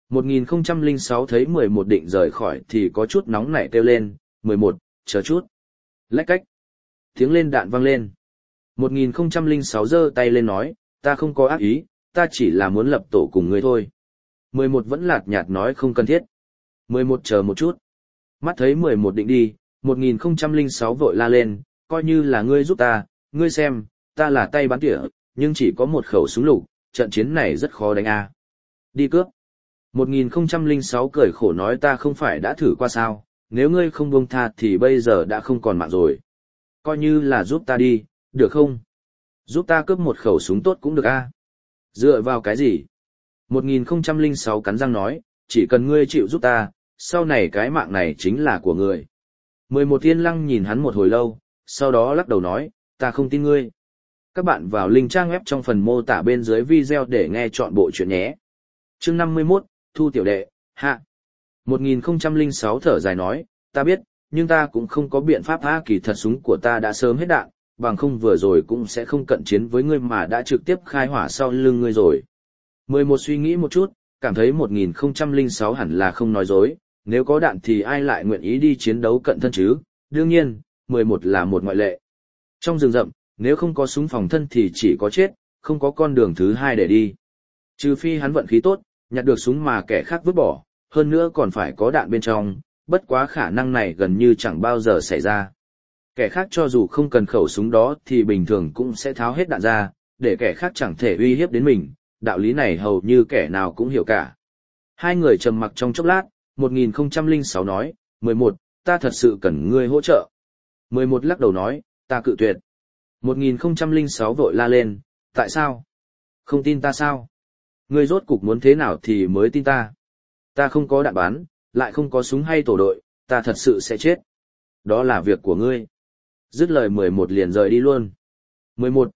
1006 thấy 11 định rời khỏi thì có chút nóng nảy kêu lên, 11, chờ chút. Lách cách. Tiếng lên đạn vang lên. 1006 giơ tay lên nói, ta không có ác ý, ta chỉ là muốn lập tổ cùng ngươi thôi. 11 vẫn lạt nhạt nói không cần thiết. 11 chờ một chút. Mắt thấy 11 định đi, 1006 vội la lên, coi như là ngươi giúp ta, ngươi xem, ta là tay bắn tỉa, nhưng chỉ có một khẩu súng lục, trận chiến này rất khó đánh a. Đi cướp. 1006 cười khổ nói ta không phải đã thử qua sao, nếu ngươi không buông tha thì bây giờ đã không còn mạng rồi. Coi như là giúp ta đi, được không? Giúp ta cướp một khẩu súng tốt cũng được a. Dựa vào cái gì? 1006 cắn răng nói, chỉ cần ngươi chịu giúp ta, sau này cái mạng này chính là của ngươi. 11 Thiên Lăng nhìn hắn một hồi lâu, sau đó lắc đầu nói, ta không tin ngươi. Các bạn vào link trang web trong phần mô tả bên dưới video để nghe chọn bộ chuyện nhé. Chương 51, Thu tiểu đệ, hạ. 1006 thở dài nói, ta biết, nhưng ta cũng không có biện pháp kỳ thật súng của ta đã sớm hết đạn, bằng không vừa rồi cũng sẽ không cận chiến với ngươi mà đã trực tiếp khai hỏa sau lưng ngươi rồi. 11 suy nghĩ một chút, cảm thấy 1006 hẳn là không nói dối, nếu có đạn thì ai lại nguyện ý đi chiến đấu cận thân chứ, đương nhiên, 11 là một ngoại lệ. Trong rừng rậm, nếu không có súng phòng thân thì chỉ có chết, không có con đường thứ hai để đi. Trừ phi hắn vận khí tốt, nhặt được súng mà kẻ khác vứt bỏ, hơn nữa còn phải có đạn bên trong, bất quá khả năng này gần như chẳng bao giờ xảy ra. Kẻ khác cho dù không cần khẩu súng đó thì bình thường cũng sẽ tháo hết đạn ra, để kẻ khác chẳng thể uy hiếp đến mình, đạo lý này hầu như kẻ nào cũng hiểu cả. Hai người trầm mặc trong chốc lát, 1006 nói, 11, ta thật sự cần ngươi hỗ trợ. 11 lắc đầu nói, ta cự tuyệt. 1006 vội la lên, tại sao? Không tin ta sao? Ngươi rốt cục muốn thế nào thì mới tin ta? Ta không có đạn bắn, lại không có súng hay tổ đội, ta thật sự sẽ chết. Đó là việc của ngươi. Dứt lời 11 liền rời đi luôn. 11.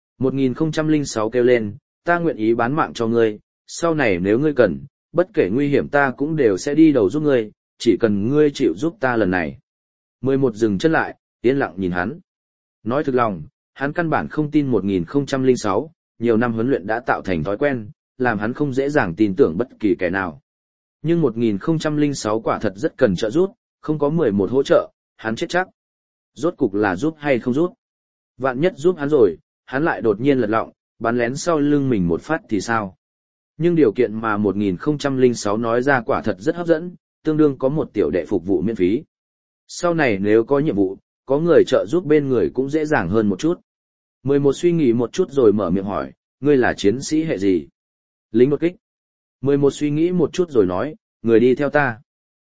1006 kêu lên, ta nguyện ý bán mạng cho ngươi, sau này nếu ngươi cần, bất kể nguy hiểm ta cũng đều sẽ đi đầu giúp ngươi, chỉ cần ngươi chịu giúp ta lần này. 11 dừng chân lại, yên lặng nhìn hắn. Nói thực lòng, hắn căn bản không tin 1006, nhiều năm huấn luyện đã tạo thành thói quen, làm hắn không dễ dàng tin tưởng bất kỳ kẻ nào. Nhưng 1006 quả thật rất cần trợ giúp, không có 11 hỗ trợ, hắn chết chắc. Rốt cục là giúp hay không giúp? Vạn nhất giúp hắn rồi, hắn lại đột nhiên lật lọng, bắn lén sau lưng mình một phát thì sao? Nhưng điều kiện mà 1006 nói ra quả thật rất hấp dẫn, tương đương có một tiểu đệ phục vụ miễn phí. Sau này nếu có nhiệm vụ, có người trợ giúp bên người cũng dễ dàng hơn một chút. 11 suy nghĩ một chút rồi mở miệng hỏi, ngươi là chiến sĩ hệ gì? Lính đột kích. 11 suy nghĩ một chút rồi nói, người đi theo ta.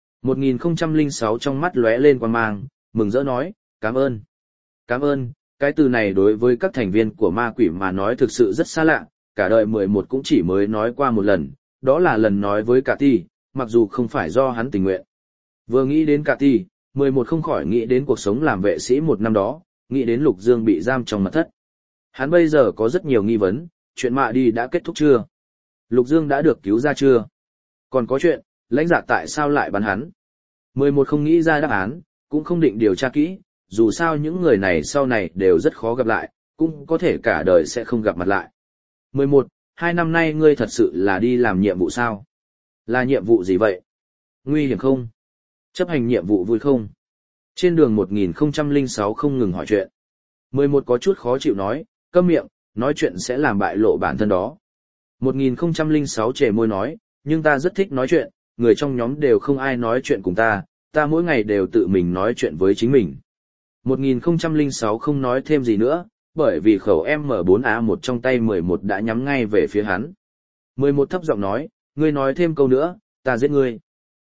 1006 trong mắt lóe lên quang mang, mừng rỡ nói, cảm ơn. Cảm ơn, cái từ này đối với các thành viên của ma quỷ mà nói thực sự rất xa lạ, cả đời 11 cũng chỉ mới nói qua một lần, đó là lần nói với cả ti, mặc dù không phải do hắn tình nguyện. Vừa nghĩ đến cả ti, 11 không khỏi nghĩ đến cuộc sống làm vệ sĩ một năm đó, nghĩ đến Lục Dương bị giam trong mật thất. Hắn bây giờ có rất nhiều nghi vấn, chuyện mạ đi đã kết thúc chưa? Lục Dương đã được cứu ra chưa? Còn có chuyện, lãnh dạ tại sao lại bắn hắn? 11 không nghĩ ra đáp án, cũng không định điều tra kỹ, dù sao những người này sau này đều rất khó gặp lại, cũng có thể cả đời sẽ không gặp mặt lại. 11. 2 năm nay ngươi thật sự là đi làm nhiệm vụ sao? Là nhiệm vụ gì vậy? Nguy hiểm không? Chấp hành nhiệm vụ vui không? Trên đường 1006 không ngừng hỏi chuyện. 11 có chút khó chịu nói, câm miệng, nói chuyện sẽ làm bại lộ bản thân đó. 1006 trề môi nói, nhưng ta rất thích nói chuyện, người trong nhóm đều không ai nói chuyện cùng ta mỗi ngày đều tự mình nói chuyện với chính mình. 1006 không nói thêm gì nữa, bởi vì khẩu M4A1 trong tay 11 đã nhắm ngay về phía hắn. 11 thấp giọng nói, ngươi nói thêm câu nữa, ta giết ngươi.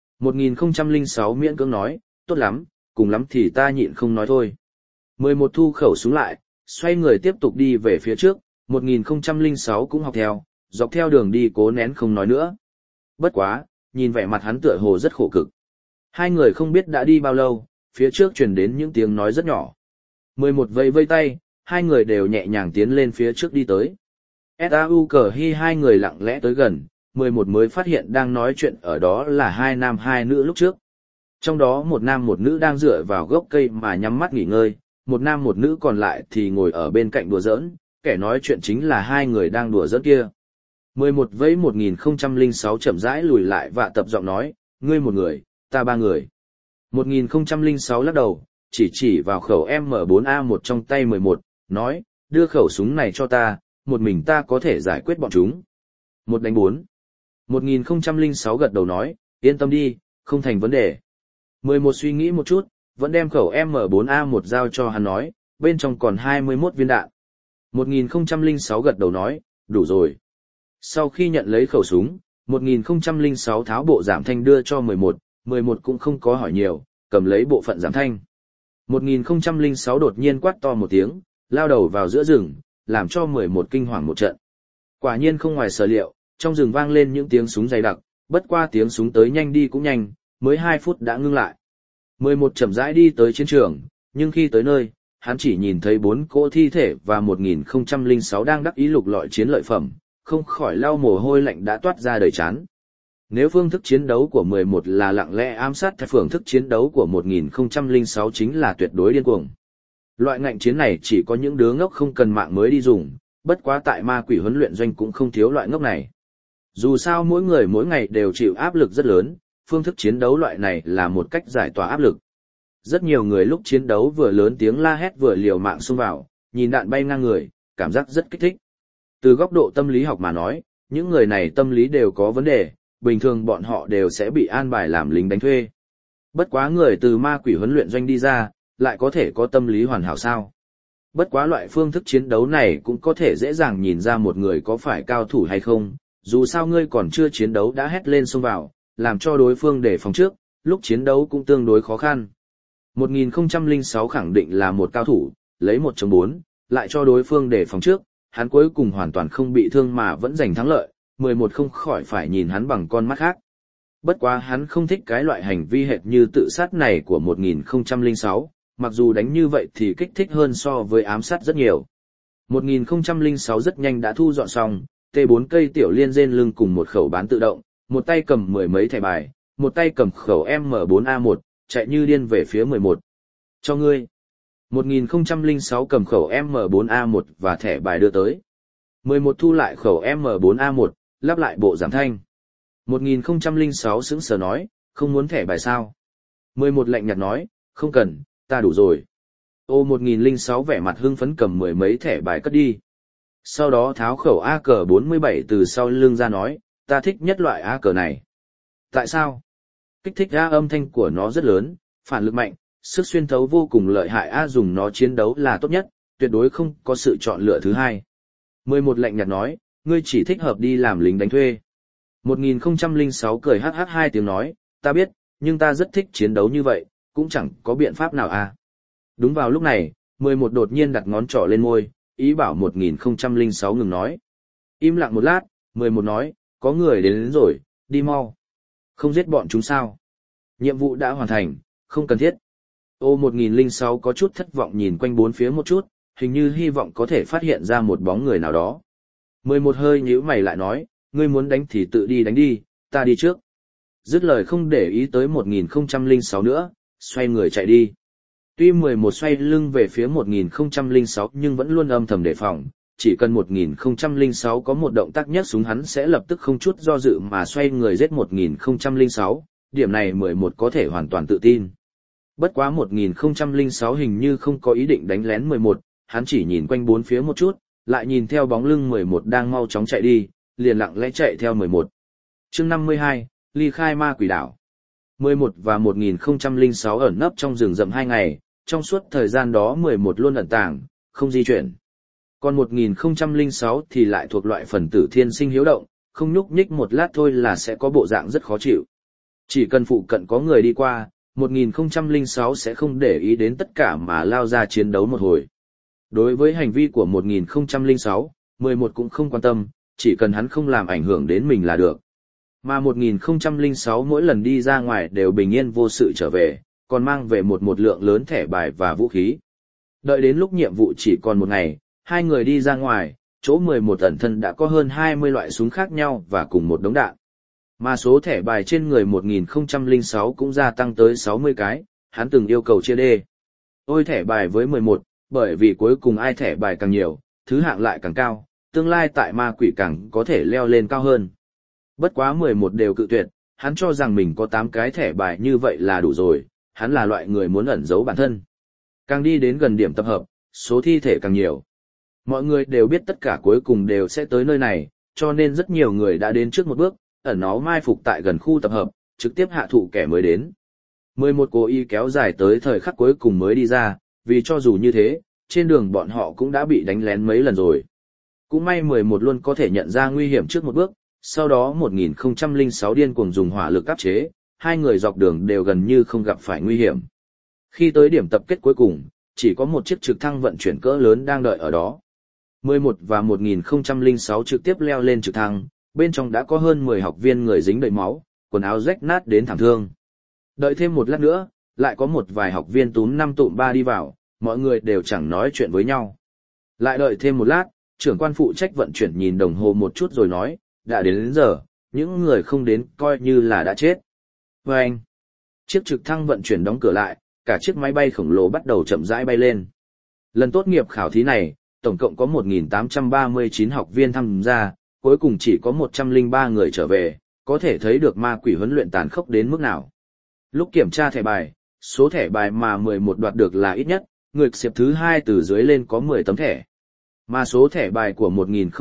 1006 miễn cưỡng nói, tốt lắm, cùng lắm thì ta nhịn không nói thôi. 11 thu khẩu súng lại, xoay người tiếp tục đi về phía trước, 1006 cũng học theo, dọc theo đường đi cố nén không nói nữa. Bất quá, nhìn vẻ mặt hắn tựa hồ rất khổ cực. Hai người không biết đã đi bao lâu, phía trước truyền đến những tiếng nói rất nhỏ. 11 vây vây tay, hai người đều nhẹ nhàng tiến lên phía trước đi tới. S.A.U. cờ hi hai người lặng lẽ tới gần, 11 mới phát hiện đang nói chuyện ở đó là hai nam hai nữ lúc trước. Trong đó một nam một nữ đang dựa vào gốc cây mà nhắm mắt nghỉ ngơi, một nam một nữ còn lại thì ngồi ở bên cạnh đùa giỡn, kẻ nói chuyện chính là hai người đang đùa giỡn kia. 11 vẫy 1006 chậm rãi lùi lại và tập giọng nói, ngươi một người, ta ba người. 1006 lắc đầu, chỉ vào khẩu M4A1 trong tay 11, nói, đưa khẩu súng này cho ta, một mình ta có thể giải quyết bọn chúng. 1 đánh 4. 1006 gật đầu nói, yên tâm đi, không thành vấn đề. 11 suy nghĩ một chút, vẫn đem khẩu M4A1 giao cho hắn nói, bên trong còn 21 viên đạn. 1006 gật đầu nói, đủ rồi. Sau khi nhận lấy khẩu súng, 1006 tháo bộ giảm thanh đưa cho 11, 11 cũng không có hỏi nhiều, cầm lấy bộ phận giảm thanh. 1006 đột nhiên quát to một tiếng, lao đầu vào giữa rừng, làm cho 11 kinh hoàng một trận. Quả nhiên không ngoài sở liệu, trong rừng vang lên những tiếng súng dày đặc, bất qua tiếng súng tới nhanh đi cũng nhanh, mới 2 phút đã ngưng lại. 11 chậm rãi đi tới chiến trường, nhưng khi tới nơi, hắn chỉ nhìn thấy 4 cỗ thi thể và 1006 đang đắc ý lục lọi chiến lợi phẩm, không khỏi lau mồ hôi lạnh đã toát ra đầy trán. Nếu phương thức chiến đấu của 11 là lặng lẽ ám sát thì phương thức chiến đấu của 1006 chính là tuyệt đối điên cuồng. Loại ngạnh chiến này chỉ có những đứa ngốc không cần mạng mới đi dùng, bất quá tại ma quỷ huấn luyện doanh cũng không thiếu loại ngốc này. Dù sao mỗi người mỗi ngày đều chịu áp lực rất lớn, phương thức chiến đấu loại này là một cách giải tỏa áp lực. Rất nhiều người lúc chiến đấu vừa lớn tiếng la hét vừa liều mạng xông vào, nhìn đạn bay ngang người, cảm giác rất kích thích. Từ góc độ tâm lý học mà nói, những người này tâm lý đều có vấn đề, bình thường bọn họ đều sẽ bị an bài làm lính đánh thuê. Bất quá người từ ma quỷ huấn luyện doanh đi ra, lại có thể có tâm lý hoàn hảo sao? Bất quá loại phương thức chiến đấu này cũng có thể dễ dàng nhìn ra một người có phải cao thủ hay không, dù sao ngươi còn chưa chiến đấu đã hét lên xông vào, làm cho đối phương đề phòng trước, lúc chiến đấu cũng tương đối khó khăn. 1006 khẳng định là một cao thủ, lấy 1-4, lại cho đối phương đề phòng trước, hắn cuối cùng hoàn toàn không bị thương mà vẫn giành thắng lợi, 11 không khỏi phải nhìn hắn bằng con mắt khác. Bất quá hắn không thích cái loại hành vi hệt như tự sát này của 1006, mặc dù đánh như vậy thì kích thích hơn so với ám sát rất nhiều. 1006 rất nhanh đã thu dọn xong, T4 cây tiểu liên rên lưng cùng một khẩu bán tự động, một tay cầm 10 mấy thẻ bài, một tay cầm khẩu M4A1, chạy như điên về phía 11. Cho ngươi. 1006 cầm khẩu M4A1 và thẻ bài đưa tới. 11 thu lại khẩu M4A1, lắp lại bộ giảm thanh. 1006 sững sờ nói, không muốn thẻ bài sao? 11 lạnh nhạt nói, không cần, ta đủ rồi. Ô 1006 vẻ mặt hưng phấn cầm 10 mấy thẻ bài cất đi. Sau đó tháo khẩu AK-47 từ sau lưng ra nói, ta thích nhất loại AK này. Tại sao? Kích thích ra âm thanh của nó rất lớn, phản lực mạnh, sức xuyên thấu vô cùng lợi hại, dùng nó chiến đấu là tốt nhất, tuyệt đối không có sự chọn lựa thứ hai. 11 lạnh nhạt nói, ngươi chỉ thích hợp đi làm lính đánh thuê. 1006 cười hắc hắc 2 tiếng nói, ta biết, nhưng ta rất thích chiến đấu như vậy, cũng chẳng có biện pháp nào à. Đúng vào lúc này, 11 đột nhiên đặt ngón trỏ lên môi, ý bảo 1006 ngừng nói. Im lặng một lát, 11 nói, có người đến rồi, đi mau. Không giết bọn chúng sao? Nhiệm vụ đã hoàn thành, không cần thiết. Ô 1006 có chút thất vọng nhìn quanh bốn phía một chút, hình như hy vọng có thể phát hiện ra một bóng người nào đó. 11 hơi nhíu mày lại nói, ngươi muốn đánh thì tự đi đánh đi, ta đi trước. Dứt lời không để ý tới 1006 nữa, xoay người chạy đi. Tuy 11 xoay lưng về phía 1006 nhưng vẫn luôn âm thầm đề phòng, chỉ cần 1006 có một động tác nhấc súng hắn sẽ lập tức không chút do dự mà xoay người giết 1006, điểm này 11 có thể hoàn toàn tự tin. Bất quá 1006 hình như không có ý định đánh lén 11, hắn chỉ nhìn quanh bốn phía một chút, lại nhìn theo bóng lưng 11 đang mau chóng chạy đi, liền lặng lẽ chạy theo 11. Chương 52, ly khai ma quỷ đảo. 11 và 1006 ẩn nấp trong rừng rậm 2 ngày, trong suốt thời gian đó 11 luôn ẩn tàng, không di chuyển. Còn 1006 thì lại thuộc loại phần tử thiên sinh hiếu động, không nhúc nhích một lát thôi là sẽ có bộ dạng rất khó chịu. Chỉ cần phụ cận có người đi qua, 1006 sẽ không để ý đến tất cả mà lao ra chiến đấu một hồi. Đối với hành vi của 1006, 11 cũng không quan tâm, chỉ cần hắn không làm ảnh hưởng đến mình là được. Mà 1006 mỗi lần đi ra ngoài đều bình yên vô sự trở về, còn mang về một lượng lớn thẻ bài và vũ khí. Đợi đến lúc nhiệm vụ chỉ còn một ngày, hai người đi ra ngoài, chỗ 11 ẩn thân đã có hơn 20 loại súng khác nhau và cùng một đống đạn. Mà số thẻ bài trên người 1006 cũng gia tăng tới 60 cái, hắn từng yêu cầu chia đê. Ôi thẻ bài với 11, bởi vì cuối cùng ai thẻ bài càng nhiều, thứ hạng lại càng cao, tương lai tại ma quỷ càng có thể leo lên cao hơn. Bất quá 11 đều cự tuyệt, hắn cho rằng mình có 8 cái thẻ bài như vậy là đủ rồi, hắn là loại người muốn ẩn giấu bản thân. Càng đi đến gần điểm tập hợp, số thi thể càng nhiều. Mọi người đều biết tất cả cuối cùng đều sẽ tới nơi này, cho nên rất nhiều người đã đến trước một bước, ẩn nó mai phục tại gần khu tập hợp, trực tiếp hạ thụ kẻ mới đến. 11 cố ý kéo dài tới thời khắc cuối cùng mới đi ra, vì cho dù như thế, trên đường bọn họ cũng đã bị đánh lén mấy lần rồi. Cũng may 11 luôn có thể nhận ra nguy hiểm trước một bước, sau đó 1006 điên cuồng dùng hỏa lực áp chế, hai người dọc đường đều gần như không gặp phải nguy hiểm. Khi tới điểm tập kết cuối cùng, chỉ có một chiếc trực thăng vận chuyển cỡ lớn đang đợi ở đó. 11 và 1006 trực tiếp leo lên trực thăng, bên trong đã có hơn 10 học viên người dính đầy máu, quần áo rách nát đến thảm thương. Đợi thêm một lát nữa, lại có một vài học viên túm 5 tụm 3 đi vào, mọi người đều chẳng nói chuyện với nhau. Lại đợi thêm một lát, trưởng quan phụ trách vận chuyển nhìn đồng hồ một chút rồi nói, đã đến giờ, những người không đến coi như là đã chết. Và anh, chiếc trực thăng vận chuyển đóng cửa lại, cả chiếc máy bay khổng lồ bắt đầu chậm rãi bay lên. Lần tốt nghiệp khảo thí này, tổng cộng có 1.839 học viên tham gia, cuối cùng chỉ có 103 người trở về, có thể thấy được ma quỷ huấn luyện tàn khốc đến mức nào. Lúc kiểm tra thẻ bài, số thẻ bài mà 11 đoạt được là ít nhất, người xếp thứ 2 từ dưới lên có 10 tấm thẻ. Mà số thẻ bài của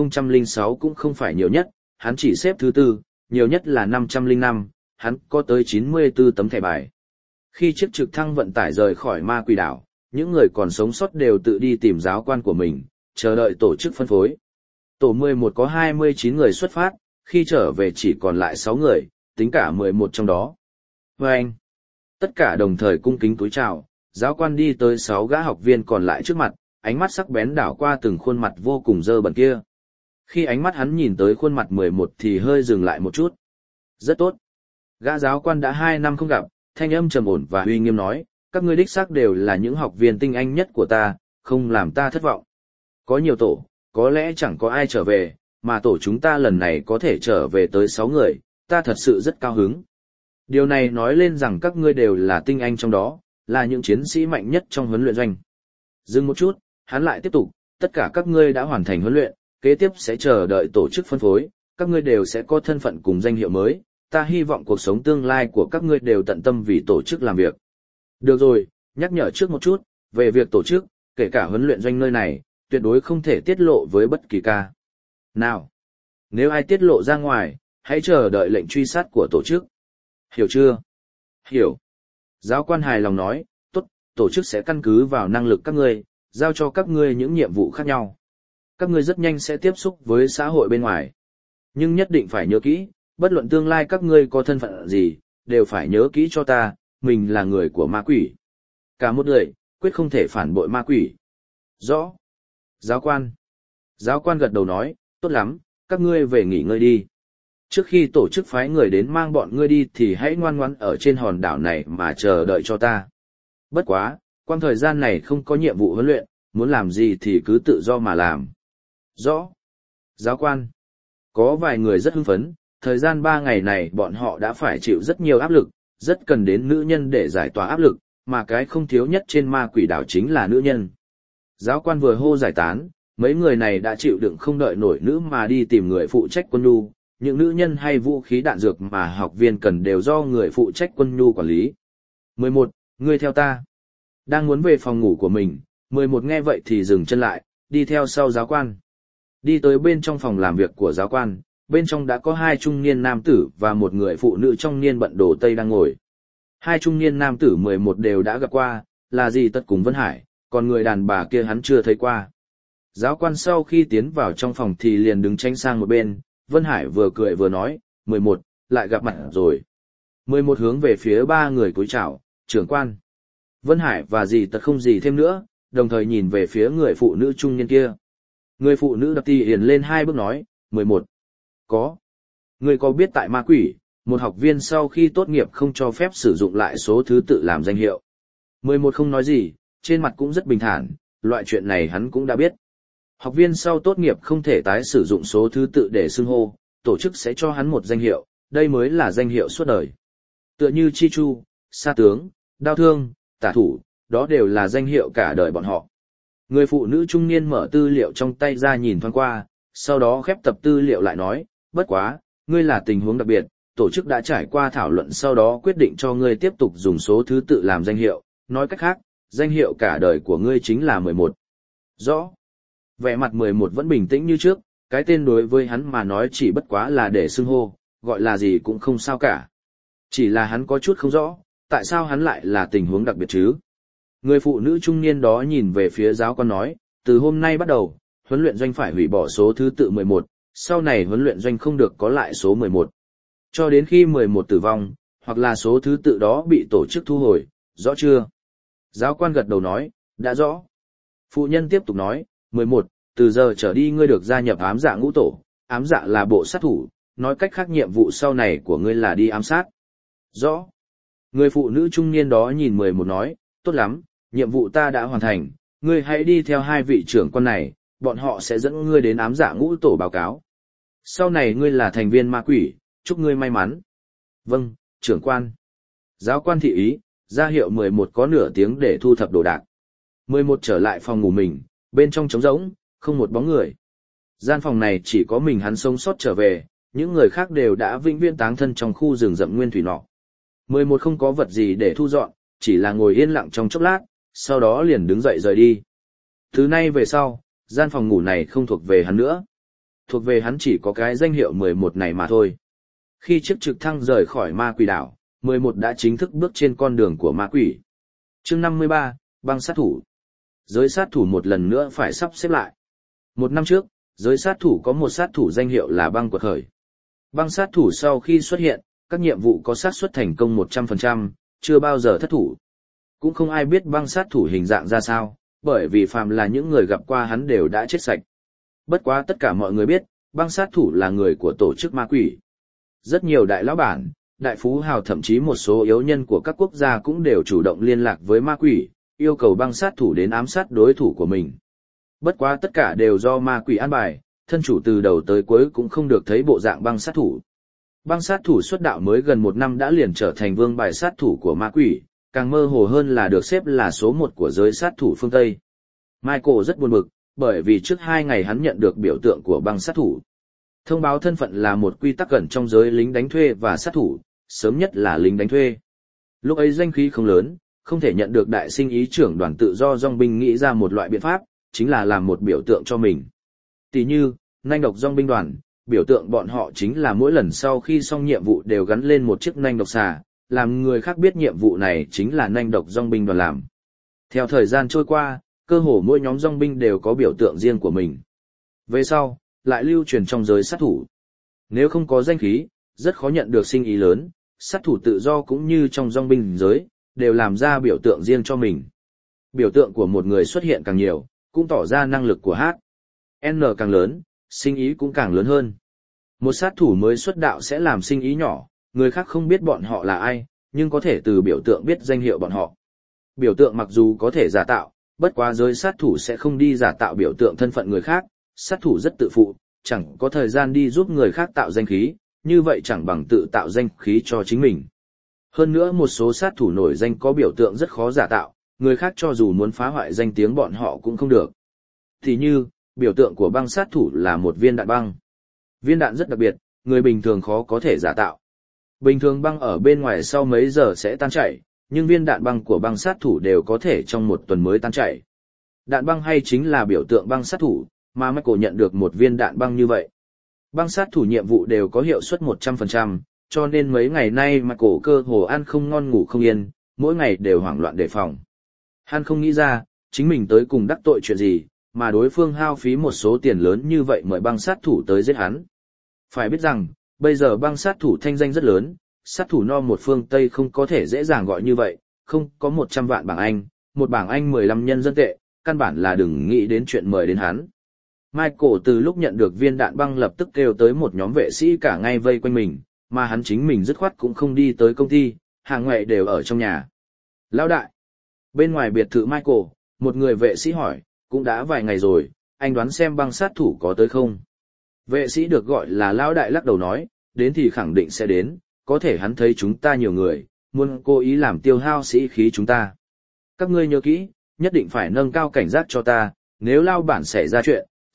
1006 cũng không phải nhiều nhất, hắn chỉ xếp thứ 4, nhiều nhất là 505, hắn có tới 94 tấm thẻ bài. Khi chiếc trực thăng vận tải rời khỏi ma quỷ đảo, những người còn sống sót đều tự đi tìm giáo quan của mình, chờ đợi tổ chức phân phối. Tổ 11 có 29 người xuất phát, khi trở về chỉ còn lại 6 người, tính cả 11 trong đó. Và anh, tất cả đồng thời cung kính cúi chào, giáo quan đi tới 6 gã học viên còn lại trước mặt, ánh mắt sắc bén đảo qua từng khuôn mặt vô cùng dơ bẩn kia. Khi ánh mắt hắn nhìn tới khuôn mặt 11 thì hơi dừng lại một chút. Rất tốt. Gã giáo quan đã 2 năm không gặp, thanh âm trầm ổn và uy nghiêm nói, các ngươi đích xác đều là những học viên tinh anh nhất của ta, không làm ta thất vọng. Có nhiều tổ, có lẽ chẳng có ai trở về, mà tổ chúng ta lần này có thể trở về tới 6 người, ta thật sự rất cao hứng. Điều này nói lên rằng các ngươi đều là tinh anh trong đó, là những chiến sĩ mạnh nhất trong huấn luyện doanh. Dừng một chút, hắn lại tiếp tục, tất cả các ngươi đã hoàn thành huấn luyện, kế tiếp sẽ chờ đợi tổ chức phân phối, các ngươi đều sẽ có thân phận cùng danh hiệu mới, ta hy vọng cuộc sống tương lai của các ngươi đều tận tâm vì tổ chức làm việc. Được rồi, nhắc nhở trước một chút, về việc tổ chức, kể cả huấn luyện doanh nơi này, tuyệt đối không thể tiết lộ với bất kỳ ca. Nào, nếu ai tiết lộ ra ngoài, hãy chờ đợi lệnh truy sát của tổ chức. Hiểu chưa? Hiểu. Giáo quan hài lòng nói, tốt, tổ chức sẽ căn cứ vào năng lực các ngươi, giao cho các ngươi những nhiệm vụ khác nhau. Các ngươi rất nhanh sẽ tiếp xúc với xã hội bên ngoài. Nhưng nhất định phải nhớ kỹ, bất luận tương lai các ngươi có thân phận gì, đều phải nhớ kỹ cho ta, mình là người của ma quỷ. Cả một đời, quyết không thể phản bội ma quỷ. Rõ. Giáo quan. Giáo quan gật đầu nói, tốt lắm, các ngươi về nghỉ ngơi đi. Trước khi tổ chức phái người đến mang bọn ngươi đi thì hãy ngoan ngoãn ở trên hòn đảo này mà chờ đợi cho ta. Bất quá, quang thời gian này không có nhiệm vụ huấn luyện, muốn làm gì thì cứ tự do mà làm. Rõ. Giáo quan. Có vài người rất hưng phấn, thời gian 3 ngày này bọn họ đã phải chịu rất nhiều áp lực, rất cần đến nữ nhân để giải tỏa áp lực, mà cái không thiếu nhất trên ma quỷ đảo chính là nữ nhân. Giáo quan vừa hô giải tán, mấy người này đã chịu đựng không đợi nổi nữ mà đi tìm người phụ trách quân nhu, những nữ nhân hay vũ khí đạn dược mà học viên cần đều do người phụ trách quân nhu quản lý. 11. Ngươi theo ta. Đang muốn về phòng ngủ của mình, 11 nghe vậy thì dừng chân lại, đi theo sau giáo quan. Đi tới bên trong phòng làm việc của giáo quan, bên trong đã có 2 trung niên nam tử và một người phụ nữ trong niên bận đồ Tây đang ngồi. 2 trung niên nam tử 11 đều đã gặp qua, là Dì Tật cùng Vân Hải, còn người đàn bà kia hắn chưa thấy qua. Giáo quan sau khi tiến vào trong phòng thì liền đứng tránh sang một bên, Vân Hải vừa cười vừa nói, 11, lại gặp mặt rồi. 11 hướng về phía 3 người cúi chào, trưởng quan. Vân Hải và Dì Tật không gì thêm nữa, đồng thời nhìn về phía người phụ nữ trung niên kia. Người phụ nữ đập tì hiền lên 2 bước nói, 11. Có. Người có biết tại ma quỷ, một học viên sau khi tốt nghiệp không cho phép sử dụng lại số thứ tự làm danh hiệu. 11 không nói gì, trên mặt cũng rất bình thản, loại chuyện này hắn cũng đã biết. Học viên sau tốt nghiệp không thể tái sử dụng số thứ tự để xưng hô, tổ chức sẽ cho hắn một danh hiệu, đây mới là danh hiệu suốt đời. Tựa như Chi Chu, Sa Tướng, Đao Thương, Tả Thủ, đó đều là danh hiệu cả đời bọn họ. Người phụ nữ trung niên mở tư liệu trong tay ra nhìn thoáng qua, sau đó khép tập tư liệu lại nói, bất quá, ngươi là tình huống đặc biệt, tổ chức đã trải qua thảo luận sau đó quyết định cho ngươi tiếp tục dùng số thứ tự làm danh hiệu, nói cách khác, danh hiệu cả đời của ngươi chính là 11. Rõ. Vẻ mặt 11 vẫn bình tĩnh như trước, cái tên đối với hắn mà nói chỉ bất quá là để xưng hô, gọi là gì cũng không sao cả. Chỉ là hắn có chút không rõ, tại sao hắn lại là tình huống đặc biệt chứ? Người phụ nữ trung niên đó nhìn về phía giáo quan nói, từ hôm nay bắt đầu, huấn luyện doanh phải hủy bỏ số thứ tự 11, sau này huấn luyện doanh không được có lại số 11. Cho đến khi 11 tử vong, hoặc là số thứ tự đó bị tổ chức thu hồi, rõ chưa? Giáo quan gật đầu nói, đã rõ. Phụ nhân tiếp tục nói, 11, từ giờ trở đi ngươi được gia nhập ám dạ ngũ tổ, ám dạ là bộ sát thủ, nói cách khác nhiệm vụ sau này của ngươi là đi ám sát. Rõ. Người phụ nữ trung niên đó nhìn 11 nói, tốt lắm, nhiệm vụ ta đã hoàn thành, ngươi hãy đi theo hai vị trưởng quan này, bọn họ sẽ dẫn ngươi đến ám dạ ngũ tổ báo cáo. Sau này ngươi là thành viên ma quỷ, chúc ngươi may mắn. Vâng, trưởng quan. Giáo quan thị ý, ra hiệu 11 có nửa tiếng để thu thập đồ đạc. 11 trở lại phòng ngủ mình, bên trong trống rỗng, không một bóng người. Gian phòng này chỉ có mình hắn sống sót trở về, những người khác đều đã vĩnh viễn táng thân trong khu rừng rậm nguyên thủy nọ. 11 không có vật gì để thu dọn, chỉ là ngồi yên lặng trong chốc lát, sau đó liền đứng dậy rời đi. Từ nay về sau, gian phòng ngủ này không thuộc về hắn nữa. Thuộc về hắn chỉ có cái danh hiệu 11 này mà thôi. Khi chiếc trực thăng rời khỏi ma quỷ đảo, 11 đã chính thức bước trên con đường của ma quỷ. Chương 53, băng sát thủ. Giới sát thủ một lần nữa phải sắp xếp lại. Một năm trước, giới sát thủ có một sát thủ danh hiệu là băng quật khởi. Băng sát thủ sau khi xuất hiện, các nhiệm vụ có xác suất thành công 100%, chưa bao giờ thất thủ. Cũng không ai biết băng sát thủ hình dạng ra sao, bởi vì phàm là những người gặp qua hắn đều đã chết sạch. Bất quá tất cả mọi người biết, băng sát thủ là người của tổ chức ma quỷ. Rất nhiều đại lão bản, đại phú hào thậm chí một số yếu nhân của các quốc gia cũng đều chủ động liên lạc với ma quỷ, yêu cầu băng sát thủ đến ám sát đối thủ của mình. Bất quá tất cả đều do ma quỷ an bài, thân chủ từ đầu tới cuối cũng không được thấy bộ dạng băng sát thủ. Băng sát thủ xuất đạo mới gần một năm đã liền trở thành vương bài sát thủ của ma quỷ, càng mơ hồ hơn là được xếp là số một của giới sát thủ phương Tây. Michael rất buồn bực, bởi vì trước 2 ngày hắn nhận được biểu tượng của băng sát thủ. Thông báo thân phận là một quy tắc cẩn trong giới lính đánh thuê và sát thủ, sớm nhất là lính đánh thuê. Lúc ấy danh khí không lớn, không thể nhận được đại sinh ý trưởng đoàn tự do dòng binh nghĩ ra một loại biện pháp, chính là làm một biểu tượng cho mình. Tỷ như, nanh độc dòng binh đoàn, biểu tượng bọn họ chính là mỗi lần sau khi xong nhiệm vụ đều gắn lên một chiếc nanh độc xà, làm người khác biết nhiệm vụ này chính là nanh độc dòng binh đoàn làm. Theo thời gian trôi qua, cơ hồ mỗi nhóm dòng binh đều có biểu tượng riêng của mình. Về sau, lại lưu truyền trong giới sát thủ. Nếu không có danh khí, rất khó nhận được sinh ý lớn, sát thủ tự do cũng như trong dòng binh giới, đều làm ra biểu tượng riêng cho mình. Biểu tượng của một người xuất hiện càng nhiều, cũng tỏ ra năng lực của N càng lớn, sinh ý cũng càng lớn hơn. Một sát thủ mới xuất đạo sẽ làm sinh ý nhỏ, người khác không biết bọn họ là ai, nhưng có thể từ biểu tượng biết danh hiệu bọn họ. Biểu tượng mặc dù có thể giả tạo, bất quá giới sát thủ sẽ không đi giả tạo biểu tượng thân phận người khác, sát thủ rất tự phụ, chẳng có thời gian đi giúp người khác tạo danh khí, như vậy chẳng bằng tự tạo danh khí cho chính mình. Hơn nữa một số sát thủ nổi danh có biểu tượng rất khó giả tạo, người khác cho dù muốn phá hoại danh tiếng bọn họ cũng không được. Thì như, biểu tượng của băng sát thủ là một viên đạn băng. Viên đạn rất đặc biệt, người bình thường khó có thể giả tạo. Bình thường băng ở bên ngoài sau mấy giờ sẽ tan chảy, nhưng viên đạn băng của băng sát thủ đều có thể trong 1 tuần mới tan chảy. Đạn băng hay chính là biểu tượng băng sát thủ, mà Michael nhận được một viên đạn băng như vậy. Băng sát thủ nhiệm vụ đều có hiệu suất 100%, cho nên mấy ngày nay Michael cơ hồ ăn không ngon ngủ không yên, mỗi ngày đều hoảng loạn đề phòng. Hắn không nghĩ ra, chính mình tới cùng đắc tội chuyện gì, mà đối phương hao phí một số tiền lớn như vậy mời băng sát thủ tới giết hắn. Phải biết rằng, bây giờ băng sát thủ thanh danh rất lớn, sát thủ no một phương Tây không có thể dễ dàng gọi như vậy, không có 100 vạn bảng Anh, một bảng Anh 15 nhân dân tệ, căn bản là đừng nghĩ đến chuyện mời đến hắn. Michael từ lúc nhận được viên đạn băng lập tức kêu tới một nhóm vệ sĩ cả ngay vây quanh mình, mà hắn chính mình dứt khoát cũng không đi tới công ty, hàng ngoại đều ở trong nhà. Lão đại! Bên ngoài biệt thự Michael, một người vệ sĩ hỏi, cũng đã vài ngày rồi, anh đoán xem băng sát thủ có tới không? Vệ sĩ được gọi là Lão đại lắc đầu nói, đến thì khẳng định sẽ đến, có thể hắn thấy chúng ta nhiều người, muốn cố ý làm tiêu hao sĩ khí chúng ta. Các ngươi nhớ kỹ, nhất định phải nâng cao cảnh giác cho ta, nếu lao bản xảy ra chuyện,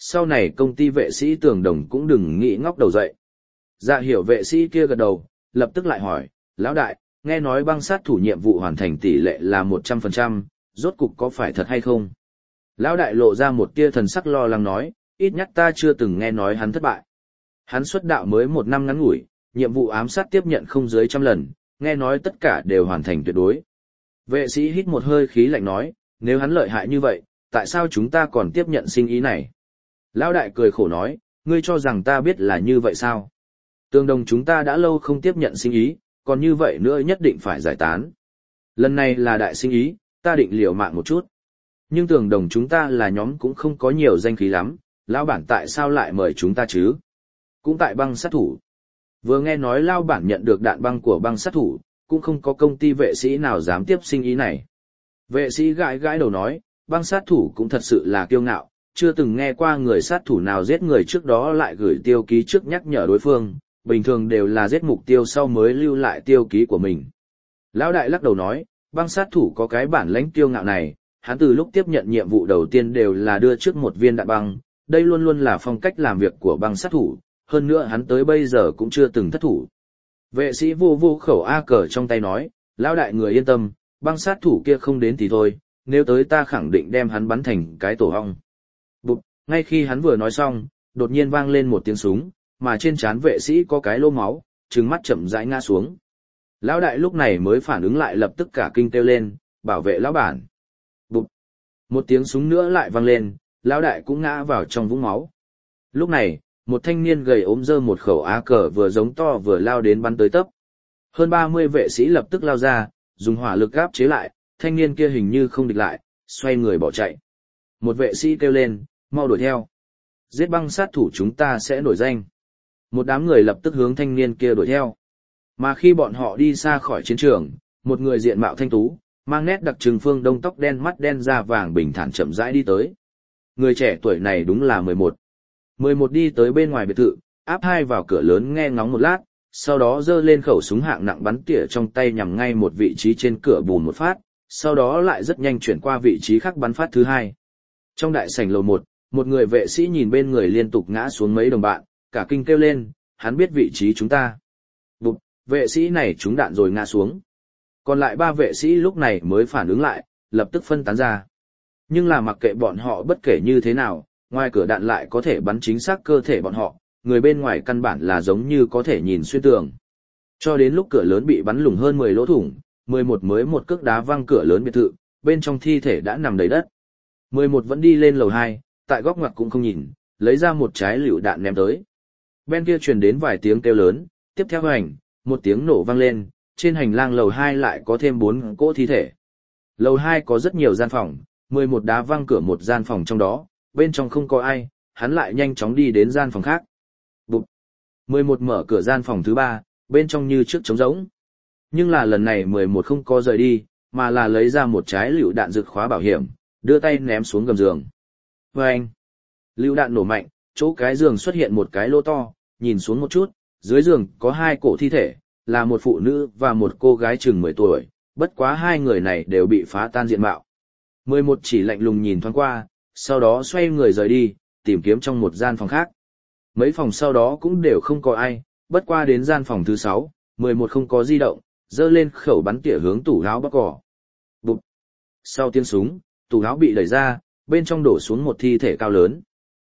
sau này công ty vệ sĩ Tường Đồng cũng đừng nghĩ ngóc đầu dậy. Dạ hiểu vệ sĩ kia gật đầu, lập tức lại hỏi, lão đại, nghe nói băng sát thủ nhiệm vụ hoàn thành tỷ lệ là 100%, rốt cục có phải thật hay không? Lão đại lộ ra một tia thần sắc lo lắng nói, ít nhất ta chưa từng nghe nói hắn thất bại. Hắn xuất đạo mới 1 năm ngắn ngủi, nhiệm vụ ám sát tiếp nhận không dưới 100 lần, nghe nói tất cả đều hoàn thành tuyệt đối. Vệ sĩ hít một hơi khí lạnh nói, nếu hắn lợi hại như vậy, tại sao chúng ta còn tiếp nhận sinh ý này? Lão đại cười khổ nói, ngươi cho rằng ta biết là như vậy sao? Tường Đồng chúng ta đã lâu không tiếp nhận sinh ý, còn như vậy nữa nhất định phải giải tán. Lần này là đại sinh ý, ta định liều mạng một chút. Nhưng Tường Đồng chúng ta là nhóm cũng không có nhiều danh khí lắm, lão bản tại sao lại mời chúng ta chứ? Cũng tại băng sát thủ. Vừa nghe nói lão bản nhận được đạn băng của băng sát thủ, cũng không có công ty vệ sĩ nào dám tiếp sinh ý này. Vệ sĩ gãi gãi đầu nói, băng sát thủ cũng thật sự là kiêu ngạo, chưa từng nghe qua người sát thủ nào giết người trước đó lại gửi tiêu ký trước nhắc nhở đối phương, bình thường đều là giết mục tiêu sau mới lưu lại tiêu ký của mình. Lão đại lắc đầu nói, băng sát thủ có cái bản lãnh kiêu ngạo này, hắn từ lúc tiếp nhận nhiệm vụ đầu tiên đều là đưa trước một viên đạn băng, đây luôn luôn là phong cách làm việc của băng sát thủ, hơn nữa hắn tới bây giờ cũng chưa từng thất thủ. Vệ sĩ vô vô khẩu A cờ trong tay nói, lão đại người yên tâm, băng sát thủ kia không đến thì thôi, nếu tới ta khẳng định đem hắn bắn thành cái tổ ong. Bụp, ngay khi hắn vừa nói xong, đột nhiên vang lên một tiếng súng, mà trên trán vệ sĩ có cái lô máu, trừng mắt chậm rãi ngã xuống. Lão đại lúc này mới phản ứng lại lập tức cả kinh kêu lên, bảo vệ lão bản. Bụp, một tiếng súng nữa lại vang lên, lão đại cũng ngã vào trong vũng máu. Lúc này, một thanh niên gầy ốm giơ một khẩu á cờ vừa giống to vừa lao đến bắn tới tấp. Hơn 30 vệ sĩ lập tức lao ra, dùng hỏa lực áp chế lại, thanh niên kia hình như không địch lại, xoay người bỏ chạy. Một vệ sĩ kêu lên, mau đuổi theo. Giết băng sát thủ chúng ta sẽ nổi danh. Một đám người lập tức hướng thanh niên kia đuổi theo. Mà khi bọn họ đi xa khỏi chiến trường, một người diện mạo thanh tú, mang nét đặc trưng phương Đông, tóc đen mắt đen da vàng bình thản chậm rãi đi tới. Người trẻ tuổi này đúng là 11. 11 đi tới bên ngoài biệt thự, áp hai vào cửa lớn nghe ngóng một lát, sau đó giơ lên khẩu súng hạng nặng bắn tỉa trong tay nhằm ngay một vị trí trên cửa bùn một phát, sau đó lại rất nhanh chuyển qua vị trí khác bắn phát thứ hai. Trong đại sảnh lầu 1, một người vệ sĩ nhìn bên người liên tục ngã xuống mấy đồng bạn, cả kinh kêu lên, hắn biết vị trí chúng ta. Bụp, vệ sĩ này trúng đạn rồi ngã xuống. Còn lại 3 vệ sĩ lúc này mới phản ứng lại, lập tức phân tán ra. Nhưng là mặc kệ bọn họ bất kể như thế nào, ngoài cửa đạn lại có thể bắn chính xác cơ thể bọn họ, người bên ngoài căn bản là giống như có thể nhìn xuyên tường. Cho đến lúc cửa lớn bị bắn lủng hơn 10 lỗ thủng, 11 mới một cước đá văng cửa lớn biệt thự, bên trong thi thể đã nằm đầy đất. 11 vẫn đi lên lầu 2, tại góc ngoặt cũng không nhìn, lấy ra một trái lựu đạn ném tới. Bên kia truyền đến vài tiếng kêu lớn, tiếp theo hành, một tiếng nổ vang lên, trên hành lang lầu 2 lại có thêm 4 cỗ thi thể. Lầu 2 có rất nhiều gian phòng, 11 đá văng cửa một gian phòng trong đó, bên trong không có ai, hắn lại nhanh chóng đi đến gian phòng khác. Bụp. 11 mở cửa gian phòng thứ 3, bên trong như trước trống rỗng. Nhưng là lần này 11 không có rời đi, mà là lấy ra một trái lựu đạn rực khóa bảo hiểm, đưa tay ném xuống gầm giường. Vâng! Lựu đạn nổ mạnh, chỗ cái giường xuất hiện một cái lỗ to, nhìn xuống một chút, dưới giường có 2 cổ thi thể, là một phụ nữ và một cô gái chừng 10 tuổi, bất quá 2 người này đều bị phá tan diện mạo. 11 chỉ lạnh lùng nhìn thoáng qua, sau đó xoay người rời đi, tìm kiếm trong một gian phòng khác. Mấy phòng sau đó cũng đều không có ai, bất qua đến gian phòng thứ 6, 11 không có di động, giơ lên khẩu bắn tỉa hướng tủ áo bắc cỏ. Bụp! Sau tiếng súng, tủ áo bị đẩy ra, bên trong đổ xuống một thi thể cao lớn.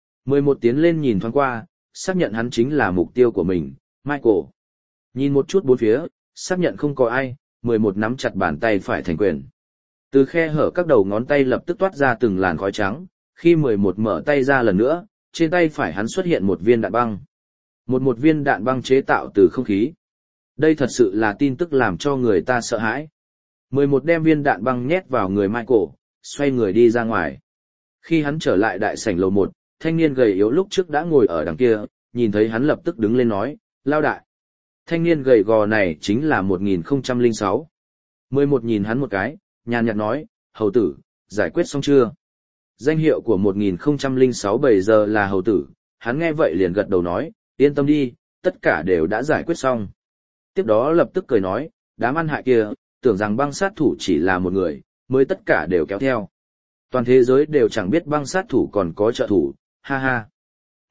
11 tiến lên nhìn thoáng qua, xác nhận hắn chính là mục tiêu của mình, Michael. Nhìn một chút bốn phía, xác nhận không có ai, 11 nắm chặt bàn tay phải thành quyền. Từ khe hở các đầu ngón tay lập tức toát ra từng làn khói trắng, khi 11 mở tay ra lần nữa, trên tay phải hắn xuất hiện một viên đạn băng. Một viên đạn băng chế tạo từ không khí. Đây thật sự là tin tức làm cho người ta sợ hãi. 11 đem viên đạn băng nhét vào người Michael, xoay người đi ra ngoài. Khi hắn trở lại đại sảnh lầu 1, thanh niên gầy yếu lúc trước đã ngồi ở đằng kia, nhìn thấy hắn lập tức đứng lên nói, lao đại. Thanh niên gầy gò này chính là 1006. 11 nhìn hắn một cái, nhàn nhạt nói, hầu tử, giải quyết xong chưa? Danh hiệu của 1006 bây giờ là hầu tử, hắn nghe vậy liền gật đầu nói, yên tâm đi, tất cả đều đã giải quyết xong. Tiếp đó lập tức cười nói, đám ăn hại kia, tưởng rằng băng sát thủ chỉ là một người, mới tất cả đều kéo theo. Toàn thế giới đều chẳng biết băng sát thủ còn có trợ thủ, ha ha.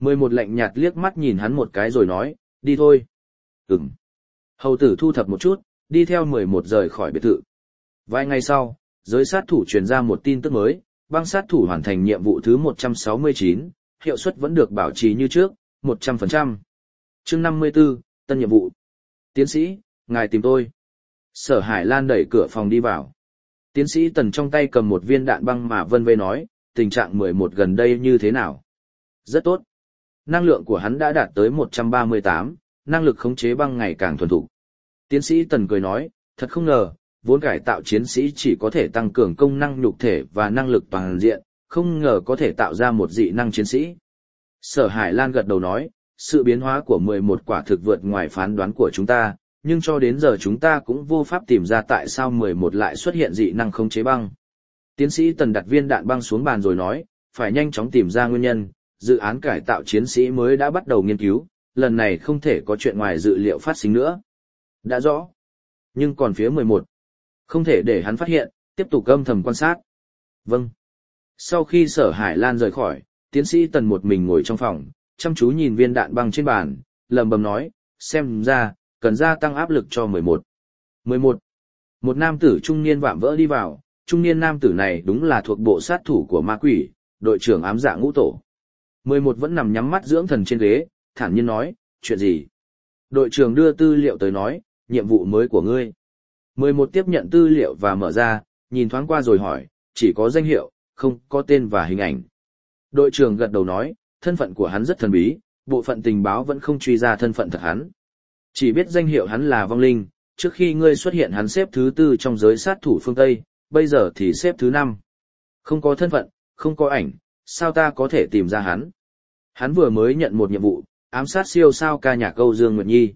11 lạnh nhạt liếc mắt nhìn hắn một cái rồi nói, đi thôi. Ừm. Hầu tử thu thập một chút, đi theo 11 rời khỏi biệt thự. Vài ngày sau, giới sát thủ truyền ra một tin tức mới, băng sát thủ hoàn thành nhiệm vụ thứ 169, hiệu suất vẫn được bảo trì như trước, 100%. Chương 54, tân nhiệm vụ. Tiến sĩ, ngài tìm tôi. Sở Hải Lan đẩy cửa phòng đi vào. Tiến sĩ Tần trong tay cầm một viên đạn băng mà vân vê nói, tình trạng 11 gần đây như thế nào? Rất tốt. Năng lượng của hắn đã đạt tới 138, năng lực khống chế băng ngày càng thuần thục. Tiến sĩ Tần cười nói, thật không ngờ, vốn cải tạo chiến sĩ chỉ có thể tăng cường công năng nhục thể và năng lực toàn diện, không ngờ có thể tạo ra một dị năng chiến sĩ. Sở Hải Lan gật đầu nói, sự biến hóa của 11 quả thực vượt ngoài phán đoán của chúng ta, nhưng cho đến giờ chúng ta cũng vô pháp tìm ra tại sao 11 lại xuất hiện dị năng khống chế băng. Tiến sĩ Tần đặt viên đạn băng xuống bàn rồi nói, phải nhanh chóng tìm ra nguyên nhân, dự án cải tạo chiến sĩ mới đã bắt đầu nghiên cứu, lần này không thể có chuyện ngoài dự liệu phát sinh nữa. Đã rõ. Nhưng còn phía 11, không thể để hắn phát hiện, tiếp tục âm thầm quan sát. Vâng. Sau khi Sở Hải Lan rời khỏi, tiến sĩ Tần một mình ngồi trong phòng, chăm chú nhìn viên đạn băng trên bàn, lẩm bẩm nói, xem ra, cần gia tăng áp lực cho 11. 11. Một nam tử trung niên vạm vỡ đi vào, trung niên nam tử này đúng là thuộc bộ sát thủ của ma quỷ, đội trưởng ám dạ ngũ tổ. 11 vẫn nằm nhắm mắt dưỡng thần trên ghế, thản nhiên nói, chuyện gì? Đội trưởng đưa tư liệu tới nói, nhiệm vụ mới của ngươi. 11 tiếp nhận tư liệu và mở ra, nhìn thoáng qua rồi hỏi, chỉ có danh hiệu, không có tên và hình ảnh. Đội trưởng gật đầu nói, thân phận của hắn rất thần bí, bộ phận tình báo vẫn không truy ra thân phận thật hắn. Chỉ biết danh hiệu hắn là vong linh, trước khi ngươi xuất hiện hắn xếp thứ 4 trong giới sát thủ phương Tây, bây giờ thì xếp thứ 5. Không có thân phận, không có ảnh, sao ta có thể tìm ra hắn? Hắn vừa mới nhận một nhiệm vụ, ám sát siêu sao ca nhạc Âu Dương Nguyệt Nhi.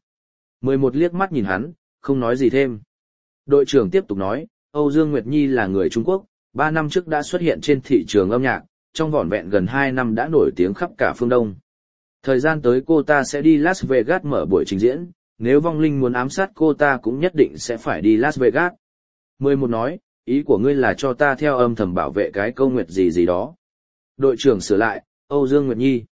11 liếc mắt nhìn hắn, không nói gì thêm. Đội trưởng tiếp tục nói, Âu Dương Nguyệt Nhi là người Trung Quốc, 3 năm trước đã xuất hiện trên thị trường âm nhạc, trong vỏn vẹn gần 2 năm đã nổi tiếng khắp cả phương Đông. Thời gian tới cô ta sẽ đi Las Vegas mở buổi trình diễn, nếu vong linh muốn ám sát cô ta cũng nhất định sẽ phải đi Las Vegas. 11 nói, ý của ngươi là cho ta theo âm thầm bảo vệ cái câu nguyệt gì gì đó. Đội trưởng sửa lại, Âu Dương Nguyệt Nhi.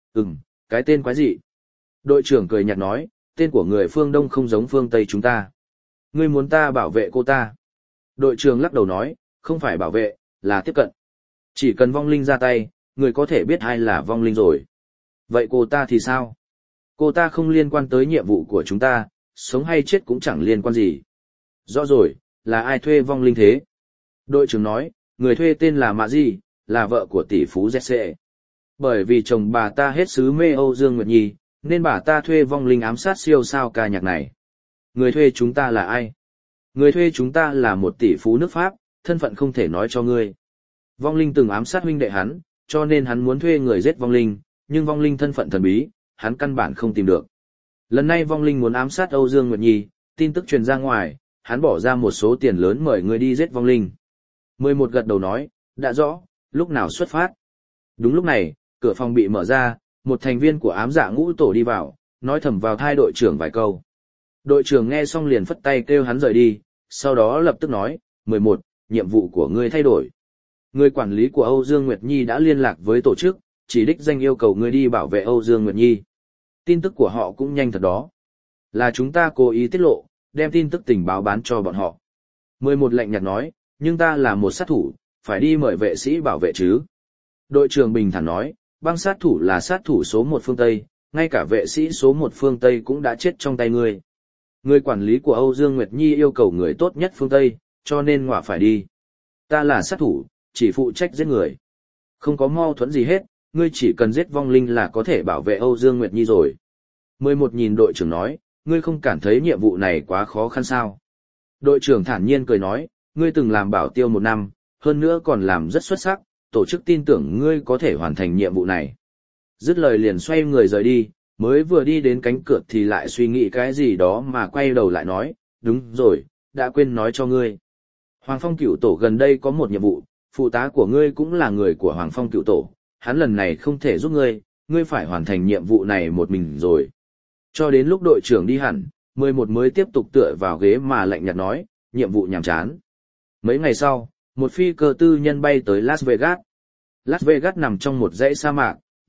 Cái tên quái dị. Đội trưởng cười nhạt nói, tên của người phương Đông không giống phương Tây chúng ta. Ngươi muốn ta bảo vệ cô ta. Đội trưởng lắc đầu nói, không phải bảo vệ, là tiếp cận. Chỉ cần vong linh ra tay, người có thể biết ai là vong linh rồi. Vậy cô ta thì sao? Cô ta không liên quan tới nhiệm vụ của chúng ta, sống hay chết cũng chẳng liên quan gì. Rõ rồi, là ai thuê vong linh thế? Đội trưởng nói, người thuê tên là Mạ Di, là vợ của tỷ phú Jesse. Bởi vì chồng bà ta hết sức mê Âu Dương Nguyệt Nhi, nên bà ta thuê vong linh ám sát siêu sao ca nhạc này. Người thuê chúng ta là ai? Người thuê chúng ta là một tỷ phú nước Pháp, thân phận không thể nói cho ngươi. Vong linh từng ám sát huynh đệ hắn, cho nên hắn muốn thuê người giết vong linh, nhưng vong linh thân phận thần bí, hắn căn bản không tìm được. Lần này vong linh muốn ám sát Âu Dương Nguyệt Nhi, tin tức truyền ra ngoài, hắn bỏ ra một số tiền lớn mời người đi giết vong linh. 11 gật đầu nói, đã rõ, lúc nào xuất phát. Đúng lúc này, cửa phòng bị mở ra, một thành viên của ám dạ ngũ tổ đi vào, nói thầm vào tai đội trưởng vài câu. Đội trưởng nghe xong liền phất tay kêu hắn rời đi, sau đó lập tức nói, 11, nhiệm vụ của ngươi thay đổi. Người quản lý của Âu Dương Nguyệt Nhi đã liên lạc với tổ chức, chỉ đích danh yêu cầu ngươi đi bảo vệ Âu Dương Nguyệt Nhi. Tin tức của họ cũng nhanh thật đó. Là chúng ta cố ý tiết lộ, đem tin tức tình báo bán cho bọn họ. 11 lạnh nhạt nói, nhưng ta là một sát thủ, phải đi mời vệ sĩ bảo vệ chứ. Đội trưởng bình thản nói, băng sát thủ là sát thủ số 1 phương Tây, ngay cả vệ sĩ số 1 phương Tây cũng đã chết trong tay ngươi. Người quản lý của Âu Dương Nguyệt Nhi yêu cầu người tốt nhất phương Tây, cho nên ngọa phải đi. Ta là sát thủ, chỉ phụ trách giết người. Không có mâu thuẫn gì hết, ngươi chỉ cần giết vong linh là có thể bảo vệ Âu Dương Nguyệt Nhi rồi. 11 nhìn đội trưởng nói, ngươi không cảm thấy nhiệm vụ này quá khó khăn sao? Đội trưởng thản nhiên cười nói, ngươi từng làm bảo tiêu 1 năm, hơn nữa còn làm rất xuất sắc, tổ chức tin tưởng ngươi có thể hoàn thành nhiệm vụ này. Dứt lời liền xoay người rời đi, mới vừa đi đến cánh cửa thì lại suy nghĩ cái gì đó mà quay đầu lại nói, đúng rồi, đã quên nói cho ngươi. Hoàng Phong Cửu Tổ gần đây có một nhiệm vụ, phụ tá của ngươi cũng là người của Hoàng Phong Cửu Tổ, hắn lần này không thể giúp ngươi, ngươi phải hoàn thành nhiệm vụ này một mình rồi. Cho đến lúc đội trưởng đi hẳn, 11 mới tiếp tục tựa vào ghế mà lạnh nhạt nói, nhiệm vụ nhàm chán. Mấy ngày sau, một phi cơ tư nhân bay tới Las Vegas. Las Vegas nằm trong một dãy sa mạc,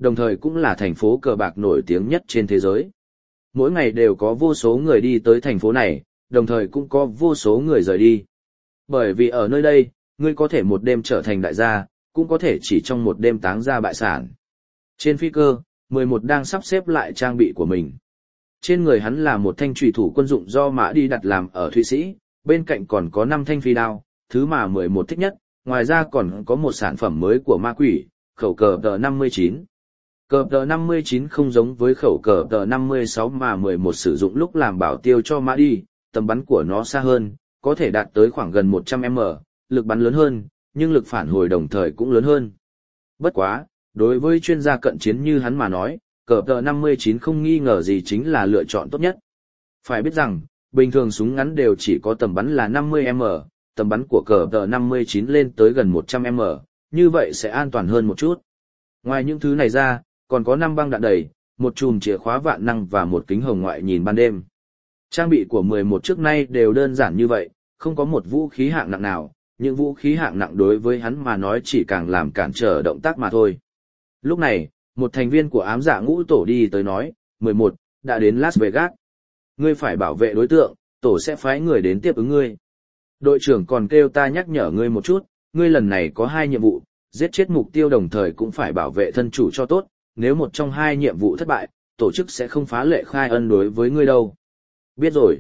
đồng thời cũng là thành phố cờ bạc nổi tiếng nhất trên thế giới. Mỗi ngày đều có vô số người đi tới thành phố này, đồng thời cũng có vô số người rời đi. Bởi vì ở nơi đây, ngươi có thể một đêm trở thành đại gia, cũng có thể chỉ trong một đêm táng ra bại sản. Trên phi cơ, 11 đang sắp xếp lại trang bị của mình. Trên người hắn là một thanh trùy thủ quân dụng do Mã đi đặt làm ở Thụy Sĩ, bên cạnh còn có 5 thanh phi đao, thứ mà 11 thích nhất, ngoài ra còn có một sản phẩm mới của ma quỷ, khẩu cờ T59. Cờ T59 không giống với khẩu cờ T56 mà 11 sử dụng lúc làm bảo tiêu cho Mã đi, tầm bắn của nó xa hơn, có thể đạt tới khoảng gần 100m, lực bắn lớn hơn, nhưng lực phản hồi đồng thời cũng lớn hơn. Bất quá, đối với chuyên gia cận chiến như hắn mà nói, cờ T59 không nghi ngờ gì chính là lựa chọn tốt nhất. Phải biết rằng, bình thường súng ngắn đều chỉ có tầm bắn là 50m, tầm bắn của cờ T59 lên tới gần 100m, như vậy sẽ an toàn hơn một chút. Ngoài những thứ này ra, còn có 5 băng đạn đầy, một chùm chìa khóa vạn năng và một kính hồng ngoại nhìn ban đêm. Trang bị của 11 trước nay đều đơn giản như vậy, không có một vũ khí hạng nặng nào, những vũ khí hạng nặng đối với hắn mà nói chỉ càng làm cản trở động tác mà thôi. Lúc này, một thành viên của ám dạ ngũ tổ đi tới nói, 11, đã đến Las Vegas. Ngươi phải bảo vệ đối tượng, tổ sẽ phái người đến tiếp ứng ngươi. Đội trưởng còn kêu ta nhắc nhở ngươi một chút, ngươi lần này có 2 nhiệm vụ, giết chết mục tiêu đồng thời cũng phải bảo vệ thân chủ cho tốt, nếu một trong 2 nhiệm vụ thất bại, tổ chức sẽ không phá lệ khai ân đối với ngươi đâu. Biết rồi.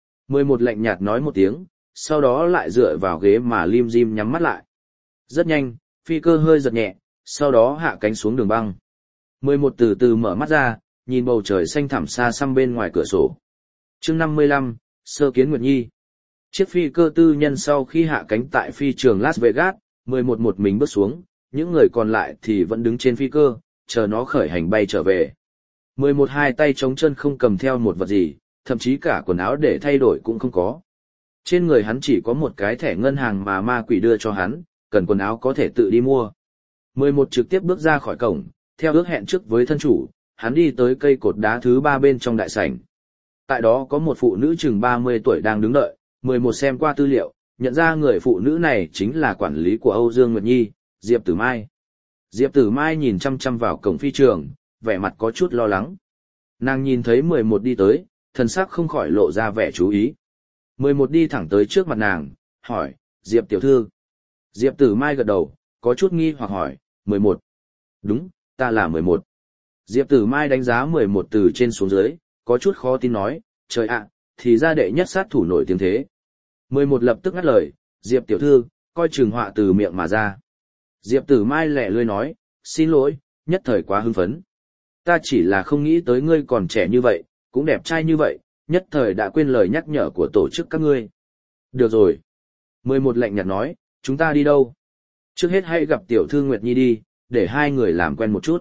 11 lạnh nhạt nói một tiếng, sau đó lại dựa vào ghế mà lim dim nhắm mắt lại. Rất nhanh, phi cơ hơi giật nhẹ, sau đó hạ cánh xuống đường băng. 11 từ từ mở mắt ra, nhìn bầu trời xanh thẳm xa xăm bên ngoài cửa sổ. Chương 55, sơ kiến Nguyệt Nhi. Chiếc phi cơ tư nhân sau khi hạ cánh tại phi trường Las Vegas, 11 một mình bước xuống, những người còn lại thì vẫn đứng trên phi cơ, chờ nó khởi hành bay trở về. 11 hai tay trống chân không cầm theo một vật gì, thậm chí cả quần áo để thay đổi cũng không có. Trên người hắn chỉ có một cái thẻ ngân hàng mà ma quỷ đưa cho hắn, cần quần áo có thể tự đi mua. 11 trực tiếp bước ra khỏi cổng, theo ước hẹn trước với thân chủ, hắn đi tới cây cột đá thứ 3 bên trong đại sảnh. Tại đó có một phụ nữ chừng 30 tuổi đang đứng đợi, 11 xem qua tư liệu, nhận ra người phụ nữ này chính là quản lý của Âu Dương Nguyệt Nhi, Diệp Tử Mai. Diệp Tử Mai nhìn chăm chăm vào cổng phi trường, vẻ mặt có chút lo lắng. Nàng nhìn thấy 11 đi tới, thần sắc không khỏi lộ ra vẻ chú ý. 11 đi thẳng tới trước mặt nàng, hỏi, Diệp tiểu thư. Diệp Tử Mai gật đầu, có chút nghi hoặc hỏi, 11. Đúng, ta là 11. Diệp Tử Mai đánh giá 11 từ trên xuống dưới, có chút khó tin nói, trời ạ, thì ra đệ nhất sát thủ nổi tiếng thế. 11 lập tức ngắt lời, Diệp tiểu thư, coi chừng họa từ miệng mà ra. Diệp Tử Mai lẹ lươi nói, xin lỗi, nhất thời quá hưng phấn. Ta chỉ là không nghĩ tới ngươi còn trẻ như vậy, cũng đẹp trai như vậy, nhất thời đã quên lời nhắc nhở của tổ chức các ngươi. Được rồi. 11 lạnh nhạt nói, chúng ta đi đâu? Trước hết hãy gặp tiểu thư Nguyệt Nhi đi, để 2 người làm quen một chút.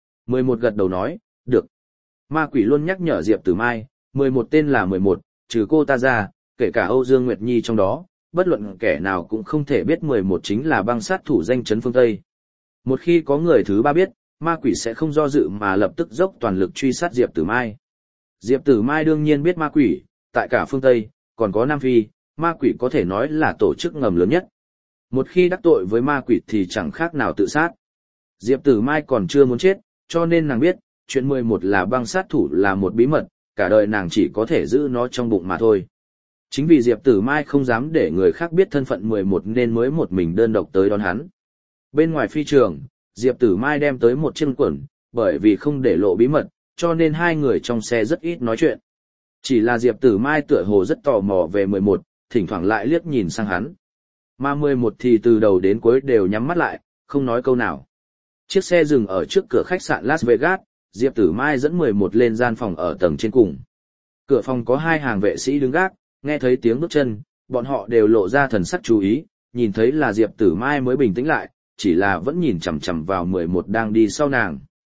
11 gật đầu nói, được. Ma quỷ luôn nhắc nhở Diệp Tử Mai, 11 tên là 11, trừ cô ta ra, kể cả Âu Dương Nguyệt Nhi trong đó, bất luận kẻ nào cũng không thể biết 11 chính là băng sát thủ danh chấn phương Tây. Một khi có người thứ 3 biết, ma quỷ sẽ không do dự mà lập tức dốc toàn lực truy sát Diệp Tử Mai. Diệp Tử Mai đương nhiên biết ma quỷ, tại cả phương Tây, còn có Nam Phi, ma quỷ có thể nói là tổ chức ngầm lớn nhất. Một khi đắc tội với ma quỷ thì chẳng khác nào tự sát. Diệp Tử Mai còn chưa muốn chết, cho nên nàng biết, chuyện 11 là băng sát thủ là một bí mật, cả đời nàng chỉ có thể giữ nó trong bụng mà thôi. Chính vì Diệp Tử Mai không dám để người khác biết thân phận 11 nên mới một mình đơn độc tới đón hắn. Bên ngoài phi trường, Diệp Tử Mai đem tới một chiếc quần, bởi vì không để lộ bí mật, cho nên 2 người trong xe rất ít nói chuyện. Chỉ là Diệp Tử Mai tựa hồ rất tò mò về 11, thỉnh thoảng lại liếc nhìn sang hắn. Mà 11 thì từ đầu đến cuối đều nhắm mắt lại, không nói câu nào. Chiếc xe dừng ở trước cửa khách sạn Las Vegas, Diệp Tử Mai dẫn 11 lên gian phòng ở tầng trên cùng. Cửa phòng có 2 hàng vệ sĩ đứng gác, nghe thấy tiếng bước chân, bọn họ đều lộ ra thần sắc chú ý, nhìn thấy là Diệp Tử Mai mới bình tĩnh lại, chỉ là vẫn nhìn chằm chằm vào 11 đang đi sau nàng.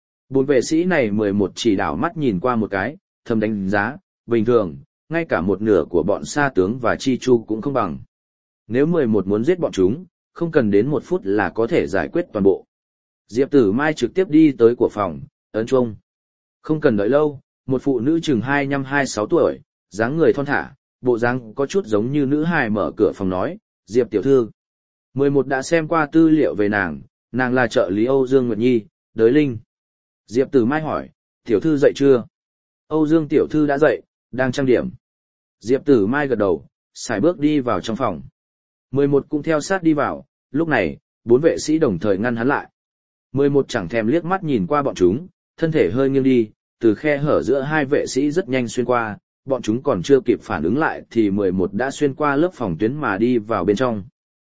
4 vệ sĩ này 11 chỉ đảo mắt nhìn qua một cái, thầm đánh giá, bình thường, ngay cả một nửa của bọn sa tướng và chi chu cũng không bằng. Nếu 11 muốn giết bọn chúng, không cần đến 1 phút là có thể giải quyết toàn bộ. Diệp Tử Mai trực tiếp đi tới của phòng, ấn chuông. Không cần đợi lâu, một phụ nữ chừng 25-26 tuổi, dáng người thon thả, bộ dáng có chút giống như nữ hài mở cửa phòng nói, Diệp tiểu thư. 11 đã xem qua tư liệu về nàng là trợ lý Âu Dương Nguyệt Nhi, đới linh. Diệp Tử Mai hỏi, tiểu thư dậy chưa? Âu Dương tiểu thư đã dậy, đang trang điểm. Diệp Tử Mai gật đầu, sải bước đi vào trong phòng. 11 cũng theo sát đi vào, lúc này, 4 vệ sĩ đồng thời ngăn hắn lại. 11 chẳng thèm liếc mắt nhìn qua bọn chúng, thân thể hơi nghiêng đi, từ khe hở giữa hai vệ sĩ rất nhanh xuyên qua, bọn chúng còn chưa kịp phản ứng lại thì 11 đã xuyên qua lớp phòng tuyến mà đi vào bên trong.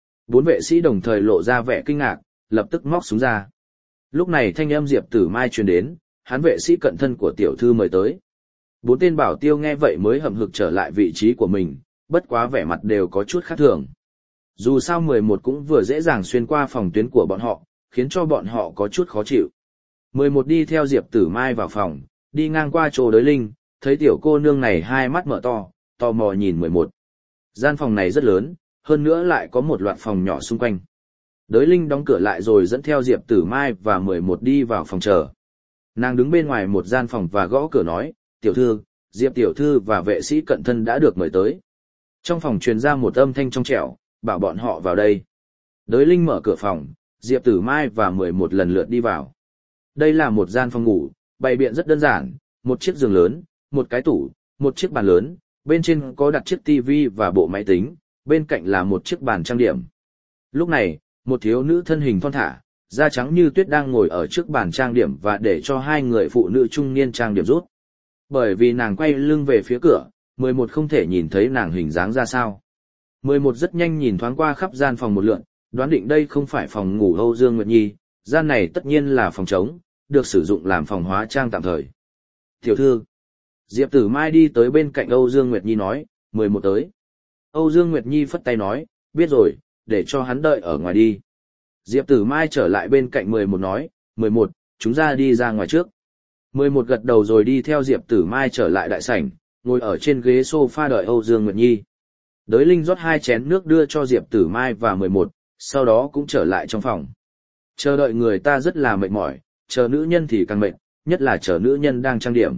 4 vệ sĩ đồng thời lộ ra vẻ kinh ngạc, lập tức móc súng ra. Lúc này thanh âm Diệp Tử Mai truyền đến, hắn vệ sĩ cận thân của tiểu thư mời tới. 4 tên bảo tiêu nghe vậy mới hậm hực trở lại vị trí của mình, bất quá vẻ mặt đều có chút khác thường. Dù sao 11 cũng vừa dễ dàng xuyên qua phòng tuyến của bọn họ, khiến cho bọn họ có chút khó chịu. 11 đi theo Diệp Tử Mai vào phòng, đi ngang qua chỗ Đới Linh, thấy tiểu cô nương này hai mắt mở to, tò mò nhìn 11. Gian phòng này rất lớn, hơn nữa lại có một loạt phòng nhỏ xung quanh. Đới Linh đóng cửa lại rồi dẫn theo Diệp Tử Mai và 11 đi vào phòng chờ. Nàng đứng bên ngoài một gian phòng và gõ cửa nói, tiểu thư, Diệp tiểu thư và vệ sĩ cận thân đã được mời tới. Trong phòng truyền ra một âm thanh trong trẻo, bảo bọn họ vào đây. Đới Linh mở cửa phòng, Diệp Tử Mai và 11 lần lượt đi vào. Đây là một gian phòng ngủ, bày biện rất đơn giản, một chiếc giường lớn, một cái tủ, một chiếc bàn lớn, bên trên có đặt chiếc tivi và bộ máy tính, bên cạnh là một chiếc bàn trang điểm. Lúc này, một thiếu nữ thân hình thon thả, da trắng như tuyết đang ngồi ở trước bàn trang điểm và để cho hai người phụ nữ trung niên trang điểm rút. Bởi vì nàng quay lưng về phía cửa, 11 không thể nhìn thấy nàng hình dáng ra sao. 11 rất nhanh nhìn thoáng qua khắp gian phòng một lượt, đoán định đây không phải phòng ngủ Âu Dương Nguyệt Nhi, gian này tất nhiên là phòng trống, được sử dụng làm phòng hóa trang tạm thời. Tiểu thư, Diệp Tử Mai đi tới bên cạnh Âu Dương Nguyệt Nhi nói, 11 tới. Âu Dương Nguyệt Nhi phất tay nói, biết rồi, để cho hắn đợi ở ngoài đi. Diệp Tử Mai trở lại bên cạnh 11 nói, 11, chúng ta đi ra ngoài trước. 11 gật đầu rồi đi theo Diệp Tử Mai trở lại đại sảnh, ngồi ở trên ghế sofa đợi Âu Dương Nguyệt Nhi. Đới Linh rót 2 chén nước đưa cho Diệp Tử Mai và 11, sau đó cũng trở lại trong phòng. Chờ đợi người ta rất là mệt mỏi, chờ nữ nhân thì càng mệt, nhất là chờ nữ nhân đang trang điểm.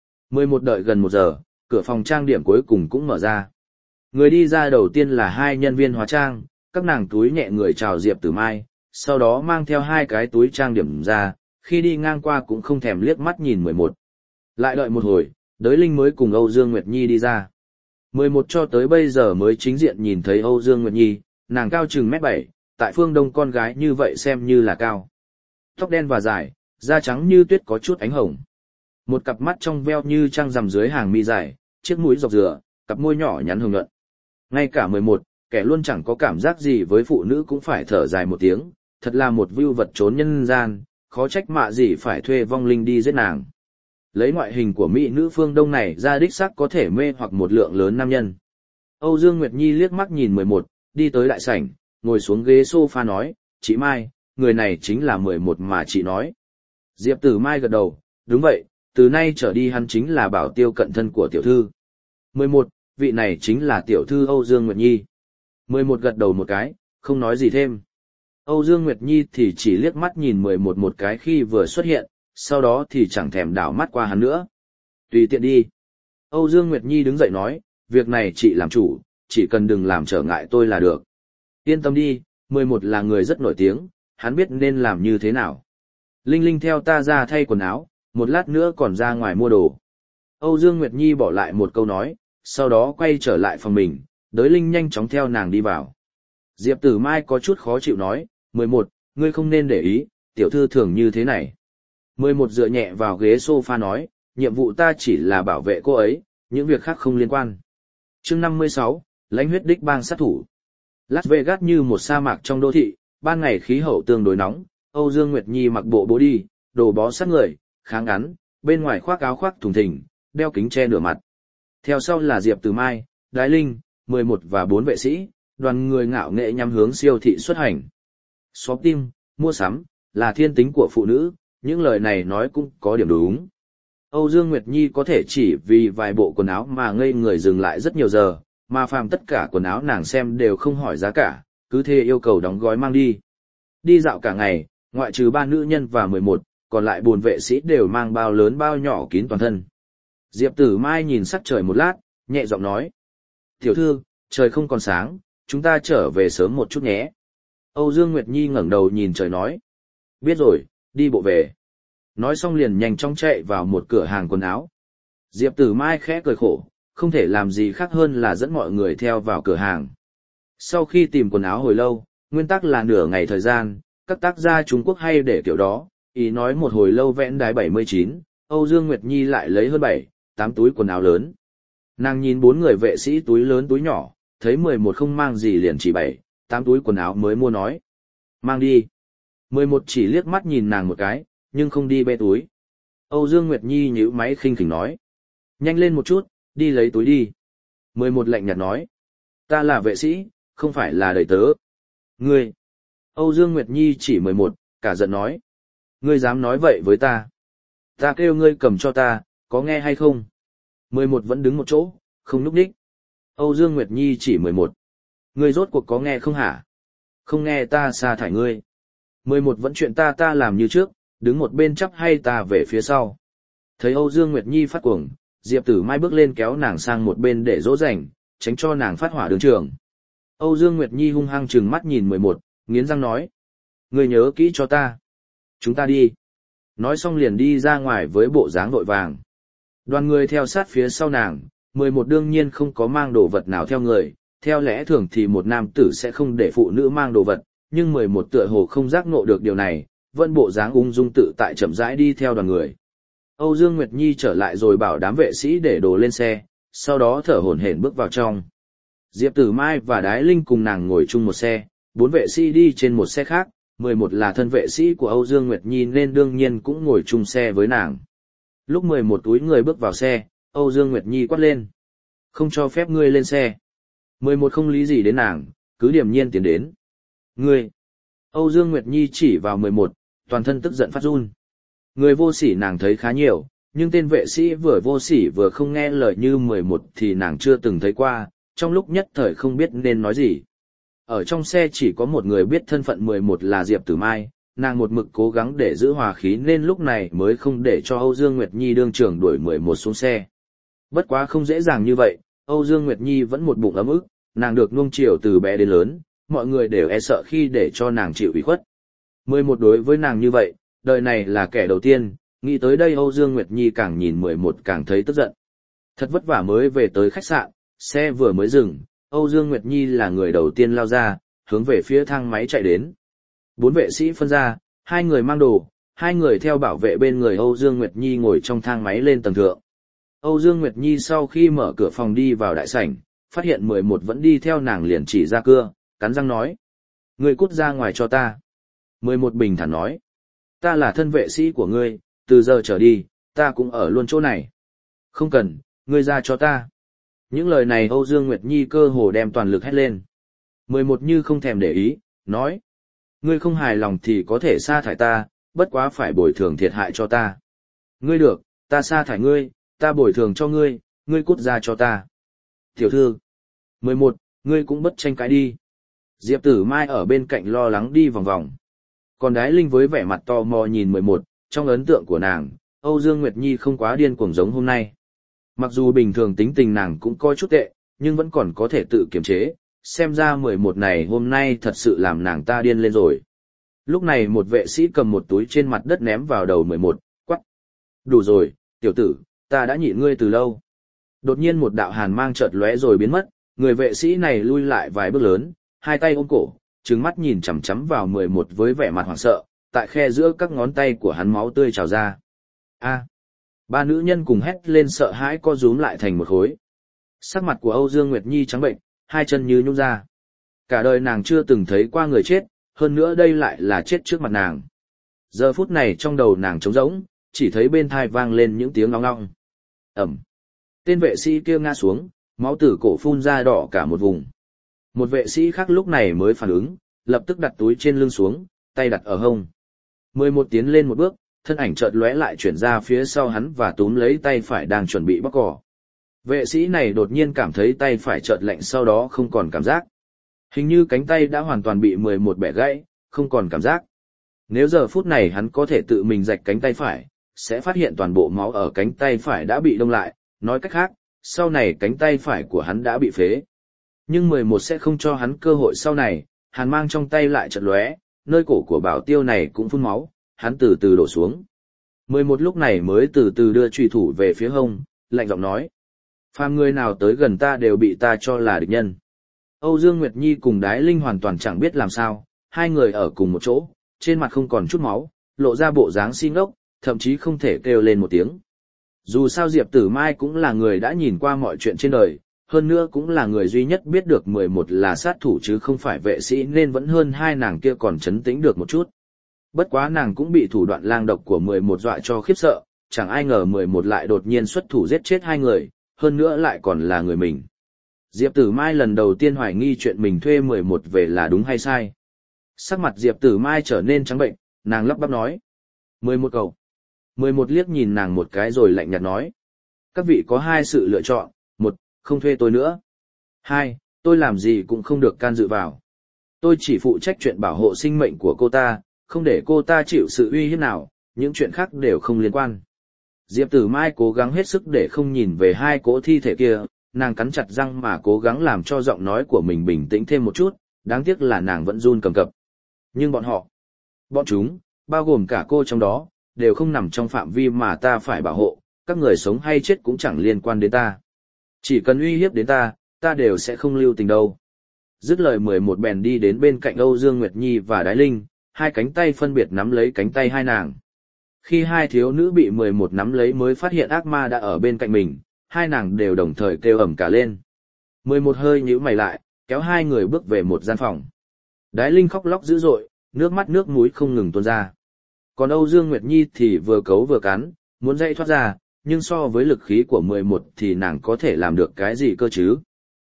11 đợi gần 1 giờ, cửa phòng trang điểm cuối cùng cũng mở ra. Người đi ra đầu tiên là 2 nhân viên hóa trang, các nàng túi nhẹ người chào Diệp Tử Mai, sau đó mang theo 2 cái túi trang điểm ra, khi đi ngang qua cũng không thèm liếc mắt nhìn 11. Lại đợi một hồi, Đới Linh mới cùng Âu Dương Nguyệt Nhi đi ra. 11 cho tới bây giờ mới chính diện nhìn thấy Âu Dương Nguyệt Nhi, nàng cao chừng 1m7, tại phương Đông con gái như vậy xem như là cao. Tóc đen và dài, da trắng như tuyết có chút ánh hồng. Một cặp mắt trong veo như trăng rằm dưới hàng mi dài, chiếc mũi dọc dừa, cặp môi nhỏ nhắn hồng nhuận. Ngay cả 11, kẻ luôn chẳng có cảm giác gì với phụ nữ cũng phải thở dài một tiếng, thật là một vưu vật trốn nhân gian, khó trách mạ gì phải thuê vong linh đi giết nàng. Lấy ngoại hình của mỹ nữ phương Đông này ra đích xác có thể mê hoặc một lượng lớn nam nhân. Âu Dương Nguyệt Nhi liếc mắt nhìn 11, đi tới đại sảnh, ngồi xuống ghế sofa nói, chị Mai, người này chính là 11 mà chị nói. Diệp Tử Mai gật đầu, đúng vậy, từ nay trở đi hắn chính là bảo tiêu cận thân của tiểu thư. 11, vị này chính là tiểu thư Âu Dương Nguyệt Nhi. 11 gật đầu một cái, không nói gì thêm. Âu Dương Nguyệt Nhi thì chỉ liếc mắt nhìn 11 một cái khi vừa xuất hiện, sau đó thì chẳng thèm đảo mắt qua hắn nữa. Tùy tiện đi. Âu Dương Nguyệt Nhi đứng dậy nói, việc này chị làm chủ, chỉ cần đừng làm trở ngại tôi là được. Yên tâm đi, 11 là người rất nổi tiếng, hắn biết nên làm như thế nào. Linh Linh theo ta ra thay quần áo, một lát nữa còn ra ngoài mua đồ. Âu Dương Nguyệt Nhi bỏ lại một câu nói, sau đó quay trở lại phòng mình, Đới Linh nhanh chóng theo nàng đi vào. Diệp Tử Mai có chút khó chịu nói, 11, ngươi không nên để ý, tiểu thư thường như thế này. 11 dựa nhẹ vào ghế sofa nói, nhiệm vụ ta chỉ là bảo vệ cô ấy, những việc khác không liên quan. Chương 56, lãnh huyết đích bang sát thủ. Las Vegas như một sa mạc trong đô thị, ban ngày khí hậu tương đối nóng, Âu Dương Nguyệt Nhi mặc bộ body, đồ bó sát người, kháng ngắn, bên ngoài khoác áo khoác thùng thình, đeo kính che nửa mặt. Theo sau là Diệp Tử Mai, Đái Linh, 11 và 4 vệ sĩ, đoàn người ngạo nghệ nhắm hướng siêu thị xuất hành. Shopping, mua sắm, là thiên tính của phụ nữ, những lời này nói cũng có điểm đúng. Âu Dương Nguyệt Nhi có thể chỉ vì vài bộ quần áo mà ngây người dừng lại rất nhiều giờ, mà phàm tất cả quần áo nàng xem đều không hỏi giá cả, cứ thế yêu cầu đóng gói mang đi. Đi dạo cả ngày, ngoại trừ 3 nữ nhân và 11, còn lại 4 vệ sĩ đều mang bao lớn bao nhỏ kín toàn thân. Diệp Tử Mai nhìn sắc trời một lát, nhẹ giọng nói. Tiểu thư, trời không còn sáng, chúng ta trở về sớm một chút nhé. Âu Dương Nguyệt Nhi ngẩng đầu nhìn trời nói. Biết rồi, đi bộ về. Nói xong liền nhanh chóng chạy vào một cửa hàng quần áo. Diệp Tử Mai khẽ cười khổ, không thể làm gì khác hơn là dẫn mọi người theo vào cửa hàng. Sau khi tìm quần áo hồi lâu, nguyên tắc là nửa ngày thời gian, các tác gia Trung Quốc hay để kiểu đó, ý nói một hồi lâu vẽn đái 79, Âu Dương Nguyệt Nhi lại lấy hơn 7, 8 túi quần áo lớn. Nàng nhìn 4 người vệ sĩ túi lớn túi nhỏ, thấy 11 không mang gì liền chỉ 7, 8 túi quần áo mới mua nói. Mang đi. 11 chỉ liếc mắt nhìn nàng một cái, nhưng không đi bê túi. Âu Dương Nguyệt Nhi nhíu máy khinh khỉnh nói. Nhanh lên một chút, đi lấy túi đi. 11 lạnh nhạt nói. Ta là vệ sĩ, không phải là đầy tớ. Ngươi. Âu Dương Nguyệt Nhi chỉ 11, cả giận nói. Ngươi dám nói vậy với ta. Ta kêu ngươi cầm cho ta, có nghe hay không? 11 vẫn đứng một chỗ, không núp đích. Âu Dương Nguyệt Nhi chỉ 11. Ngươi rốt cuộc có nghe không hả? Không nghe ta sa thải ngươi. 11 vẫn chuyện ta làm như trước, đứng một bên chắp hay ta về phía sau. Thấy Âu Dương Nguyệt Nhi phát cuồng, Diệp Tử Mai bước lên kéo nàng sang một bên để dỗ dành, tránh cho nàng phát hỏa đường trường. Âu Dương Nguyệt Nhi hung hăng trừng mắt nhìn 11, nghiến răng nói. Ngươi nhớ kỹ cho ta. Chúng ta đi. Nói xong liền đi ra ngoài với bộ dáng vội vàng. Đoàn người theo sát phía sau nàng, 11 đương nhiên không có mang đồ vật nào theo người, theo lẽ thường thì một nam tử sẽ không để phụ nữ mang đồ vật, nhưng 11 tựa hồ không giác ngộ được điều này, vẫn bộ dáng ung dung tự tại chậm rãi đi theo đoàn người. Âu Dương Nguyệt Nhi trở lại rồi bảo đám vệ sĩ để đồ lên xe, sau đó thở hổn hển bước vào trong. Diệp Tử Mai và Đái Linh cùng nàng ngồi chung một xe, 4 vệ sĩ đi trên một xe khác, 11 là thân vệ sĩ của Âu Dương Nguyệt Nhi nên đương nhiên cũng ngồi chung xe với nàng. Lúc 11 túi người bước vào xe, Âu Dương Nguyệt Nhi quát lên. Không cho phép ngươi lên xe. 11 không lý gì đến nàng, cứ điềm nhiên tiến đến. Ngươi! Âu Dương Nguyệt Nhi chỉ vào 11, toàn thân tức giận phát run. Người vô sỉ nàng thấy khá nhiều, nhưng tên vệ sĩ vừa vô sỉ vừa không nghe lời như 11 thì nàng chưa từng thấy qua, trong lúc nhất thời không biết nên nói gì. Ở trong xe chỉ có một người biết thân phận 11 là Diệp Tử Mai, nàng một mực cố gắng để giữ hòa khí nên lúc này mới không để cho Âu Dương Nguyệt Nhi đương trường đuổi 11 xuống xe. Bất quá không dễ dàng như vậy, Âu Dương Nguyệt Nhi vẫn một bụng ấm ức, nàng được nuông chiều từ bé đến lớn, mọi người đều e sợ khi để cho nàng chịu ủy khuất. 11 đối với nàng như vậy, đời này là kẻ đầu tiên, nghĩ tới đây Âu Dương Nguyệt Nhi càng nhìn 11 càng thấy tức giận. Thật vất vả mới về tới khách sạn, xe vừa mới dừng, Âu Dương Nguyệt Nhi là người đầu tiên lao ra, hướng về phía thang máy chạy đến. 4 vệ sĩ phân ra, 2 người mang đồ, 2 người theo bảo vệ bên người Âu Dương Nguyệt Nhi ngồi trong thang máy lên tầng thượng. Âu Dương Nguyệt Nhi sau khi mở cửa phòng đi vào đại sảnh, phát hiện 11 vẫn đi theo nàng liền chỉ ra cưa, cắn răng nói. Ngươi cút ra ngoài cho ta. 11 bình thản nói. Ta là thân vệ sĩ của ngươi, từ giờ trở đi, ta cũng ở luôn chỗ này. Không cần, ngươi ra cho ta. Những lời này Âu Dương Nguyệt Nhi cơ hồ đem toàn lực hét lên. 11 như không thèm để ý, nói. Ngươi không hài lòng thì có thể sa thải ta, bất quá phải bồi thường thiệt hại cho ta. Ngươi được, ta sa thải ngươi, ta bồi thường cho ngươi, ngươi cút ra cho ta. Tiểu thư. 11, ngươi cũng bất tranh cãi đi. Diệp Tử Mai ở bên cạnh lo lắng đi vòng vòng. Còn Đái Linh với vẻ mặt tò mò nhìn 11, trong ấn tượng của nàng, Âu Dương Nguyệt Nhi không quá điên cuồng giống hôm nay. Mặc dù bình thường tính tình nàng cũng coi chút tệ, nhưng vẫn còn có thể tự kiềm chế, xem ra 11 này hôm nay thật sự làm nàng ta điên lên rồi. Lúc này một vệ sĩ cầm một túi trên mặt đất ném vào đầu 11, quắc. Đủ rồi, tiểu tử, ta đã nhịn ngươi từ lâu. Đột nhiên một đạo hàn mang chợt lóe rồi biến mất, người vệ sĩ này lui lại vài bước lớn, hai tay ôm cổ, trừng mắt nhìn chằm chằm vào 11 với vẻ mặt hoảng sợ, tại khe giữa các ngón tay của hắn máu tươi trào ra. A! Ba nữ nhân cùng hét lên sợ hãi co rúm lại thành một khối. Sắc mặt của Âu Dương Nguyệt Nhi trắng bệnh, hai chân như nhũn ra. Cả đời nàng chưa từng thấy qua người chết, hơn nữa đây lại là chết trước mặt nàng. Giờ phút này trong đầu nàng trống rỗng, chỉ thấy bên tai vang lên những tiếng ong ong. Ầm. Tên vệ sĩ kia ngã xuống, máu từ cổ phun ra đỏ cả một vùng. Một vệ sĩ khác lúc này mới phản ứng, lập tức đặt túi trên lưng xuống, tay đặt ở hông. 11 tiến lên một bước, thân ảnh chợt lóe lại chuyển ra phía sau hắn và túm lấy tay phải đang chuẩn bị bóc cỏ. Vệ sĩ này đột nhiên cảm thấy tay phải chợt lạnh sau đó không còn cảm giác. Hình như cánh tay đã hoàn toàn bị 11 bẻ gãy, không còn cảm giác. Nếu giờ phút này hắn có thể tự mình rạch cánh tay phải, sẽ phát hiện toàn bộ máu ở cánh tay phải đã bị đông lại, nói cách khác, sau này cánh tay phải của hắn đã bị phế. Nhưng 11 sẽ không cho hắn cơ hội sau này, hàn mang trong tay lại chợt lóe, nơi cổ của bảo tiêu này cũng phun máu, hắn từ từ đổ xuống. 11 lúc này mới từ từ đưa chùy thủ về phía hông, lạnh giọng nói. Phàm người nào tới gần ta đều bị ta cho là địch nhân. Âu Dương Nguyệt Nhi cùng Đái Linh hoàn toàn chẳng biết làm sao, hai người ở cùng một chỗ, trên mặt không còn chút máu, lộ ra bộ dáng si ngốc, thậm chí không thể kêu lên một tiếng. Dù sao Diệp Tử Mai cũng là người đã nhìn qua mọi chuyện trên đời, hơn nữa cũng là người duy nhất biết được 11 là sát thủ chứ không phải vệ sĩ nên vẫn hơn hai nàng kia còn chấn tĩnh được một chút. Bất quá nàng cũng bị thủ đoạn lang độc của 11 dọa cho khiếp sợ, chẳng ai ngờ 11 lại đột nhiên xuất thủ giết chết hai người, hơn nữa lại còn là người mình. Diệp Tử Mai lần đầu tiên hoài nghi chuyện mình thuê 11 về là đúng hay sai. Sắc mặt Diệp Tử Mai trở nên trắng bệnh, nàng lắp bắp nói. 11 cậu. 11 liếc nhìn nàng một cái rồi lạnh nhạt nói. Các vị có hai sự lựa chọn, một, không thuê tôi nữa. Hai, tôi làm gì cũng không được can dự vào. Tôi chỉ phụ trách chuyện bảo hộ sinh mệnh của cô ta, không để cô ta chịu sự uy hiếp nào, những chuyện khác đều không liên quan. Diệp Tử Mai cố gắng hết sức để không nhìn về hai cỗ thi thể kia, nàng cắn chặt răng mà cố gắng làm cho giọng nói của mình bình tĩnh thêm một chút, đáng tiếc là nàng vẫn run cầm cập. Nhưng bọn chúng, bao gồm cả cô trong đó, đều không nằm trong phạm vi mà ta phải bảo hộ, các người sống hay chết cũng chẳng liên quan đến ta. Chỉ cần uy hiếp đến ta đều sẽ không lưu tình đâu. Dứt lời 11 bèn đi đến bên cạnh Âu Dương Nguyệt Nhi và Đái Linh, hai cánh tay phân biệt nắm lấy cánh tay hai nàng. Khi hai thiếu nữ bị 11 nắm lấy mới phát hiện ác ma đã ở bên cạnh mình, hai nàng đều đồng thời kêu ầm cả lên. 11 hơi nhíu mày lại, kéo hai người bước về một gian phòng. Đái Linh khóc lóc dữ dội, nước mắt nước mũi không ngừng tuôn ra. Còn Âu Dương Nguyệt Nhi thì vừa cấu vừa cắn, muốn dậy thoát ra, nhưng so với lực khí của 11 thì nàng có thể làm được cái gì cơ chứ?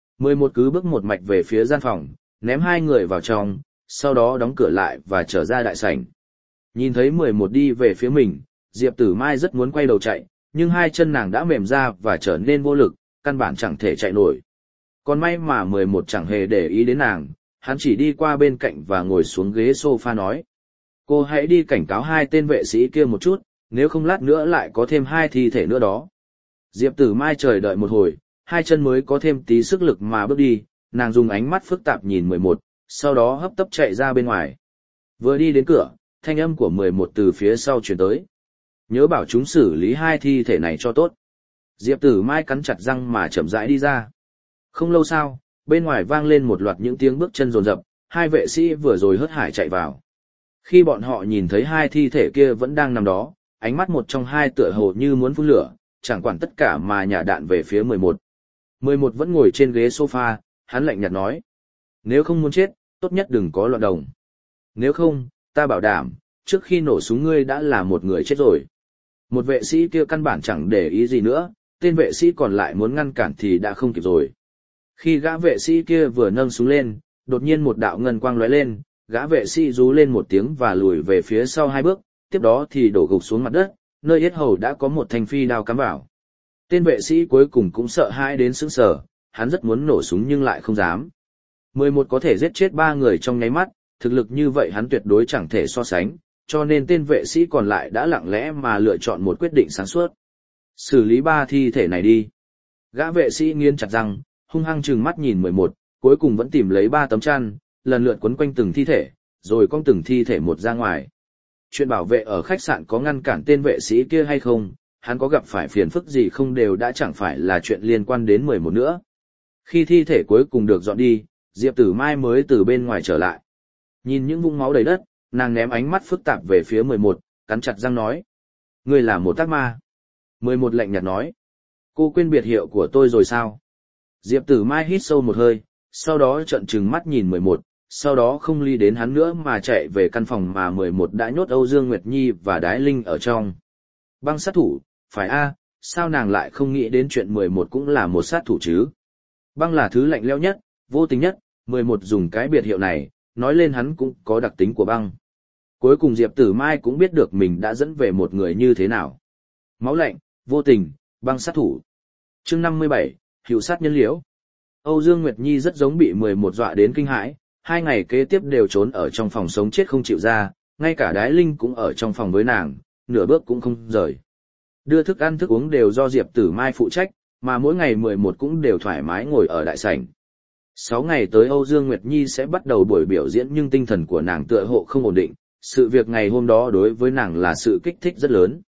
11 cứ bước một mạch về phía gian phòng, ném hai người vào trong, sau đó đóng cửa lại và trở ra đại sảnh. Nhìn thấy 11 đi về phía mình, Diệp Tử Mai rất muốn quay đầu chạy, nhưng hai chân nàng đã mềm ra và trở nên vô lực, căn bản chẳng thể chạy nổi. Còn may mà 11 chẳng hề để ý đến nàng, hắn chỉ đi qua bên cạnh và ngồi xuống ghế sofa nói. Cô hãy đi cảnh cáo hai tên vệ sĩ kia một chút, nếu không lát nữa lại có thêm hai thi thể nữa đó. Diệp Tử Mai chờ đợi một hồi, hai chân mới có thêm tí sức lực mà bước đi, nàng dùng ánh mắt phức tạp nhìn 11, sau đó hấp tấp chạy ra bên ngoài. Vừa đi đến cửa, thanh âm của 11 từ phía sau truyền tới. Nhớ bảo chúng xử lý hai thi thể này cho tốt. Diệp Tử Mai cắn chặt răng mà chậm rãi đi ra. Không lâu sau, bên ngoài vang lên một loạt những tiếng bước chân rồn rập, hai vệ sĩ vừa rồi hớt hải chạy vào. Khi bọn họ nhìn thấy hai thi thể kia vẫn đang nằm đó, ánh mắt một trong hai tựa hồ như muốn phun lửa, chẳng quản tất cả mà nhả đạn về phía 11. 11 vẫn ngồi trên ghế sofa, hắn lạnh nhạt nói. Nếu không muốn chết, tốt nhất đừng có loạn đồng. Nếu không, ta bảo đảm, trước khi nổ súng ngươi đã là một người chết rồi. Một vệ sĩ kia căn bản chẳng để ý gì nữa, tên vệ sĩ còn lại muốn ngăn cản thì đã không kịp rồi. Khi gã vệ sĩ kia vừa nâng súng lên, đột nhiên một đạo ngân quang lóe lên, gã vệ sĩ rú lên một tiếng và lùi về phía sau hai bước, tiếp đó thì đổ gục xuống mặt đất, nơi yết hầu đã có một thanh phi đao cắm vào. Tên vệ sĩ cuối cùng cũng sợ hãi đến sững sờ, hắn rất muốn nổ súng nhưng lại không dám. 11 có thể giết chết 3 người trong nháy mắt, thực lực như vậy hắn tuyệt đối chẳng thể so sánh, cho nên tên vệ sĩ còn lại đã lặng lẽ mà lựa chọn một quyết định sáng suốt. Xử lý 3 thi thể này đi. Gã vệ sĩ nghiến chặt răng, hung hăng trừng mắt nhìn 11, cuối cùng vẫn tìm lấy 3 tấm chăn, lần lượt quấn quanh từng thi thể, rồi cong từng thi thể một ra ngoài. Chuyện bảo vệ ở khách sạn có ngăn cản tên vệ sĩ kia hay không, hắn có gặp phải phiền phức gì không đều đã chẳng phải là chuyện liên quan đến 11 nữa. Khi thi thể cuối cùng được dọn đi, Diệp Tử Mai mới từ bên ngoài trở lại. Nhìn những vũng máu đầy đất, nàng ném ánh mắt phức tạp về phía 11, cắn chặt răng nói. Ngươi là một ác ma. 11 lạnh nhạt nói. Cô quên biệt hiệu của tôi rồi sao? Diệp Tử Mai hít sâu một hơi, sau đó trợn trừng mắt nhìn 11, sau đó không ly đến hắn nữa mà chạy về căn phòng mà 11 đã nhốt Âu Dương Nguyệt Nhi và Đái Linh ở trong. Băng sát thủ, phải a, sao nàng lại không nghĩ đến chuyện 11 cũng là một sát thủ chứ? Băng là thứ lạnh lẽo nhất, vô tình nhất, 11 dùng cái biệt hiệu này, nói lên hắn cũng có đặc tính của băng. Cuối cùng Diệp Tử Mai cũng biết được mình đã dẫn về một người như thế nào. Máu lạnh, vô tình, băng sát thủ. Chương 57, Hữu sát nhân liễu. Âu Dương Nguyệt Nhi rất giống bị 11 dọa đến kinh hãi, 2 ngày kế tiếp đều trốn ở trong phòng sống chết không chịu ra, ngay cả Đái Linh cũng ở trong phòng với nàng, nửa bước cũng không rời. Đưa thức ăn thức uống đều do Diệp Tử Mai phụ trách, mà mỗi ngày 11 cũng đều thoải mái ngồi ở đại sảnh. 6 ngày tới Âu Dương Nguyệt Nhi sẽ bắt đầu buổi biểu diễn nhưng tinh thần của nàng tựa hộ không ổn định, sự việc ngày hôm đó đối với nàng là sự kích thích rất lớn.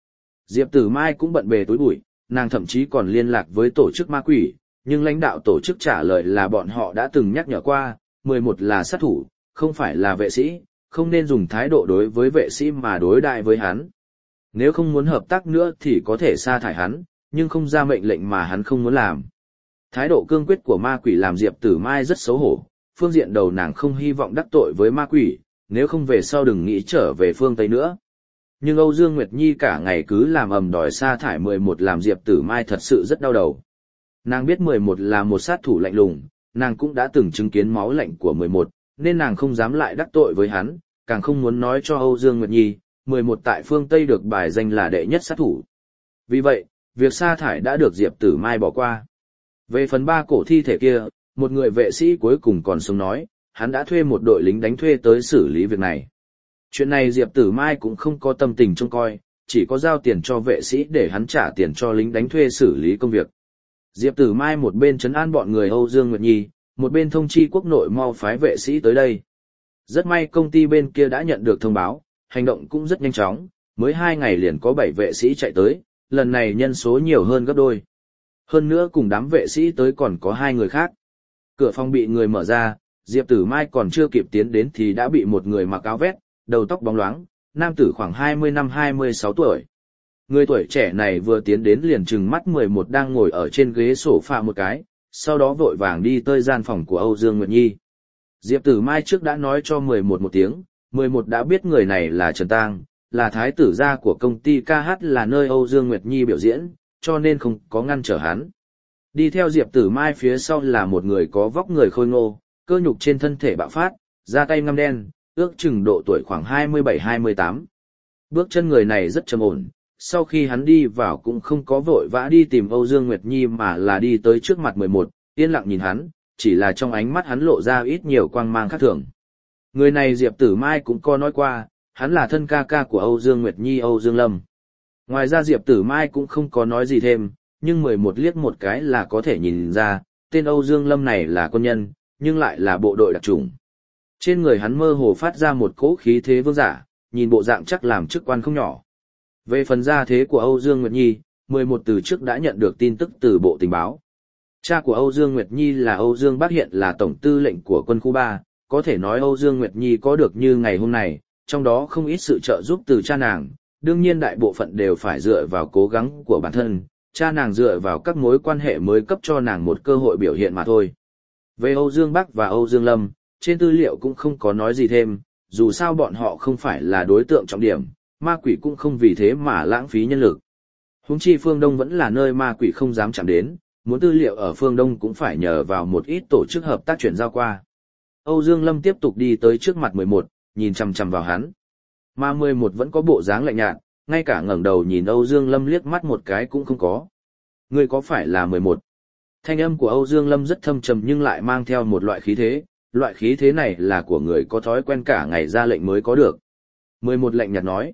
Diệp Tử Mai cũng bận bề tối bụi, nàng thậm chí còn liên lạc với tổ chức ma quỷ, nhưng lãnh đạo tổ chức trả lời là bọn họ đã từng nhắc nhở qua, 11 là sát thủ, không phải là vệ sĩ, không nên dùng thái độ đối với vệ sĩ mà đối đại với hắn. Nếu không muốn hợp tác nữa thì có thể sa thải hắn, nhưng không ra mệnh lệnh mà hắn không muốn làm. Thái độ cương quyết của ma quỷ làm Diệp Tử Mai rất xấu hổ, phương diện đầu nàng không hy vọng đắc tội với ma quỷ, nếu không về sau đừng nghĩ trở về phương Tây nữa. Nhưng Âu Dương Nguyệt Nhi cả ngày cứ làm ầm đòi sa thải 11 làm Diệp Tử Mai thật sự rất đau đầu. Nàng biết 11 là một sát thủ lạnh lùng, nàng cũng đã từng chứng kiến máu lạnh của 11, nên nàng không dám lại đắc tội với hắn, càng không muốn nói cho Âu Dương Nguyệt Nhi, 11 tại phương Tây được bài danh là đệ nhất sát thủ. Vì vậy, việc sa thải đã được Diệp Tử Mai bỏ qua. Về phần 3 cổ thi thể kia, một người vệ sĩ cuối cùng còn sống nói, hắn đã thuê một đội lính đánh thuê tới xử lý việc này. Chuyện này Diệp Tử Mai cũng không có tâm tình trông coi, chỉ có giao tiền cho vệ sĩ để hắn trả tiền cho lính đánh thuê xử lý công việc. Diệp Tử Mai một bên trấn an bọn người Âu Dương Nguyệt Nhi, một bên thông chi quốc nội mau phái vệ sĩ tới đây. Rất may công ty bên kia đã nhận được thông báo, hành động cũng rất nhanh chóng, mới 2 ngày liền có 7 vệ sĩ chạy tới, lần này nhân số nhiều hơn gấp đôi. Hơn nữa cùng đám vệ sĩ tới còn có 2 người khác. Cửa phòng bị người mở ra, Diệp Tử Mai còn chưa kịp tiến đến thì đã bị một người mặc áo vest, đầu tóc bóng loáng, nam tử khoảng 20 năm 26 tuổi. Người tuổi trẻ này vừa tiến đến liền trừng mắt 11 đang ngồi ở trên ghế sofa một cái, sau đó vội vàng đi tới gian phòng của Âu Dương Nguyệt Nhi. Diệp Tử Mai trước đã nói cho 11 một tiếng, 11 đã biết người này là Trần Tang, là thái tử gia của công ty KH là nơi Âu Dương Nguyệt Nhi biểu diễn, cho nên không có ngăn trở hắn. Đi theo Diệp Tử Mai phía sau là một người có vóc người khôi ngô, cơ nhục trên thân thể bạo phát, da tay ngăm đen, ước chừng độ tuổi khoảng 27-28. Bước chân người này rất trầm ổn, sau khi hắn đi vào cũng không có vội vã đi tìm Âu Dương Nguyệt Nhi mà là đi tới trước mặt 11, yên lặng nhìn hắn, chỉ là trong ánh mắt hắn lộ ra ít nhiều quang mang khác thường. Người này Diệp Tử Mai cũng có nói qua, hắn là thân ca ca của Âu Dương Nguyệt Nhi Âu Dương Lâm. Ngoài ra Diệp Tử Mai cũng không có nói gì thêm, nhưng 11 liếc một cái là có thể nhìn ra, tên Âu Dương Lâm này là quân nhân, nhưng lại là bộ đội đặc chủng. Trên người hắn mơ hồ phát ra một cỗ khí thế vương giả, nhìn bộ dạng chắc làm chức quan không nhỏ. Về phần gia thế của Âu Dương Nguyệt Nhi, 11 từ trước đã nhận được tin tức từ Bộ Tình báo. Cha của Âu Dương Nguyệt Nhi là Âu Dương Bác hiện là tổng tư lệnh của quân khu 3, có thể nói Âu Dương Nguyệt Nhi có được như ngày hôm nay, trong đó không ít sự trợ giúp từ cha nàng, đương nhiên đại bộ phận đều phải dựa vào cố gắng của bản thân, cha nàng dựa vào các mối quan hệ mới cấp cho nàng một cơ hội biểu hiện mà thôi. Về Âu Dương Bắc và Âu Dương Lâm, trên tư liệu cũng không có nói gì thêm, dù sao bọn họ không phải là đối tượng trọng điểm, ma quỷ cũng không vì thế mà lãng phí nhân lực. Huống chi phương Đông vẫn là nơi ma quỷ không dám chạm đến, muốn tư liệu ở phương Đông cũng phải nhờ vào một ít tổ chức hợp tác chuyển giao qua. Âu Dương Lâm tiếp tục đi tới trước mặt 11, nhìn chằm chằm vào hắn. Mà 11 vẫn có bộ dáng lạnh nhạt, ngay cả ngẩng đầu nhìn Âu Dương Lâm liếc mắt một cái cũng không có. Ngươi có phải là 11? Thanh âm của Âu Dương Lâm rất thâm trầm nhưng lại mang theo một loại khí thế, loại khí thế này là của người có thói quen cả ngày ra lệnh mới có được. 11 lạnh nhạt nói.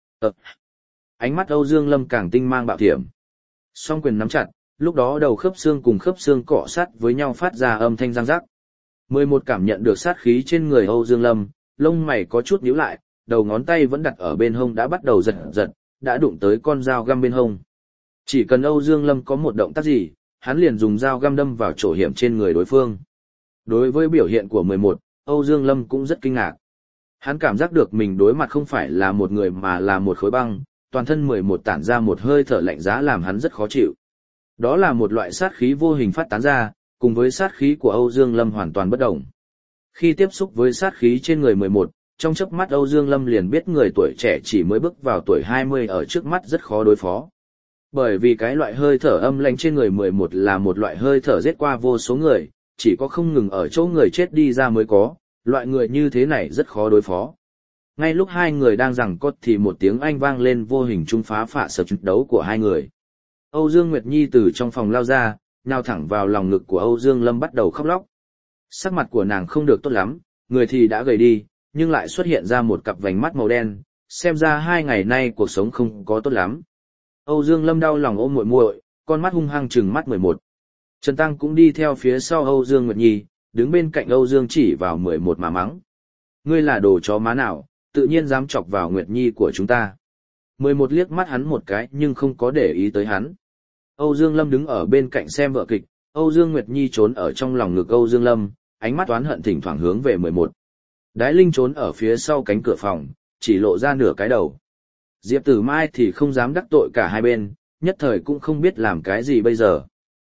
Ánh mắt Âu Dương Lâm càng tinh mang bạo thiểm. Song quyền nắm chặt, lúc đó đầu khớp xương cùng khớp xương cọ sát với nhau phát ra âm thanh răng rắc. 11 cảm nhận được sát khí trên người Âu Dương Lâm, lông mày có chút nhíu lại, đầu ngón tay vẫn đặt ở bên hông đã bắt đầu giật giật, đã đụng tới con dao găm bên hông. Chỉ cần Âu Dương Lâm có một động tác gì, hắn liền dùng dao găm đâm vào chỗ hiểm trên người đối phương. Đối với biểu hiện của 11, Âu Dương Lâm cũng rất kinh ngạc. Hắn cảm giác được mình đối mặt không phải là một người mà là một khối băng, toàn thân 11 tản ra một hơi thở lạnh giá làm hắn rất khó chịu. Đó là một loại sát khí vô hình phát tán ra, cùng với sát khí của Âu Dương Lâm hoàn toàn bất đồng. Khi tiếp xúc với sát khí trên người 11, trong chớp mắt Âu Dương Lâm liền biết người tuổi trẻ chỉ mới bước vào tuổi 20 ở trước mắt rất khó đối phó. Bởi vì cái loại hơi thở âm lãnh trên người 11 là một loại hơi thở giết qua vô số người, chỉ có không ngừng ở chỗ người chết đi ra mới có, loại người như thế này rất khó đối phó. Ngay lúc hai người đang giằng co thì một tiếng anh vang lên vô hình trung phá phạ sở trận đấu của hai người. Âu Dương Nguyệt Nhi từ trong phòng lao ra, nhào thẳng vào lòng ngực của Âu Dương Lâm bắt đầu khóc lóc. Sắc mặt của nàng không được tốt lắm, người thì đã gầy đi, nhưng lại xuất hiện ra một cặp vành mắt màu đen, xem ra 2 ngày nay cuộc sống không có tốt lắm. Âu Dương Lâm đau lòng ôm muội muội, con mắt hung hăng trừng mắt 11. Trần Tăng cũng đi theo phía sau Âu Dương Nguyệt Nhi, đứng bên cạnh Âu Dương chỉ vào 11 mà mắng. Ngươi là đồ chó má nào, tự nhiên dám chọc vào Nguyệt Nhi của chúng ta. 11 liếc mắt hắn một cái nhưng không có để ý tới hắn. Âu Dương Lâm đứng ở bên cạnh xem vở kịch, Âu Dương Nguyệt Nhi trốn ở trong lòng ngực Âu Dương Lâm, ánh mắt oán hận thỉnh thoảng hướng về 11. Đái Linh trốn ở phía sau cánh cửa phòng, chỉ lộ ra nửa cái đầu. Diệp Tử Mai thì không dám đắc tội cả hai bên, nhất thời cũng không biết làm cái gì bây giờ.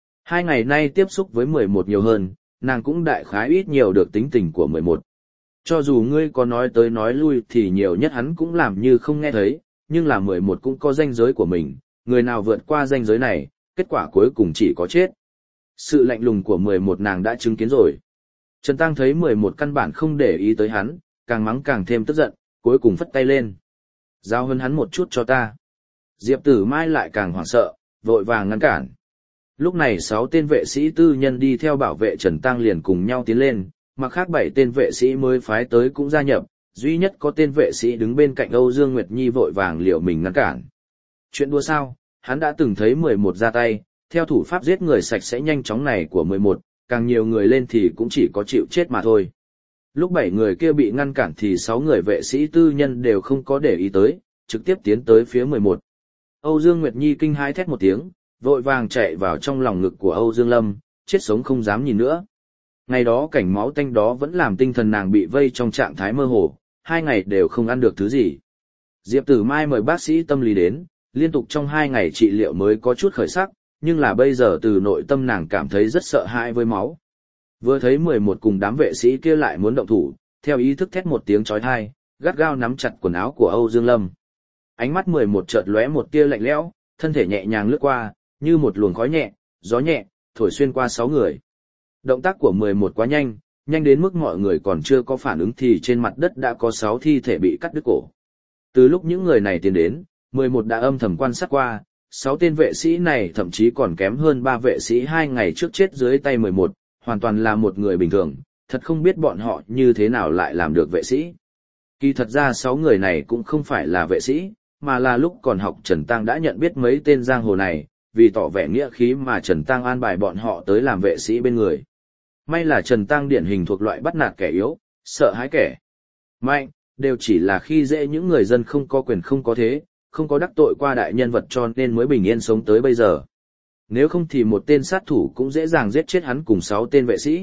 2 ngày nay tiếp xúc với 11 nhiều hơn, nàng cũng đại khái ít nhiều được tính tình của 11. Cho dù ngươi có nói tới nói lui thì nhiều nhất hắn cũng làm như không nghe thấy, nhưng là 11 cũng có ranh giới của mình, người nào vượt qua ranh giới này, kết quả cuối cùng chỉ có chết. Sự lạnh lùng của 11 nàng đã chứng kiến rồi. Trần Tăng thấy 11 căn bản không để ý tới hắn, càng mắng càng thêm tức giận, cuối cùng phất tay lên. Giao hơn hắn một chút cho ta. Diệp Tử Mai lại càng hoảng sợ, vội vàng ngăn cản. Lúc này 6 tên vệ sĩ tư nhân đi theo bảo vệ Trần Tăng liền cùng nhau tiến lên, mà khác 7 tên vệ sĩ mới phái tới cũng gia nhập, duy nhất có tên vệ sĩ đứng bên cạnh Âu Dương Nguyệt Nhi vội vàng liều mình ngăn cản. Chuyện đùa sao, hắn đã từng thấy 11 ra tay, theo thủ pháp giết người sạch sẽ nhanh chóng này của 11, càng nhiều người lên thì cũng chỉ có chịu chết mà thôi. Lúc 7 người kia bị ngăn cản thì 6 người vệ sĩ tư nhân đều không có để ý tới, trực tiếp tiến tới phía 11. Âu Dương Nguyệt Nhi kinh hãi thét một tiếng, vội vàng chạy vào trong lòng ngực của Âu Dương Lâm, chết sống không dám nhìn nữa. Ngày đó cảnh máu tanh đó vẫn làm tinh thần nàng bị vây trong trạng thái mơ hồ, 2 ngày đều không ăn được thứ gì. Diệp Tử Mai mời bác sĩ tâm lý đến, liên tục trong 2 ngày trị liệu mới có chút khởi sắc, nhưng là bây giờ từ nội tâm nàng cảm thấy rất sợ hãi với máu. Vừa thấy 11 cùng đám vệ sĩ kia lại muốn động thủ, theo ý thức thét một tiếng chói tai, gắt gao nắm chặt quần áo của Âu Dương Lâm. Ánh mắt 11 chợt lóe một tia lạnh lẽo, thân thể nhẹ nhàng lướt qua, như một luồng khói nhẹ, gió nhẹ, thổi xuyên qua 6 người. Động tác của 11 quá nhanh, nhanh đến mức mọi người còn chưa có phản ứng thì trên mặt đất đã có 6 thi thể bị cắt đứt cổ. Từ lúc những người này tiến đến, 11 đã âm thầm quan sát qua, 6 tên vệ sĩ này thậm chí còn kém hơn 3 vệ sĩ 2 ngày trước chết dưới tay 11, hoàn toàn là một người bình thường, thật không biết bọn họ như thế nào lại làm được vệ sĩ. Kỳ thật ra 6 người này cũng không phải là vệ sĩ, mà là lúc còn học Trần Tăng đã nhận biết mấy tên giang hồ này, vì tỏ vẻ nghĩa khí mà Trần Tăng an bài bọn họ tới làm vệ sĩ bên người. May là Trần Tăng điển hình thuộc loại bắt nạt kẻ yếu, sợ hãi kẻ mạnh, đều chỉ là khi dễ những người dân không có quyền không có thế, không có đắc tội qua đại nhân vật cho nên mới bình yên sống tới bây giờ. Nếu không thì một tên sát thủ cũng dễ dàng giết chết hắn cùng 6 tên vệ sĩ.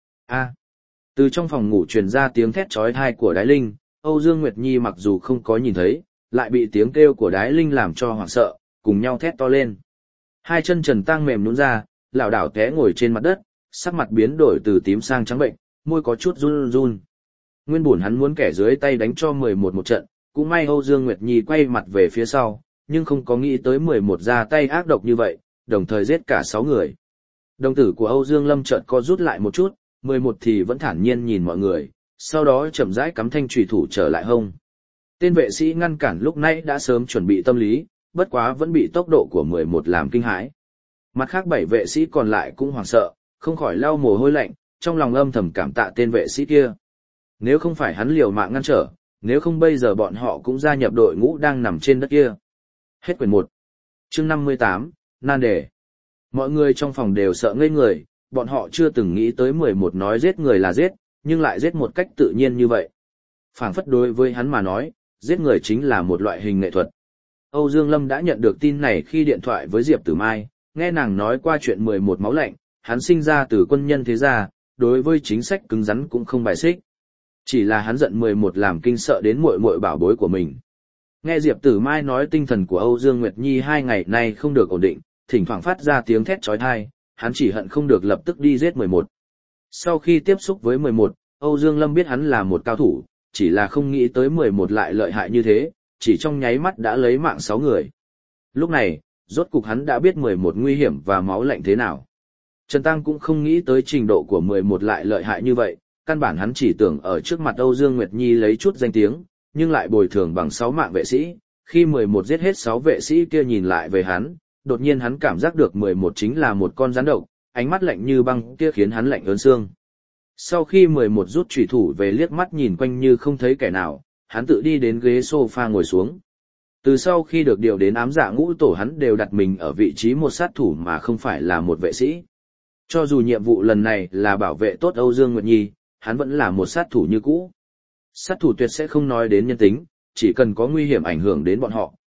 Từ trong phòng ngủ truyền ra tiếng thét chói tai của Đái Linh, Âu Dương Nguyệt Nhi mặc dù không có nhìn thấy, lại bị tiếng kêu của Đái Linh làm cho hoảng sợ, cùng nhau thét to lên. Hai chân Trần Tăng mềm nhũn ra, lảo đảo té ngồi trên mặt đất, sắc mặt biến đổi từ tím sang trắng bệnh, môi có chút run run. Nguyên buồn hắn muốn kẻ dưới tay đánh cho 11 một trận, cũng may Âu Dương Nguyệt Nhi quay mặt về phía sau, nhưng không có nghĩ tới 11 ra tay ác độc như vậy, đồng thời giết cả 6 người. Đồng tử của Âu Dương Lâm chợt co rút lại một chút, 11 thì vẫn thản nhiên nhìn mọi người, sau đó chậm rãi cắm thanh chùy thủ trở lại hông. Tên vệ sĩ ngăn cản lúc nãy đã sớm chuẩn bị tâm lý, bất quá vẫn bị tốc độ của 11 làm kinh hãi. Mặt khác 7 vệ sĩ còn lại cũng hoảng sợ, không khỏi lau mồ hôi lạnh, trong lòng âm thầm cảm tạ tên vệ sĩ kia. Nếu không phải hắn liều mạng ngăn trở, nếu không bây giờ bọn họ cũng gia nhập đội ngũ đang nằm trên đất kia. Hết quyển 1. Chương 58, nan đề. Mọi người trong phòng đều sợ ngây người, bọn họ chưa từng nghĩ tới 11 nói giết người là giết, nhưng lại giết một cách tự nhiên như vậy. Phảng phất đối với hắn mà nói, giết người chính là một loại hình nghệ thuật. Âu Dương Lâm đã nhận được tin này khi điện thoại với Diệp Tử Mai, nghe nàng nói qua chuyện 11 máu lạnh, hắn sinh ra từ quân nhân thế gia, đối với chính sách cứng rắn cũng không bài xích. Chỉ là hắn giận 11 làm kinh sợ đến muội muội bảo bối của mình. Nghe Diệp Tử Mai nói tinh thần của Âu Dương Nguyệt Nhi 2 ngày nay không được ổn định, thỉnh thoảng phát ra tiếng thét chói tai, hắn chỉ hận không được lập tức đi giết 11. Sau khi tiếp xúc với 11, Âu Dương Lâm biết hắn là một cao thủ, chỉ là không nghĩ tới 11 lại lợi hại như thế, chỉ trong nháy mắt đã lấy mạng 6 người. Lúc này, rốt cục hắn đã biết 11 nguy hiểm và máu lạnh thế nào. Trần Tăng cũng không nghĩ tới trình độ của 11 lại lợi hại như vậy, căn bản hắn chỉ tưởng ở trước mặt Âu Dương Nguyệt Nhi lấy chút danh tiếng, nhưng lại bồi thường bằng 6 mạng vệ sĩ. Khi 11 giết hết 6 vệ sĩ kia nhìn lại về hắn, đột nhiên hắn cảm giác được 11 chính là một con rắn độc, ánh mắt lạnh như băng kia khiến hắn lạnh ớn xương. Sau khi 11 rút chủy thủ về liếc mắt nhìn quanh như không thấy kẻ nào, hắn tự đi đến ghế sofa ngồi xuống. Từ sau khi được điều đến ám dạ ngũ tổ hắn đều đặt mình ở vị trí một sát thủ mà không phải là một vệ sĩ. Cho dù nhiệm vụ lần này là bảo vệ tốt Âu Dương Nguyệt Nhi, hắn vẫn là một sát thủ như cũ. Sát thủ tuyệt sẽ không nói đến nhân tính, chỉ cần có nguy hiểm ảnh hưởng đến bọn họ,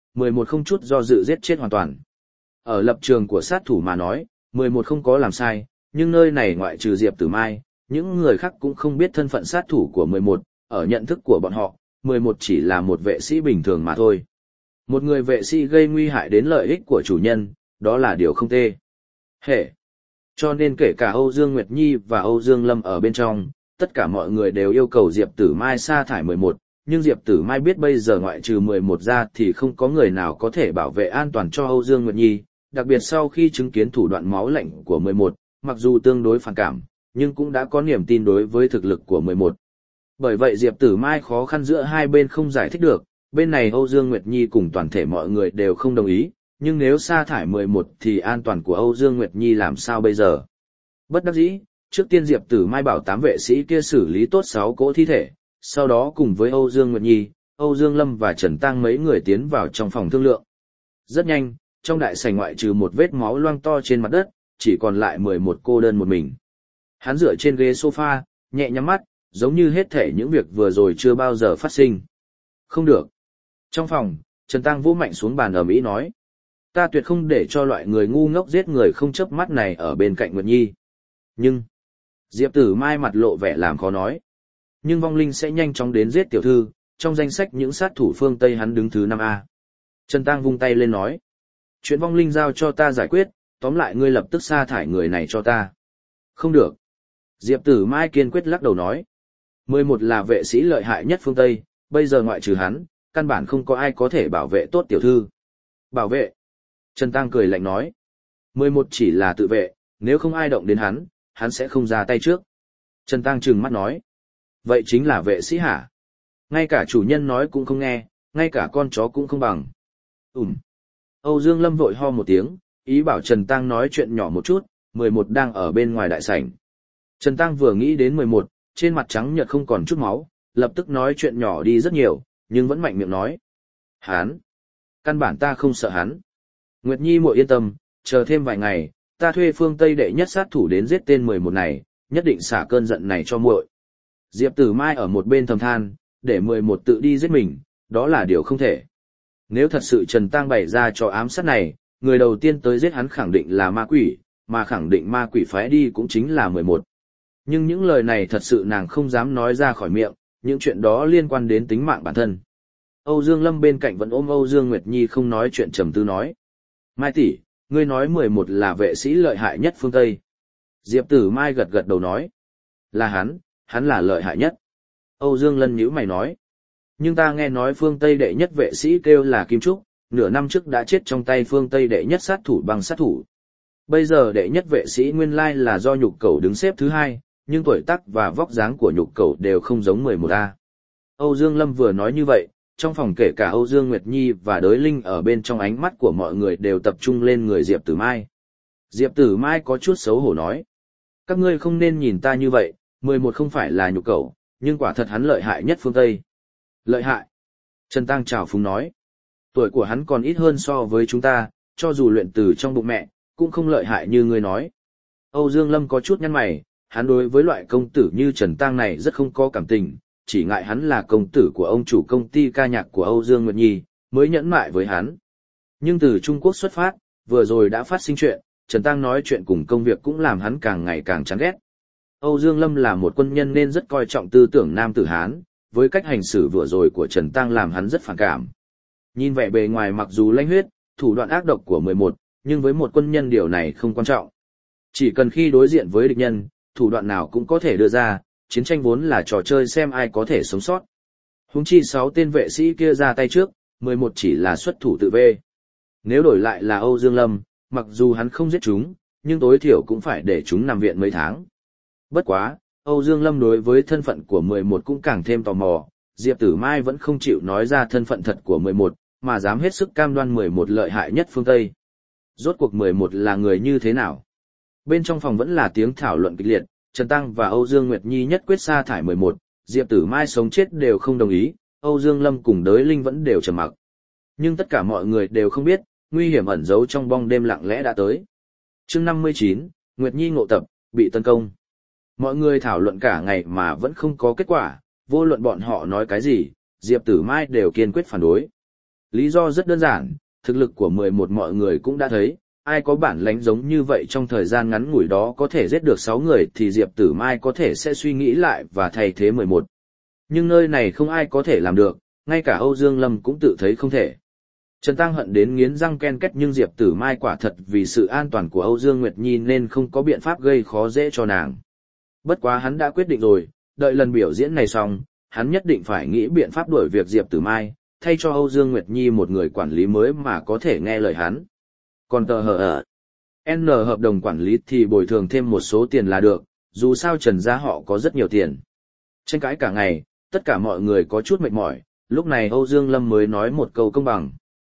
11 không chút do dự giết chết hoàn toàn. Ở lập trường của sát thủ mà nói, 11 không có làm sai, nhưng nơi này ngoại trừ Diệp Tử Mai, những người khác cũng không biết thân phận sát thủ của 11, ở nhận thức của bọn họ, 11 chỉ là một vệ sĩ bình thường mà thôi. Một người vệ sĩ gây nguy hại đến lợi ích của chủ nhân, đó là điều không tê. Hệ. Cho nên kể cả Âu Dương Nguyệt Nhi và Âu Dương Lâm ở bên trong, tất cả mọi người đều yêu cầu Diệp Tử Mai sa thải 11, nhưng Diệp Tử Mai biết bây giờ ngoại trừ 11 ra thì không có người nào có thể bảo vệ an toàn cho Âu Dương Nguyệt Nhi, đặc biệt sau khi chứng kiến thủ đoạn máu lạnh của 11, mặc dù tương đối phản cảm, nhưng cũng đã có niềm tin đối với thực lực của 11. Bởi vậy Diệp Tử Mai khó khăn giữa hai bên không giải thích được, bên này Âu Dương Nguyệt Nhi cùng toàn thể mọi người đều không đồng ý, nhưng nếu sa thải 11 thì an toàn của Âu Dương Nguyệt Nhi làm sao bây giờ? Bất đắc dĩ, trước tiên Diệp Tử Mai bảo 8 vệ sĩ kia xử lý tốt 6 cỗ thi thể, sau đó cùng với Âu Dương Nguyệt Nhi, Âu Dương Lâm và Trần Tăng mấy người tiến vào trong phòng thương lượng. Rất nhanh, trong đại sảnh ngoại trừ một vết máu loang to trên mặt đất, chỉ còn lại 11 cô đơn một mình. Hắn dựa trên ghế sofa, nhẹ nhắm mắt, giống như hết thể những việc vừa rồi chưa bao giờ phát sinh. Không được. Trong phòng, Trần Tăng vỗ mạnh xuống bàn ầm ĩ nói. Ta tuyệt không để cho loại người ngu ngốc giết người không chớp mắt này ở bên cạnh Nguyệt Nhi. Nhưng, Diệp Tử Mai mặt lộ vẻ làm khó nói. Nhưng vong linh sẽ nhanh chóng đến giết tiểu thư, trong danh sách những sát thủ phương Tây hắn đứng thứ 5A. Trần Tăng vung tay lên nói. Chuyện vong linh giao cho ta giải quyết, tóm lại ngươi lập tức sa thải người này cho ta. Không được. Diệp Tử Mai kiên quyết lắc đầu nói. 11 là vệ sĩ lợi hại nhất phương Tây, bây giờ ngoại trừ hắn, căn bản không có ai có thể bảo vệ tốt tiểu thư. Bảo vệ. Trần Tăng cười lạnh nói. 11 chỉ là tự vệ, nếu không ai động đến hắn sẽ không ra tay trước. Trần Tăng trừng mắt nói. Vậy chính là vệ sĩ hả? Ngay cả chủ nhân nói cũng không nghe, ngay cả con chó cũng không bằng. Âu Dương Lâm vội ho một tiếng, ý bảo Trần Tăng nói chuyện nhỏ một chút, 11 đang ở bên ngoài đại sảnh. Trần Tăng vừa nghĩ đến 11, trên mặt trắng nhợt không còn chút máu, lập tức nói chuyện nhỏ đi rất nhiều, nhưng vẫn mạnh miệng nói. Hắn! Căn bản ta không sợ hắn. Nguyệt Nhi muội yên tâm, chờ thêm vài ngày, ta thuê phương Tây đệ nhất sát thủ đến giết tên 11 này, nhất định xả cơn giận này cho muội. Diệp Tử Mai ở một bên thầm than, để 11 tự đi giết mình, đó là điều không thể. Nếu thật sự Trần Tăng bày ra cho ám sát này, người đầu tiên tới giết hắn khẳng định là ma quỷ, mà khẳng định ma quỷ phái đi cũng chính là 11. Nhưng những lời này thật sự nàng không dám nói ra khỏi miệng, những chuyện đó liên quan đến tính mạng bản thân. Âu Dương Lâm bên cạnh vẫn ôm Âu Dương Nguyệt Nhi không nói chuyện trầm tư nói. Mai tỷ, ngươi nói 11 là vệ sĩ lợi hại nhất phương Tây. Diệp Tử Mai gật gật đầu nói. Là hắn là lợi hại nhất. Âu Dương Lân nhíu mày nói. Nhưng ta nghe nói phương Tây đệ nhất vệ sĩ kêu là Kim Trúc, nửa năm trước đã chết trong tay phương Tây đệ nhất sát thủ bằng sát thủ. Bây giờ đệ nhất vệ sĩ nguyên lai là do Nhục Cẩu đứng xếp thứ 2, nhưng tuổi tác và vóc dáng của Nhục Cẩu đều không giống 11A. Âu Dương Lâm vừa nói như vậy, trong phòng kể cả Âu Dương Nguyệt Nhi và Đới Linh ở bên trong ánh mắt của mọi người đều tập trung lên người Diệp Tử Mai. Diệp Tử Mai có chút xấu hổ nói. Các ngươi không nên nhìn ta như vậy, 11 không phải là Nhục Cẩu, nhưng quả thật hắn lợi hại nhất phương Tây. Lợi hại. Trần Tăng trào phúng nói. Tuổi của hắn còn ít hơn so với chúng ta, cho dù luyện từ trong bụng mẹ, cũng không lợi hại như ngươi nói. Âu Dương Lâm có chút nhăn mày, hắn đối với loại công tử như Trần Tăng này rất không có cảm tình, chỉ ngại hắn là công tử của ông chủ công ty ca nhạc của Âu Dương Nguyệt Nhi, mới nhẫn mại với hắn. Nhưng từ Trung Quốc xuất phát, vừa rồi đã phát sinh chuyện, Trần Tăng nói chuyện cùng công việc cũng làm hắn càng ngày càng chán ghét. Âu Dương Lâm là một quân nhân nên rất coi trọng tư tưởng nam tử Hán, với cách hành xử vừa rồi của Trần Tăng làm hắn rất phản cảm. Nhìn vẻ bề ngoài mặc dù lanh huyết, thủ đoạn ác độc của 11, nhưng với một quân nhân điều này không quan trọng. Chỉ cần khi đối diện với địch nhân, thủ đoạn nào cũng có thể đưa ra, chiến tranh vốn là trò chơi xem ai có thể sống sót. Huống chi 6 tên vệ sĩ kia ra tay trước, 11 chỉ là xuất thủ tự vệ. Nếu đổi lại là Âu Dương Lâm, mặc dù hắn không giết chúng, nhưng tối thiểu cũng phải để chúng nằm viện mấy tháng. Bất quá, Âu Dương Lâm đối với thân phận của 11 cũng càng thêm tò mò, Diệp Tử Mai vẫn không chịu nói ra thân phận thật của 11, mà dám hết sức cam đoan 11 lợi hại nhất phương Tây. Rốt cuộc 11 là người như thế nào? Bên trong phòng vẫn là tiếng thảo luận kịch liệt, Trần Tăng và Âu Dương Nguyệt Nhi nhất quyết sa thải 11, Diệp Tử Mai sống chết đều không đồng ý, Âu Dương Lâm cùng Đới Linh vẫn đều trầm mặc. Nhưng tất cả mọi người đều không biết, nguy hiểm ẩn giấu trong bóng đêm lặng lẽ đã tới. Chương 59, Nguyệt Nhi ngộ tập, bị tấn công. Mọi người thảo luận cả ngày mà vẫn không có kết quả, vô luận bọn họ nói cái gì, Diệp Tử Mai đều kiên quyết phản đối. Lý do rất đơn giản, thực lực của 11 mọi người cũng đã thấy, ai có bản lãnh giống như vậy trong thời gian ngắn ngủi đó có thể giết được 6 người thì Diệp Tử Mai có thể sẽ suy nghĩ lại và thay thế 11. Nhưng nơi này không ai có thể làm được, ngay cả Âu Dương Lâm cũng tự thấy không thể. Trần Tăng hận đến nghiến răng ken két nhưng Diệp Tử Mai quả thật vì sự an toàn của Âu Dương Nguyệt Nhi nên không có biện pháp gây khó dễ cho nàng. Bất quá hắn đã quyết định rồi, đợi lần biểu diễn này xong, hắn nhất định phải nghĩ biện pháp đuổi việc Diệp Tử Mai, thay cho Âu Dương Nguyệt Nhi một người quản lý mới mà có thể nghe lời hắn. Còn tờ hở N hợp đồng quản lý thì bồi thường thêm một số tiền là được, dù sao Trần gia họ có rất nhiều tiền. Tranh cãi cả ngày, tất cả mọi người có chút mệt mỏi, lúc này Âu Dương Lâm mới nói một câu công bằng.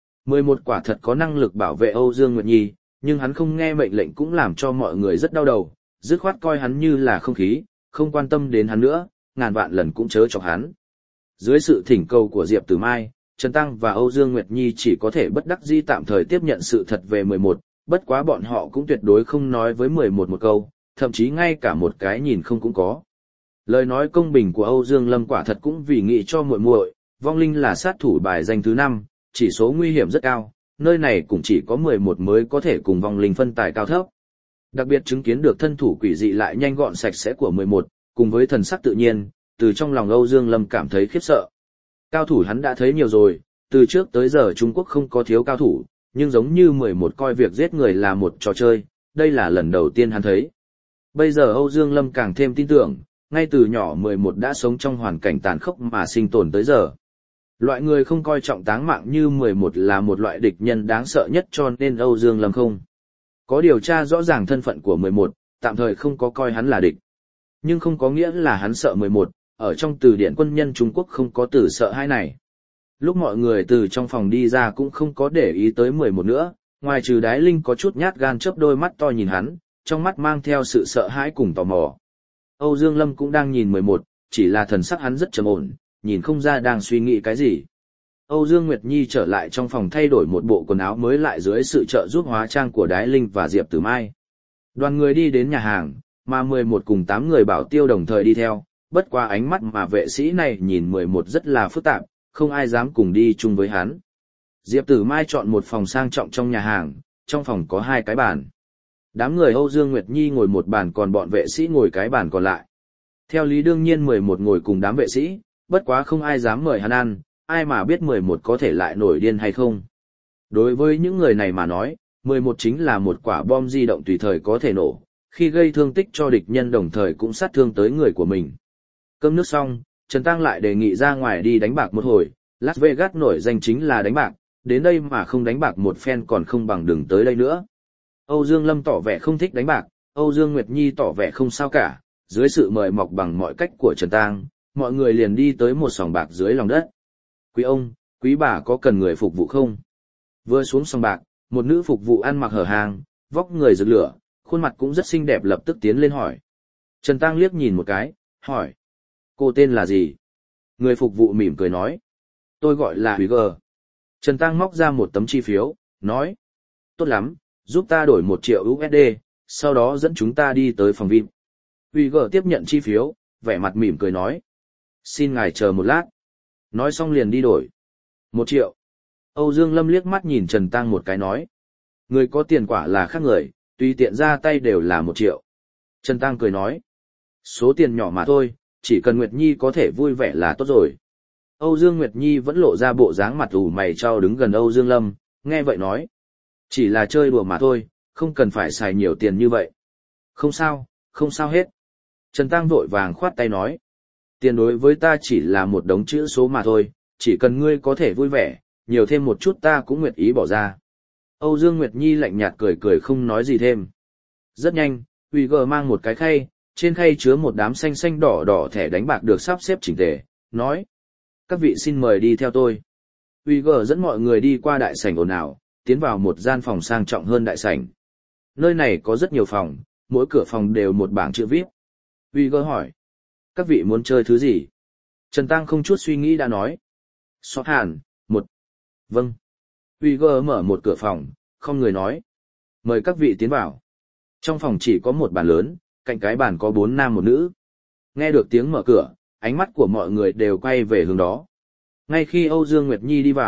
11 quả thật có năng lực bảo vệ Âu Dương Nguyệt Nhi, nhưng hắn không nghe mệnh lệnh cũng làm cho mọi người rất đau đầu, dứt khoát coi hắn như là không khí, không quan tâm đến hắn nữa, ngàn vạn lần cũng chớ chọc hắn. Dưới sự thỉnh cầu của Diệp Tử Mai, Trần Tăng và Âu Dương Nguyệt Nhi chỉ có thể bất đắc dĩ tạm thời tiếp nhận sự thật về 11, bất quá bọn họ cũng tuyệt đối không nói với 11 một câu, thậm chí ngay cả một cái nhìn không cũng có. Lời nói công bình của Âu Dương Lâm quả thật cũng vì nghĩ cho muội muội, vong linh là sát thủ bài danh thứ 5, chỉ số nguy hiểm rất cao, nơi này cũng chỉ có 11 mới có thể cùng vong linh phân tài cao thấp. Đặc biệt chứng kiến được thân thủ quỷ dị lại nhanh gọn sạch sẽ của 11, cùng với thần sắc tự nhiên, từ trong lòng Âu Dương Lâm cảm thấy khiếp sợ. Cao thủ hắn đã thấy nhiều rồi, từ trước tới giờ Trung Quốc không có thiếu cao thủ, nhưng giống như 11 coi việc giết người là một trò chơi, đây là lần đầu tiên hắn thấy. Bây giờ Âu Dương Lâm càng thêm tin tưởng, ngay từ nhỏ 11 đã sống trong hoàn cảnh tàn khốc mà sinh tồn tới giờ. Loại người không coi trọng táng mạng như 11 là một loại địch nhân đáng sợ nhất cho nên Âu Dương Lâm không có điều tra rõ ràng thân phận của 11, tạm thời không có coi hắn là địch. Nhưng không có nghĩa là hắn sợ 11, ở trong từ điển quân nhân Trung Quốc không có từ sợ hãi này. Lúc mọi người từ trong phòng đi ra cũng không có để ý tới 11 nữa, ngoài trừ Đái Linh có chút nhát gan chớp đôi mắt to nhìn hắn, trong mắt mang theo sự sợ hãi cùng tò mò. Âu Dương Lâm cũng đang nhìn 11, chỉ là thần sắc hắn rất trầm ổn, nhìn không ra đang suy nghĩ cái gì. Âu Dương Nguyệt Nhi trở lại trong phòng thay đổi một bộ quần áo mới lại dưới sự trợ giúp hóa trang của Đái Linh và Diệp Tử Mai. Đoàn người đi đến nhà hàng, mà 11 cùng 8 người bảo tiêu đồng thời đi theo, bất qua ánh mắt mà vệ sĩ này nhìn 11 rất là phức tạp, không ai dám cùng đi chung với hắn. Diệp Tử Mai chọn một phòng sang trọng trong nhà hàng, trong phòng có 2 cái bàn. Đám người Âu Dương Nguyệt Nhi ngồi một bàn còn bọn vệ sĩ ngồi cái bàn còn lại. Theo lý đương nhiên 11 ngồi cùng đám vệ sĩ, bất quá không ai dám mời hắn ăn, ai mà biết 11 có thể lại nổi điên hay không. Đối với những người này mà nói, 11 chính là một quả bom di động tùy thời có thể nổ, khi gây thương tích cho địch nhân đồng thời cũng sát thương tới người của mình. Cơm nước xong, Trần Tăng lại đề nghị ra ngoài đi đánh bạc một hồi, Las Vegas nổi danh chính là đánh bạc, đến đây mà không đánh bạc một phen còn không bằng đừng tới đây nữa. Âu Dương Lâm tỏ vẻ không thích đánh bạc, Âu Dương Nguyệt Nhi tỏ vẻ không sao cả, dưới sự mời mọc bằng mọi cách của Trần Tăng, mọi người liền đi tới một sòng bạc dưới lòng đất. Quý ông, quý bà có cần người phục vụ không? Vừa xuống sòng bạc, một nữ phục vụ ăn mặc hở hang, vóc người rực lửa, khuôn mặt cũng rất xinh đẹp lập tức tiến lên hỏi. Trần Tăng liếc nhìn một cái, hỏi. Cô tên là gì? Người phục vụ mỉm cười nói. Tôi gọi là Huy Gờ. Trần Tăng móc ra một tấm chi phiếu, nói. Tốt lắm, giúp ta đổi 1 triệu USD, sau đó dẫn chúng ta đi tới phòng VIP. Huy Gờ tiếp nhận chi phiếu, vẻ mặt mỉm cười nói. Xin ngài chờ một lát. Nói xong liền đi đổi. 1 triệu. Âu Dương Lâm liếc mắt nhìn Trần Tăng một cái nói. Người có tiền quả là khác người, tùy tiện ra tay đều là 1 triệu. Trần Tăng cười nói. Số tiền nhỏ mà thôi, chỉ cần Nguyệt Nhi có thể vui vẻ là tốt rồi. Âu Dương Nguyệt Nhi vẫn lộ ra bộ dáng mặt ủ mày chau đứng gần Âu Dương Lâm, nghe vậy nói. Chỉ là chơi đùa mà thôi, không cần phải xài nhiều tiền như vậy. Không sao hết. Trần Tăng vội vàng khoát tay nói. Tiền đối với ta chỉ là một đống chữ số mà thôi, chỉ cần ngươi có thể vui vẻ, nhiều thêm một chút ta cũng nguyện ý bỏ ra. Âu Dương Nguyệt Nhi lạnh nhạt cười cười không nói gì thêm. Rất nhanh, Huy Gờ mang một cái khay, trên khay chứa một đám xanh xanh đỏ đỏ thẻ đánh bạc được sắp xếp chỉnh tề, nói. Các vị xin mời đi theo tôi. Huy Gờ dẫn mọi người đi qua đại sảnh ồn ào, tiến vào một gian phòng sang trọng hơn đại sảnh. Nơi này có rất nhiều phòng, mỗi cửa phòng đều một bảng chữ VIP. Huy Gờ hỏi. Các vị muốn chơi thứ gì? Trần Tăng không chút suy nghĩ đã nói. Xót hàn, 1. Vâng. Huy Gờ mở một cửa phòng, không người nói. Mời các vị tiến vào. Trong phòng chỉ có một bàn lớn, cạnh cái bàn có 4 nam 1 nữ. Nghe được tiếng mở cửa, ánh mắt của mọi người đều quay về hướng đó. Ngay khi Âu Dương Nguyệt Nhi đi vào,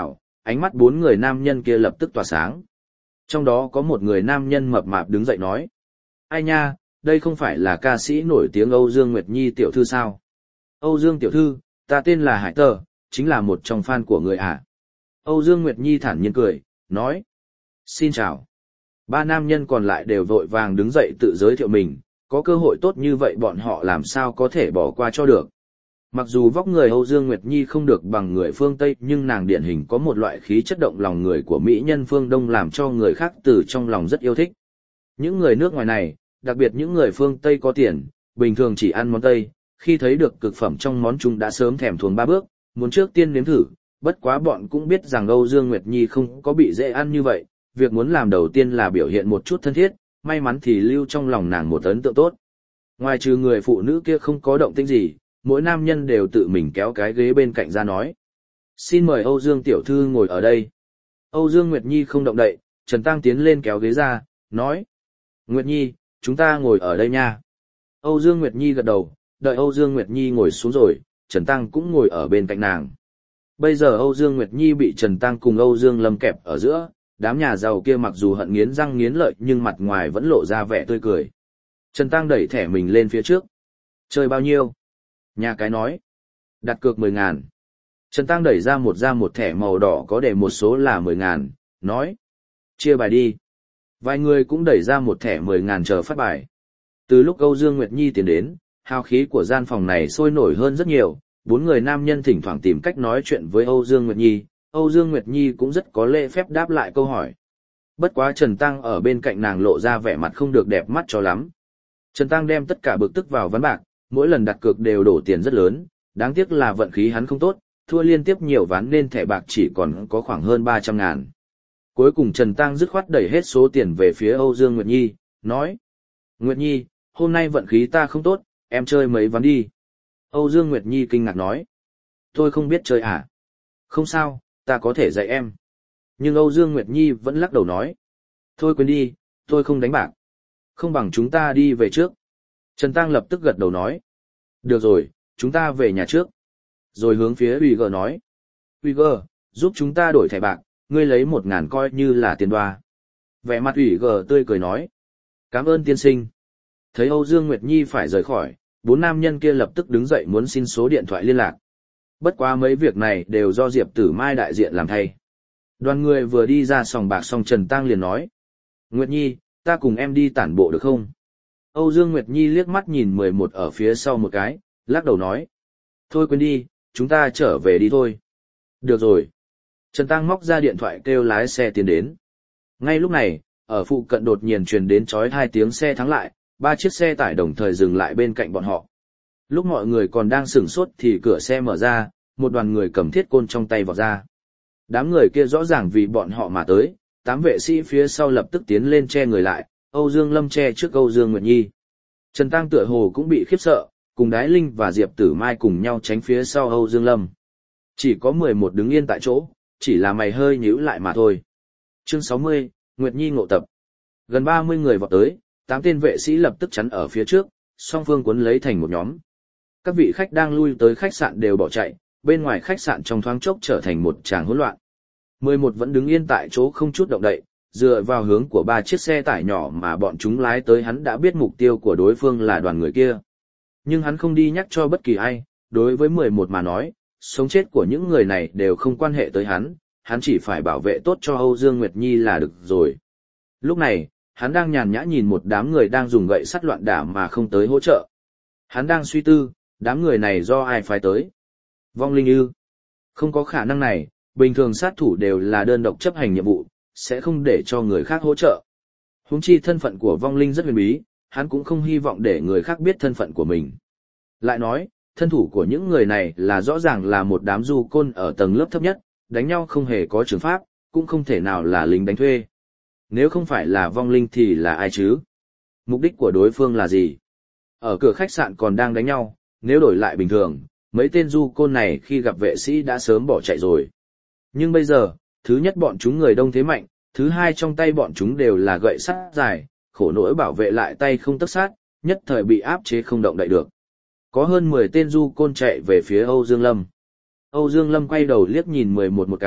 ánh mắt bốn người nam nhân kia lập tức tỏa sáng. Trong đó có một người nam nhân mập mạp đứng dậy nói. Ai nha, đây không phải là ca sĩ nổi tiếng Âu Dương Nguyệt Nhi tiểu thư sao? Âu Dương tiểu thư, ta tên là Hải Tờ, chính là một trong fan của người ạ. Âu Dương Nguyệt Nhi thản nhiên cười, nói. Xin chào. Ba nam nhân còn lại đều vội vàng đứng dậy tự giới thiệu mình, có cơ hội tốt như vậy bọn họ làm sao có thể bỏ qua cho được. Mặc dù vóc người Âu Dương Nguyệt Nhi không được bằng người phương Tây nhưng nàng điển hình có một loại khí chất động lòng người của mỹ nhân phương Đông làm cho người khác từ trong lòng rất yêu thích. Những người nước ngoài này, đặc biệt những người phương Tây có tiền, bình thường chỉ ăn món Tây, khi thấy được cực phẩm trong món chúng đã sớm thèm thuồng ba bước, muốn trước tiên nếm thử, bất quá bọn cũng biết rằng Âu Dương Nguyệt Nhi không có bị dễ ăn như vậy, việc muốn làm đầu tiên là biểu hiện một chút thân thiết, may mắn thì lưu trong lòng nàng một ấn tượng tốt. Ngoài trừ người phụ nữ kia không có động tĩnh gì, mỗi nam nhân đều tự mình kéo cái ghế bên cạnh ra nói. Xin mời Âu Dương tiểu thư ngồi ở đây. Âu Dương Nguyệt Nhi không động đậy, Trần Tăng tiến lên kéo ghế ra, nói. Nguyệt Nhi, chúng ta ngồi ở đây nha. Âu Dương Nguyệt Nhi gật đầu, đợi Âu Dương Nguyệt Nhi ngồi xuống rồi, Trần Tăng cũng ngồi ở bên cạnh nàng. Bây giờ Âu Dương Nguyệt Nhi bị Trần Tăng cùng Âu Dương Lâm kẹp ở giữa, đám nhà giàu kia mặc dù hận nghiến răng nghiến lợi nhưng mặt ngoài vẫn lộ ra vẻ tươi cười. Trần Tăng đẩy thẻ mình lên phía trước. Chơi bao nhiêu? Nhà cái nói. Đặt cược 10.000. Trần Tăng đẩy ra một thẻ màu đỏ có để một số là 10.000, nói. Chia bài đi. Vài người cũng đẩy ra một thẻ 10.000 chờ phát bài. Từ lúc Âu Dương Nguyệt Nhi tiến đến, hào khí của gian phòng này sôi nổi hơn rất nhiều, bốn người nam nhân thỉnh thoảng tìm cách nói chuyện với Âu Dương Nguyệt Nhi, Âu Dương Nguyệt Nhi cũng rất có lễ phép đáp lại câu hỏi. Bất quá Trần Tăng ở bên cạnh nàng lộ ra vẻ mặt không được đẹp mắt cho lắm. Trần Tăng đem tất cả bực tức vào ván bạc, mỗi lần đặt cược đều đổ tiền rất lớn, đáng tiếc là vận khí hắn không tốt, thua liên tiếp nhiều ván nên thẻ bạc chỉ còn có khoảng hơn 300.000. Cuối cùng Trần Tăng dứt khoát đẩy hết số tiền về phía Âu Dương Nguyệt Nhi, nói. Nguyệt Nhi, hôm nay vận khí ta không tốt, em chơi mấy ván đi. Âu Dương Nguyệt Nhi kinh ngạc nói. Tôi không biết chơi à? Không sao, ta có thể dạy em. Nhưng Âu Dương Nguyệt Nhi vẫn lắc đầu nói. Thôi quên đi, tôi không đánh bạc. Không bằng chúng ta đi về trước. Trần Tăng lập tức gật đầu nói. Được rồi, chúng ta về nhà trước. Rồi hướng phía Uyghur nói. Uyghur, giúp chúng ta đổi thẻ bạc, ngươi lấy 1.000 coi như là tiền đoa. Vẻ mặt Uyghur tươi cười nói. Cảm ơn tiên sinh. Thấy Âu Dương Nguyệt Nhi phải rời khỏi, bốn nam nhân kia lập tức đứng dậy muốn xin số điện thoại liên lạc. Bất quá mấy việc này đều do Diệp Tử Mai đại diện làm thay. Đoàn người vừa đi ra sòng bạc xong Trần Tăng liền nói. Nguyệt Nhi, ta cùng em đi tản bộ được không? Âu Dương Nguyệt Nhi liếc mắt nhìn 11 ở phía sau một cái, lắc đầu nói. Thôi quên đi, chúng ta trở về đi thôi. Được rồi. Trần Tăng móc ra điện thoại kêu lái xe tiến đến. Ngay lúc này, ở phụ cận đột nhiên truyền đến chói 2 tiếng xe thắng lại, 3 chiếc xe tải đồng thời dừng lại bên cạnh bọn họ. Lúc mọi người còn đang sửng sốt thì cửa xe mở ra, một đoàn người cầm thiết côn trong tay vọt ra. Đám người kia rõ ràng vì bọn họ mà tới, 8 vệ sĩ phía sau lập tức tiến lên che người lại, Âu Dương Lâm che trước Âu Dương Nguyệt Nhi. Trần Tăng tựa hồ cũng bị khiếp sợ, cùng Đái Linh và Diệp Tử Mai cùng nhau tránh phía sau Âu Dương Lâm. Chỉ có 11 đứng yên tại chỗ, chỉ là mày hơi nhíu lại mà thôi. Chương 60, Nguyệt Nhi ngộ tập. Gần 30 người vọt tới, 8 tên vệ sĩ lập tức chắn ở phía trước, song phương cuốn lấy thành một nhóm. Các vị khách đang lui tới khách sạn đều bỏ chạy, bên ngoài khách sạn trong thoáng chốc trở thành một tràng hỗn loạn. 11 vẫn đứng yên tại chỗ không chút động đậy, dựa vào hướng của 3 chiếc xe tải nhỏ mà bọn chúng lái tới hắn đã biết mục tiêu của đối phương là đoàn người kia. Nhưng hắn không đi nhắc cho bất kỳ ai, đối với 11 mà nói, sống chết của những người này đều không quan hệ tới hắn chỉ phải bảo vệ tốt cho Âu Dương Nguyệt Nhi là được rồi. Lúc này, hắn đang nhàn nhã nhìn một đám người đang dùng gậy sắt loạn đả mà không tới hỗ trợ. Hắn đang suy tư, đám người này do ai phái tới? Vong Linh ư? Không có khả năng này, bình thường sát thủ đều là đơn độc chấp hành nhiệm vụ, sẽ không để cho người khác hỗ trợ. Huống chi thân phận của Vong Linh rất huyền bí, hắn cũng không hy vọng để người khác biết thân phận của mình. Lại nói, thân thủ của những người này là rõ ràng là một đám du côn ở tầng lớp thấp nhất, đánh nhau không hề có trường pháp, cũng không thể nào là lính đánh thuê. Nếu không phải là Vong Linh thì là ai chứ? Mục đích của đối phương là gì? Ở cửa khách sạn còn đang đánh nhau, nếu đổi lại bình thường, mấy tên du côn này khi gặp vệ sĩ đã sớm bỏ chạy rồi. Nhưng bây giờ, thứ nhất bọn chúng người đông thế mạnh, thứ hai trong tay bọn chúng đều là gậy sắt dài, khổ nỗi bảo vệ lại tay không tấc sát, nhất thời bị áp chế không động đậy được. Có hơn 10 tên du côn chạy về phía Âu Dương Lâm. Âu Dương Lâm quay đầu liếc nhìn 11 một cái,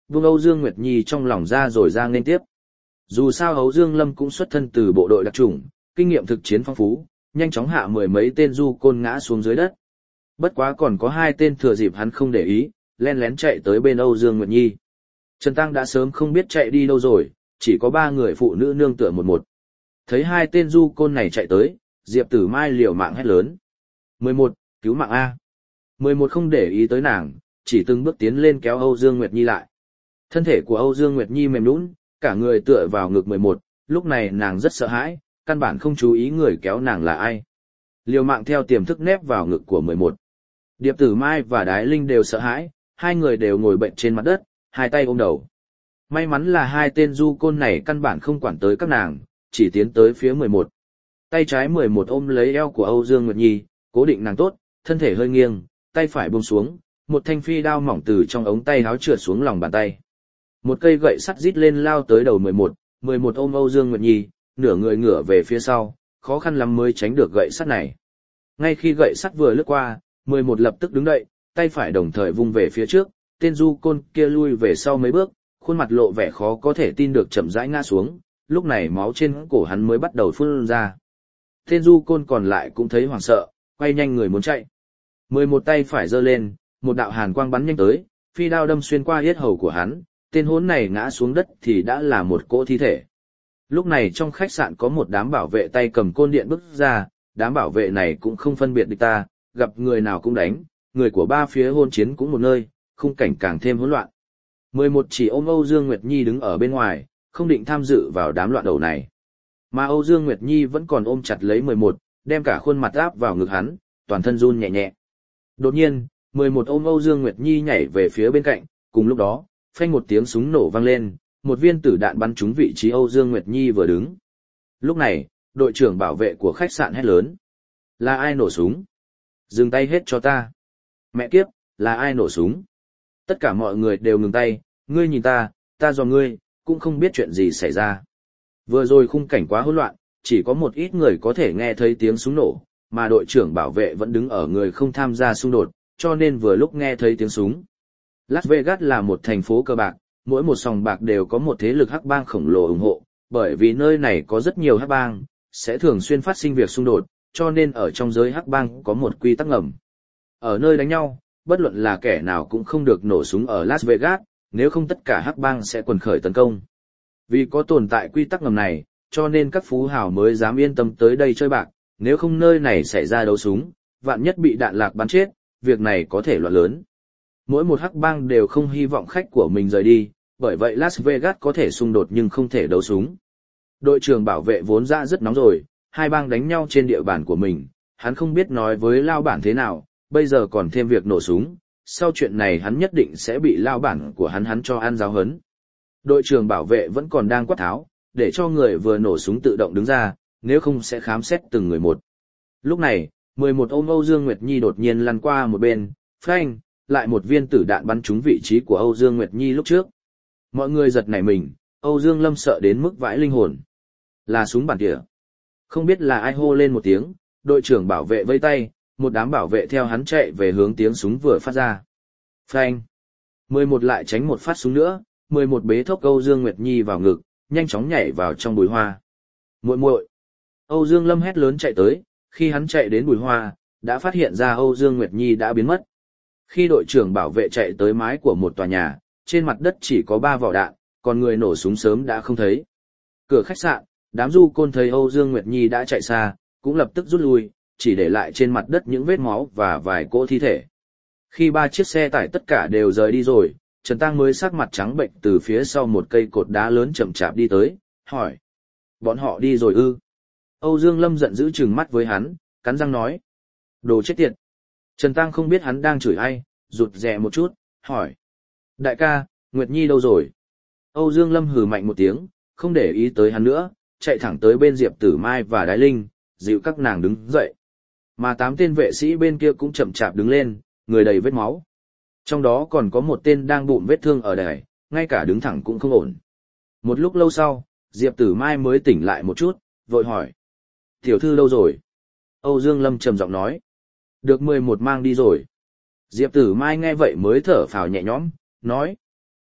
vương Âu Dương Nguyệt Nhi trong lòng ra rồi ra nên tiếp. Dù sao Âu Dương Lâm cũng xuất thân từ bộ đội đặc chủng, kinh nghiệm thực chiến phong phú, nhanh chóng hạ mười mấy tên du côn ngã xuống dưới đất. Bất quá còn có 2 tên thừa dịp hắn không để ý, len lén chạy tới bên Âu Dương Nguyệt Nhi. Trần Tăng đã sớm không biết chạy đi đâu rồi, chỉ có 3 người phụ nữ nương tựa một. Thấy 2 tên du côn này chạy tới, Diệp Tử Mai liều mạng hét lớn. 11, cứu mạng A. 11 không để ý tới nàng, chỉ từng bước tiến lên kéo Âu Dương Nguyệt Nhi lại. Thân thể của Âu Dương Nguyệt Nhi mềm nhũn, cả người tựa vào ngực 11, lúc này nàng rất sợ hãi, căn bản không chú ý người kéo nàng là ai. Liều mạng theo tiềm thức nép vào ngực của 11. Diệp Tử Mai và Đái Linh đều sợ hãi, 2 người đều ngồi bệnh trên mặt đất, 2 tay ôm đầu. May mắn là 2 tên du côn này căn bản không quản tới các nàng, chỉ tiến tới phía 11. Tay trái 11 ôm lấy eo của Âu Dương Nguyệt Nhi, cố định nàng tốt, thân thể hơi nghiêng, tay phải buông xuống, một thanh phi đao mỏng từ trong ống tay áo trượt xuống lòng bàn tay. Một cây gậy sắt rít lên lao tới đầu 11, 11 ôm Âu Dương Nguyệt Nhi, nửa người ngửa về phía sau, khó khăn lắm mới tránh được gậy sắt này. Ngay khi gậy sắt vừa lướt qua, 11 lập tức đứng dậy, tay phải đồng thời vung về phía trước, tên du côn kia lui về sau mấy bước, khuôn mặt lộ vẻ khó có thể tin được chậm rãi ngã xuống, lúc này máu trên cổ hắn mới bắt đầu phun ra. Tên du côn còn lại cũng thấy hoảng sợ, quay nhanh người muốn chạy. 11 tay phải giơ lên, một đạo hàn quang bắn nhanh tới, phi đao đâm xuyên qua yết hầu của hắn, tên hỗn này ngã xuống đất thì đã là một cỗ thi thể. Lúc này trong khách sạn có một đám bảo vệ tay cầm côn điện bước ra, đám bảo vệ này cũng không phân biệt địch ta, gặp người nào cũng đánh, người của 3 phía hôn chiến cũng một nơi, khung cảnh càng thêm hỗn loạn. 11 chỉ ôm Âu Dương Nguyệt Nhi đứng ở bên ngoài, không định tham dự vào đám loạn đầu này. Mà Âu Dương Nguyệt Nhi vẫn còn ôm chặt lấy 11, đem cả khuôn mặt áp vào ngực hắn, toàn thân run nhẹ nhẹ. Đột nhiên, 11 ôm Âu Dương Nguyệt Nhi nhảy về phía bên cạnh, cùng lúc đó, phanh một tiếng súng nổ vang lên, một viên tử đạn bắn trúng vị trí Âu Dương Nguyệt Nhi vừa đứng. Lúc này, đội trưởng bảo vệ của khách sạn hét lớn. Là ai nổ súng? Dừng tay hết cho ta. Mẹ kiếp, là ai nổ súng? Tất cả mọi người đều ngừng tay, ngươi nhìn ta do ngươi, cũng không biết chuyện gì xảy ra. Vừa rồi khung cảnh quá hỗn loạn, chỉ có một ít người có thể nghe thấy tiếng súng nổ, mà đội trưởng bảo vệ vẫn đứng ở người không tham gia xung đột, cho nên vừa lúc nghe thấy tiếng súng. Las Vegas là một thành phố cờ bạc, mỗi một sòng bạc đều có một thế lực hắc bang khổng lồ ủng hộ, bởi vì nơi này có rất nhiều hắc bang, sẽ thường xuyên phát sinh việc xung đột, cho nên ở trong giới hắc bang có một quy tắc ngầm. Ở nơi đánh nhau, bất luận là kẻ nào cũng không được nổ súng ở Las Vegas, nếu không tất cả hắc bang sẽ quần khởi tấn công. Vì có tồn tại quy tắc ngầm này, cho nên các phú hào mới dám yên tâm tới đây chơi bạc, nếu không nơi này xảy ra đấu súng, vạn nhất bị đạn lạc bắn chết, việc này có thể loạn lớn. Mỗi một hắc bang đều không hy vọng khách của mình rời đi, bởi vậy Las Vegas có thể xung đột nhưng không thể đấu súng. Đội trưởng bảo vệ vốn dã rất nóng rồi, 2 bang đánh nhau trên địa bàn của mình, hắn không biết nói với lao bản thế nào, bây giờ còn thêm việc nổ súng, sau chuyện này hắn nhất định sẽ bị lao bản của hắn cho ăn giáo huấn. Đội trưởng bảo vệ vẫn còn đang quát tháo, để cho người vừa nổ súng tự động đứng ra, nếu không sẽ khám xét từng người một. Lúc này, 11 ôm Âu Dương Nguyệt Nhi đột nhiên lăn qua một bên, phanh, lại một viên tử đạn bắn trúng vị trí của Âu Dương Nguyệt Nhi lúc trước. Mọi người giật nảy mình, Âu Dương Lâm sợ đến mức vãi linh hồn. Là súng bản địa. Không biết là ai hô lên một tiếng, đội trưởng bảo vệ vây tay, một đám bảo vệ theo hắn chạy về hướng tiếng súng vừa phát ra. Phanh. 11 lại tránh một phát súng nữa, 11 bế thốc Âu Dương Nguyệt Nhi vào ngực, nhanh chóng nhảy vào trong bụi hoa. Muội muội. Âu Dương Lâm hét lớn chạy tới, khi hắn chạy đến bụi hoa, đã phát hiện ra Âu Dương Nguyệt Nhi đã biến mất. Khi đội trưởng bảo vệ chạy tới mái của một tòa nhà, trên mặt đất chỉ có 3 vỏ đạn, còn người nổ súng sớm đã không thấy. Cửa khách sạn, đám du côn thấy Âu Dương Nguyệt Nhi đã chạy xa, cũng lập tức rút lui, chỉ để lại trên mặt đất những vết máu và vài cỗ thi thể. Khi 3 chiếc xe tải tất cả đều rời đi rồi, Trần Tăng mới sắc mặt trắng bệnh từ phía sau một cây cột đá lớn chậm chạp đi tới, hỏi. Bọn họ đi rồi ư? Âu Dương Lâm giận dữ trừng mắt với hắn, cắn răng nói. Đồ chết tiệt. Trần Tăng không biết hắn đang chửi ai, rụt rè một chút, hỏi. Đại ca, Nguyệt Nhi đâu rồi? Âu Dương Lâm hừ mạnh một tiếng, không để ý tới hắn nữa, chạy thẳng tới bên Diệp Tử Mai và Đái Linh, dịu các nàng đứng dậy. Mà 8 tên vệ sĩ bên kia cũng chậm chạp đứng lên, người đầy vết máu. Trong đó còn có một tên đang bụng vết thương ở đài, ngay cả đứng thẳng cũng không ổn. Một lúc lâu sau, Diệp Tử Mai mới tỉnh lại một chút, vội hỏi. Tiểu thư đâu rồi? Âu Dương Lâm trầm giọng nói. Được 11 mang đi rồi. Diệp Tử Mai nghe vậy mới thở phào nhẹ nhõm, nói.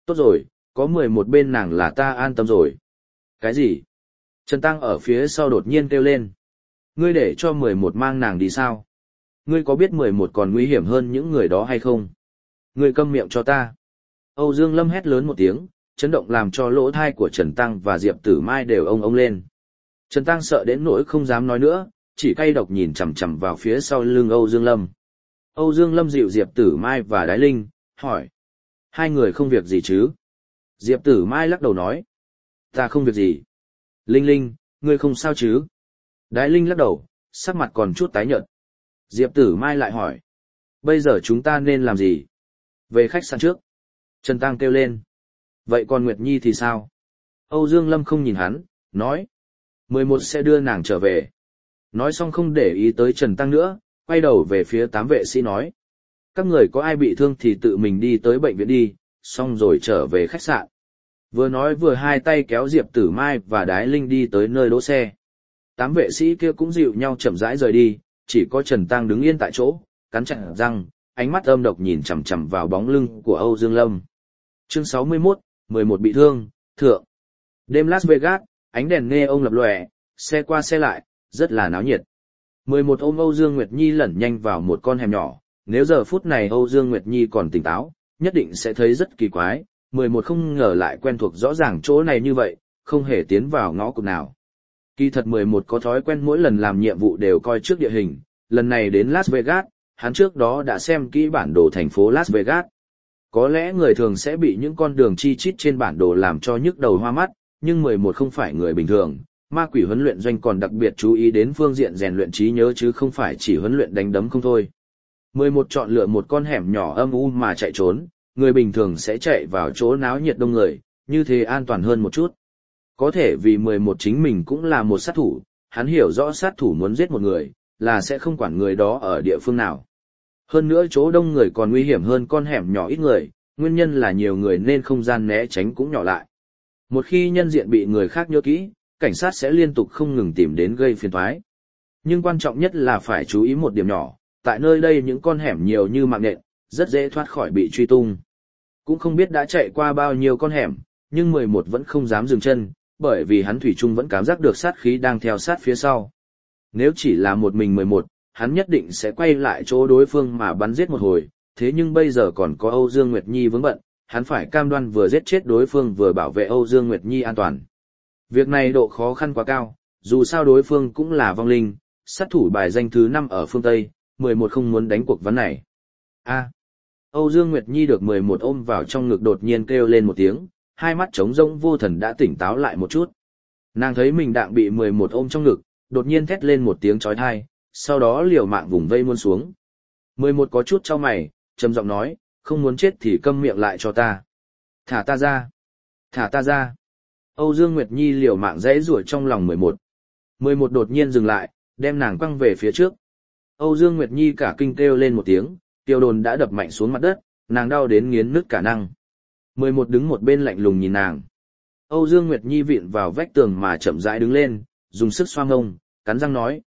Tốt rồi, có 11 bên nàng là ta an tâm rồi. Cái gì? Trần Tăng ở phía sau đột nhiên kêu lên. Ngươi để cho 11 mang nàng đi sao? Ngươi có biết 11 còn nguy hiểm hơn những người đó hay không? Ngươi câm miệng cho ta. Âu Dương Lâm hét lớn một tiếng, chấn động làm cho lỗ thai của Trần Tăng và Diệp Tử Mai đều ông lên. Trần Tăng sợ đến nỗi không dám nói nữa, chỉ cay độc nhìn chằm chằm vào phía sau lưng Âu Dương Lâm. Âu Dương Lâm dịu Diệp Tử Mai và Đái Linh, hỏi. Hai người không việc gì chứ? Diệp Tử Mai lắc đầu nói. Ta không việc gì. Linh Linh, ngươi không sao chứ? Đái Linh lắc đầu, sắc mặt còn chút tái nhợt. Diệp Tử Mai lại hỏi. Bây giờ chúng ta nên làm gì? Về khách sạn trước. Trần Tăng kêu lên. Vậy còn Nguyệt Nhi thì sao? Âu Dương Lâm không nhìn hắn, nói. 11 sẽ đưa nàng trở về. Nói xong không để ý tới Trần Tăng nữa, quay đầu về phía 8 vệ sĩ nói. Các người có ai bị thương thì tự mình đi tới bệnh viện đi, xong rồi trở về khách sạn. Vừa nói vừa hai tay kéo Diệp Tử Mai và Đái Linh đi tới nơi đỗ xe. 8 vệ sĩ kia cũng dịu nhau chậm rãi rời đi, chỉ có Trần Tăng đứng yên tại chỗ, cắn chặt răng, ánh mắt âm độc nhìn chằm chằm vào bóng lưng của Âu Dương Lâm. Chương 61, 11 bị thương, thượng. Đêm Las Vegas, ánh đèn neon lập lòe, xe qua xe lại, rất là náo nhiệt. 11 ôm Âu Dương Nguyệt Nhi lẩn nhanh vào một con hẻm nhỏ, nếu giờ phút này Âu Dương Nguyệt Nhi còn tỉnh táo, nhất định sẽ thấy rất kỳ quái, 11 không ngờ lại quen thuộc rõ ràng chỗ này như vậy, không hề tiến vào ngõ cụt nào. Kỳ thật 11 có thói quen mỗi lần làm nhiệm vụ đều coi trước địa hình, lần này đến Las Vegas, hắn trước đó đã xem kỹ bản đồ thành phố Las Vegas. Có lẽ người thường sẽ bị những con đường chi chít trên bản đồ làm cho nhức đầu hoa mắt, nhưng 11 không phải người bình thường, ma quỷ huấn luyện doanh còn đặc biệt chú ý đến phương diện rèn luyện trí nhớ chứ không phải chỉ huấn luyện đánh đấm không thôi. 11 chọn lựa một con hẻm nhỏ âm u mà chạy trốn, người bình thường sẽ chạy vào chỗ náo nhiệt đông người, như thế an toàn hơn một chút. Có thể vì 11 chính mình cũng là một sát thủ, hắn hiểu rõ sát thủ muốn giết một người, là sẽ không quản người đó ở địa phương nào. Hơn nữa chỗ đông người còn nguy hiểm hơn con hẻm nhỏ ít người, nguyên nhân là nhiều người nên không gian né tránh cũng nhỏ lại. Một khi nhân diện bị người khác nhớ kỹ, cảnh sát sẽ liên tục không ngừng tìm đến gây phiền toái. Nhưng quan trọng nhất là phải chú ý một điểm nhỏ, tại nơi đây những con hẻm nhiều như mạng nhện, rất dễ thoát khỏi bị truy tung. Cũng không biết đã chạy qua bao nhiêu con hẻm, nhưng 11 vẫn không dám dừng chân, bởi vì hắn thủy chung vẫn cảm giác được sát khí đang theo sát phía sau. Nếu chỉ là một mình 11, hắn nhất định sẽ quay lại chỗ đối phương mà bắn giết một hồi, thế nhưng bây giờ còn có Âu Dương Nguyệt Nhi vướng bận, hắn phải cam đoan vừa giết chết đối phương vừa bảo vệ Âu Dương Nguyệt Nhi an toàn. Việc này độ khó khăn quá cao, dù sao đối phương cũng là vong linh, sát thủ bài danh thứ 5 ở phương Tây, 11 không muốn đánh cuộc ván này. Âu Dương Nguyệt Nhi được 11 ôm vào trong ngực đột nhiên kêu lên một tiếng, hai mắt trống rỗng vô thần đã tỉnh táo lại một chút. Nàng thấy mình đang bị 11 ôm trong ngực, đột nhiên thét lên một tiếng chói tai, sau đó liều mạng vùng vây muôn xuống. 11 có chút chau mày, trầm giọng nói, không muốn chết thì câm miệng lại cho ta. Thả ta ra. Thả ta ra. Âu Dương Nguyệt Nhi liều mạng giãy giụa trong lòng 11. 11 đột nhiên dừng lại, đem nàng quăng về phía trước. Âu Dương Nguyệt Nhi cả kinh kêu lên một tiếng, tiêu đồn đã đập mạnh xuống mặt đất, nàng đau đến nghiến nứt cả năng. 11 đứng một bên lạnh lùng nhìn nàng. Âu Dương Nguyệt Nhi vịn vào vách tường mà chậm rãi đứng lên, dùng sức xoa ngông, cắn răng nói,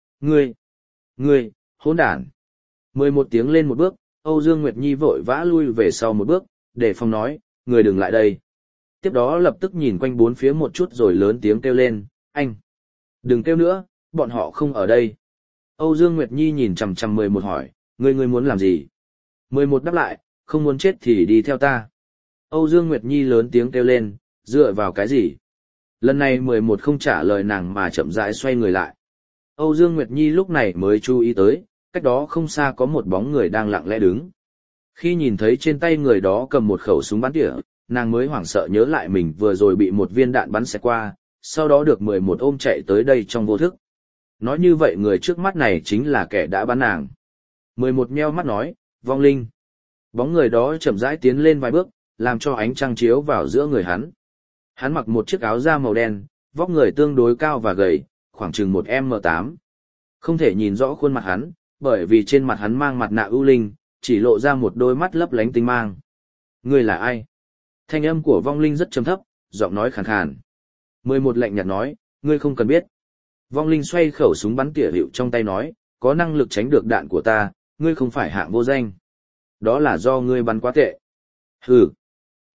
ngươi, hỗn đản. 11 tiếng lên một bước, Âu Dương Nguyệt Nhi vội vã lui về sau một bước, để phòng nói, ngươi đừng lại đây. Tiếp đó lập tức nhìn quanh bốn phía một chút rồi lớn tiếng kêu lên, anh. Đừng kêu nữa, bọn họ không ở đây. Âu Dương Nguyệt Nhi nhìn chằm chằm 11 hỏi, ngươi muốn làm gì? 11 đáp lại, không muốn chết thì đi theo ta. Âu Dương Nguyệt Nhi lớn tiếng kêu lên, dựa vào cái gì? Lần này 11 không trả lời nàng mà chậm rãi xoay người lại. Âu Dương Nguyệt Nhi lúc này mới chú ý tới, cách đó không xa có một bóng người đang lặng lẽ đứng. Khi nhìn thấy trên tay người đó cầm một khẩu súng bắn tỉa, nàng mới hoảng sợ nhớ lại mình vừa rồi bị một viên đạn bắn xẹt qua, sau đó được 11 ôm chạy tới đây trong vô thức. Nói như vậy người trước mắt này chính là kẻ đã bắn nàng. 11 nheo mắt nói, vong linh. Bóng người đó chậm rãi tiến lên vài bước, làm cho ánh trăng chiếu vào giữa người hắn. Hắn mặc một chiếc áo da màu đen, vóc người tương đối cao và gầy, khoảng chừng 1m8. Không thể nhìn rõ khuôn mặt hắn, bởi vì trên mặt hắn mang mặt nạ ưu linh, chỉ lộ ra một đôi mắt lấp lánh tinh mang. Ngươi là ai? Thanh âm của vong linh rất trầm thấp, giọng nói khàn khàn. 11 lạnh nhạt nói, ngươi không cần biết. Vong linh xoay khẩu súng bắn tỉa hiệu trong tay nói, có năng lực tránh được đạn của ta, ngươi không phải hạng vô danh. Đó là do ngươi bắn quá tệ. Hừ.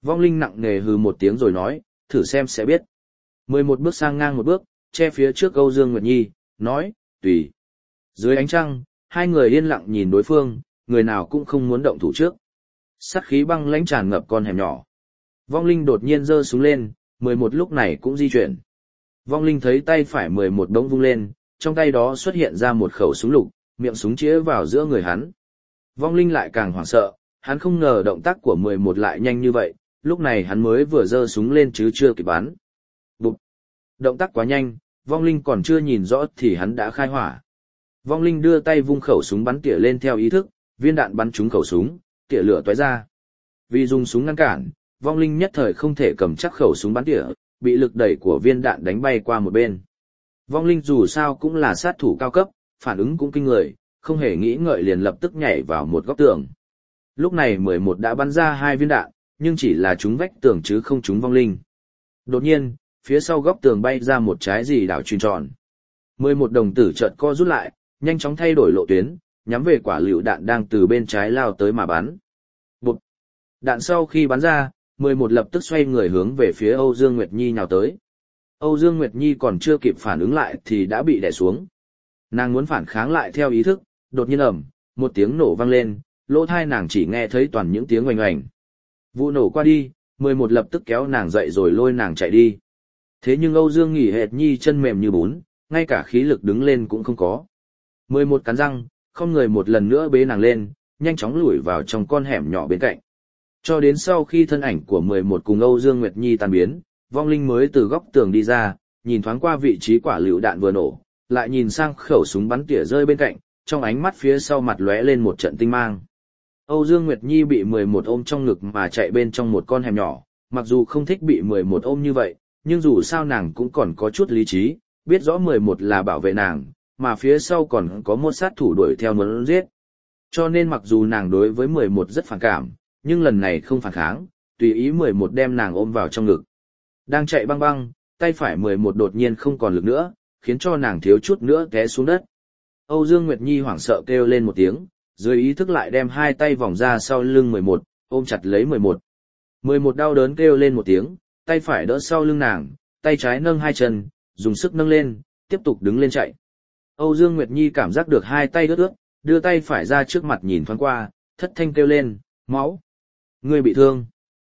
Vong linh nặng nề hừ một tiếng rồi nói, thử xem sẽ biết. 11 bước sang ngang một bước, che phía trước Âu Dương Nguyệt Nhi, nói, tùy. Dưới ánh trăng, hai người yên lặng nhìn đối phương, người nào cũng không muốn động thủ trước. Sát khí băng lãnh tràn ngập con hẻm nhỏ. Vong linh đột nhiên giơ súng lên, 11 lúc này cũng di chuyển. Vong linh thấy tay phải 11 đống vung lên, trong tay đó xuất hiện ra một khẩu súng lục, miệng súng chĩa vào giữa người hắn. Vong linh lại càng hoảng sợ, hắn không ngờ động tác của 11 lại nhanh như vậy, lúc này hắn mới vừa giơ súng lên chứ chưa kịp bắn. Bụp! Động tác quá nhanh, vong linh còn chưa nhìn rõ thì hắn đã khai hỏa. Vong linh đưa tay vung khẩu súng bắn tỉa lên theo ý thức, viên đạn bắn trúng khẩu súng, tỉa lửa tóe ra. Vì dùng súng ngăn cản, vong linh nhất thời không thể cầm chắc khẩu súng bắn tỉa, bị lực đẩy của viên đạn đánh bay qua một bên. Vong linh dù sao cũng là sát thủ cao cấp, phản ứng cũng kinh người, không hề nghĩ ngợi liền lập tức nhảy vào một góc tường. Lúc này 11 đã bắn ra 2 viên đạn, nhưng chỉ là trúng vách tường chứ không trúng vong linh. Đột nhiên, phía sau góc tường bay ra một trái gì đảo chuyền tròn. 11 đồng tử chợt co rút lại, nhanh chóng thay đổi lộ tuyến, nhắm về quả lựu đạn đang từ bên trái lao tới mà bắn. Bụp! Đạn sau khi bắn ra, 11 lập tức xoay người hướng về phía Âu Dương Nguyệt Nhi nhào tới. Âu Dương Nguyệt Nhi còn chưa kịp phản ứng lại thì đã bị đè xuống. Nàng muốn phản kháng lại theo ý thức, đột nhiên ầm, một tiếng nổ vang lên, lỗ tai nàng chỉ nghe thấy toàn những tiếng oành oành. Vụ nổ qua đi, 11 lập tức kéo nàng dậy rồi lôi nàng chạy đi. Thế nhưng Âu Dương nghỉ hệt Nhi chân mềm như bún, ngay cả khí lực đứng lên cũng không có. 11 cắn răng, không người một lần nữa bế nàng lên, nhanh chóng lủi vào trong con hẻm nhỏ bên cạnh. Cho đến sau khi thân ảnh của 11 cùng Âu Dương Nguyệt Nhi tan biến, vong linh mới từ góc tường đi ra, nhìn thoáng qua vị trí quả lựu đạn vừa nổ, lại nhìn sang khẩu súng bắn tỉa rơi bên cạnh, trong ánh mắt phía sau mặt lóe lên một trận tinh mang. Âu Dương Nguyệt Nhi bị 11 ôm trong ngực mà chạy bên trong một con hẻm nhỏ, mặc dù không thích bị 11 ôm như vậy, nhưng dù sao nàng cũng còn có chút lý trí, biết rõ 11 là bảo vệ nàng, mà phía sau còn có một sát thủ đuổi theo muốn giết. Cho nên mặc dù nàng đối với 11 rất phản cảm, nhưng lần này không phản kháng, tùy ý 11 đem nàng ôm vào trong ngực. Đang chạy băng băng, tay phải 11 đột nhiên không còn lực nữa, khiến cho nàng thiếu chút nữa té xuống đất. Âu Dương Nguyệt Nhi hoảng sợ kêu lên một tiếng, dưới ý thức lại đem hai tay vòng ra sau lưng 11, ôm chặt lấy 11. 11 đau đớn kêu lên một tiếng, tay phải đỡ sau lưng nàng, tay trái nâng hai chân, dùng sức nâng lên, tiếp tục đứng lên chạy. Âu Dương Nguyệt Nhi cảm giác được hai tay ướt ướt, đưa tay phải ra trước mặt nhìn thoáng qua, thất thanh kêu lên, máu. Người bị thương.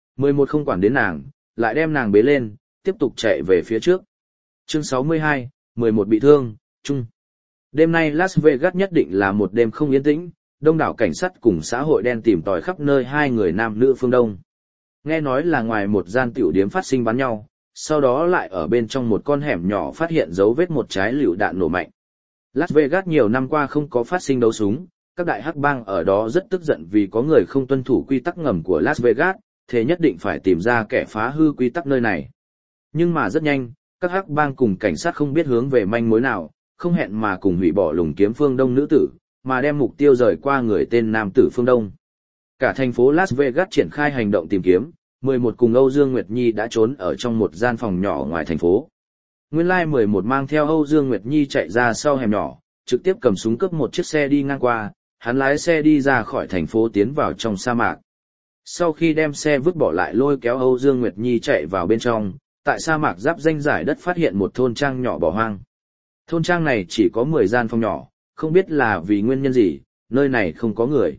11 không quản đến nàng, lại đem nàng bế lên, tiếp tục chạy về phía trước. Chương 62, 11 bị thương, chung. Đêm nay Las Vegas nhất định là một đêm không yên tĩnh, đông đảo cảnh sát cùng xã hội đen tìm tòi khắp nơi hai người nam nữ phương Đông. Nghe nói là ngoài một gian tiểu điếm phát sinh bắn nhau, sau đó lại ở bên trong một con hẻm nhỏ phát hiện dấu vết một trái lựu đạn nổ mạnh. Las Vegas nhiều năm qua không có phát sinh đấu súng, các đại hắc bang ở đó rất tức giận vì có người không tuân thủ quy tắc ngầm của Las Vegas, thế nhất định phải tìm ra kẻ phá hư quy tắc nơi này. Nhưng mà rất nhanh, các hắc bang cùng cảnh sát không biết hướng về manh mối nào, không hẹn mà cùng hủy bỏ lùng kiếm phương Đông nữ tử, mà đem mục tiêu rời qua người tên nam tử phương Đông. Cả thành phố Las Vegas triển khai hành động tìm kiếm, 11 cùng Âu Dương Nguyệt Nhi đã trốn ở trong một gian phòng nhỏ ngoài thành phố. Nguyên lai 11 mang theo Âu Dương Nguyệt Nhi chạy ra sau hẻm nhỏ, trực tiếp cầm súng cướp một chiếc xe đi ngang qua, hắn lái xe đi ra khỏi thành phố tiến vào trong sa mạc. Sau khi đem xe vứt bỏ lại lôi kéo Âu Dương Nguyệt Nhi chạy vào bên trong, tại sa mạc giáp ranh giải đất phát hiện một thôn trang nhỏ bỏ hoang. Thôn trang này chỉ có 10 gian phòng nhỏ, không biết là vì nguyên nhân gì, nơi này không có người.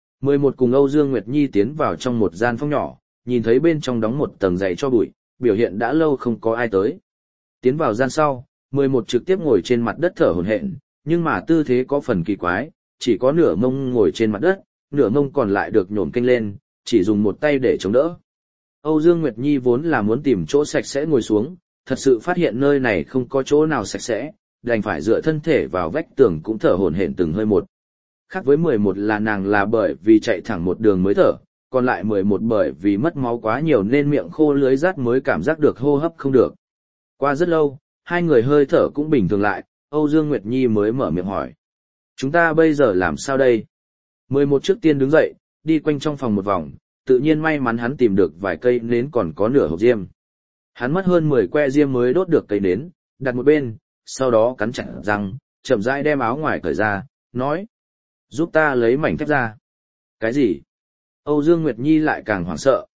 11 cùng Âu Dương Nguyệt Nhi tiến vào trong một gian phòng nhỏ, nhìn thấy bên trong đóng một tầng dày cho bụi, biểu hiện đã lâu không có ai tới. Tiến vào gian sau, 11 trực tiếp ngồi trên mặt đất thở hổn hển, nhưng mà tư thế có phần kỳ quái, chỉ có nửa mông ngồi trên mặt đất, nửa mông còn lại được nhổm kênh lên, chỉ dùng một tay để chống đỡ. Âu Dương Nguyệt Nhi vốn là muốn tìm chỗ sạch sẽ ngồi xuống, thật sự phát hiện nơi này không có chỗ nào sạch sẽ, đành phải dựa thân thể vào vách tường cũng thở hổn hển từng hơi một. Khác với 11 là nàng là bởi vì chạy thẳng một đường mới thở, còn lại 11 bởi vì mất máu quá nhiều nên miệng khô lưỡi rát mới cảm giác được hô hấp không được. Qua rất lâu, hai người hơi thở cũng bình thường lại, Âu Dương Nguyệt Nhi mới mở miệng hỏi. Chúng ta bây giờ làm sao đây? 11 trước tiên đứng dậy, đi quanh trong phòng một vòng, tự nhiên may mắn hắn tìm được vài cây nến còn có nửa hộp diêm. Hắn mất hơn 10 que diêm mới đốt được cây nến, đặt một bên, sau đó cắn chặt răng, chậm rãi đem áo ngoài cởi ra, nói. Giúp ta lấy mảnh thép ra. Cái gì? Âu Dương Nguyệt Nhi lại càng hoảng sợ.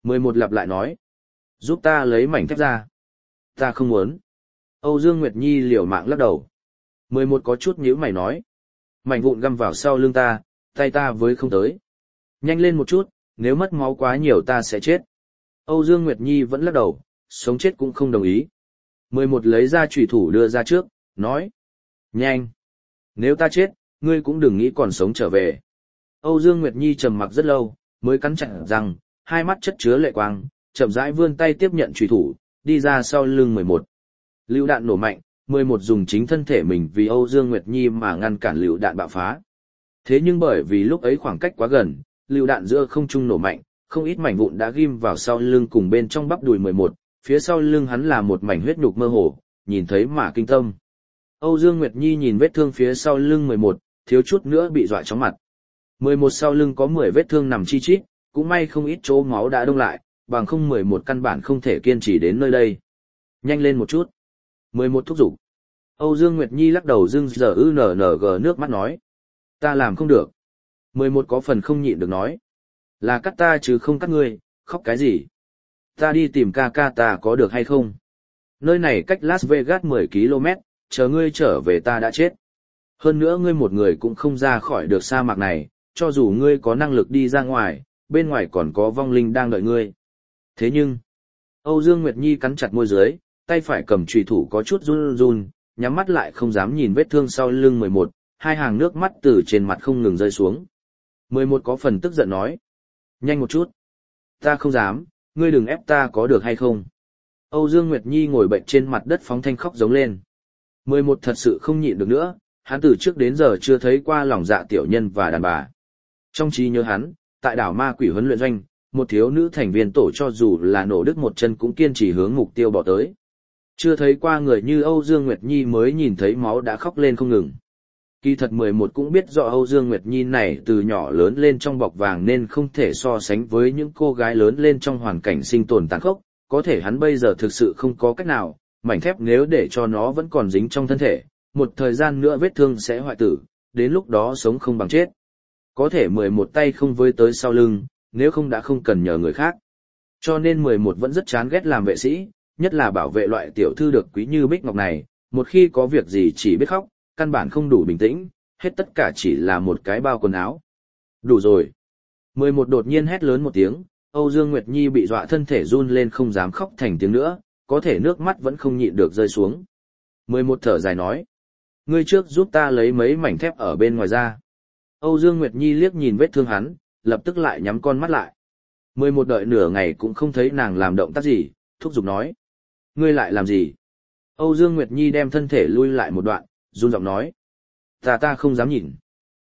11 lặp lại nói. Giúp ta lấy mảnh thép ra. Ta không muốn. Âu Dương Nguyệt Nhi liều mạng lắc đầu. 11 có chút nhíu mày nói. Mảnh vụn găm vào sau lưng ta, tay ta với không tới. Nhanh lên một chút, nếu mất máu quá nhiều ta sẽ chết. Âu Dương Nguyệt Nhi vẫn lắc đầu, sống chết cũng không đồng ý. 11 lấy ra chùy thủ đưa ra trước, nói. Nhanh. Nếu ta chết, ngươi cũng đừng nghĩ còn sống trở về. Âu Dương Nguyệt Nhi trầm mặc rất lâu, mới cắn chặt răng, hai mắt chất chứa lệ quang, chậm rãi vươn tay tiếp nhận chùy thủ, đi ra sau lưng 11. Lựu đạn nổ mạnh, 11 dùng chính thân thể mình vì Âu Dương Nguyệt Nhi mà ngăn cản lựu đạn bạo phá. Thế nhưng bởi vì lúc ấy khoảng cách quá gần, lựu đạn giữa không trung nổ mạnh, không ít mảnh vụn đã ghim vào sau lưng cùng bên trong bắp đùi 11, phía sau lưng hắn là một mảnh huyết nhục mơ hồ, nhìn thấy mà kinh tâm. Âu Dương Nguyệt Nhi nhìn vết thương phía sau lưng 11, thiếu chút nữa bị dọa chóng mặt. 11 sau lưng có 10 vết thương nằm chi chít, cũng may không ít chỗ máu đã đông lại, bằng không 11 căn bản không thể kiên trì đến nơi đây. Nhanh lên một chút. 11 thúc giục. Âu Dương Nguyệt Nhi lắc đầu dưng giờ NNG nước mắt nói. Ta làm không được. 11 có phần không nhịn được nói. Là cắt ta chứ không cắt ngươi, khóc cái gì? Ta đi tìm ca ca ta có được hay không? Nơi này cách Las Vegas 10 km, chờ ngươi trở về ta đã chết. Hơn nữa ngươi một người cũng không ra khỏi được sa mạc này, cho dù ngươi có năng lực đi ra ngoài, bên ngoài còn có vong linh đang đợi ngươi. Thế nhưng, Âu Dương Nguyệt Nhi cắn chặt môi dưới, tay phải cầm chùy thủ có chút run run, nhắm mắt lại không dám nhìn vết thương sau lưng 11, hai hàng nước mắt từ trên mặt không ngừng rơi xuống. 11 có phần tức giận nói. Nhanh một chút. Ta không dám, ngươi đừng ép ta có được hay không. Âu Dương Nguyệt Nhi ngồi bệnh trên mặt đất phóng thanh khóc giống lên. 11 thật sự không nhịn được nữa, hắn từ trước đến giờ chưa thấy qua lòng dạ tiểu nhân và đàn bà. Trong trí nhớ hắn, tại đảo ma quỷ huấn luyện doanh, một thiếu nữ thành viên tổ cho dù là nổ đứt một chân cũng kiên trì hướng mục tiêu bỏ tới. Chưa thấy qua người như Âu Dương Nguyệt Nhi mới nhìn thấy máu đã khóc lên không ngừng. Kỳ thật 11 cũng biết rõ Âu Dương Nguyệt Nhi này từ nhỏ lớn lên trong bọc vàng nên không thể so sánh với những cô gái lớn lên trong hoàn cảnh sinh tồn tàn khốc, có thể hắn bây giờ thực sự không có cách nào, mảnh thép nếu để cho nó vẫn còn dính trong thân thể, một thời gian nữa vết thương sẽ hoại tử, đến lúc đó sống không bằng chết. Có thể 11 tay không với tới sau lưng, nếu không đã không cần nhờ người khác. Cho nên 11 vẫn rất chán ghét làm vệ sĩ, nhất là bảo vệ loại tiểu thư được quý như Bích Ngọc này, một khi có việc gì chỉ biết khóc, căn bản không đủ bình tĩnh, hết tất cả chỉ là một cái bao quần áo. Đủ rồi. 11 đột nhiên hét lớn một tiếng, Âu Dương Nguyệt Nhi bị dọa thân thể run lên không dám khóc thành tiếng nữa, có thể nước mắt vẫn không nhịn được rơi xuống. 11 thở dài nói. Ngươi trước giúp ta lấy mấy mảnh thép ở bên ngoài ra. Âu Dương Nguyệt Nhi liếc nhìn vết thương hắn, lập tức lại nhắm con mắt lại. 11 đợi nửa ngày cũng không thấy nàng làm động tác gì, thúc giục nói. Ngươi lại làm gì? Âu Dương Nguyệt Nhi đem thân thể lui lại một đoạn, run giọng nói. Ta không dám nhìn.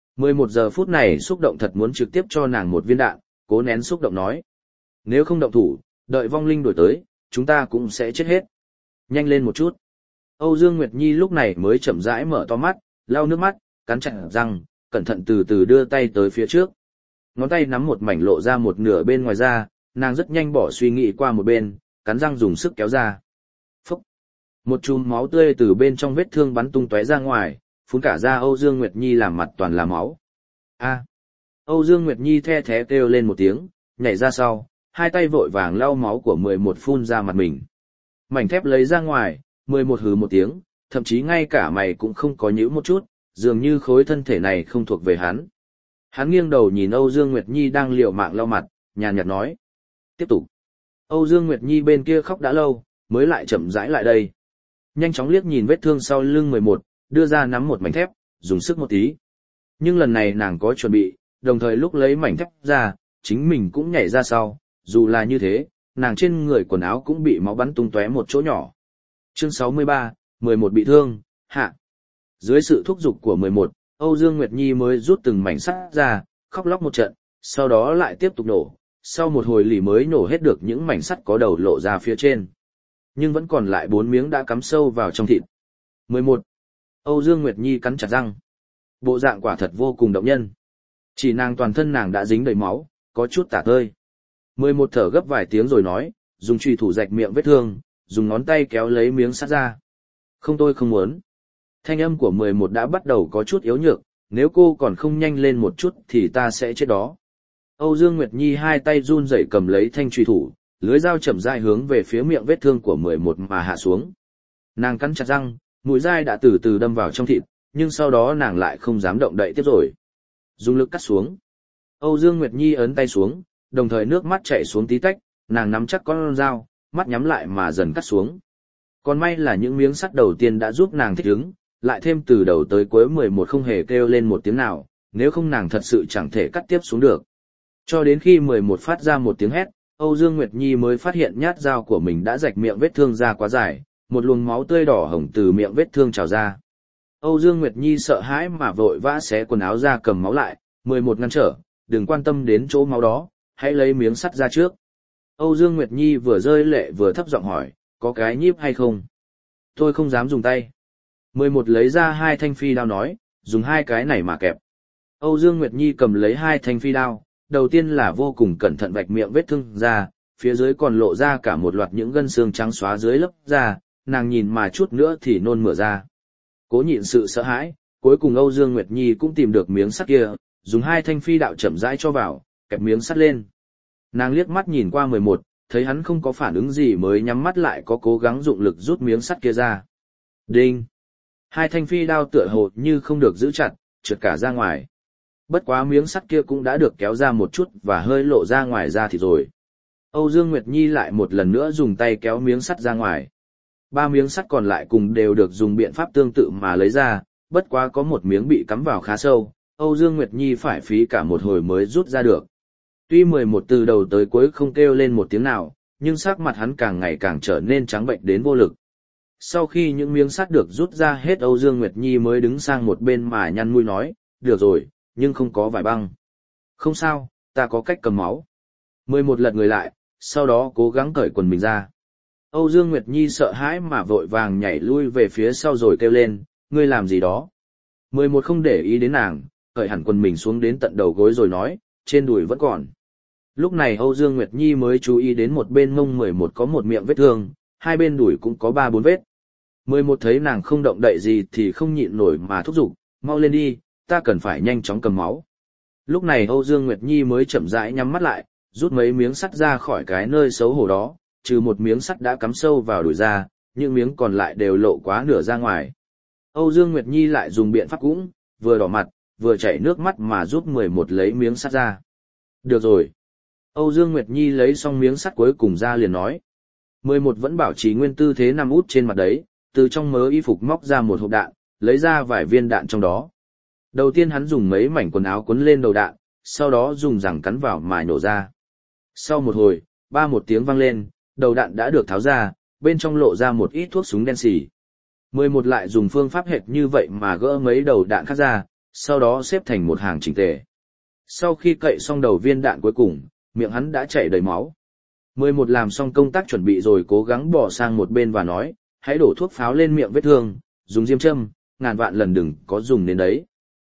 11 giờ phút này xúc động thật muốn trực tiếp cho nàng một viên đạn, cố nén xúc động nói. Nếu không động thủ, đợi vong linh đổi tới, chúng ta cũng sẽ chết hết. Nhanh lên một chút. Âu Dương Nguyệt Nhi lúc này mới chậm rãi mở to mắt, lau nước mắt, cắn chặt răng, cẩn thận từ từ đưa tay tới phía trước. Ngón tay nắm một mảnh lộ ra một nửa bên ngoài ra, nàng rất nhanh bỏ suy nghĩ qua một bên, cắn răng dùng sức kéo ra. Phúc! Một chùm máu tươi từ bên trong vết thương bắn tung tóe ra ngoài, phun cả ra Âu Dương Nguyệt Nhi làm mặt toàn là máu. A! Âu Dương Nguyệt Nhi the thé kêu lên một tiếng, nhảy ra sau, hai tay vội vàng lau máu của 11 phun ra mặt mình. Mảnh thép lấy ra ngoài, 11 hừ một tiếng, thậm chí ngay cả mày cũng không có nhíu một chút, dường như khối thân thể này không thuộc về hắn. Hắn nghiêng đầu nhìn Âu Dương Nguyệt Nhi đang liều mạng lau mặt, nhàn nhạt nói. Tiếp tục. Âu Dương Nguyệt Nhi bên kia khóc đã lâu, mới lại chậm rãi lại đây. Nhanh chóng liếc nhìn vết thương sau lưng 11, đưa ra nắm một mảnh thép, dùng sức một tí. Nhưng lần này nàng có chuẩn bị, đồng thời lúc lấy mảnh thép ra, chính mình cũng nhảy ra sau, dù là như thế, nàng trên người quần áo cũng bị máu bắn tung tóe một chỗ nhỏ. Chương 63, 11 bị thương, hạ. Dưới sự thúc giục của 11, Âu Dương Nguyệt Nhi mới rút từng mảnh sắt ra, khóc lóc một trận, sau đó lại tiếp tục nổ, sau một hồi lì mới nổ hết được những mảnh sắt có đầu lộ ra phía trên. Nhưng vẫn còn lại 4 miếng đã cắm sâu vào trong thịt. 11. Âu Dương Nguyệt Nhi cắn chặt răng. Bộ dạng quả thật vô cùng động nhân. Chỉ nàng toàn thân nàng đã dính đầy máu, có chút tả tơi. 11 thở gấp vài tiếng rồi nói, dùng chùy thủ rạch miệng vết thương, dùng ngón tay kéo lấy miếng sắt ra. Không, tôi không muốn. Thanh âm của 11 đã bắt đầu có chút yếu nhược, nếu cô còn không nhanh lên một chút thì ta sẽ chết đó. Âu Dương Nguyệt Nhi hai tay run rẩy cầm lấy thanh truy thủ, lưới dao chậm rãi hướng về phía miệng vết thương của 11 mà hạ xuống. Nàng cắn chặt răng, mũi dai đã từ từ đâm vào trong thịt, nhưng sau đó nàng lại không dám động đậy tiếp rồi. Dùng lực cắt xuống. Âu Dương Nguyệt Nhi ấn tay xuống, đồng thời nước mắt chảy xuống tí tách, nàng nắm chắc con dao, mắt nhắm lại mà dần cắt xuống. Còn may là những miếng sắt đầu tiên đã giúp nàng thích ứng, lại thêm từ đầu tới cuối 11 không hề kêu lên một tiếng nào, nếu không nàng thật sự chẳng thể cắt tiếp xuống được. Cho đến khi 11 phát ra một tiếng hét, Âu Dương Nguyệt Nhi mới phát hiện nhát dao của mình đã rạch miệng vết thương ra quá dài, một luồng máu tươi đỏ hồng từ miệng vết thương trào ra. Âu Dương Nguyệt Nhi sợ hãi mà vội vã xé quần áo ra cầm máu lại, 11 ngăn trở, đừng quan tâm đến chỗ máu đó, hãy lấy miếng sắt ra trước. Âu Dương Nguyệt Nhi vừa rơi lệ vừa thấp giọng hỏi, có cái nhíp hay không? Tôi không dám dùng tay. 11 lấy ra hai thanh phi đao nói, dùng hai cái này mà kẹp. Âu Dương Nguyệt Nhi cầm lấy hai thanh phi đao, đầu tiên là vô cùng cẩn thận vạch miệng vết thương ra, phía dưới còn lộ ra cả một loạt những gân xương trắng xóa dưới lớp da, nàng nhìn mà chút nữa thì nôn mửa ra. Cố nhịn sự sợ hãi, cuối cùng Âu Dương Nguyệt Nhi cũng tìm được miếng sắt kia, dùng hai thanh phi đạo chậm rãi cho vào, kẹp miếng sắt lên. Nàng liếc mắt nhìn qua 11, thấy hắn không có phản ứng gì mới nhắm mắt lại có cố gắng dụng lực rút miếng sắt kia ra. Đinh! Hai thanh phi đao tựa hồ như không được giữ chặt, trượt cả ra ngoài. Bất quá miếng sắt kia cũng đã được kéo ra một chút và hơi lộ ra ngoài ra thì rồi. Âu Dương Nguyệt Nhi lại một lần nữa dùng tay kéo miếng sắt ra ngoài. Ba miếng sắt còn lại cùng đều được dùng biện pháp tương tự mà lấy ra, bất quá có một miếng bị cắm vào khá sâu, Âu Dương Nguyệt Nhi phải phí cả một hồi mới rút ra được. Tuy 11 từ đầu tới cuối không kêu lên một tiếng nào, nhưng sắc mặt hắn càng ngày càng trở nên trắng bệnh đến vô lực. Sau khi những miếng sắt được rút ra hết, Âu Dương Nguyệt Nhi mới đứng sang một bên mà nhăn mũi nói, được rồi, nhưng không có vải băng. Không sao, ta có cách cầm máu. 11 lật người lại, sau đó cố gắng cởi quần mình ra. Âu Dương Nguyệt Nhi sợ hãi mà vội vàng nhảy lui về phía sau rồi kêu lên, ngươi làm gì đó. 11 không để ý đến nàng, cởi hẳn quần mình xuống đến tận đầu gối rồi nói, trên đùi vẫn còn. Lúc này Âu Dương Nguyệt Nhi mới chú ý đến một bên mông 11 có một miệng vết thương, hai bên đùi cũng có 3-4 vết. 11 thấy nàng không động đậy gì thì không nhịn nổi mà thúc giục, mau lên đi, ta cần phải nhanh chóng cầm máu. Lúc này Âu Dương Nguyệt Nhi mới chậm rãi nhắm mắt lại, rút mấy miếng sắt ra khỏi cái nơi xấu hổ đó, trừ một miếng sắt đã cắm sâu vào đùi ra, những miếng còn lại đều lộ quá nửa ra ngoài. Âu Dương Nguyệt Nhi lại dùng biện pháp cũng, vừa đỏ mặt, vừa chảy nước mắt mà giúp 11 lấy miếng sắt ra. Được rồi. Âu Dương Nguyệt Nhi lấy xong miếng sắt cuối cùng ra liền nói. 11 vẫn bảo trì nguyên tư thế nằm út trên mặt đấy, từ trong mớ y phục móc ra một hộp đạn, lấy ra vài viên đạn trong đó. Đầu tiên hắn dùng mấy mảnh quần áo quấn lên đầu đạn, sau đó dùng răng cắn vào mà nổ ra. Sau một hồi, một tiếng vang lên, đầu đạn đã được tháo ra, bên trong lộ ra một ít thuốc súng đen xì. 11 lại dùng phương pháp hệt như vậy mà gỡ mấy đầu đạn khác ra, sau đó xếp thành một hàng chỉnh tề. Sau khi cậy xong đầu viên đạn cuối cùng, miệng hắn đã chảy đầy máu. 11 làm xong công tác chuẩn bị rồi cố gắng bỏ sang một bên và nói, hãy đổ thuốc pháo lên miệng vết thương, dùng diêm châm, ngàn vạn lần đừng có dùng đến đấy.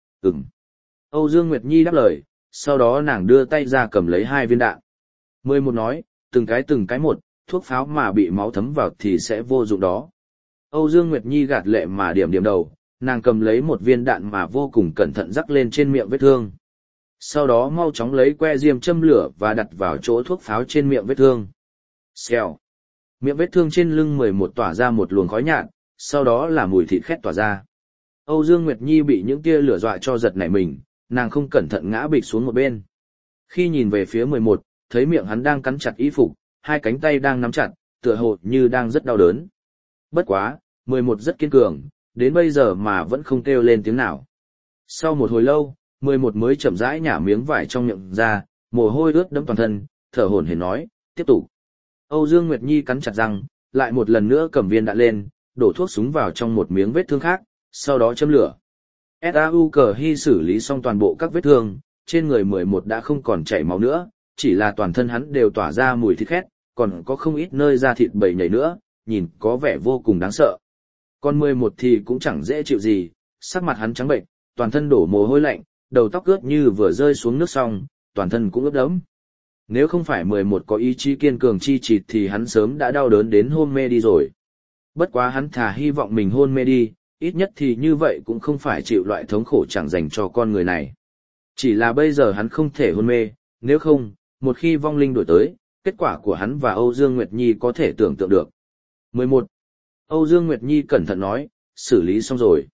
Âu Dương Nguyệt Nhi đáp lời, sau đó nàng đưa tay ra cầm lấy hai viên đạn. 11 nói, từng cái một, thuốc pháo mà bị máu thấm vào thì sẽ vô dụng đó. Âu Dương Nguyệt Nhi gạt lệ mà điểm đầu, nàng cầm lấy một viên đạn mà vô cùng cẩn thận rắc lên trên miệng vết thương. Sau đó mau chóng lấy que diêm châm lửa và đặt vào chỗ thuốc pháo trên miệng vết thương. Xèo. Miệng vết thương trên lưng 11 tỏa ra một luồng khói nhạt, sau đó là mùi thịt khét tỏa ra. Âu Dương Nguyệt Nhi bị những tia lửa dọa cho giật nảy mình, nàng không cẩn thận ngã bịch xuống một bên. Khi nhìn về phía 11, thấy miệng hắn đang cắn chặt y phục, hai cánh tay đang nắm chặt, tựa hồ như đang rất đau đớn. Bất quá, 11 rất kiên cường, đến bây giờ mà vẫn không kêu lên tiếng nào. Sau một hồi lâu, 11 mới chậm rãi nhả miếng vải trong miệng ra, mồ hôi ướt đẫm toàn thân, thở hổn hển nói, tiếp tục. Âu Dương Nguyệt Nhi cắn chặt răng, lại một lần nữa cầm viên đạn lên, đổ thuốc súng vào trong một miếng vết thương khác, sau đó châm lửa. S.A.U. Cờ Hy xử lý xong toàn bộ các vết thương, trên người 11 đã không còn chảy máu nữa, chỉ là toàn thân hắn đều tỏa ra mùi thịt khét, còn có không ít nơi da thịt bầy nhảy nữa, nhìn có vẻ vô cùng đáng sợ. Còn 11 thì cũng chẳng dễ chịu gì, sắc mặt hắn trắng bệnh, toàn thân đổ mồ hôi lạnh, đầu tóc ướt như vừa rơi xuống nước xong, toàn thân cũng ướt đẫm. Nếu không phải 11 có ý chí kiên cường chi chịt thì hắn sớm đã đau đớn đến hôn mê đi rồi. Bất quá hắn thà hy vọng mình hôn mê đi, ít nhất thì như vậy cũng không phải chịu loại thống khổ chẳng dành cho con người này. Chỉ là bây giờ hắn không thể hôn mê, Nếu không, một khi vong linh đổi tới, kết quả của hắn và Âu Dương Nguyệt Nhi có thể tưởng tượng được. 11. Âu Dương Nguyệt Nhi cẩn thận nói, xử lý xong rồi.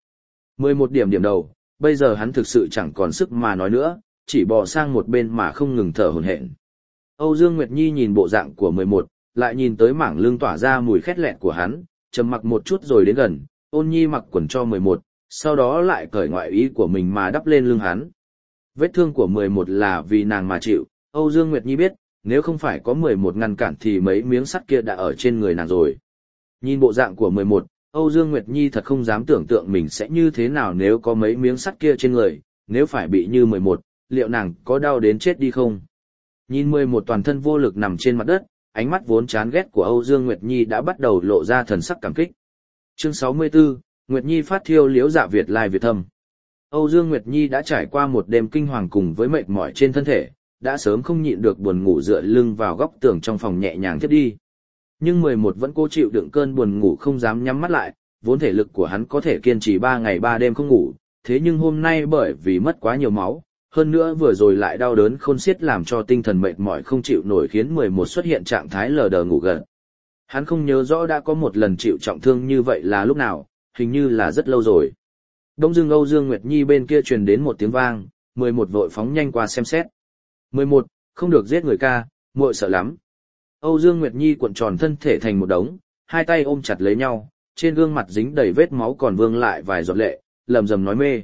11 điểm đầu, bây giờ hắn thực sự chẳng còn sức mà nói nữa, chỉ bò sang một bên mà không ngừng thở hổn hển. Âu Dương Nguyệt Nhi nhìn bộ dạng của 11, lại nhìn tới mảng lưng tỏa ra mùi khét lẹt của hắn, trầm mặc một chút rồi đến gần, ôn nhi mặc quần cho 11, sau đó lại cởi ngoại y của mình mà đắp lên lưng hắn. Vết thương của 11 là vì nàng mà chịu, Âu Dương Nguyệt Nhi biết, nếu không phải có 11 ngăn cản thì mấy miếng sắt kia đã ở trên người nàng rồi. Nhìn bộ dạng của 11, Âu Dương Nguyệt Nhi thật không dám tưởng tượng mình sẽ như thế nào nếu có mấy miếng sắt kia trên người, nếu phải bị như 11, liệu nàng có đau đến chết đi không? Nhìn 11 toàn thân vô lực nằm trên mặt đất, ánh mắt vốn chán ghét của Âu Dương Nguyệt Nhi đã bắt đầu lộ ra thần sắc cảm kích. Chương 64, Nguyệt Nhi phát thiêu liễu dạ Việt lai Việt thâm. Âu Dương Nguyệt Nhi đã trải qua một đêm kinh hoàng cùng với mệt mỏi trên thân thể, đã sớm không nhịn được buồn ngủ dựa lưng vào góc tường trong phòng nhẹ nhàng thiếp đi. Nhưng 11 vẫn cố chịu đựng cơn buồn ngủ không dám nhắm mắt lại, vốn thể lực của hắn có thể kiên trì 3 ngày 3 đêm không ngủ, thế nhưng hôm nay bởi vì mất quá nhiều máu, hơn nữa vừa rồi lại đau đớn khôn xiết làm cho tinh thần mệt mỏi không chịu nổi khiến 11 xuất hiện trạng thái lờ đờ ngủ gật. Hắn không nhớ rõ đã có một lần chịu trọng thương như vậy là lúc nào, hình như là rất lâu rồi. Đông dưng Âu Dương Nguyệt Nhi bên kia truyền đến một tiếng vang, 11 vội phóng nhanh qua xem xét. 11, không được giết người ca, muội sợ lắm. Âu Dương Nguyệt Nhi cuộn tròn thân thể thành một đống, hai tay ôm chặt lấy nhau, trên gương mặt dính đầy vết máu còn vương lại vài giọt lệ, lầm rầm nói mê.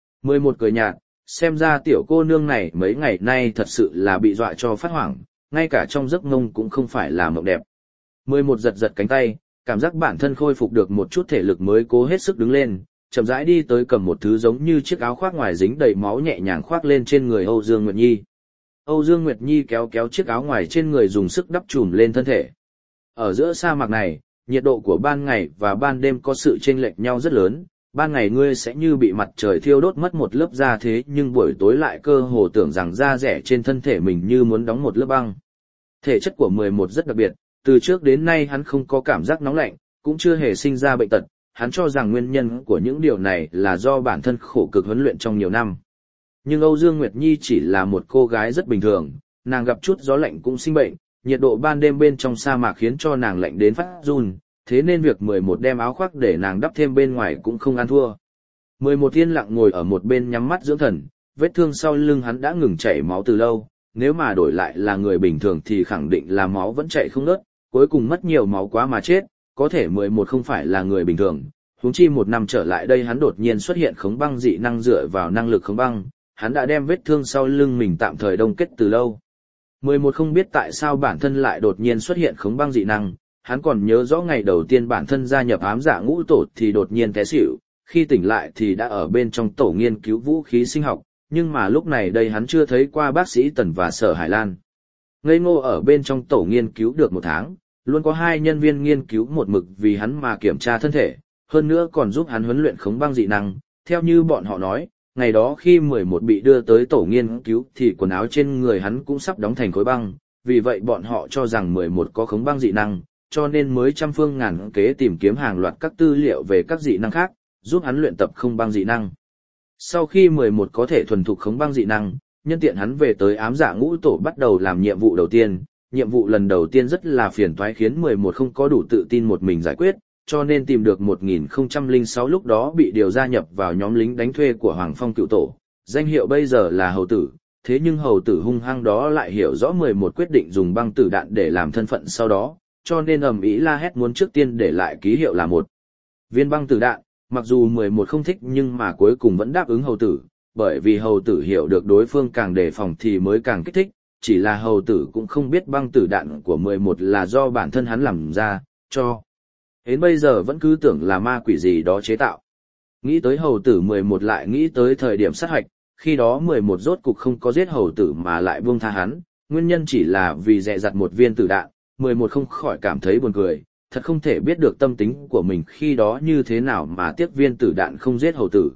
11 cười nhạt, xem ra tiểu cô nương này mấy ngày nay thật sự là bị dọa cho phát hoảng, ngay cả trong giấc mông cũng không phải là mộng đẹp. 11 giật giật cánh tay, cảm giác bản thân khôi phục được một chút thể lực mới cố hết sức đứng lên, chậm rãi đi tới cầm một thứ giống như chiếc áo khoác ngoài dính đầy máu nhẹ nhàng khoác lên trên người Âu Dương Nguyệt Nhi. Âu Dương Nguyệt Nhi kéo kéo chiếc áo ngoài trên người dùng sức đắp trùm lên thân thể. Ở giữa sa mạc này, nhiệt độ của ban ngày và ban đêm có sự chênh lệch nhau rất lớn, ban ngày ngươi sẽ như bị mặt trời thiêu đốt mất một lớp da thế nhưng buổi tối lại cơ hồ tưởng rằng da rẻ trên thân thể mình như muốn đóng một lớp băng. Thể chất của 11 rất đặc biệt, từ trước đến nay hắn không có cảm giác nóng lạnh, cũng chưa hề sinh ra bệnh tật, hắn cho rằng nguyên nhân của những điều này là do bản thân khổ cực huấn luyện trong nhiều năm. Nhưng Âu Dương Nguyệt Nhi chỉ là một cô gái rất bình thường, nàng gặp chút gió lạnh cũng sinh bệnh, nhiệt độ ban đêm bên trong sa mạc khiến cho nàng lạnh đến phát run, thế nên việc 11 đem áo khoác để nàng đắp thêm bên ngoài cũng không ăn thua. 11 yên lặng ngồi ở một bên nhắm mắt dưỡng thần, vết thương sau lưng hắn đã ngừng chảy máu từ lâu, nếu mà đổi lại là người bình thường thì khẳng định là máu vẫn chảy không ngớt, cuối cùng mất nhiều máu quá mà chết, có thể 11 không phải là người bình thường. Huống chi một năm trở lại đây hắn đột nhiên xuất hiện khống băng dị năng dựa vào năng lực khống băng, hắn đã đem vết thương sau lưng mình tạm thời đông kết từ lâu. 11 không biết tại sao bản thân lại đột nhiên xuất hiện khống băng dị năng, hắn còn nhớ rõ ngày đầu tiên bản thân gia nhập ám dạ ngũ tổ thì đột nhiên té xỉu, khi tỉnh lại thì đã ở bên trong tổ nghiên cứu vũ khí sinh học, nhưng mà lúc này đây hắn chưa thấy qua bác sĩ Tần và Sở Hải Lan. Ngây ngô ở bên trong tổ nghiên cứu được 1 tháng, luôn có 2 nhân viên nghiên cứu một mực vì hắn mà kiểm tra thân thể, hơn nữa còn giúp hắn huấn luyện khống băng dị năng, theo như bọn họ nói. Ngày đó khi 11 bị đưa tới tổ nghiên cứu thì quần áo trên người hắn cũng sắp đóng thành khối băng, vì vậy bọn họ cho rằng 11 có khống băng dị năng, cho nên mới trăm phương ngàn kế tìm kiếm hàng loạt các tư liệu về các dị năng khác, giúp hắn luyện tập khống băng dị năng. Sau khi 11 có thể thuần thục khống băng dị năng, nhân tiện hắn về tới ám dạ ngũ tổ bắt đầu làm nhiệm vụ đầu tiên. Nhiệm vụ lần đầu tiên rất là phiền toái khiến 11 không có đủ tự tin một mình giải quyết, cho nên tìm được 1006 lúc đó bị điều gia nhập vào nhóm lính đánh thuê của Hoàng Phong cựu tổ, danh hiệu bây giờ là hầu tử, thế nhưng hầu tử hung hăng đó lại hiểu rõ 11 quyết định dùng băng tử đạn để làm thân phận sau đó, cho nên ầm ĩ la hét muốn trước tiên để lại ký hiệu là 1 viên băng tử đạn, mặc dù 11 không thích nhưng mà cuối cùng vẫn đáp ứng hầu tử, bởi vì hầu tử hiểu được đối phương càng đề phòng thì mới càng kích thích, chỉ là hầu tử cũng không biết băng tử đạn của 11 là do bản thân hắn làm ra, cho. Đến bây giờ vẫn cứ tưởng là ma quỷ gì đó chế tạo. Nghĩ tới hầu tử 11 lại nghĩ tới thời điểm sát hạch, khi đó 11 rốt cục không có giết hầu tử mà lại buông tha hắn, nguyên nhân chỉ là vì dè dặt một viên tử đạn, 11 không khỏi cảm thấy buồn cười, thật không thể biết được tâm tính của mình khi đó như thế nào mà tiếc viên tử đạn không giết hầu tử.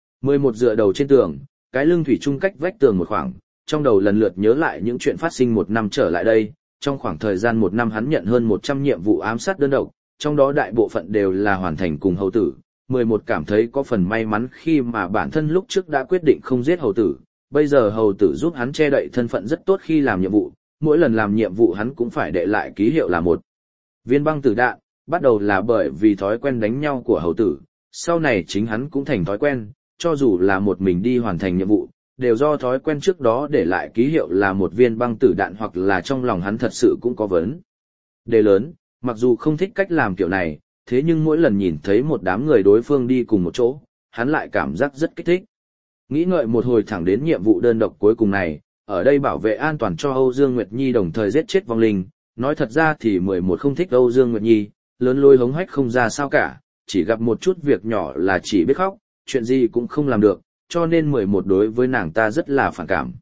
11 dựa đầu trên tường, cái lưng thủy chung cách vách tường một khoảng, trong đầu lần lượt nhớ lại những chuyện phát sinh 1 năm trở lại đây, trong khoảng thời gian 1 năm hắn nhận hơn 100 nhiệm vụ ám sát đơn độc, trong đó đại bộ phận đều là hoàn thành cùng hầu tử. 11 cảm thấy có phần may mắn khi mà bản thân lúc trước đã quyết định không giết hầu tử, bây giờ hầu tử giúp hắn che đậy thân phận rất tốt khi làm nhiệm vụ, mỗi lần làm nhiệm vụ hắn cũng phải để lại ký hiệu là một viên băng tử đạn, bắt đầu là bởi vì thói quen đánh nhau của hầu tử, sau này chính hắn cũng thành thói quen, cho dù là một mình đi hoàn thành nhiệm vụ, đều do thói quen trước đó để lại ký hiệu là một viên băng tử đạn hoặc là trong lòng hắn thật sự cũng có vấn đề lớn, mặc dù không thích cách làm kiểu này, thế nhưng mỗi lần nhìn thấy một đám người đối phương đi cùng một chỗ, hắn lại cảm giác rất kích thích. Nghĩ ngợi một hồi thẳng đến nhiệm vụ đơn độc cuối cùng này, ở đây bảo vệ an toàn cho Âu Dương Nguyệt Nhi đồng thời giết chết vong linh, nói thật ra thì 11 không thích Âu Dương Nguyệt Nhi, lớn lôi hống hách không ra sao cả, chỉ gặp một chút việc nhỏ là chỉ biết khóc, chuyện gì cũng không làm được, cho nên 11 đối với nàng ta rất là phản cảm.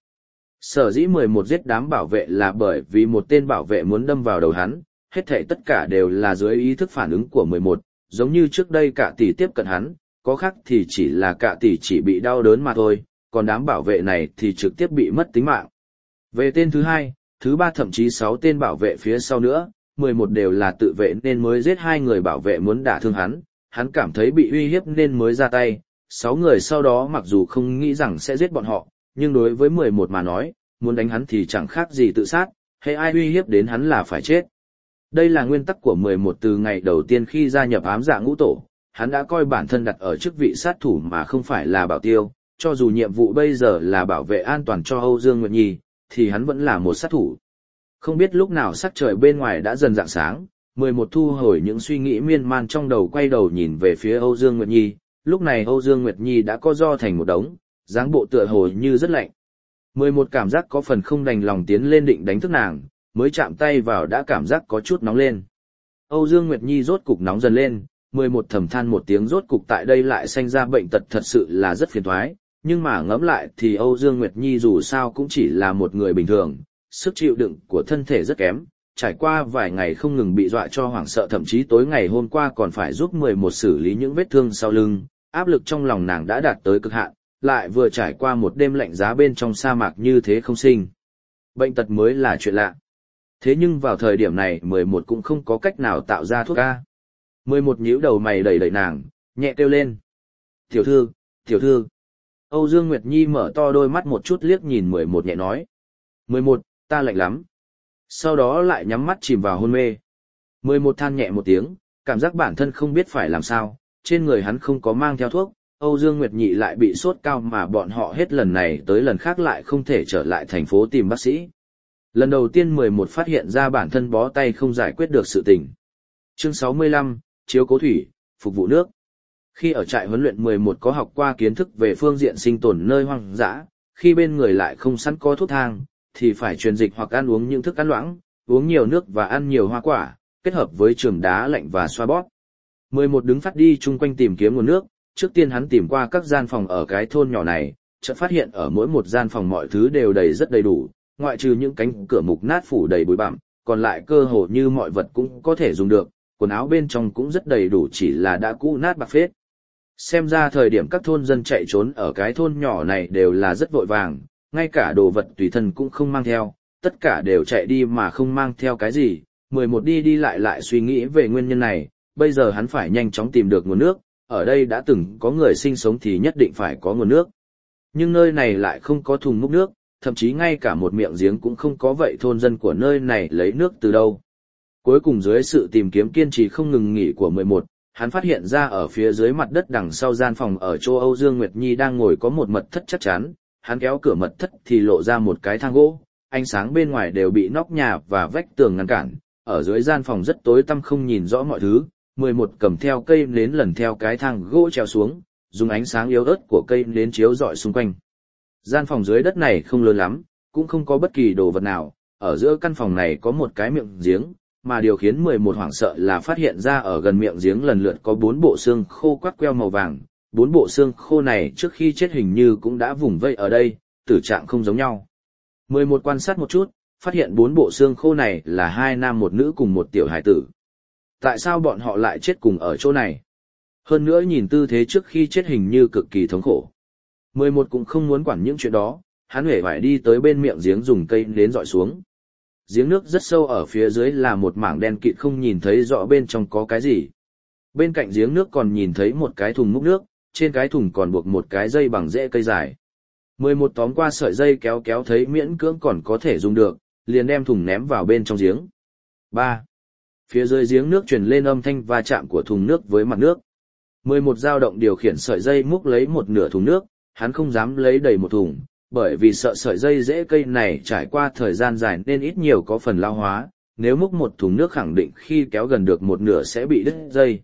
Sở dĩ 11 giết đám bảo vệ là bởi vì một tên bảo vệ muốn đâm vào đầu hắn, hết thảy tất cả đều là dưới ý thức phản ứng của 11, giống như trước đây cả tỷ tiếp cận hắn, có khác thì chỉ là cả tỷ chỉ bị đau đớn mà thôi, còn đám bảo vệ này thì trực tiếp bị mất tính mạng. Về tên thứ 2, thứ 3 thậm chí 6 tên bảo vệ phía sau nữa, 11 đều là tự vệ nên mới giết 2 người bảo vệ muốn đả thương hắn cảm thấy bị uy hiếp nên mới ra tay. 6 người sau đó mặc dù không nghĩ rằng sẽ giết bọn họ, nhưng đối với 11 mà nói, muốn đánh hắn thì chẳng khác gì tự sát, hay ai uy hiếp đến hắn là phải chết. Đây là nguyên tắc của 11 từ ngày đầu tiên khi gia nhập ám dạ ngũ tổ, hắn đã coi bản thân đặt ở chức vị sát thủ mà không phải là bảo tiêu, cho dù nhiệm vụ bây giờ là bảo vệ an toàn cho Âu Dương Nguyệt Nhi, thì hắn vẫn là một sát thủ. Không biết lúc nào sắc trời bên ngoài đã dần rạng sáng, 11 thu hồi những suy nghĩ miên man trong đầu, quay đầu nhìn về phía Âu Dương Nguyệt Nhi, lúc này Âu Dương Nguyệt Nhi đã co ro thành một đống, dáng bộ tựa hồ như rất lạnh. 11 cảm giác có phần không đành lòng tiến lên định đánh thức nàng, mới chạm tay vào đã cảm giác có chút nóng lên. Âu Dương Nguyệt Nhi rốt cục nóng dần lên, 11 thầm than một tiếng, rốt cục tại đây lại sanh ra bệnh tật thật sự là rất phiền toái, nhưng mà ngẫm lại thì Âu Dương Nguyệt Nhi dù sao cũng chỉ là một người bình thường, sức chịu đựng của thân thể rất kém, trải qua vài ngày không ngừng bị dọa cho hoảng sợ, thậm chí tối ngày hôm qua còn phải giúp 11 xử lý những vết thương sau lưng, áp lực trong lòng nàng đã đạt tới cực hạn, lại vừa trải qua một đêm lạnh giá bên trong sa mạc như thế không sinh. Bệnh tật mới là chuyện lạ. Thế nhưng vào thời điểm này 11 cũng không có cách nào tạo ra thuốc a. 11 nhíu đầu mày đẩy đẩy nàng, nhẹ kêu lên. Tiểu thư, tiểu thư. Âu Dương Nguyệt Nhi mở to đôi mắt một chút liếc nhìn 11 nhẹ nói. 11, ta lạnh lắm. Sau đó lại nhắm mắt chìm vào hôn mê. 11 than nhẹ một tiếng, cảm giác bản thân không biết phải làm sao, trên người hắn không có mang theo thuốc, Âu Dương Nguyệt Nhị lại bị sốt cao mà bọn họ hết lần này tới lần khác lại không thể trở lại thành phố tìm bác sĩ. Lần đầu tiên 11 phát hiện ra bản thân bó tay không giải quyết được sự tình. Chương 65, chiếu cố thủy, phục vụ nước. Khi ở trại huấn luyện 11 có học qua kiến thức về phương diện sinh tồn nơi hoang dã, khi bên người lại không sẵn có thuốc thang, thì phải truyền dịch hoặc ăn uống những thức ăn loãng, uống nhiều nước và ăn nhiều hoa quả, kết hợp với chườm đá lạnh và xoa bóp. 11 đứng phát đi chung quanh tìm kiếm nguồn nước, trước tiên hắn tìm qua các gian phòng ở cái thôn nhỏ này, chợt phát hiện ở mỗi một gian phòng mọi thứ đều rất đầy đủ, ngoại trừ những cánh cửa mục nát phủ đầy bụi bặm, còn lại cơ hồ như mọi vật cũng có thể dùng được, quần áo bên trong cũng rất đầy đủ, chỉ là đã cũ nát bạc phết. Xem ra thời điểm các thôn dân chạy trốn ở cái thôn nhỏ này đều là rất vội vàng, ngay cả đồ vật tùy thân cũng không mang theo, tất cả đều chạy đi mà không mang theo cái gì. 11 đi lại suy nghĩ về nguyên nhân này, bây giờ hắn phải nhanh chóng tìm được nguồn nước, ở đây đã từng có người sinh sống thì nhất định phải có nguồn nước. Nhưng nơi này lại không có thùng múc nước, thậm chí ngay cả một miệng giếng cũng không có, vậy thôn dân của nơi này lấy nước từ đâu? Cuối cùng dưới sự tìm kiếm kiên trì không ngừng nghỉ của 11, hắn phát hiện ra ở phía dưới mặt đất đằng sau gian phòng ở chỗ Âu Dương Nguyệt Nhi đang ngồi có một mật thất chắc chắn, hắn kéo cửa mật thất thì lộ ra một cái thang gỗ, ánh sáng bên ngoài đều bị nóc nhà và vách tường ngăn cản, ở dưới gian phòng rất tối tăm không nhìn rõ mọi thứ. 11 cầm theo cây nến lần theo cái thang gỗ trèo xuống, dùng ánh sáng yếu ớt của cây nến chiếu rọi xung quanh. Gian phòng dưới đất này không lớn lắm, cũng không có bất kỳ đồ vật nào, ở giữa căn phòng này có một cái miệng giếng, mà điều khiến 11 hoảng sợ là phát hiện ra ở gần miệng giếng lần lượt có 4 bộ xương khô quắt queo màu vàng, 4 bộ xương khô này trước khi chết hình như cũng đã vùng vây ở đây, tử trạng không giống nhau. 11 quan sát một chút, phát hiện 4 bộ xương khô này là 2 nam 1 nữ cùng một tiểu hải tử. Tại sao bọn họ lại chết cùng ở chỗ này? Hơn nữa nhìn tư thế trước khi chết hình như cực kỳ thống khổ. 11 cũng không muốn quản những chuyện đó, hắn huệ vải đi tới bên miệng giếng dùng cây nến dọi xuống. Giếng nước rất sâu, ở phía dưới là một mảng đen kịt không nhìn thấy rõ bên trong có cái gì. Bên cạnh giếng nước còn nhìn thấy một cái thùng múc nước, trên cái thùng còn buộc một cái dây bằng rễ cây dài. 11 tóm qua sợi dây kéo kéo thấy miễn cưỡng còn có thể dùng được, liền đem thùng ném vào bên trong giếng. 3. Phía dưới giếng nước truyền lên âm thanh va chạm của thùng nước với mặt nước. 11 dao động điều khiển sợi dây múc lấy một nửa thùng nước, hắn không dám lấy đầy một thùng, bởi vì sợ sợi dây rễ cây này trải qua thời gian dài nên ít nhiều có phần lao hóa, nếu múc một thùng nước khẳng định khi kéo gần được một nửa sẽ bị đứt dây.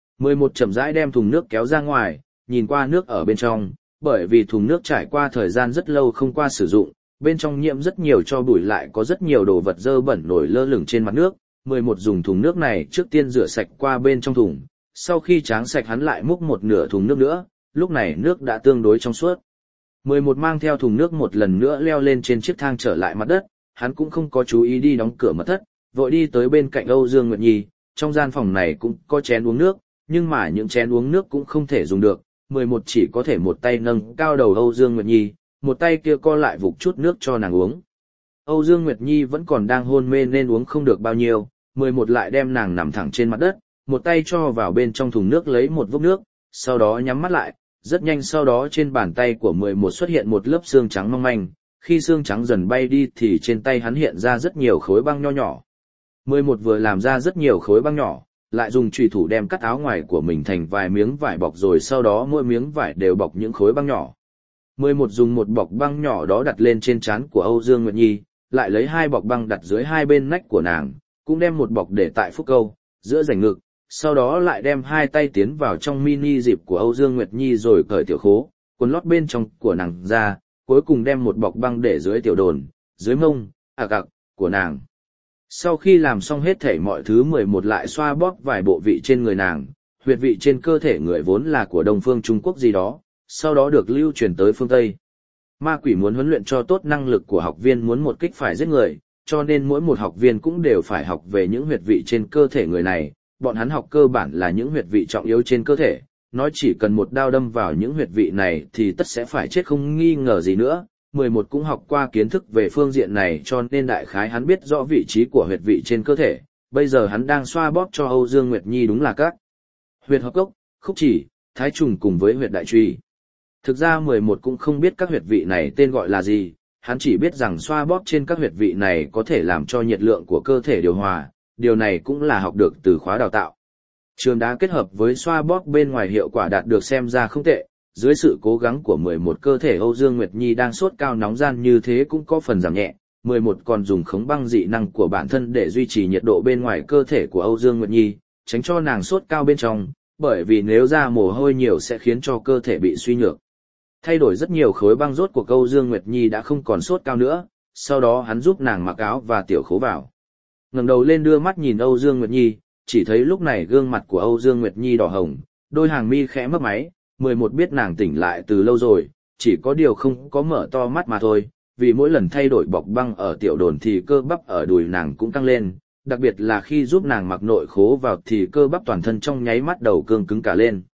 11 chậm rãi đem thùng nước kéo ra ngoài, nhìn qua nước ở bên trong, bởi vì thùng nước trải qua thời gian rất lâu không qua sử dụng, bên trong nhiễm rất nhiều tro bụi lại có rất nhiều đồ vật dơ bẩn nổi lơ lửng trên mặt nước. 11 dùng thùng nước này trước tiên rửa sạch qua bên trong thùng, sau khi tráng sạch hắn lại múc một nửa thùng nước nữa, lúc này nước đã tương đối trong suốt. 11 mang theo thùng nước một lần nữa leo lên trên chiếc thang trở lại mặt đất, hắn cũng không có chú ý đi đóng cửa mật thất, vội đi tới bên cạnh Âu Dương Nguyệt Nhi, trong gian phòng này cũng có chén uống nước, nhưng mà những chén uống nước cũng không thể dùng được, 11 chỉ có thể một tay nâng cao đầu Âu Dương Nguyệt Nhi, một tay kia co lại vục chút nước cho nàng uống. Âu Dương Nguyệt Nhi vẫn còn đang hôn mê nên uống không được bao nhiêu, 11 lại đem nàng nằm thẳng trên mặt đất, một tay cho vào bên trong thùng nước lấy một vốc nước, sau đó nhắm mắt lại, rất nhanh sau đó trên bàn tay của 11 xuất hiện một lớp xương trắng mong manh, khi xương trắng dần bay đi thì trên tay hắn hiện ra rất nhiều khối băng nho nhỏ. 11 vừa làm ra rất nhiều khối băng nhỏ, lại dùng chùy thủ đem cắt áo ngoài của mình thành vài miếng vải bọc rồi sau đó mỗi miếng vải đều bọc những khối băng nhỏ. 11 dùng một bọc băng nhỏ đó đặt lên trên trán của Âu Dương Nguyệt Nhi, lại lấy hai bọc băng đặt dưới hai bên nách của nàng, cũng đem một bọc để tại phúc câu, giữa rảnh ngực, sau đó lại đem hai tay tiến vào trong mini dịp của Âu Dương Nguyệt Nhi rồi cởi tiểu khố, quần lót bên trong của nàng ra, cuối cùng đem một bọc băng để dưới tiểu đồn, dưới mông, ạc của nàng. Sau khi làm xong hết thảy mọi thứ 11 lại xoa bóp vài bộ vị trên người nàng, huyệt vị trên cơ thể người vốn là của Đông phương Trung Quốc gì đó, sau đó được lưu truyền tới phương Tây. Ma quỷ muốn huấn luyện cho tốt năng lực của học viên muốn một kích phải giết người, cho nên mỗi một học viên cũng đều phải học về những huyệt vị trên cơ thể người này, bọn hắn học cơ bản là những huyệt vị trọng yếu trên cơ thể, nói chỉ cần một đao đâm vào những huyệt vị này thì tất sẽ phải chết không nghi ngờ gì nữa. 11 cũng học qua kiến thức về phương diện này cho nên đại khái hắn biết rõ vị trí của huyệt vị trên cơ thể, bây giờ hắn đang xoa bóp cho Âu Dương Nguyệt Nhi đúng là các huyệt hợp cốc, khúc chỉ, thái trùng cùng với huyệt đại truy. Thực ra 11 cũng không biết các huyệt vị này tên gọi là gì, hắn chỉ biết rằng xoa bóp trên các huyệt vị này có thể làm cho nhiệt lượng của cơ thể điều hòa, điều này cũng là học được từ khóa đào tạo. Trường đá kết hợp với xoa bóp bên ngoài hiệu quả đạt được xem ra không tệ, dưới sự cố gắng của 11 cơ thể Âu Dương Nguyệt Nhi đang sốt cao nóng gian như thế cũng có phần giảm nhẹ, 11 còn dùng khống băng dị năng của bản thân để duy trì nhiệt độ bên ngoài cơ thể của Âu Dương Nguyệt Nhi, tránh cho nàng sốt cao bên trong, bởi vì nếu ra mồ hôi nhiều sẽ khiến cho cơ thể bị suy nhược. Thay đổi rất nhiều khối băng rốt của Âu Dương Nguyệt Nhi đã không còn sốt cao nữa, sau đó hắn giúp nàng mặc áo và tiểu khố vào. Ngẩng đầu lên đưa mắt nhìn Âu Dương Nguyệt Nhi, chỉ thấy lúc này gương mặt của Âu Dương Nguyệt Nhi đỏ hồng, đôi hàng mi khẽ mấp máy, 11 biết nàng tỉnh lại từ lâu rồi, chỉ có điều không có mở to mắt mà thôi, vì mỗi lần thay đổi bọc băng ở tiểu đồn thì cơ bắp ở đùi nàng cũng tăng lên, đặc biệt là khi giúp nàng mặc nội khố vào thì cơ bắp toàn thân trong nháy mắt đầu cương cứng cả lên.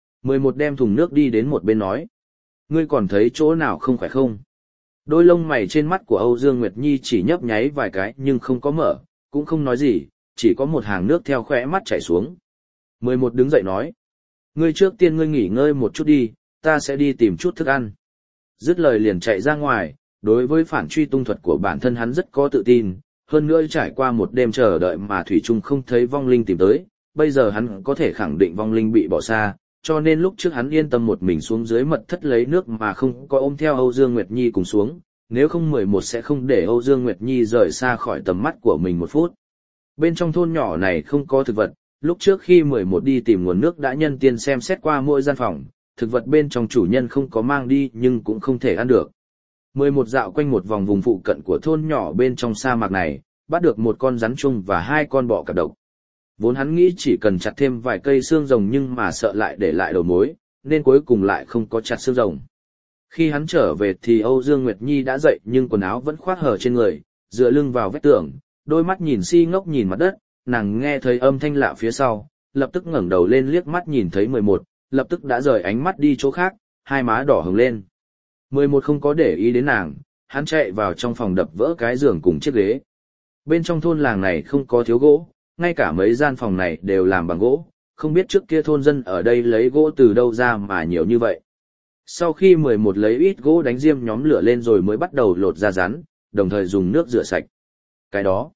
11 đem thùng nước đi đến một bên nói, ngươi còn thấy chỗ nào không khỏe không? Đôi lông mày trên mắt của Âu Dương Nguyệt Nhi chỉ nhấp nháy vài cái nhưng không có mở, cũng không nói gì, chỉ có một hàng nước theo khóe mắt chảy xuống. 11 đứng dậy nói, ngươi trước tiên ngươi nghỉ ngơi một chút đi, ta sẽ đi tìm chút thức ăn. Dứt lời liền chạy ra ngoài, đối với phản truy tung thuật của bản thân hắn rất có tự tin, hơn nữa trải qua một đêm chờ đợi mà Thủy Trung không thấy vong linh tìm tới, bây giờ hắn có thể khẳng định vong linh bị bỏ xa, cho nên lúc trước hắn yên tâm một mình xuống dưới mật thất lấy nước mà không có ôm theo Âu Dương Nguyệt Nhi cùng xuống, nếu không 11 sẽ không để Âu Dương Nguyệt Nhi rời xa khỏi tầm mắt của mình một phút. Bên trong thôn nhỏ này không có thực vật, lúc trước khi 11 đi tìm nguồn nước đã nhân tiên xem xét qua mỗi gian phòng, thực vật bên trong chủ nhân không có mang đi nhưng cũng không thể ăn được. 11 dạo quanh một vòng vùng phụ cận của thôn nhỏ bên trong sa mạc này, bắt được một con rắn chung và hai con bọ cạp độc. Vốn hắn nghĩ chỉ cần chặt thêm vài cây xương rồng nhưng mà sợ lại để lại đầu mối, nên cuối cùng lại không có chặt xương rồng. Khi hắn trở về thì Âu Dương Nguyệt Nhi đã dậy nhưng quần áo vẫn khoác hở trên người, dựa lưng vào vách tường, đôi mắt nhìn si ngốc nhìn mặt đất, nàng nghe thấy âm thanh lạ phía sau, lập tức ngẩng đầu lên liếc mắt nhìn thấy 11, lập tức đã rời ánh mắt đi chỗ khác, hai má đỏ hồng lên. 11 không có để ý đến nàng, hắn chạy vào trong phòng đập vỡ cái giường cùng chiếc ghế. Bên trong thôn làng này không có thiếu gỗ, ngay cả mấy gian phòng này đều làm bằng gỗ, không biết trước kia thôn dân ở đây lấy gỗ từ đâu ra mà nhiều như vậy. Sau khi 11 lấy ít gỗ đánh diêm nhóm lửa lên rồi mới bắt đầu lột ra rắn, đồng thời dùng nước rửa sạch. Cái đó.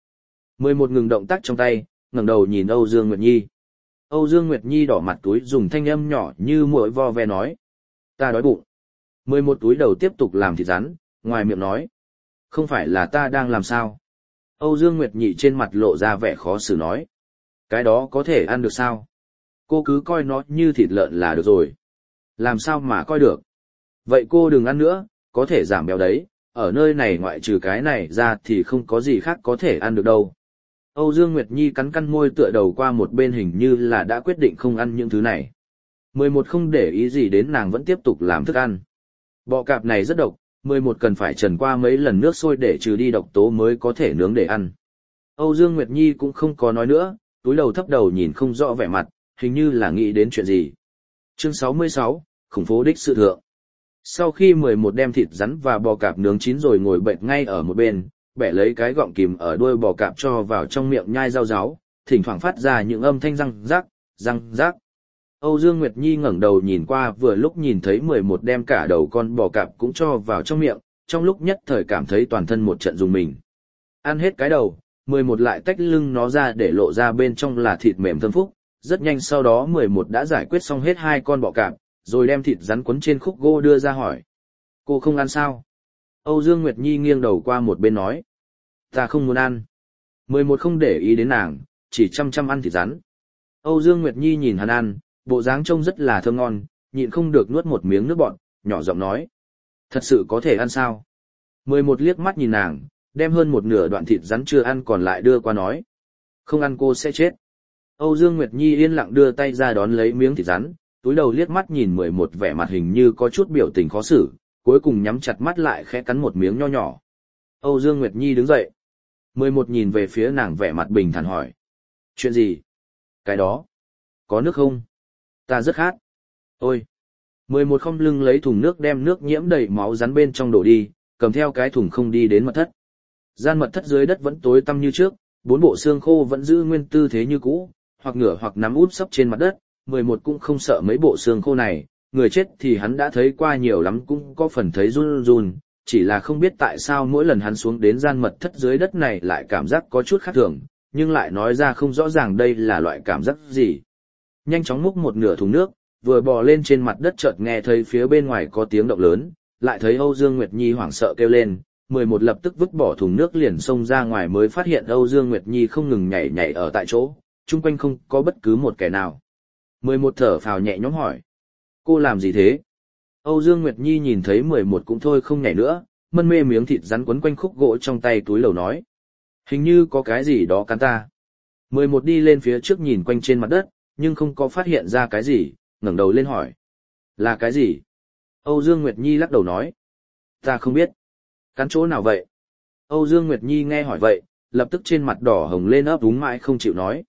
11 ngừng động tác trong tay, ngẩng đầu nhìn Âu Dương Nguyệt Nhi. Âu Dương Nguyệt Nhi đỏ mặt túi dùng thanh âm nhỏ như muỗi vo ve nói. Ta đói bụng. 11 túi đầu tiếp tục làm thịt rắn, ngoài miệng nói. Không phải là ta đang làm sao. Âu Dương Nguyệt Nhi trên mặt lộ ra vẻ khó xử nói. Cái đó có thể ăn được sao? Cô cứ coi nó như thịt lợn là được rồi. Làm sao mà coi được? Vậy cô đừng ăn nữa, có thể giảm béo đấy, ở nơi này ngoại trừ cái này ra thì không có gì khác có thể ăn được đâu. Âu Dương Nguyệt Nhi cắn cắn môi tựa đầu qua một bên hình như là đã quyết định không ăn những thứ này. 11 không để ý gì đến nàng vẫn tiếp tục làm thức ăn. Bọ cạp này rất độc, 11 cần phải trần qua mấy lần nước sôi để trừ đi độc tố mới có thể nướng để ăn. Âu Dương Nguyệt Nhi cũng không có nói nữa, túi đầu thấp đầu nhìn không rõ vẻ mặt, hình như là nghĩ đến chuyện gì. Chương 66, khủng phố đích sự thượng. Sau khi 11 đem thịt rắn và bò cạp nướng chín rồi ngồi bệnh ngay ở một bên, bẻ lấy cái gọng kìm ở đuôi bò cạp cho vào trong miệng nhai rau ráu, thỉnh thoảng phát ra những âm thanh răng rắc, răng rắc. Âu Dương Nguyệt Nhi ngẩng đầu nhìn qua vừa lúc nhìn thấy 11 đem cả đầu con bò cạp cũng cho vào trong miệng, trong lúc nhất thời cảm thấy toàn thân một trận rùng mình. Ăn hết cái đầu, 11 lại tách lưng nó ra để lộ ra bên trong là thịt mềm thơm phúc, rất nhanh sau đó 11 đã giải quyết xong hết hai con bọ cạp, rồi đem thịt rắn quấn trên khúc gỗ đưa ra hỏi. Cô không ăn sao? Âu Dương Nguyệt Nhi nghiêng đầu qua một bên nói. Ta không muốn ăn. 11 không để ý đến nàng, chỉ chăm chăm ăn thịt rắn. Âu Dương Nguyệt Nhi nhìn hắn ăn, bộ dáng trông rất là thơm ngon, nhịn không được nuốt một miếng nước bọt, nhỏ giọng nói. Thật sự có thể ăn sao? 11 liếc mắt nhìn nàng, đem hơn một nửa đoạn thịt rắn chưa ăn còn lại đưa qua nói. Không ăn cô sẽ chết. Âu Dương Nguyệt Nhi yên lặng đưa tay ra đón lấy miếng thịt rắn, túi đầu liếc mắt nhìn 11 vẻ mặt hình như có chút biểu tình khó xử, cuối cùng nhắm chặt mắt lại khẽ cắn một miếng nho nhỏ. Âu Dương Nguyệt Nhi đứng dậy. 11 nhìn về phía nàng vẻ mặt bình thản hỏi. Chuyện gì? Cái đó. Có nước không? Ta rất khát. Ôi! 11 không lưng lấy thùng nước đem nước nhiễm đầy máu rắn bên trong đổ đi, cầm theo cái thùng không đi đến mật thất. Gian mật thất dưới đất vẫn tối tăm như trước, bốn bộ xương khô vẫn giữ nguyên tư thế như cũ, hoặc ngửa hoặc nằm úp sấp trên mặt đất, 11 cũng không sợ mấy bộ xương khô này, người chết thì hắn đã thấy qua nhiều lắm cũng có phần thấy run run, chỉ là không biết tại sao mỗi lần hắn xuống đến gian mật thất dưới đất này lại cảm giác có chút khác thường, nhưng lại nói ra không rõ ràng đây là loại cảm giác gì. Nhanh chóng múc một nửa thùng nước, vừa bò lên trên mặt đất chợt nghe thấy phía bên ngoài có tiếng động lớn, lại thấy Âu Dương Nguyệt Nhi hoảng sợ kêu lên, 11 lập tức vứt bỏ thùng nước liền xông ra ngoài mới phát hiện Âu Dương Nguyệt Nhi không ngừng nhảy nhảy ở tại chỗ, chung quanh không có bất cứ một kẻ nào. 11 thở phào nhẹ nhõm hỏi. Cô làm gì thế? Âu Dương Nguyệt Nhi nhìn thấy 11 cũng thôi không nhảy nữa, mân mê miếng thịt rắn quấn quanh khúc gỗ trong tay túi lầu nói. Hình như có cái gì đó cắn ta. 11 đi lên phía trước nhìn quanh trên mặt đất, nhưng không có phát hiện ra cái gì, ngẩng đầu lên hỏi. Là cái gì? Âu Dương Nguyệt Nhi lắc đầu nói. Ta không biết. Cắn chỗ nào vậy? Âu Dương Nguyệt Nhi nghe hỏi vậy, lập tức trên mặt đỏ hồng lên ấp úng mãi không chịu nói.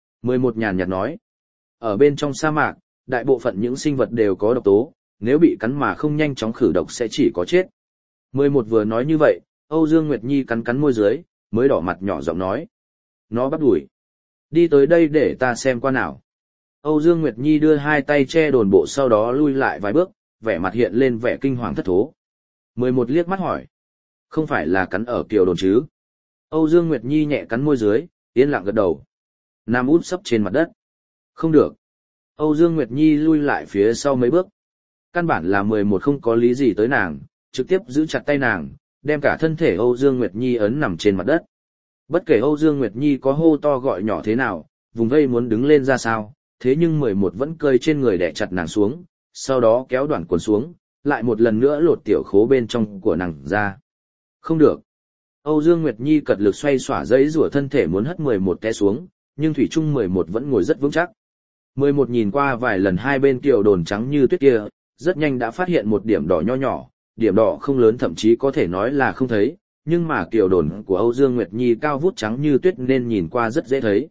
11 nhàn nhạt nói. Ở bên trong sa mạc, đại bộ phận những sinh vật đều có độc tố, nếu bị cắn mà không nhanh chóng khử độc sẽ chỉ có chết. 11 vừa nói như vậy, Âu Dương Nguyệt Nhi cắn cắn môi dưới, mới đỏ mặt nhỏ giọng nói. Nó bắt đuổi. Đi tới đây để ta xem qua nào. Âu Dương Nguyệt Nhi đưa hai tay che đồn bộ sau đó lui lại vài bước, vẻ mặt hiện lên vẻ kinh hoàng thất thố. 11 liếc mắt hỏi. Không phải là cắn ở kiều đồn chứ? Âu Dương Nguyệt Nhi nhẹ cắn môi dưới, yên lặng gật đầu. Nam út sấp trên mặt đất. Không được. Âu Dương Nguyệt Nhi lui lại phía sau mấy bước. Căn bản là 11 không có lý gì tới nàng, trực tiếp giữ chặt tay nàng, đem cả thân thể Âu Dương Nguyệt Nhi ấn nằm trên mặt đất. Bất kể Âu Dương Nguyệt Nhi có hô to gọi nhỏ thế nào, vùng vây muốn đứng lên ra sao, thế nhưng 11 vẫn cơi trên người đè chặt nàng xuống, sau đó kéo đoạn quần xuống, lại một lần nữa lột tiểu khố bên trong của nàng ra. Không được. Âu Dương Nguyệt Nhi cật lực xoay xỏa dây rủa thân thể muốn hất 11 té xuống, nhưng thủy chung 11 vẫn ngồi rất vững chắc. 11 nhìn qua vài lần hai bên kiều đồn trắng như tuyết kia, rất nhanh đã phát hiện một điểm đỏ nho nhỏ, điểm đỏ không lớn thậm chí có thể nói là không thấy, nhưng mà kiều đồn của Âu Dương Nguyệt Nhi cao vút trắng như tuyết nên nhìn qua rất dễ thấy.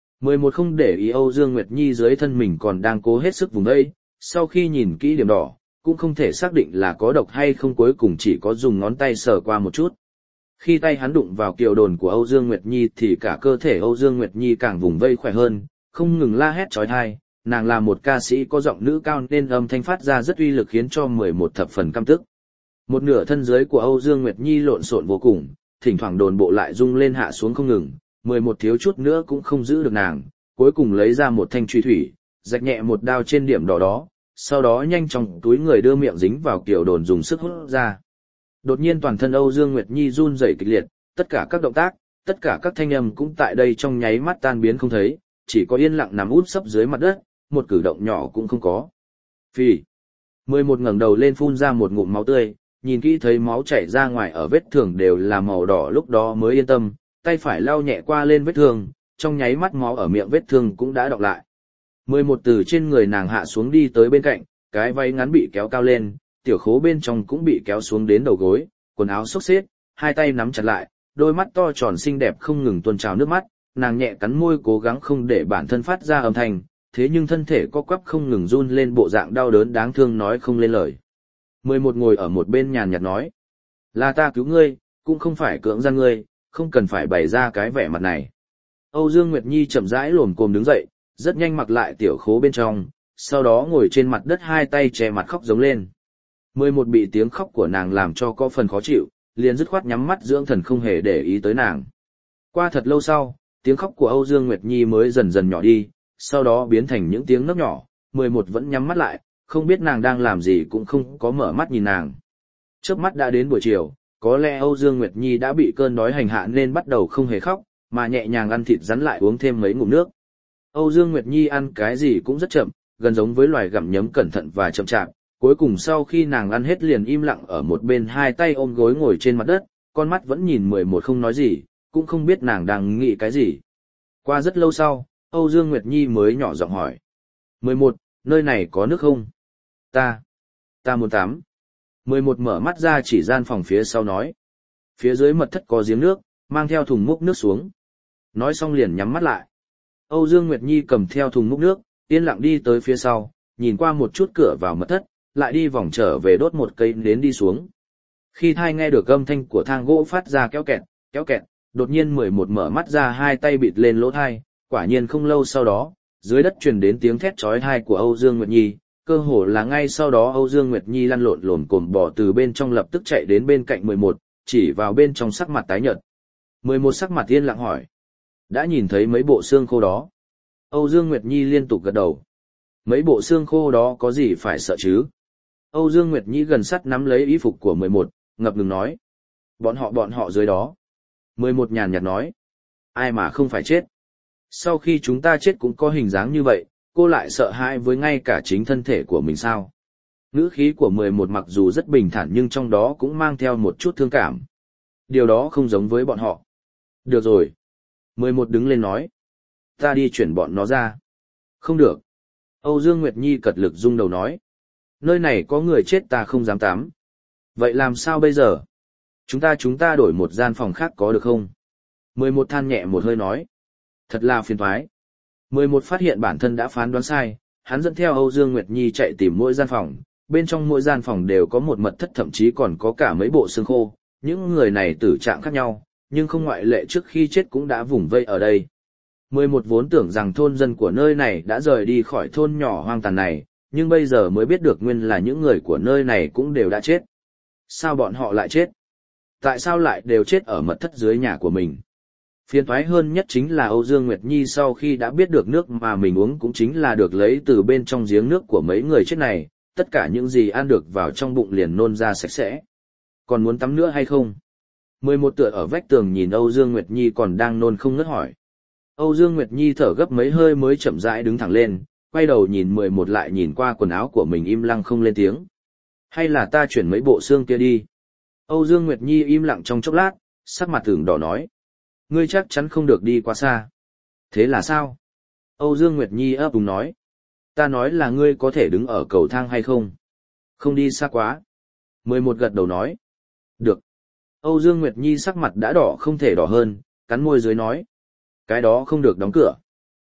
11 không để ý Âu Dương Nguyệt Nhi dưới thân mình còn đang cố hết sức vùng đây, sau khi nhìn kỹ điểm đỏ, cũng không thể xác định là có độc hay không, cuối cùng chỉ có dùng ngón tay sờ qua một chút. Khi tay hắn đụng vào kiều đồn của Âu Dương Nguyệt Nhi thì cả cơ thể Âu Dương Nguyệt Nhi càng vùng vây khỏe hơn, không ngừng la hét chói tai, nàng là một ca sĩ có giọng nữ cao nên âm thanh phát ra rất uy lực khiến cho 11 thập phần căm tức. Một nửa thân dưới của Âu Dương Nguyệt Nhi lộn xộn vô cùng, thỉnh thoảng đồn bộ lại rung lên hạ xuống không ngừng, 11 thiếu chút nữa cũng không giữ được nàng, cuối cùng lấy ra một thanh truy thủy, rạch nhẹ một đao trên điểm đỏ đó, sau đó nhanh chóng túi người đưa miệng dính vào kiểu đồn dùng sức hút ra. Đột nhiên toàn thân Âu Dương Nguyệt Nhi run rẩy kịch liệt, tất cả các động tác, tất cả các thanh âm cũng tại đây trong nháy mắt tan biến không thấy, chỉ có yên lặng nằm úp sấp dưới mặt đất, một cử động nhỏ cũng không có. Phì. 11 ngẩng đầu lên phun ra một ngụm máu tươi, nhìn kỹ thấy máu chảy ra ngoài ở vết thương đều là màu đỏ lúc đó mới yên tâm, tay phải lau nhẹ qua lên vết thương, trong nháy mắt máu ở miệng vết thương cũng đã đọng lại. 11 từ trên người nàng hạ xuống đi tới bên cạnh, cái váy ngắn bị kéo cao lên, tiểu khố bên trong cũng bị kéo xuống đến đầu gối, quần áo xốc xếch, hai tay nắm chặt lại, đôi mắt to tròn xinh đẹp không ngừng tuôn trào nước mắt, nàng nhẹ cắn môi cố gắng không để bản thân phát ra âm thanh, thế nhưng thân thể co quắp không ngừng run lên bộ dạng đau đớn đáng thương nói không lên lời. 11 ngồi ở một bên nhàn nhạt nói, là ta cứu ngươi, cũng không phải cưỡng gian ngươi, không cần phải bày ra cái vẻ mặt này. Âu Dương Nguyệt Nhi chậm rãi lồm cồm đứng dậy, rất nhanh mặc lại tiểu khố bên trong, sau đó ngồi trên mặt đất hai tay che mặt khóc giống lên. 11 bị tiếng khóc của nàng làm cho có phần khó chịu, liền dứt khoát nhắm mắt dưỡng thần không hề để ý tới nàng. Qua thật lâu sau, tiếng khóc của Âu Dương Nguyệt Nhi mới dần dần nhỏ đi, sau đó biến thành những tiếng nấc nhỏ, 11 vẫn nhắm mắt lại, không biết nàng đang làm gì cũng không có mở mắt nhìn nàng. Chớp mắt đã đến buổi chiều, có lẽ Âu Dương Nguyệt Nhi đã bị cơn đói hành hạ nên bắt đầu không hề khóc, mà nhẹ nhàng ăn thịt rắn lại uống thêm mấy ngụm nước. Âu Dương Nguyệt Nhi ăn cái gì cũng rất chậm, gần giống với loài gặm nhấm cẩn thận và chậm chạp. Cuối cùng sau khi nàng ăn hết liền im lặng ở một bên hai tay ôm gối ngồi trên mặt đất, con mắt vẫn nhìn 11 không nói gì, cũng không biết nàng đang nghĩ cái gì. Qua rất lâu sau, Âu Dương Nguyệt Nhi mới nhỏ giọng hỏi. 11, nơi này có nước không? Ta muốn tắm. 11 mở mắt ra chỉ gian phòng phía sau nói. Phía dưới mật thất có giếng nước, mang theo thùng múc nước xuống. Nói xong liền nhắm mắt lại. Âu Dương Nguyệt Nhi cầm theo thùng múc nước, yên lặng đi tới phía sau, nhìn qua một chút cửa vào mật thất, lại đi vòng trở về đốt một cây nến đi xuống. Khi thai nghe được âm thanh của thang gỗ phát ra kéo kẹt, đột nhiên 11 mở mắt ra hai tay bịt lên lỗ thai, quả nhiên không lâu sau đó, dưới đất truyền đến tiếng thét chói tai của Âu Dương Nguyệt Nhi, cơ hồ là ngay sau đó Âu Dương Nguyệt Nhi lăn lộn lổn cồm bò từ bên trong lập tức chạy đến bên cạnh 11, chỉ vào bên trong sắc mặt tái nhợt. 11 sắc mặt yên lặng hỏi. Đã nhìn thấy mấy bộ xương khô đó? Âu Dương Nguyệt Nhi liên tục gật đầu. Mấy bộ xương khô đó có gì phải sợ chứ? Âu Dương Nguyệt Nhi gần sát nắm lấy y phục của 11, ngập ngừng nói. Bọn họ dưới đó. 11 nhàn nhạt nói. Ai mà không phải chết? Sau khi chúng ta chết cũng có hình dáng như vậy, cô lại sợ hãi với ngay cả chính thân thể của mình sao? Ngữ khí của 11 mặc dù rất bình thản nhưng trong đó cũng mang theo một chút thương cảm. Điều đó không giống với bọn họ. Được rồi. 11 đứng lên nói. Ta đi chuyển bọn nó ra. Không được. Âu Dương Nguyệt Nhi cật lực rung đầu nói. Nơi này có người chết ta không dám tắm. Vậy làm sao bây giờ? Chúng ta đổi một gian phòng khác có được không? 11 than nhẹ một hơi nói. Thật là phiền toái. 11 phát hiện bản thân đã phán đoán sai, hắn dẫn theo Âu Dương Nguyệt Nhi chạy tìm mỗi gian phòng, bên trong mỗi gian phòng đều có một mật thất thậm chí còn có cả mấy bộ xương khô, những người này tử trạng khác nhau, nhưng không ngoại lệ trước khi chết cũng đã vùng vây ở đây. 11 vốn tưởng rằng thôn dân của nơi này đã rời đi khỏi thôn nhỏ hoang tàn này, nhưng bây giờ mới biết được nguyên là những người của nơi này cũng đều đã chết. Sao bọn họ lại chết? Tại sao lại đều chết ở mật thất dưới nhà của mình? Phiền toái hơn nhất chính là Âu Dương Nguyệt Nhi sau khi đã biết được nước mà mình uống cũng chính là được lấy từ bên trong giếng nước của mấy người chết này, tất cả những gì ăn được vào trong bụng liền nôn ra sạch sẽ. Còn muốn tắm nữa hay không? 11 tựa ở vách tường nhìn Âu Dương Nguyệt Nhi còn đang nôn không ngớt hỏi. Âu Dương Nguyệt Nhi thở gấp mấy hơi mới chậm rãi đứng thẳng lên, quay đầu nhìn 11 lại nhìn qua quần áo của mình im lặng không lên tiếng. Hay là ta chuyển mấy bộ xương kia đi? Âu Dương Nguyệt Nhi im lặng trong chốc lát, sắc mặt ửng đỏ nói. Ngươi chắc chắn không được đi quá xa. Thế là sao? Âu Dương Nguyệt Nhi ấp úng nói. Ta nói là ngươi có thể đứng ở cầu thang hay không? Không đi xa quá. 11 gật đầu nói. Được. Âu Dương Nguyệt Nhi sắc mặt đã đỏ không thể đỏ hơn, cắn môi dưới nói. Cái đó không được đóng cửa.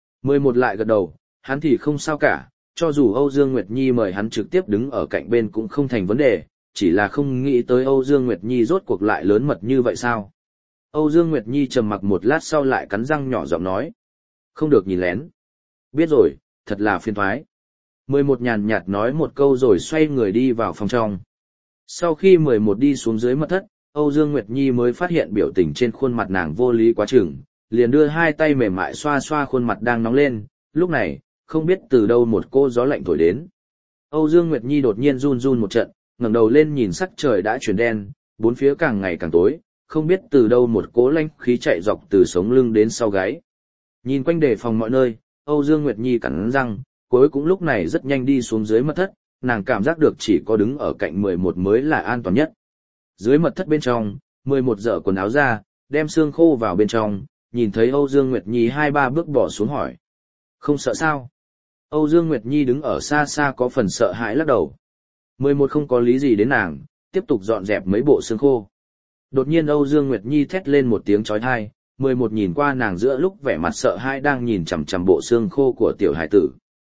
11 lại gật đầu, hắn thì không sao cả, cho dù Âu Dương Nguyệt Nhi mời hắn trực tiếp đứng ở cạnh bên cũng không thành vấn đề, chỉ là không nghĩ tới Âu Dương Nguyệt Nhi rốt cuộc lại lớn mật như vậy sao? Âu Dương Nguyệt Nhi trầm mặc một lát sau lại cắn răng nhỏ giọng nói. Không được nhìn lén. Biết rồi, thật là phiền toái. 11 nhàn nhạt nói một câu rồi xoay người đi vào phòng trong. Sau khi 11 đi xuống dưới mật thất, Âu Dương Nguyệt Nhi mới phát hiện biểu tình trên khuôn mặt nàng vô lý quá chừng, liền đưa hai tay mềm mại xoa xoa khuôn mặt đang nóng lên, lúc này, không biết từ đâu một cô gió lạnh thổi đến. Âu Dương Nguyệt Nhi đột nhiên run run một trận, ngẩng đầu lên nhìn sắc trời đã chuyển đen, bốn phía càng ngày càng tối, không biết từ đâu một cỗ lạnh khí chạy dọc từ sống lưng đến sau gáy. Nhìn quanh đề phòng mọi nơi, Âu Dương Nguyệt Nhi cắn răng, cuối cũng lúc này rất nhanh đi xuống dưới mật thất, nàng cảm giác được chỉ có đứng ở cạnh 11 mới là an toàn nhất. Dưới mật thất bên trong, 11 dở quần áo ra, đem xương khô vào bên trong, nhìn thấy Âu Dương Nguyệt Nhi 2-3 bước bỏ xuống hỏi. Không sợ sao? Âu Dương Nguyệt Nhi đứng ở xa xa có phần sợ hãi lắc đầu. 11 không có lý gì đến nàng, tiếp tục dọn dẹp mấy bộ xương khô. Đột nhiên Âu Dương Nguyệt Nhi thét lên một tiếng chói tai, 11 nhìn qua nàng giữa lúc vẻ mặt sợ hãi đang nhìn chằm chằm bộ xương khô của tiểu hải tử.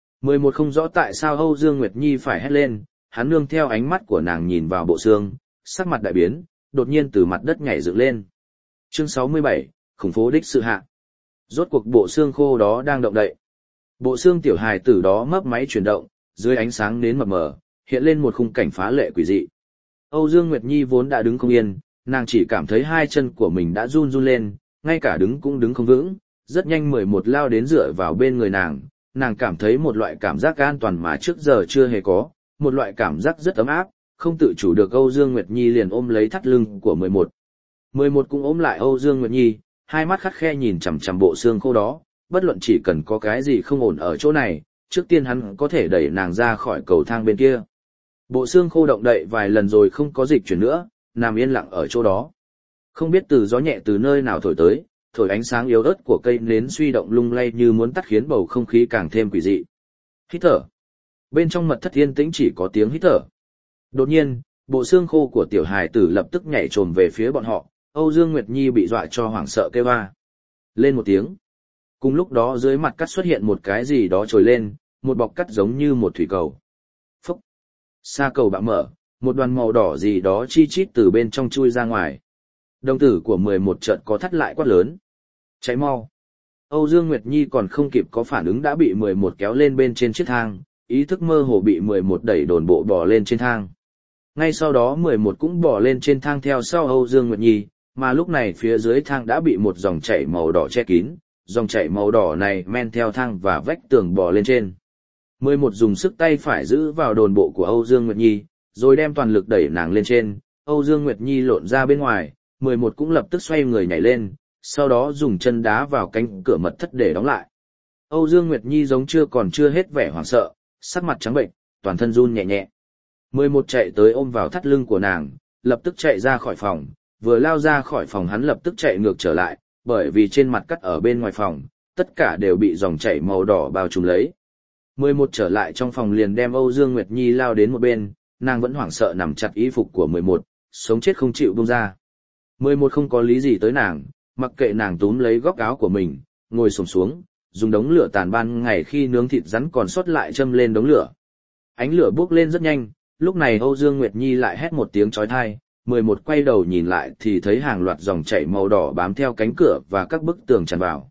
11 không rõ tại sao Âu Dương Nguyệt Nhi phải hét lên, hắn nương theo ánh mắt của nàng nhìn vào bộ xương, sắc mặt đại biến, đột nhiên từ mặt đất nhảy dựng lên. Chương 67, khủng phố đích sự hạ. Rốt cuộc bộ xương khô đó đang động đậy. Bộ xương tiểu hài tử đó mấp máy chuyển động, dưới ánh sáng nến mờ mờ, hiện lên một khung cảnh phá lệ quỷ dị. Âu Dương Nguyệt Nhi vốn đã đứng không yên, nàng chỉ cảm thấy hai chân của mình đã run run lên, ngay cả đứng cũng đứng không vững, rất nhanh 11 lao đến dựa vào bên người nàng cảm thấy một loại cảm giác an toàn mà trước giờ chưa hề có, một loại cảm giác rất ấm áp, không tự chủ được Âu Dương Nguyệt Nhi liền ôm lấy thắt lưng của 11. 11 cũng ôm lại Âu Dương Nguyệt Nhi, hai mắt khắt khe nhìn chằm chằm bộ xương khô đó, bất luận chỉ cần có cái gì không ổn ở chỗ này, trước tiên hắn có thể đẩy nàng ra khỏi cầu thang bên kia. Bộ xương khô động đậy vài lần rồi không có dịch chuyển nữa, nằm yên lặng ở chỗ đó. Không biết từ gió nhẹ từ nơi nào thổi tới, thổi ánh sáng yếu ớt của cây nến suy động lung lay như muốn tắt khiến bầu không khí càng thêm quỷ dị. Hít thở. Bên trong mật thất yên tĩnh chỉ có tiếng hít thở. Đột nhiên, bộ xương khô của tiểu hài tử lập tức nhảy trồm về phía bọn họ, Âu Dương Nguyệt Nhi bị dọa cho hoảng sợ kêu a lên một tiếng. Cùng lúc đó dưới mặt cắt xuất hiện một cái gì đó trồi lên, một bọc cắt giống như một thủy cầu. Phúc! Sa cầu bạo mở, một đoàn màu đỏ gì đó chi chít từ bên trong chui ra ngoài. Đồng tử của 11 chợt có thắt lại quát lớn. Cháy mau! Âu Dương Nguyệt Nhi còn không kịp có phản ứng đã bị 11 kéo lên bên trên chiếc thang, ý thức mơ hồ bị 11 đẩy đồn bộ bò lên trên thang. Ngay sau đó 11 cũng bò lên trên thang theo sau Âu Dương Nguyệt Nhi, mà lúc này phía dưới thang đã bị một dòng chảy màu đỏ che kín, dòng chảy màu đỏ này men theo thang và vách tường bò lên trên. 11 dùng sức tay phải giữ vào đồn bộ của Âu Dương Nguyệt Nhi, rồi đem toàn lực đẩy nàng lên trên, Âu Dương Nguyệt Nhi lộn ra bên ngoài, 11 cũng lập tức xoay người nhảy lên, sau đó dùng chân đá vào cánh cửa mật thất để đóng lại. Âu Dương Nguyệt Nhi giống chưa hết vẻ hoảng sợ, sắc mặt trắng bệnh, toàn thân run nhẹ nhẹ. 11 chạy tới ôm vào thắt lưng của nàng, lập tức chạy ra khỏi phòng, vừa lao ra khỏi phòng hắn lập tức chạy ngược trở lại, bởi vì trên mặt cắt ở bên ngoài phòng, tất cả đều bị dòng chảy màu đỏ bao trùm lấy. 11 trở lại trong phòng liền đem Âu Dương Nguyệt Nhi lao đến một bên, nàng vẫn hoảng sợ nằm chặt y phục của 11, sống chết không chịu buông ra. 11 không có lý gì tới nàng, mặc kệ nàng túm lấy góc áo của mình, ngồi xổm xuống, dùng đống lửa tàn ban ngày khi nướng thịt rắn còn sót lại châm lên đống lửa. Ánh lửa bốc lên rất nhanh, lúc này Âu Dương Nguyệt Nhi lại hét một tiếng chói tai, 11 quay đầu nhìn lại thì thấy hàng loạt dòng chảy màu đỏ bám theo cánh cửa và các bức tường tràn vào.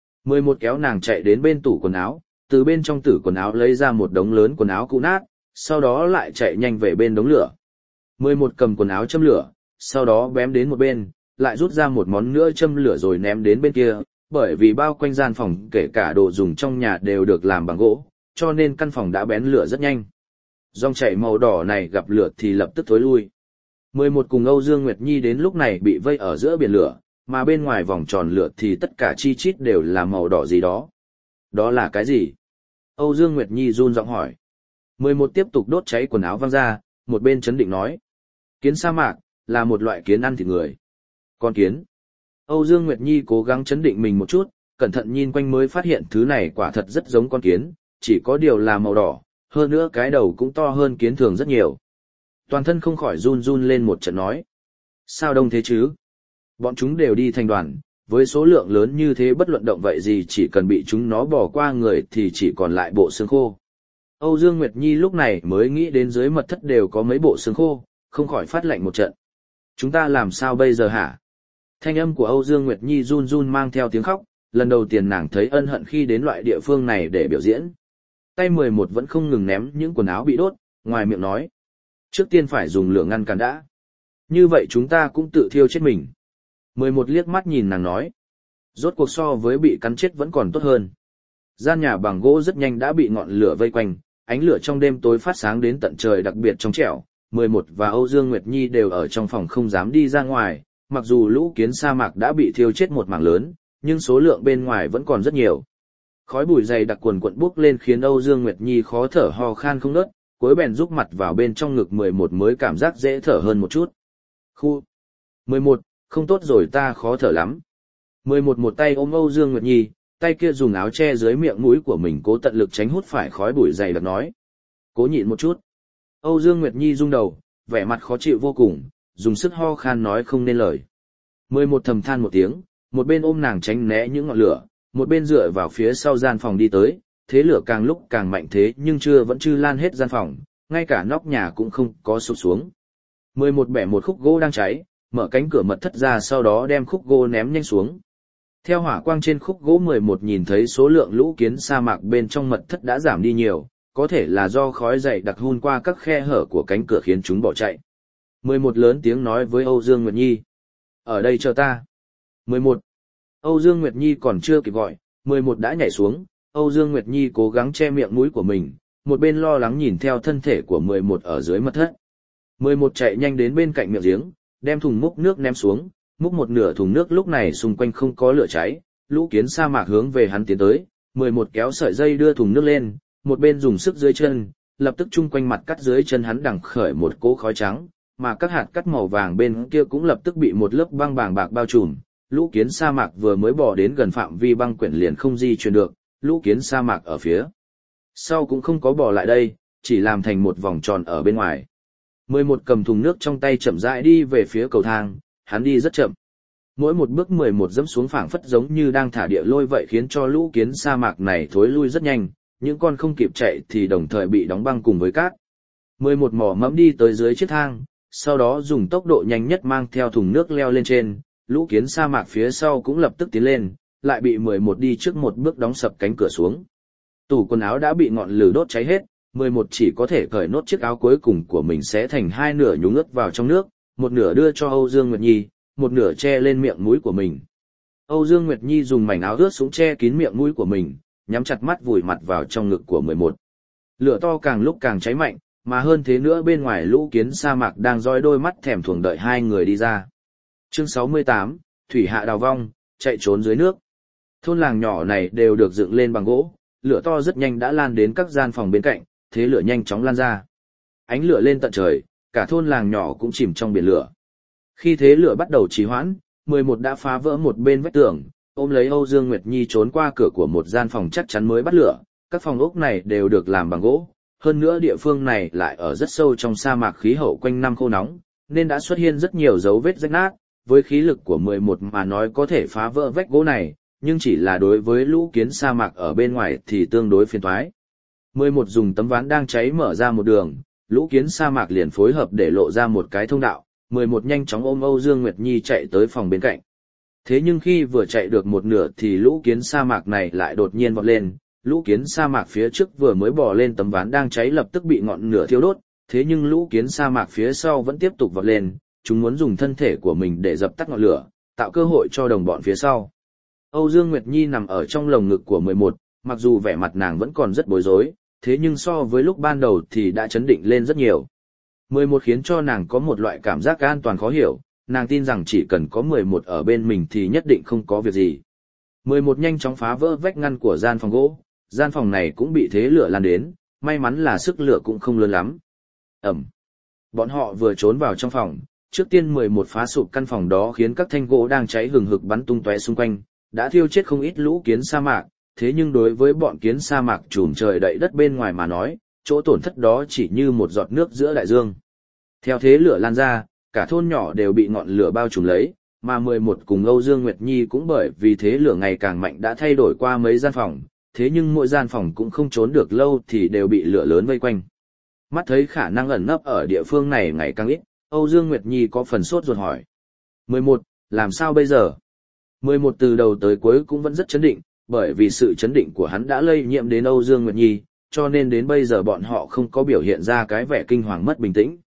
11 kéo nàng chạy đến bên tủ quần áo, từ bên trong tủ quần áo lấy ra một đống lớn quần áo cũ nát, sau đó lại chạy nhanh về bên đống lửa. 11 cầm quần áo châm lửa, sau đó bém đến một bên, lại rút ra một món nữa châm lửa rồi ném đến bên kia, bởi vì bao quanh gian phòng kể cả đồ dùng trong nhà đều được làm bằng gỗ, cho nên căn phòng đã bén lửa rất nhanh. Dòng chảy màu đỏ này gặp lửa thì lập tức thối lui. 11 cùng Âu Dương Nguyệt Nhi đến lúc này bị vây ở giữa biển lửa, mà bên ngoài vòng tròn lửa thì tất cả chi chít đều là màu đỏ gì đó. Đó là cái gì? Âu Dương Nguyệt Nhi run giọng hỏi. 11 tiếp tục đốt cháy quần áo văng ra, một bên chấn định nói. Kiến sa mạc, là một loại kiến ăn thịt người. Con kiến. Âu Dương Nguyệt Nhi cố gắng chấn định mình một chút, cẩn thận nhìn quanh mới phát hiện thứ này quả thật rất giống con kiến, chỉ có điều là màu đỏ, hơn nữa cái đầu cũng to hơn kiến thường rất nhiều. Toàn thân không khỏi run run lên một trận nói. Sao đông thế chứ? Bọn chúng đều đi thành đoàn, với số lượng lớn như thế bất luận động vậy gì chỉ cần bị chúng nó bỏ qua người thì chỉ còn lại bộ xương khô. Âu Dương Nguyệt Nhi lúc này mới nghĩ đến dưới mật thất đều có mấy bộ xương khô, không khỏi phát lạnh một trận. Chúng ta làm sao bây giờ hả? Thanh âm của Âu Dương Nguyệt Nhi run run mang theo tiếng khóc, lần đầu tiên nàng thấy ân hận khi đến loại địa phương này để biểu diễn. Tay 11 vẫn không ngừng ném những quần áo bị đốt, ngoài miệng nói. Trước tiên phải dùng lửa ngăn cản đã. Như vậy chúng ta cũng tự thiêu chết mình. 11 liếc mắt nhìn nàng nói. Rốt cuộc so với bị cắn chết vẫn còn tốt hơn. Gian nhà bằng gỗ rất nhanh đã bị ngọn lửa vây quanh, ánh lửa trong đêm tối phát sáng đến tận trời đặc biệt trong trẻo. 11 và Âu Dương Nguyệt Nhi đều ở trong phòng không dám đi ra ngoài, mặc dù lũ kiến sa mạc đã bị thiêu chết một mảng lớn, nhưng số lượng bên ngoài vẫn còn rất nhiều. Khói bụi dày đặc quần quận bốc lên khiến Âu Dương Nguyệt Nhi khó thở ho khan không ngớt, cuối bèn rúc mặt vào bên trong ngực 11 mới cảm giác dễ thở hơn một chút. Khu! 11, không tốt rồi, ta khó thở lắm. 11 một tay ôm Âu Dương Nguyệt Nhi, tay kia dùng áo che dưới miệng mũi của mình cố tận lực tránh hút phải khói bụi dày đặc nói. Cố nhịn một chút. Âu Dương Nguyệt Nhi rung đầu, vẻ mặt khó chịu vô cùng, dùng sức ho khan nói không nên lời. 11 thầm than một tiếng, một bên ôm nàng tránh né những ngọn lửa, một bên dựa vào phía sau gian phòng đi tới, thế lửa càng lúc càng mạnh thế nhưng vẫn chưa lan hết gian phòng, ngay cả nóc nhà cũng không có sụp xuống. 11 bẻ một khúc gỗ đang cháy, mở cánh cửa mật thất ra sau đó đem khúc gỗ ném nhanh xuống. Theo hỏa quang trên khúc gỗ 11 nhìn thấy số lượng lũ kiến sa mạc bên trong mật thất đã giảm đi nhiều, có thể là do khói dày đặc hun qua các khe hở của cánh cửa khiến chúng bỏ chạy. 11 lớn tiếng nói với Âu Dương Nguyệt Nhi. Ở đây chờ ta. 11. Âu Dương Nguyệt Nhi còn chưa kịp gọi, 11 đã nhảy xuống, Âu Dương Nguyệt Nhi cố gắng che miệng mũi của mình, một bên lo lắng nhìn theo thân thể của 11 ở dưới mật thất. 11 chạy nhanh đến bên cạnh miệng giếng, đem thùng múc nước ném xuống, múc một nửa thùng nước lúc này xung quanh không có lửa cháy, lũ kiến sa mạc hướng về hắn tiến tới, 11 kéo sợi dây đưa thùng nước lên, một bên dùng sức dưới chân, lập tức chung quanh mặt cắt dưới chân hắn đằng khởi một cỗ khói trắng, mà các hạt cắt màu vàng bên kia cũng lập tức bị một lớp băng bàng bạc bao trùm. Lũ kiến sa mạc vừa mới bò đến gần phạm vi băng quyển liền không di chuyển được, lũ kiến sa mạc ở phía sau cũng không có bò lại đây, chỉ làm thành một vòng tròn ở bên ngoài. 11 cầm thùng nước trong tay chậm rãi đi về phía cầu thang, hắn đi rất chậm. Mỗi một bước 11 dẫm xuống phảng phất giống như đang thả địa lôi vậy khiến cho lũ kiến sa mạc này thối lui rất nhanh, những con không kịp chạy thì đồng thời bị đóng băng cùng với cát. 11 mỏ mẫm đi tới dưới chiếc thang, sau đó dùng tốc độ nhanh nhất mang theo thùng nước leo lên trên, lũ kiến sa mạc phía sau cũng lập tức tiến lên, lại bị 11 đi trước một bước đóng sập cánh cửa xuống. Tủ quần áo đã bị ngọn lửa đốt cháy hết, 11 chỉ có thể cởi nốt chiếc áo cuối cùng của mình xé thành hai nửa nhúng ướt vào trong nước, một nửa đưa cho Âu Dương Nguyệt Nhi, một nửa che lên miệng mũi của mình. Âu Dương Nguyệt Nhi dùng mảnh áo ướt sũng che kín miệng mũi của mình, nhắm chặt mắt vùi mặt vào trong ngực của 11. Lửa to càng lúc càng cháy mạnh, mà hơn thế nữa bên ngoài lũ kiến sa mạc đang dõi đôi mắt thèm thuồng đợi hai người đi ra. Chương 68, Thủy hạ đào vong, chạy trốn dưới nước. Thôn làng nhỏ này đều được dựng lên bằng gỗ, lửa to rất nhanh đã lan đến các gian phòng bên cạnh, thế lửa nhanh chóng lan ra. Ánh lửa lên tận trời, cả thôn làng nhỏ cũng chìm trong biển lửa. Khi thế lửa bắt đầu trì hoãn, 11 đã phá vỡ một bên vách tường, ôm lấy Âu Dương Nguyệt Nhi trốn qua cửa của một gian phòng chắc chắn mới bắt lửa. Các phòng ốc này đều được làm bằng gỗ, hơn nữa địa phương này lại ở rất sâu trong sa mạc khí hậu quanh năm khô nóng, nên đã xuất hiện rất nhiều dấu vết rách nát. Với khí lực của 11 mà nói có thể phá vỡ vách gỗ này, nhưng chỉ là đối với lũ kiến sa mạc ở bên ngoài thì tương đối phiền toái. 11 dùng tấm ván đang cháy mở ra một đường, lũ kiến sa mạc liền phối hợp để lộ ra một cái thông đạo. 11 nhanh chóng ôm Âu Dương Nguyệt Nhi chạy tới phòng bên cạnh. Thế nhưng khi vừa chạy được một nửa thì lũ kiến sa mạc này lại đột nhiên vọt lên, lũ kiến sa mạc phía trước vừa mới bò lên tấm ván đang cháy lập tức bị ngọn lửa thiêu đốt, thế nhưng lũ kiến sa mạc phía sau vẫn tiếp tục vọt lên, chúng muốn dùng thân thể của mình để dập tắt ngọn lửa, tạo cơ hội cho đồng bọn phía sau. Âu Dương Nguyệt Nhi nằm ở trong lồng ngực của 11, mặc dù vẻ mặt nàng vẫn còn rất bối rối, thế nhưng so với lúc ban đầu thì đã chấn định lên rất nhiều. 11 khiến cho nàng có một loại cảm giác an toàn khó hiểu, nàng tin rằng chỉ cần có 11 ở bên mình thì nhất định không có việc gì. 11 nhanh chóng phá vỡ vách ngăn của gian phòng gỗ, gian phòng này cũng bị thế lửa lan đến, may mắn là sức lửa cũng không lớn lắm. Bọn họ vừa trốn vào trong phòng, trước tiên 11 phá sụp căn phòng đó khiến các thanh gỗ đang cháy hừng hực bắn tung tóe xung quanh, đã thiêu chết không ít lũ kiến sa mạc, thế nhưng đối với bọn kiến sa mạc trùm trời đậy đất bên ngoài mà nói, chỗ tổn thất đó chỉ như một giọt nước giữa đại dương. Theo thế lửa lan ra, cả thôn nhỏ đều bị ngọn lửa bao trùm lấy, mà 11 cùng Âu Dương Nguyệt Nhi cũng bởi vì thế lửa ngày càng mạnh đã thay đổi qua mấy gian phòng, thế nhưng mỗi gian phòng cũng không trốn được lâu thì đều bị lửa lớn vây quanh. Mắt thấy khả năng ẩn nấp ở địa phương này ngày càng ít, Âu Dương Nguyệt Nhi có phần sốt ruột hỏi. 11, làm sao bây giờ? 11 từ đầu tới cuối cũng vẫn rất chấn định, bởi vì sự chấn định của hắn đã lây nhiễm đến Âu Dương Nguyệt Nhi, cho nên đến bây giờ bọn họ không có biểu hiện ra cái vẻ kinh hoàng mất bình tĩnh.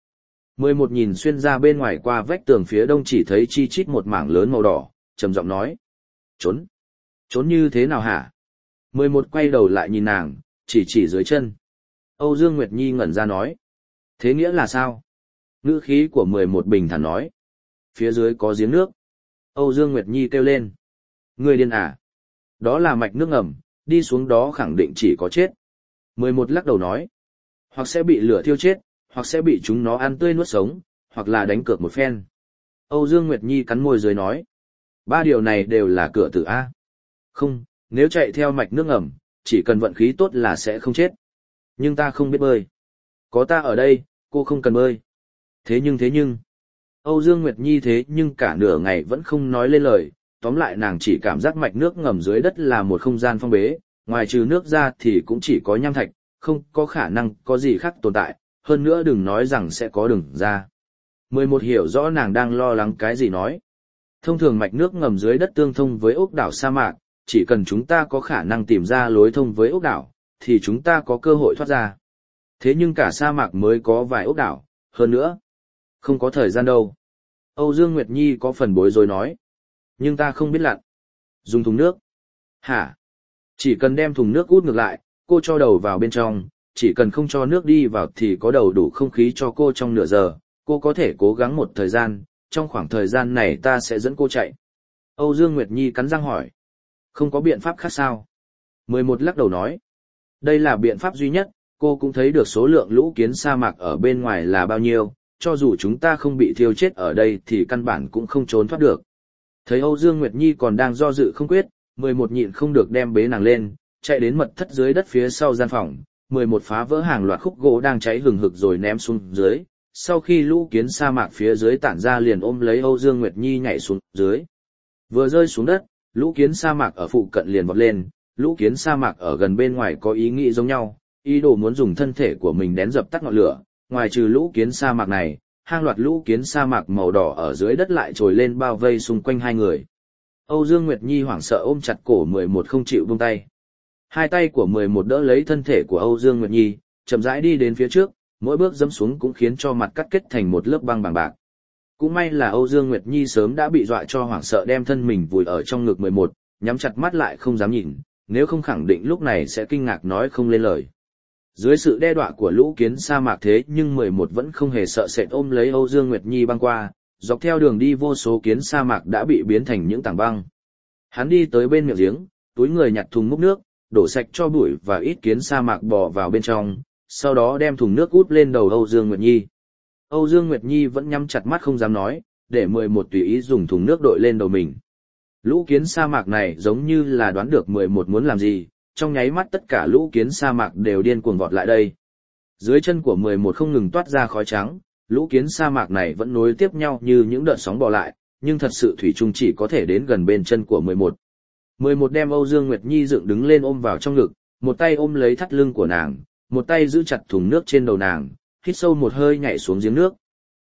11 nhìn xuyên ra bên ngoài qua vách tường phía đông chỉ thấy chi chít một mảng lớn màu đỏ, trầm giọng nói. Trốn! Trốn như thế nào hả? 11 quay đầu lại nhìn nàng, chỉ dưới chân. Âu Dương Nguyệt Nhi ngẩn ra nói. Thế nghĩa là sao? Ngữ khí của 11 bình thản nói. Phía dưới có giếng nước. Âu Dương Nguyệt Nhi kêu lên. Người điên à? Đó là mạch nước ngầm, đi xuống đó khẳng định chỉ có chết. 11 lắc đầu nói. Hoặc sẽ bị lửa thiêu chết, hoặc sẽ bị chúng nó ăn tươi nuốt sống, hoặc là đánh cược một phen. Âu Dương Nguyệt Nhi cắn môi dưới nói. 3 điều này đều là cửa tử A. Không, nếu chạy theo mạch nước ngầm, chỉ cần vận khí tốt là sẽ không chết. Nhưng ta không biết bơi. Có ta ở đây, cô không cần bơi. Thế nhưng... Âu Dương Nguyệt Nhi thế nhưng cả nửa ngày vẫn không nói lên lời, tóm lại nàng chỉ cảm giác mạch nước ngầm dưới đất là một không gian phong bế, ngoài trừ nước ra thì cũng chỉ có nham thạch, không có khả năng có gì khác tồn tại, hơn nữa đừng nói rằng sẽ có đường ra. 11 hiểu rõ nàng đang lo lắng cái gì nói. Thông thường mạch nước ngầm dưới đất tương thông với ốc đảo sa mạc, chỉ cần chúng ta có khả năng tìm ra lối thông với ốc đảo, thì chúng ta có cơ hội thoát ra. Thế nhưng cả sa mạc mới có vài ốc đảo, hơn nữa, không có thời gian đâu. Âu Dương Nguyệt Nhi có phần bối rối nói. Nhưng ta không biết lặn. Dùng thùng nước. Hả? Chỉ cần đem thùng nước út ngược lại, cô cho đầu vào bên trong, chỉ cần không cho nước đi vào thì có đầu đủ không khí cho cô trong nửa giờ, cô có thể cố gắng một thời gian, trong khoảng thời gian này ta sẽ dẫn cô chạy. Âu Dương Nguyệt Nhi cắn răng hỏi. Không có biện pháp khác sao? 11 lắc đầu nói. Đây là biện pháp duy nhất, cô cũng thấy được số lượng lũ kiến sa mạc ở bên ngoài là bao nhiêu, cho dù chúng ta không bị thiêu chết ở đây thì căn bản cũng không trốn thoát được. Thấy Âu Dương Nguyệt Nhi còn đang do dự không quyết, 11 nhịn không được đem bế nàng lên, chạy đến mật thất dưới đất phía sau gian phòng, 11 phá vỡ hàng loạt khúc gỗ đang cháy hừng hực rồi ném xuống dưới. Sau khi lũ kiến sa mạc phía dưới tản ra liền ôm lấy Âu Dương Nguyệt Nhi nhảy xuống dưới. Vừa rơi xuống đất, lũ kiến sa mạc ở phụ cận liền vọt lên, lũ kiến sa mạc ở gần bên ngoài có ý nghĩ giống nhau, ý đồ muốn dùng thân thể của mình đến dập tắt ngọn lửa. Ngoài trừ lũ kiến sa mạc này, hàng loạt lũ kiến sa mạc màu đỏ ở dưới đất lại trồi lên bao vây xung quanh hai người. Âu Dương Nguyệt Nhi hoảng sợ ôm chặt cổ 11 không chịu buông tay. Hai tay của 11 đỡ lấy thân thể của Âu Dương Nguyệt Nhi, chậm rãi đi đến phía trước, mỗi bước dẫm xuống cũng khiến cho mặt cắt kết thành một lớp băng bàng bạc. Cũng may là Âu Dương Nguyệt Nhi sớm đã bị dọa cho hoảng sợ đem thân mình vùi ở trong ngực 11, nhắm chặt mắt lại không dám nhìn, nếu không khẳng định lúc này sẽ kinh ngạc nói không lên lời. Dưới sự đe dọa của lũ kiến sa mạc thế nhưng 11 vẫn không hề sợ sệt ôm lấy Âu Dương Nguyệt Nhi băng qua, dọc theo đường đi vô số kiến sa mạc đã bị biến thành những tảng băng. Hắn đi tới bên miệng giếng, túi người nhặt thùng múc nước, đổ sạch cho bụi và ít kiến sa mạc bò vào bên trong, sau đó đem thùng nước út lên đầu Âu Dương Nguyệt Nhi. Âu Dương Nguyệt Nhi vẫn nhắm chặt mắt không dám nói, để 11 tùy ý dùng thùng nước đội lên đầu mình. Lũ kiến sa mạc này giống như là đoán được 11 muốn làm gì, trong nháy mắt tất cả lũ kiến sa mạc đều điên cuồng vọt lại đây. Dưới chân của 11 không ngừng toát ra khói trắng, lũ kiến sa mạc này vẫn nối tiếp nhau như những đợt sóng bò lại, nhưng thật sự thủy chung chỉ có thể đến gần bên chân của 11. 11 đem Âu Dương Nguyệt Nhi dựng đứng lên ôm vào trong ngực, một tay ôm lấy thắt lưng của nàng, một tay giữ chặt thùng nước trên đầu nàng, hít sâu một hơi nhảy xuống giếng nước.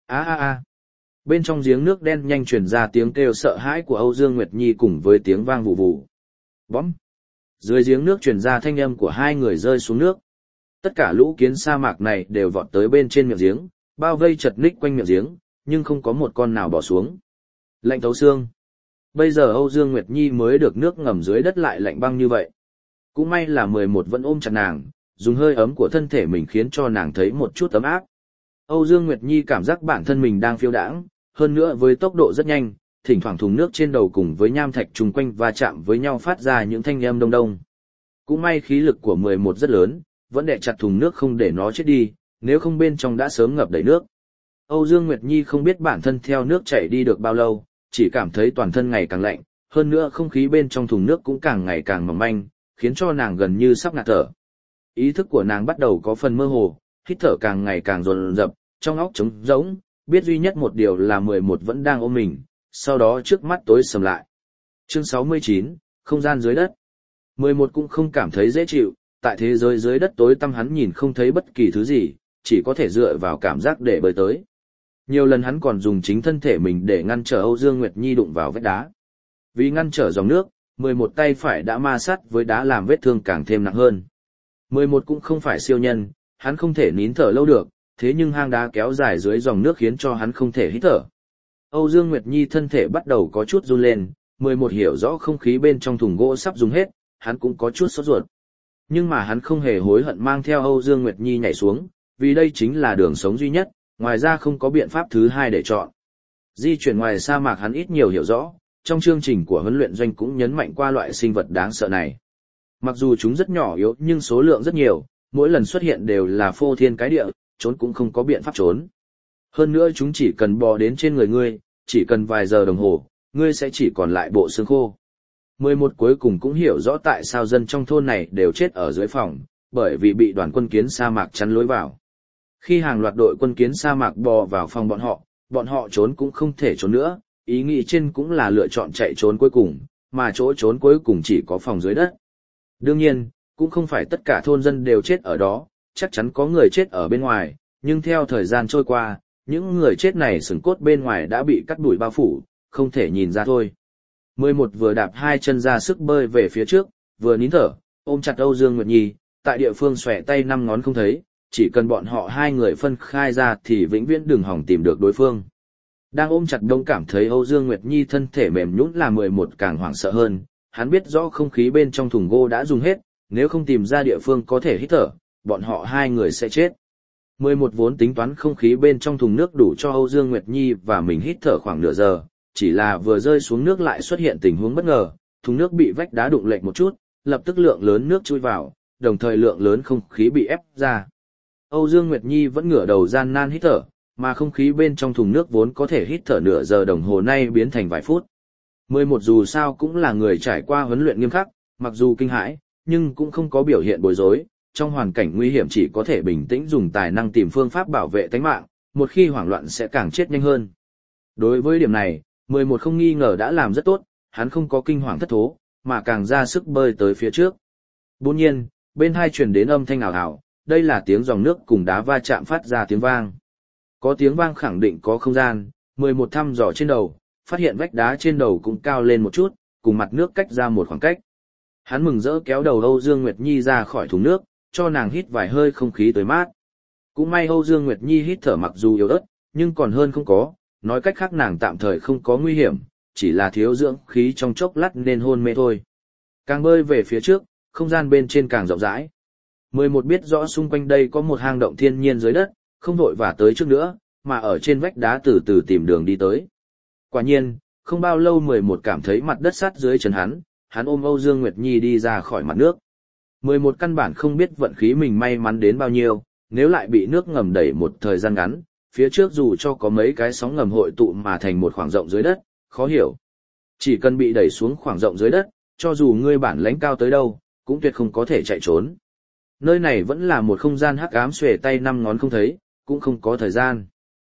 A. Bên trong giếng nước đen nhanh truyền ra tiếng kêu sợ hãi của Âu Dương Nguyệt Nhi cùng với tiếng vang vù vù. Bóm. Dưới giếng nước truyền ra thanh âm của hai người rơi xuống nước. Tất cả lũ kiến sa mạc này đều vọt tới bên trên miệng giếng, bao vây chật ních quanh miệng giếng, nhưng không có một con nào bỏ xuống. Lạnh thấu xương. Bây giờ Âu Dương Nguyệt Nhi mới được nước ngầm dưới đất lại lạnh băng như vậy. Cũng may là 11 vẫn ôm chặt nàng, dùng hơi ấm của thân thể mình khiến cho nàng thấy một chút ấm áp. Âu Dương Nguyệt Nhi cảm giác bản thân mình đang phiêu đãng, hơn nữa với tốc độ rất nhanh, thỉnh thoảng thùng nước trên đầu cùng với nham thạch chung quanh va chạm với nhau phát ra những thanh âm đông đông. Cũng may khí lực của 11 rất lớn, vẫn đè chặt thùng nước không để nó chết đi, nếu không bên trong đã sớm ngập đầy nước. Âu Dương Nguyệt Nhi không biết bản thân theo nước chảy đi được bao lâu, chỉ cảm thấy toàn thân ngày càng lạnh, hơn nữa không khí bên trong thùng nước cũng càng ngày càng mỏng manh, khiến cho nàng gần như sắp ngạt thở. Ý thức của nàng bắt đầu có phần mơ hồ, hít thở càng ngày càng dồn dập, trong óc trống rỗng, biết duy nhất một điều là 11 vẫn đang ôm mình, sau đó trước mắt tối sầm lại. Chương 69, không gian dưới đất. 11 cũng không cảm thấy dễ chịu, tại thế giới dưới đất tối tăm hắn nhìn không thấy bất kỳ thứ gì, chỉ có thể dựa vào cảm giác để bơi tới. Nhiều lần hắn còn dùng chính thân thể mình để ngăn trở Âu Dương Nguyệt Nhi đụng vào vách đá. Vì ngăn trở dòng nước, 11 tay phải đã ma sát với đá làm vết thương càng thêm nặng hơn. 11 cũng không phải siêu nhân, hắn không thể nín thở lâu được, thế nhưng hang đá kéo dài dưới dòng nước khiến cho hắn không thể hít thở. Âu Dương Nguyệt Nhi thân thể bắt đầu có chút run lên, 11 hiểu rõ không khí bên trong thùng gỗ sắp dùng hết, hắn cũng có chút sốt ruột. Nhưng mà hắn không hề hối hận mang theo Âu Dương Nguyệt Nhi nhảy xuống, vì đây chính là đường sống duy nhất, ngoài ra không có biện pháp thứ hai để chọn. Di chuyển ngoài sa mạc hắn ít nhiều hiểu rõ, trong chương trình của huấn luyện doanh cũng nhấn mạnh qua loại sinh vật đáng sợ này. Mặc dù chúng rất nhỏ yếu nhưng số lượng rất nhiều, mỗi lần xuất hiện đều là phô thiên cái địa, trốn cũng không có biện pháp trốn. Hơn nữa chúng chỉ cần bò đến trên người ngươi, chỉ cần vài giờ đồng hồ, ngươi sẽ chỉ còn lại bộ xương khô. 11 cuối cùng cũng hiểu rõ tại sao dân trong thôn này đều chết ở dưới phòng, bởi vì bị đoàn quân kiến sa mạc chắn lối vào. Khi hàng loạt đội quân kiến sa mạc bò vào phòng bọn họ trốn cũng không thể trốn nữa, ý nghĩ trên cũng là lựa chọn chạy trốn cuối cùng, mà chỗ trốn cuối cùng chỉ có phòng dưới đất. Đương nhiên, cũng không phải tất cả thôn dân đều chết ở đó, chắc chắn có người chết ở bên ngoài, nhưng theo thời gian trôi qua, những người chết này sừng cốt bên ngoài đã bị cắt đuổi bao phủ, không thể nhìn ra thôi. 11 vừa đạp hai chân ra sức bơi về phía trước, vừa nín thở, ôm chặt Âu Dương Nguyệt Nhi, tại địa phương xòe tay năm ngón không thấy, chỉ cần bọn họ hai người phân khai ra thì vĩnh viễn đừng hòng tìm được đối phương. Đang ôm chặt đông cảm thấy Âu Dương Nguyệt Nhi thân thể mềm nhũn là 11 càng hoảng sợ hơn, hắn biết rõ không khí bên trong thùng gỗ đã dùng hết, nếu không tìm ra địa phương có thể hít thở, bọn họ hai người sẽ chết. 11 vốn tính toán không khí bên trong thùng nước đủ cho Âu Dương Nguyệt Nhi và mình hít thở khoảng nửa giờ, chỉ là vừa rơi xuống nước lại xuất hiện tình huống bất ngờ, thùng nước bị vách đá đụng lệch một chút, lập tức lượng lớn nước chui vào, đồng thời lượng lớn không khí bị ép ra. Âu Dương Nguyệt Nhi vẫn ngửa đầu gian nan hít thở, mà không khí bên trong thùng nước vốn có thể hít thở nửa giờ đồng hồ nay biến thành vài phút. 11 dù sao cũng là người trải qua huấn luyện nghiêm khắc, mặc dù kinh hãi, nhưng cũng không có biểu hiện bối rối, trong hoàn cảnh nguy hiểm chỉ có thể bình tĩnh dùng tài năng tìm phương pháp bảo vệ tính mạng, một khi hoảng loạn sẽ càng chết nhanh hơn. Đối với điểm này, 11 không nghi ngờ đã làm rất tốt, hắn không có kinh hoàng thất thố, mà càng ra sức bơi tới phía trước. Bỗng nhiên, bên hai truyền đến âm thanh ảo ảo, đây là tiếng dòng nước cùng đá va chạm phát ra tiếng vang. Có tiếng vang khẳng định có không gian, 11 thăm dò trên đầu, phát hiện vách đá trên đầu cũng cao lên một chút, cùng mặt nước cách ra một khoảng cách. Hắn mừng rỡ kéo đầu Âu Dương Nguyệt Nhi ra khỏi thùng nước, cho nàng hít vài hơi không khí tới mát. Cũng may Âu Dương Nguyệt Nhi hít thở mặc dù yếu ớt, nhưng còn hơn không có, nói cách khác nàng tạm thời không có nguy hiểm, chỉ là thiếu dưỡng khí trong chốc lát nên hôn mê thôi. Càng bơi về phía trước, không gian bên trên càng rộng rãi. 11 biết rõ xung quanh đây có một hang động thiên nhiên dưới đất, không vội vã tới trước nữa, mà ở trên vách đá từ từ tìm đường đi tới. Quả nhiên, không bao lâu 11 cảm thấy mặt đất sát dưới chân hắn ôm Âu Dương Nguyệt Nhi đi ra khỏi mặt nước. 11 căn bản không biết vận khí mình may mắn đến bao nhiêu, nếu lại bị nước ngầm đẩy một thời gian ngắn, phía trước dù cho có mấy cái sóng ngầm hội tụ mà thành một khoảng rộng dưới đất, khó hiểu. Chỉ cần bị đẩy xuống khoảng rộng dưới đất, cho dù ngươi bản lãnh cao tới đâu, cũng tuyệt không có thể chạy trốn. Nơi này vẫn là một không gian hắc ám xuề tay năm ngón không thấy, cũng không có thời gian.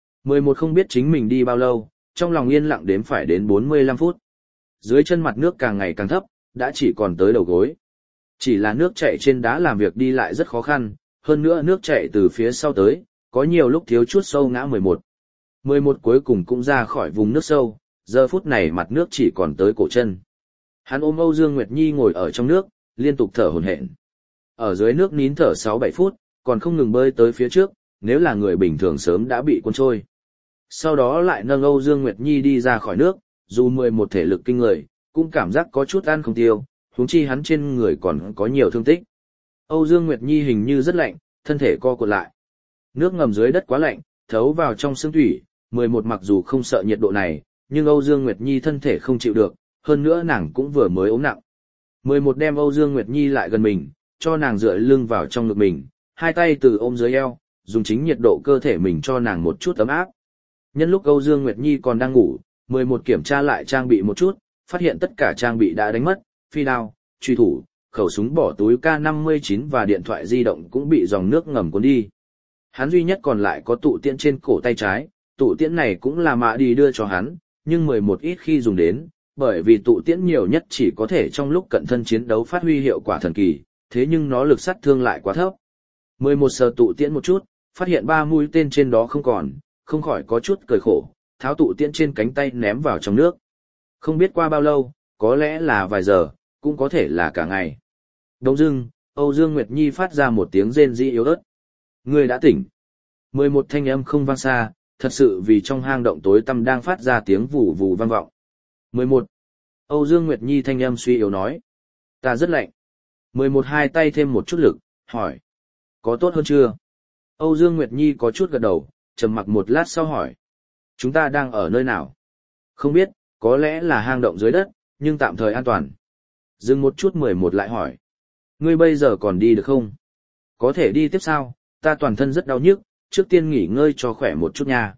11 không biết chính mình đi bao lâu, trong lòng yên lặng đếm phải đến 45 phút. Dưới chân mặt nước càng ngày càng thấp, đã chỉ còn tới đầu gối. Chỉ là nước chảy trên đá làm việc đi lại rất khó khăn, hơn nữa nước chảy từ phía sau tới, có nhiều lúc thiếu chút sâu ngã 11. 11 cuối cùng cũng ra khỏi vùng nước sâu, giờ phút này mặt nước chỉ còn tới cổ chân. Hắn ôm Âu Dương Nguyệt Nhi ngồi ở trong nước, liên tục thở hổn hển. Ở dưới nước nín thở 6-7 phút, còn không ngừng bơi tới phía trước, nếu là người bình thường sớm đã bị cuốn trôi. Sau đó lại nâng Âu Dương Nguyệt Nhi đi ra khỏi nước, dù 11 thể lực kinh người, cũng cảm giác có chút ăn không tiêu, huống chi hắn trên người còn có nhiều thương tích. Âu Dương Nguyệt Nhi hình như rất lạnh, thân thể co quặn lại. Nước ngầm dưới đất quá lạnh, thấu vào trong xương thủy, 11 mặc dù không sợ nhiệt độ này, nhưng Âu Dương Nguyệt Nhi thân thể không chịu được, hơn nữa nàng cũng vừa mới ốm nặng. 11 đem Âu Dương Nguyệt Nhi lại gần mình, cho nàng dựa lưng vào trong ngực mình, hai tay từ ôm dưới eo, dùng chính nhiệt độ cơ thể mình cho nàng một chút ấm áp. Nhân lúc Âu Dương Nguyệt Nhi còn đang ngủ, 11 kiểm tra lại trang bị một chút, phát hiện tất cả trang bị đã đánh mất, phi đao, truy thủ, khẩu súng bỏ túi K59 và điện thoại di động cũng bị dòng nước ngầm cuốn đi. Hắn duy nhất còn lại có tụ tiễn trên cổ tay trái, tụ tiễn này cũng là mạ đi đưa cho hắn, nhưng 11 ít khi dùng đến, bởi vì tụ tiễn nhiều nhất chỉ có thể trong lúc cận thân chiến đấu phát huy hiệu quả thần kỳ, thế nhưng nó lực sát thương lại quá thấp. 11 sờ tụ tiễn một chút, phát hiện 3 mũi tên trên đó không còn, không khỏi có chút cười khổ, tháo tụ tiễn trên cánh tay ném vào trong nước. Không biết qua bao lâu, có lẽ là vài giờ, cũng có thể là cả ngày. Đông dưng, Âu Dương Nguyệt Nhi phát ra một tiếng rên rỉ yếu ớt. Ngươi đã tỉnh. 11 thanh âm không vang xa, thật sự vì trong hang động tối tăm đang phát ra tiếng vù vù vang vọng. 11. Âu Dương Nguyệt Nhi thanh âm suy yếu nói. Ta rất lạnh. 11 hai tay thêm một chút lực, hỏi. Có tốt hơn chưa? Âu Dương Nguyệt Nhi có chút gật đầu, trầm mặc một lát sau hỏi. Chúng ta đang ở nơi nào? Không biết, có lẽ là hang động dưới đất, nhưng tạm thời an toàn. Dừng một chút 11 lại hỏi. Ngươi bây giờ còn đi được không? Có thể đi tiếp sao? Ta toàn thân rất đau nhức, trước tiên nghỉ ngơi cho khỏe một chút nha.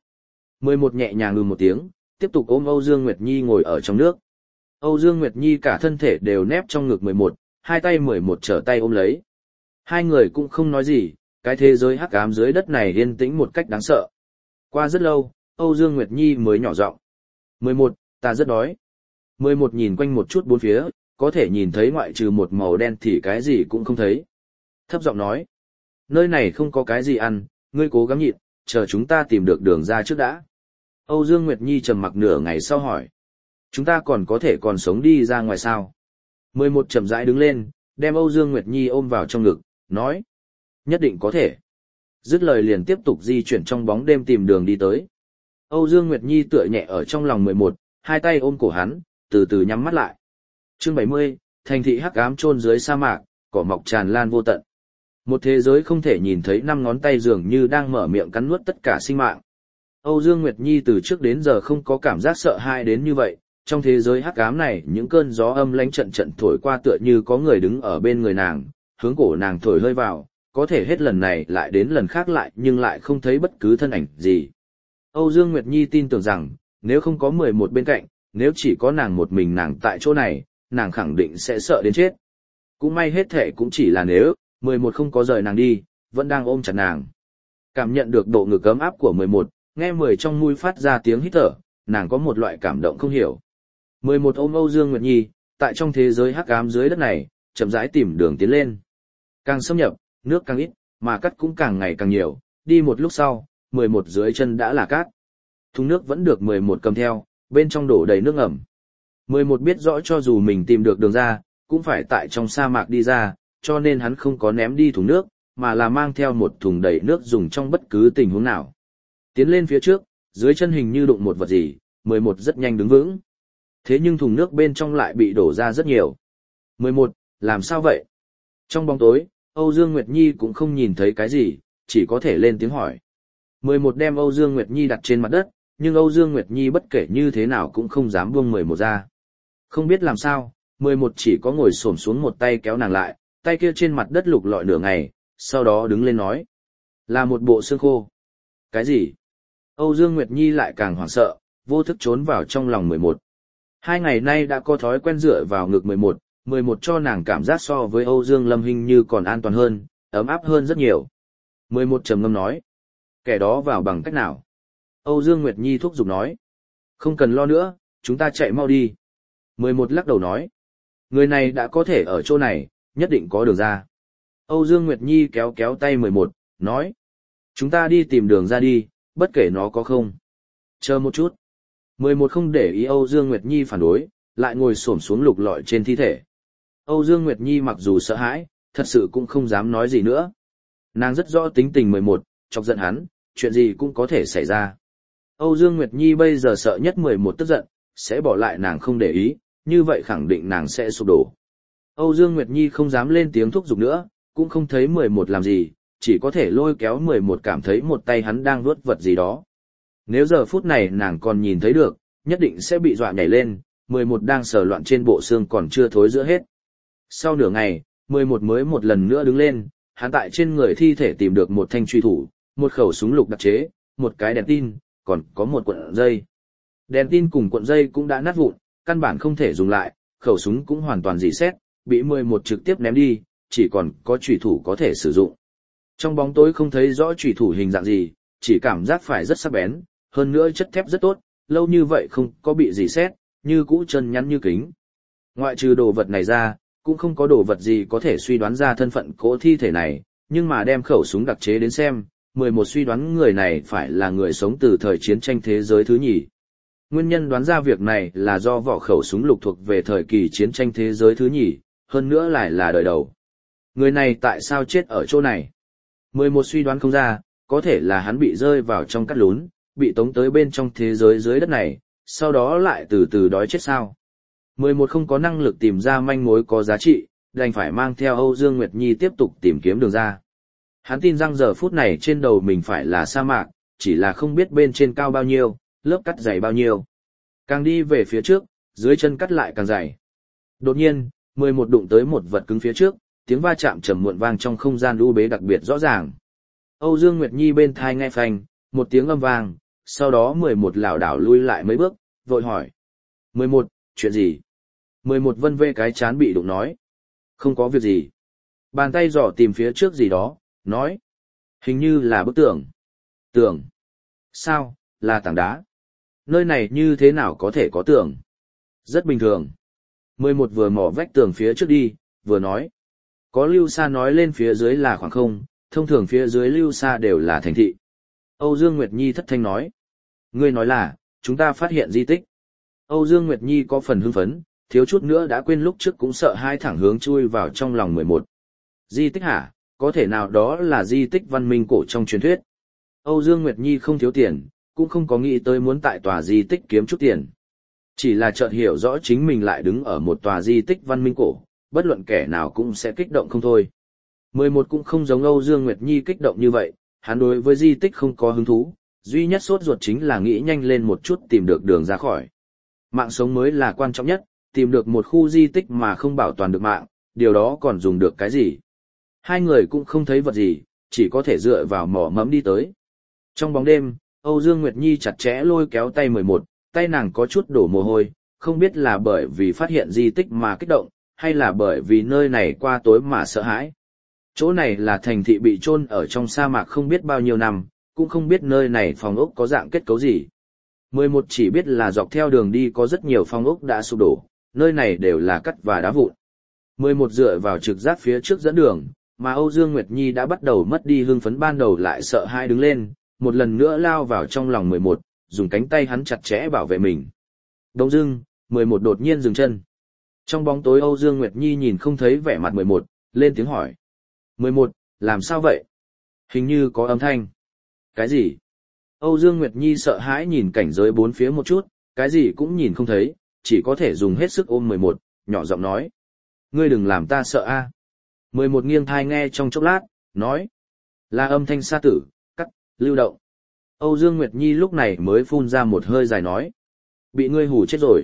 11 nhẹ nhàng một tiếng, tiếp tục ôm Âu Dương Nguyệt Nhi ngồi ở trong nước. Âu Dương Nguyệt Nhi cả thân thể đều nép trong ngực 11, hai tay 11 trở tay ôm lấy. Hai người cũng không nói gì, cái thế giới hắc ám dưới đất này yên tĩnh một cách đáng sợ. Qua rất lâu, Âu Dương Nguyệt Nhi mới nhỏ giọng. 11, ta rất đói. 11 nhìn quanh một chút bốn phía, có thể nhìn thấy ngoại trừ một màu đen thì cái gì cũng không thấy. Thấp giọng nói. Nơi này không có cái gì ăn, ngươi cố gắng nhịn, chờ chúng ta tìm được đường ra trước đã. Âu Dương Nguyệt Nhi trầm mặc nửa ngày sau hỏi. Chúng ta còn có thể còn sống đi ra ngoài sao? 11 chậm rãi đứng lên, đem Âu Dương Nguyệt Nhi ôm vào trong ngực, nói. Nhất định có thể. Dứt lời liền tiếp tục di chuyển trong bóng đêm tìm đường đi tới. Âu Dương Nguyệt Nhi tựa nhẹ ở trong lòng 11, hai tay ôm cổ hắn, từ từ nhắm mắt lại. Chương 70, thành thị hắc ám chôn dưới sa mạc, cỏ mọc tràn lan vô tận. Một thế giới không thể nhìn thấy năm ngón tay dường như đang mở miệng cắn nuốt tất cả sinh mạng. Âu Dương Nguyệt Nhi từ trước đến giờ không có cảm giác sợ hãi đến như vậy, trong thế giới hắc ám này những cơn gió âm lãnh trận trận thổi qua tựa như có người đứng ở bên người nàng, hướng cổ nàng thổi hơi vào, có thể hết lần này lại đến lần khác lại nhưng lại không thấy bất cứ thân ảnh gì. Âu Dương Nguyệt Nhi tin tưởng rằng, nếu không có 11 bên cạnh, nếu chỉ có nàng một mình nàng tại chỗ này, nàng khẳng định sẽ sợ đến chết. Cũng may hết thể cũng chỉ là nếu, 11 không có rời nàng đi, vẫn đang ôm chặt nàng. Cảm nhận được độ ngực ấm áp của 11, nghe 10 trong mũi phát ra tiếng hít thở, nàng có một loại cảm động không hiểu. 11 ôm Âu Dương Nguyệt Nhi, tại trong thế giới hắc ám dưới đất này, chậm rãi tìm đường tiến lên. Càng xâm nhập, nước càng ít, mà cát cũng càng ngày càng nhiều, đi một lúc sau, 11 dưới chân đã là cát. Thùng nước vẫn được 11 cầm theo, bên trong đổ đầy nước ẩm. 11 biết rõ cho dù mình tìm được đường ra, cũng phải tại trong sa mạc đi ra, cho nên hắn không có ném đi thùng nước, mà là mang theo một thùng đầy nước dùng trong bất cứ tình huống nào. Tiến lên phía trước, dưới chân hình như đụng một vật gì, 11 rất nhanh đứng vững. Thế nhưng thùng nước bên trong lại bị đổ ra rất nhiều. 11, làm sao vậy? Trong bóng tối, Âu Dương Nguyệt Nhi cũng không nhìn thấy cái gì, chỉ có thể lên tiếng hỏi. 11 đem Âu Dương Nguyệt Nhi đặt trên mặt đất, nhưng Âu Dương Nguyệt Nhi bất kể như thế nào cũng không dám buông 11 ra. Không biết làm sao, 11 chỉ có ngồi xổm xuống một tay kéo nàng lại, tay kia trên mặt đất lục lọi nửa ngày, sau đó đứng lên nói. Là một bộ xương khô. Cái gì? Âu Dương Nguyệt Nhi lại càng hoảng sợ, vô thức trốn vào trong lòng 11. Hai ngày nay đã có thói quen dựa vào ngực 11, 11 cho nàng cảm giác so với Âu Dương Lâm Hinh như còn an toàn hơn, ấm áp hơn rất nhiều. 11 trầm ngâm nói. Kẻ đó vào bằng cách nào? Âu Dương Nguyệt Nhi thúc giục nói. Không cần lo nữa, chúng ta chạy mau đi. 11 lắc đầu nói. Người này đã có thể ở chỗ này, nhất định có đường ra. Âu Dương Nguyệt Nhi kéo kéo tay 11, nói. Chúng ta đi tìm đường ra đi, bất kể nó có không. Chờ một chút. 11 không để ý Âu Dương Nguyệt Nhi phản đối, lại ngồi xổm xuống lục lọi trên thi thể. Âu Dương Nguyệt Nhi mặc dù sợ hãi, thật sự cũng không dám nói gì nữa. Nàng rất rõ tính tình 11, chọc giận hắn, chuyện gì cũng có thể xảy ra. Âu Dương Nguyệt Nhi bây giờ sợ nhất 11 tức giận, sẽ bỏ lại nàng không để ý, như vậy khẳng định nàng sẽ sụp đổ. Âu Dương Nguyệt Nhi không dám lên tiếng thúc giục nữa, cũng không thấy 11 làm gì, chỉ có thể lôi kéo 11 cảm thấy một tay hắn đang vuốt vật gì đó. Nếu giờ phút này nàng còn nhìn thấy được, nhất định sẽ bị dọa nhảy lên, 11 đang sờ loạn trên bộ xương còn chưa thối giữa hết. Sau nửa ngày, 11 mới một lần nữa đứng lên, hắn tại trên người thi thể tìm được một thanh truy thủ, một khẩu súng lục đặc chế, một cái đèn tin, còn có một cuộn dây. Đèn tin cùng cuộn dây cũng đã nát vụn, căn bản không thể dùng lại, khẩu súng cũng hoàn toàn rỉ sét, bị 11 trực tiếp ném đi, chỉ còn có chủy thủ có thể sử dụng. Trong bóng tối không thấy rõ chủy thủ hình dạng gì, chỉ cảm giác phải rất sắc bén, hơn nữa chất thép rất tốt, lâu như vậy không có bị rỉ sét, như cũ chân nhắn như kính. Ngoại trừ đồ vật này ra, cũng không có đồ vật gì có thể suy đoán ra thân phận cỗ thi thể này, nhưng mà đem khẩu súng đặc chế đến xem, 11 suy đoán người này phải là người sống từ thời chiến tranh thế giới thứ nhì. Nguyên nhân đoán ra việc này là do vỏ khẩu súng lục thuộc về thời kỳ chiến tranh thế giới thứ nhì, hơn nữa lại là đời đầu. Người này tại sao chết ở chỗ này? 11 suy đoán không ra, có thể là hắn bị rơi vào trong cắt lún, bị tống tới bên trong thế giới dưới đất này, sau đó lại từ từ đói chết sao. 11 không có năng lực tìm ra manh mối có giá trị, đành phải mang theo Âu Dương Nguyệt Nhi tiếp tục tìm kiếm đường ra. Hắn tin rằng giờ phút này trên đầu mình phải là sa mạc, chỉ là không biết bên trên cao bao nhiêu, lớp cắt dày bao nhiêu. Càng đi về phía trước, dưới chân cắt lại càng dày. Đột nhiên, 11 đụng tới một vật cứng phía trước, tiếng va chạm trầm muộn vang trong không gian u bế đặc biệt rõ ràng. Âu Dương Nguyệt Nhi bên thai nghe phanh, một tiếng âm vang, sau đó 11 lảo đảo lui lại mấy bước, vội hỏi. 11, chuyện gì? 11 vân vê cái chán bị đụng nói. Không có việc gì. Bàn tay dò tìm phía trước gì đó, nói. Hình như là bức tường. Tường. Sao, là tảng đá. Nơi này như thế nào có thể có tường? Rất bình thường. 11 vừa mò vách tường phía trước đi, vừa nói. Có lưu xa nói lên phía dưới là khoảng không, thông thường phía dưới lưu xa đều là thành thị. Âu Dương Nguyệt Nhi thất thanh nói. Ngươi nói là, chúng ta phát hiện di tích. Âu Dương Nguyệt Nhi có phần hưng phấn, thiếu chút nữa đã quên lúc trước cũng sợ hai thẳng hướng chui vào trong lòng 11. Di tích hả, có thể nào đó là di tích văn minh cổ trong truyền thuyết. Âu Dương Nguyệt Nhi không thiếu tiền, cũng không có nghĩ tới muốn tại tòa di tích kiếm chút tiền. Chỉ là chợt hiểu rõ chính mình lại đứng ở một tòa di tích văn minh cổ, bất luận kẻ nào cũng sẽ kích động không thôi. 11 cũng không giống Âu Dương Nguyệt Nhi kích động như vậy, hắn đối với di tích không có hứng thú, duy nhất sốt ruột chính là nghĩ nhanh lên một chút tìm được đường ra khỏi. Mạng sống mới là quan trọng nhất, tìm được một khu di tích mà không bảo toàn được mạng, điều đó còn dùng được cái gì. Hai người cũng không thấy vật gì, chỉ có thể dựa vào mỏ mẫm đi tới. Trong bóng đêm, Âu Dương Nguyệt Nhi chặt chẽ lôi kéo tay 11, tay nàng có chút đổ mồ hôi, không biết là bởi vì phát hiện di tích mà kích động, hay là bởi vì nơi này qua tối mà sợ hãi. Chỗ này là thành thị bị chôn ở trong sa mạc không biết bao nhiêu năm, cũng không biết nơi này phòng ốc có dạng kết cấu gì. 11 chỉ biết là dọc theo đường đi có rất nhiều phòng ốc đã sụp đổ, nơi này đều là cắt và đá vụn. 11 dựa vào trực giác phía trước dẫn đường, mà Âu Dương Nguyệt Nhi đã bắt đầu mất đi hưng phấn ban đầu lại sợ hãi đứng lên, một lần nữa lao vào trong lòng 11, dùng cánh tay hắn chặt chẽ bảo vệ mình. Đông dưng, 11 đột nhiên dừng chân. Trong bóng tối Âu Dương Nguyệt Nhi nhìn không thấy vẻ mặt 11, lên tiếng hỏi. 11, làm sao vậy? Hình như có âm thanh. Cái gì? Âu Dương Nguyệt Nhi sợ hãi nhìn cảnh giới bốn phía một chút, cái gì cũng nhìn không thấy, chỉ có thể dùng hết sức ôm 11, nhỏ giọng nói. Ngươi đừng làm ta sợ a. 11 nghiêng thai nghe trong chốc lát, nói. Là âm thanh sa tử, cắt, lưu động. Âu Dương Nguyệt Nhi lúc này mới phun ra một hơi dài nói. Bị ngươi hù chết rồi.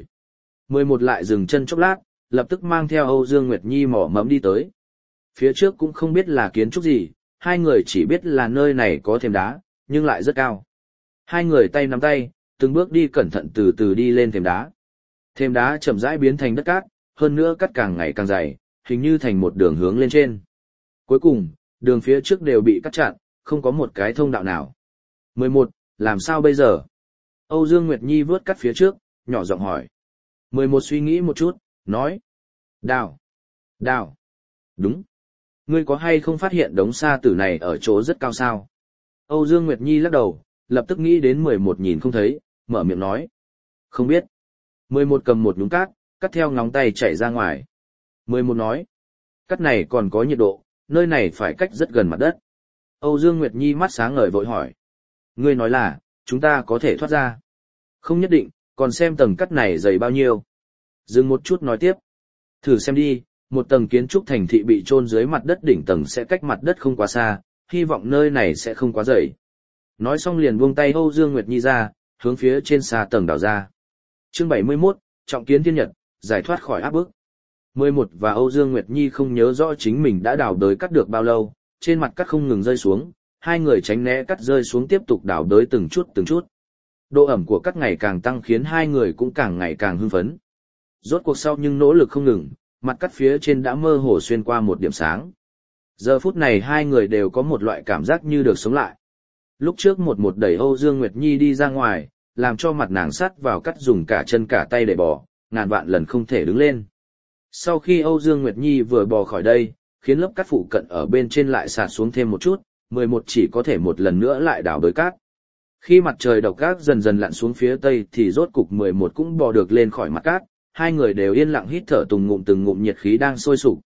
11 lại dừng chân chốc lát, lập tức mang theo Âu Dương Nguyệt Nhi mỏ mẫm đi tới. Phía trước cũng không biết là kiến trúc gì, hai người chỉ biết là nơi này có thềm đá, nhưng lại rất cao. Hai người tay nắm tay, từng bước đi cẩn thận từ từ đi lên thềm đá. Thềm đá chậm rãi biến thành đất cát, hơn nữa cát càng ngày càng dày, hình như thành một đường hướng lên trên. Cuối cùng, đường phía trước đều bị cắt chặn, không có một cái thông đạo nào. 11, làm sao bây giờ? Âu Dương Nguyệt Nhi vớt cắt phía trước, nhỏ giọng hỏi. 11 suy nghĩ một chút, nói. Đào. Đào. Đúng. Ngươi có hay không phát hiện đống sa tử này ở chỗ rất cao sao? Âu Dương Nguyệt Nhi lắc đầu, lập tức nghĩ đến 11 nhìn không thấy, mở miệng nói. Không biết. 11 cầm một nhúng cát, cắt theo ngón tay chảy ra ngoài. 11 nói. Cắt này còn có nhiệt độ, nơi này phải cách rất gần mặt đất. Âu Dương Nguyệt Nhi mắt sáng ngời vội hỏi. Ngươi nói là, chúng ta có thể thoát ra. Không nhất định, còn xem tầng cắt này dày bao nhiêu. Dừng một chút nói tiếp. Thử xem đi, một tầng kiến trúc thành thị bị chôn dưới mặt đất đỉnh tầng sẽ cách mặt đất không quá xa, hy vọng nơi này sẽ không quá dày. Nói xong liền buông tay Âu Dương Nguyệt Nhi ra, hướng phía trên xa tầng đào ra. Chương 71, Trọng kiến thiên nhật, giải thoát khỏi áp bức. 11 và Âu Dương Nguyệt Nhi không nhớ rõ chính mình đã đào đới cắt được bao lâu, trên mặt cắt không ngừng rơi xuống, hai người tránh né cắt rơi xuống tiếp tục đào đới từng chút từng chút. Độ ẩm của cắt ngày càng tăng khiến hai người cũng càng ngày càng hưng phấn. Rốt cuộc sau nhưng nỗ lực không ngừng, mặt cắt phía trên đã mơ hồ xuyên qua một điểm sáng. Giờ phút này hai người đều có một loại cảm giác như được sống lại. Lúc trước một đẩy Âu Dương Nguyệt Nhi đi ra ngoài, làm cho mặt nàng sắt vào cắt dùng cả chân cả tay để bò, ngàn vạn lần không thể đứng lên. Sau khi Âu Dương Nguyệt Nhi vừa bò khỏi đây, khiến lớp cát phụ cận ở bên trên lại sạt xuống thêm một chút, 11 chỉ có thể một lần nữa lại đào đới cát. Khi mặt trời độc ác dần dần lặn xuống phía tây thì rốt cục 11 cũng bò được lên khỏi mặt cát, hai người đều yên lặng hít thở từng ngụm nhiệt khí đang sôi sục,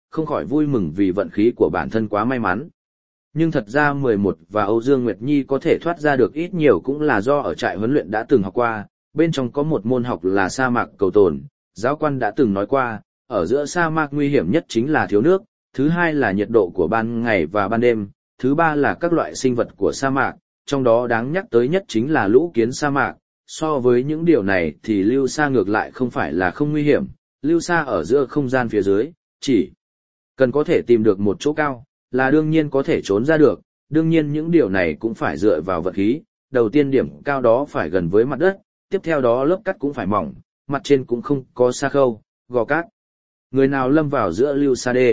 không khỏi vui mừng vì vận khí của bản thân quá may mắn. Nhưng thật ra 11 và Âu Dương Nguyệt Nhi có thể thoát ra được ít nhiều cũng là do ở trại huấn luyện đã từng học qua, bên trong có một môn học là sa mạc cầu tồn, giáo quan đã từng nói qua, ở giữa sa mạc nguy hiểm nhất chính là thiếu nước, thứ hai là nhiệt độ của ban ngày và ban đêm, thứ ba là các loại sinh vật của sa mạc, trong đó đáng nhắc tới nhất chính là lũ kiến sa mạc. So với những điều này thì lưu sa ngược lại không phải là không nguy hiểm, lưu sa ở giữa không gian phía dưới, chỉ cần có thể tìm được một chỗ cao, là đương nhiên có thể trốn ra được, đương nhiên những điều này cũng phải dựa vào vật khí, đầu tiên điểm cao đó phải gần với mặt đất, tiếp theo đó lớp cắt cũng phải mỏng, mặt trên cũng không có sa khâu, gò cát. Người nào lâm vào giữa lưu sa đê,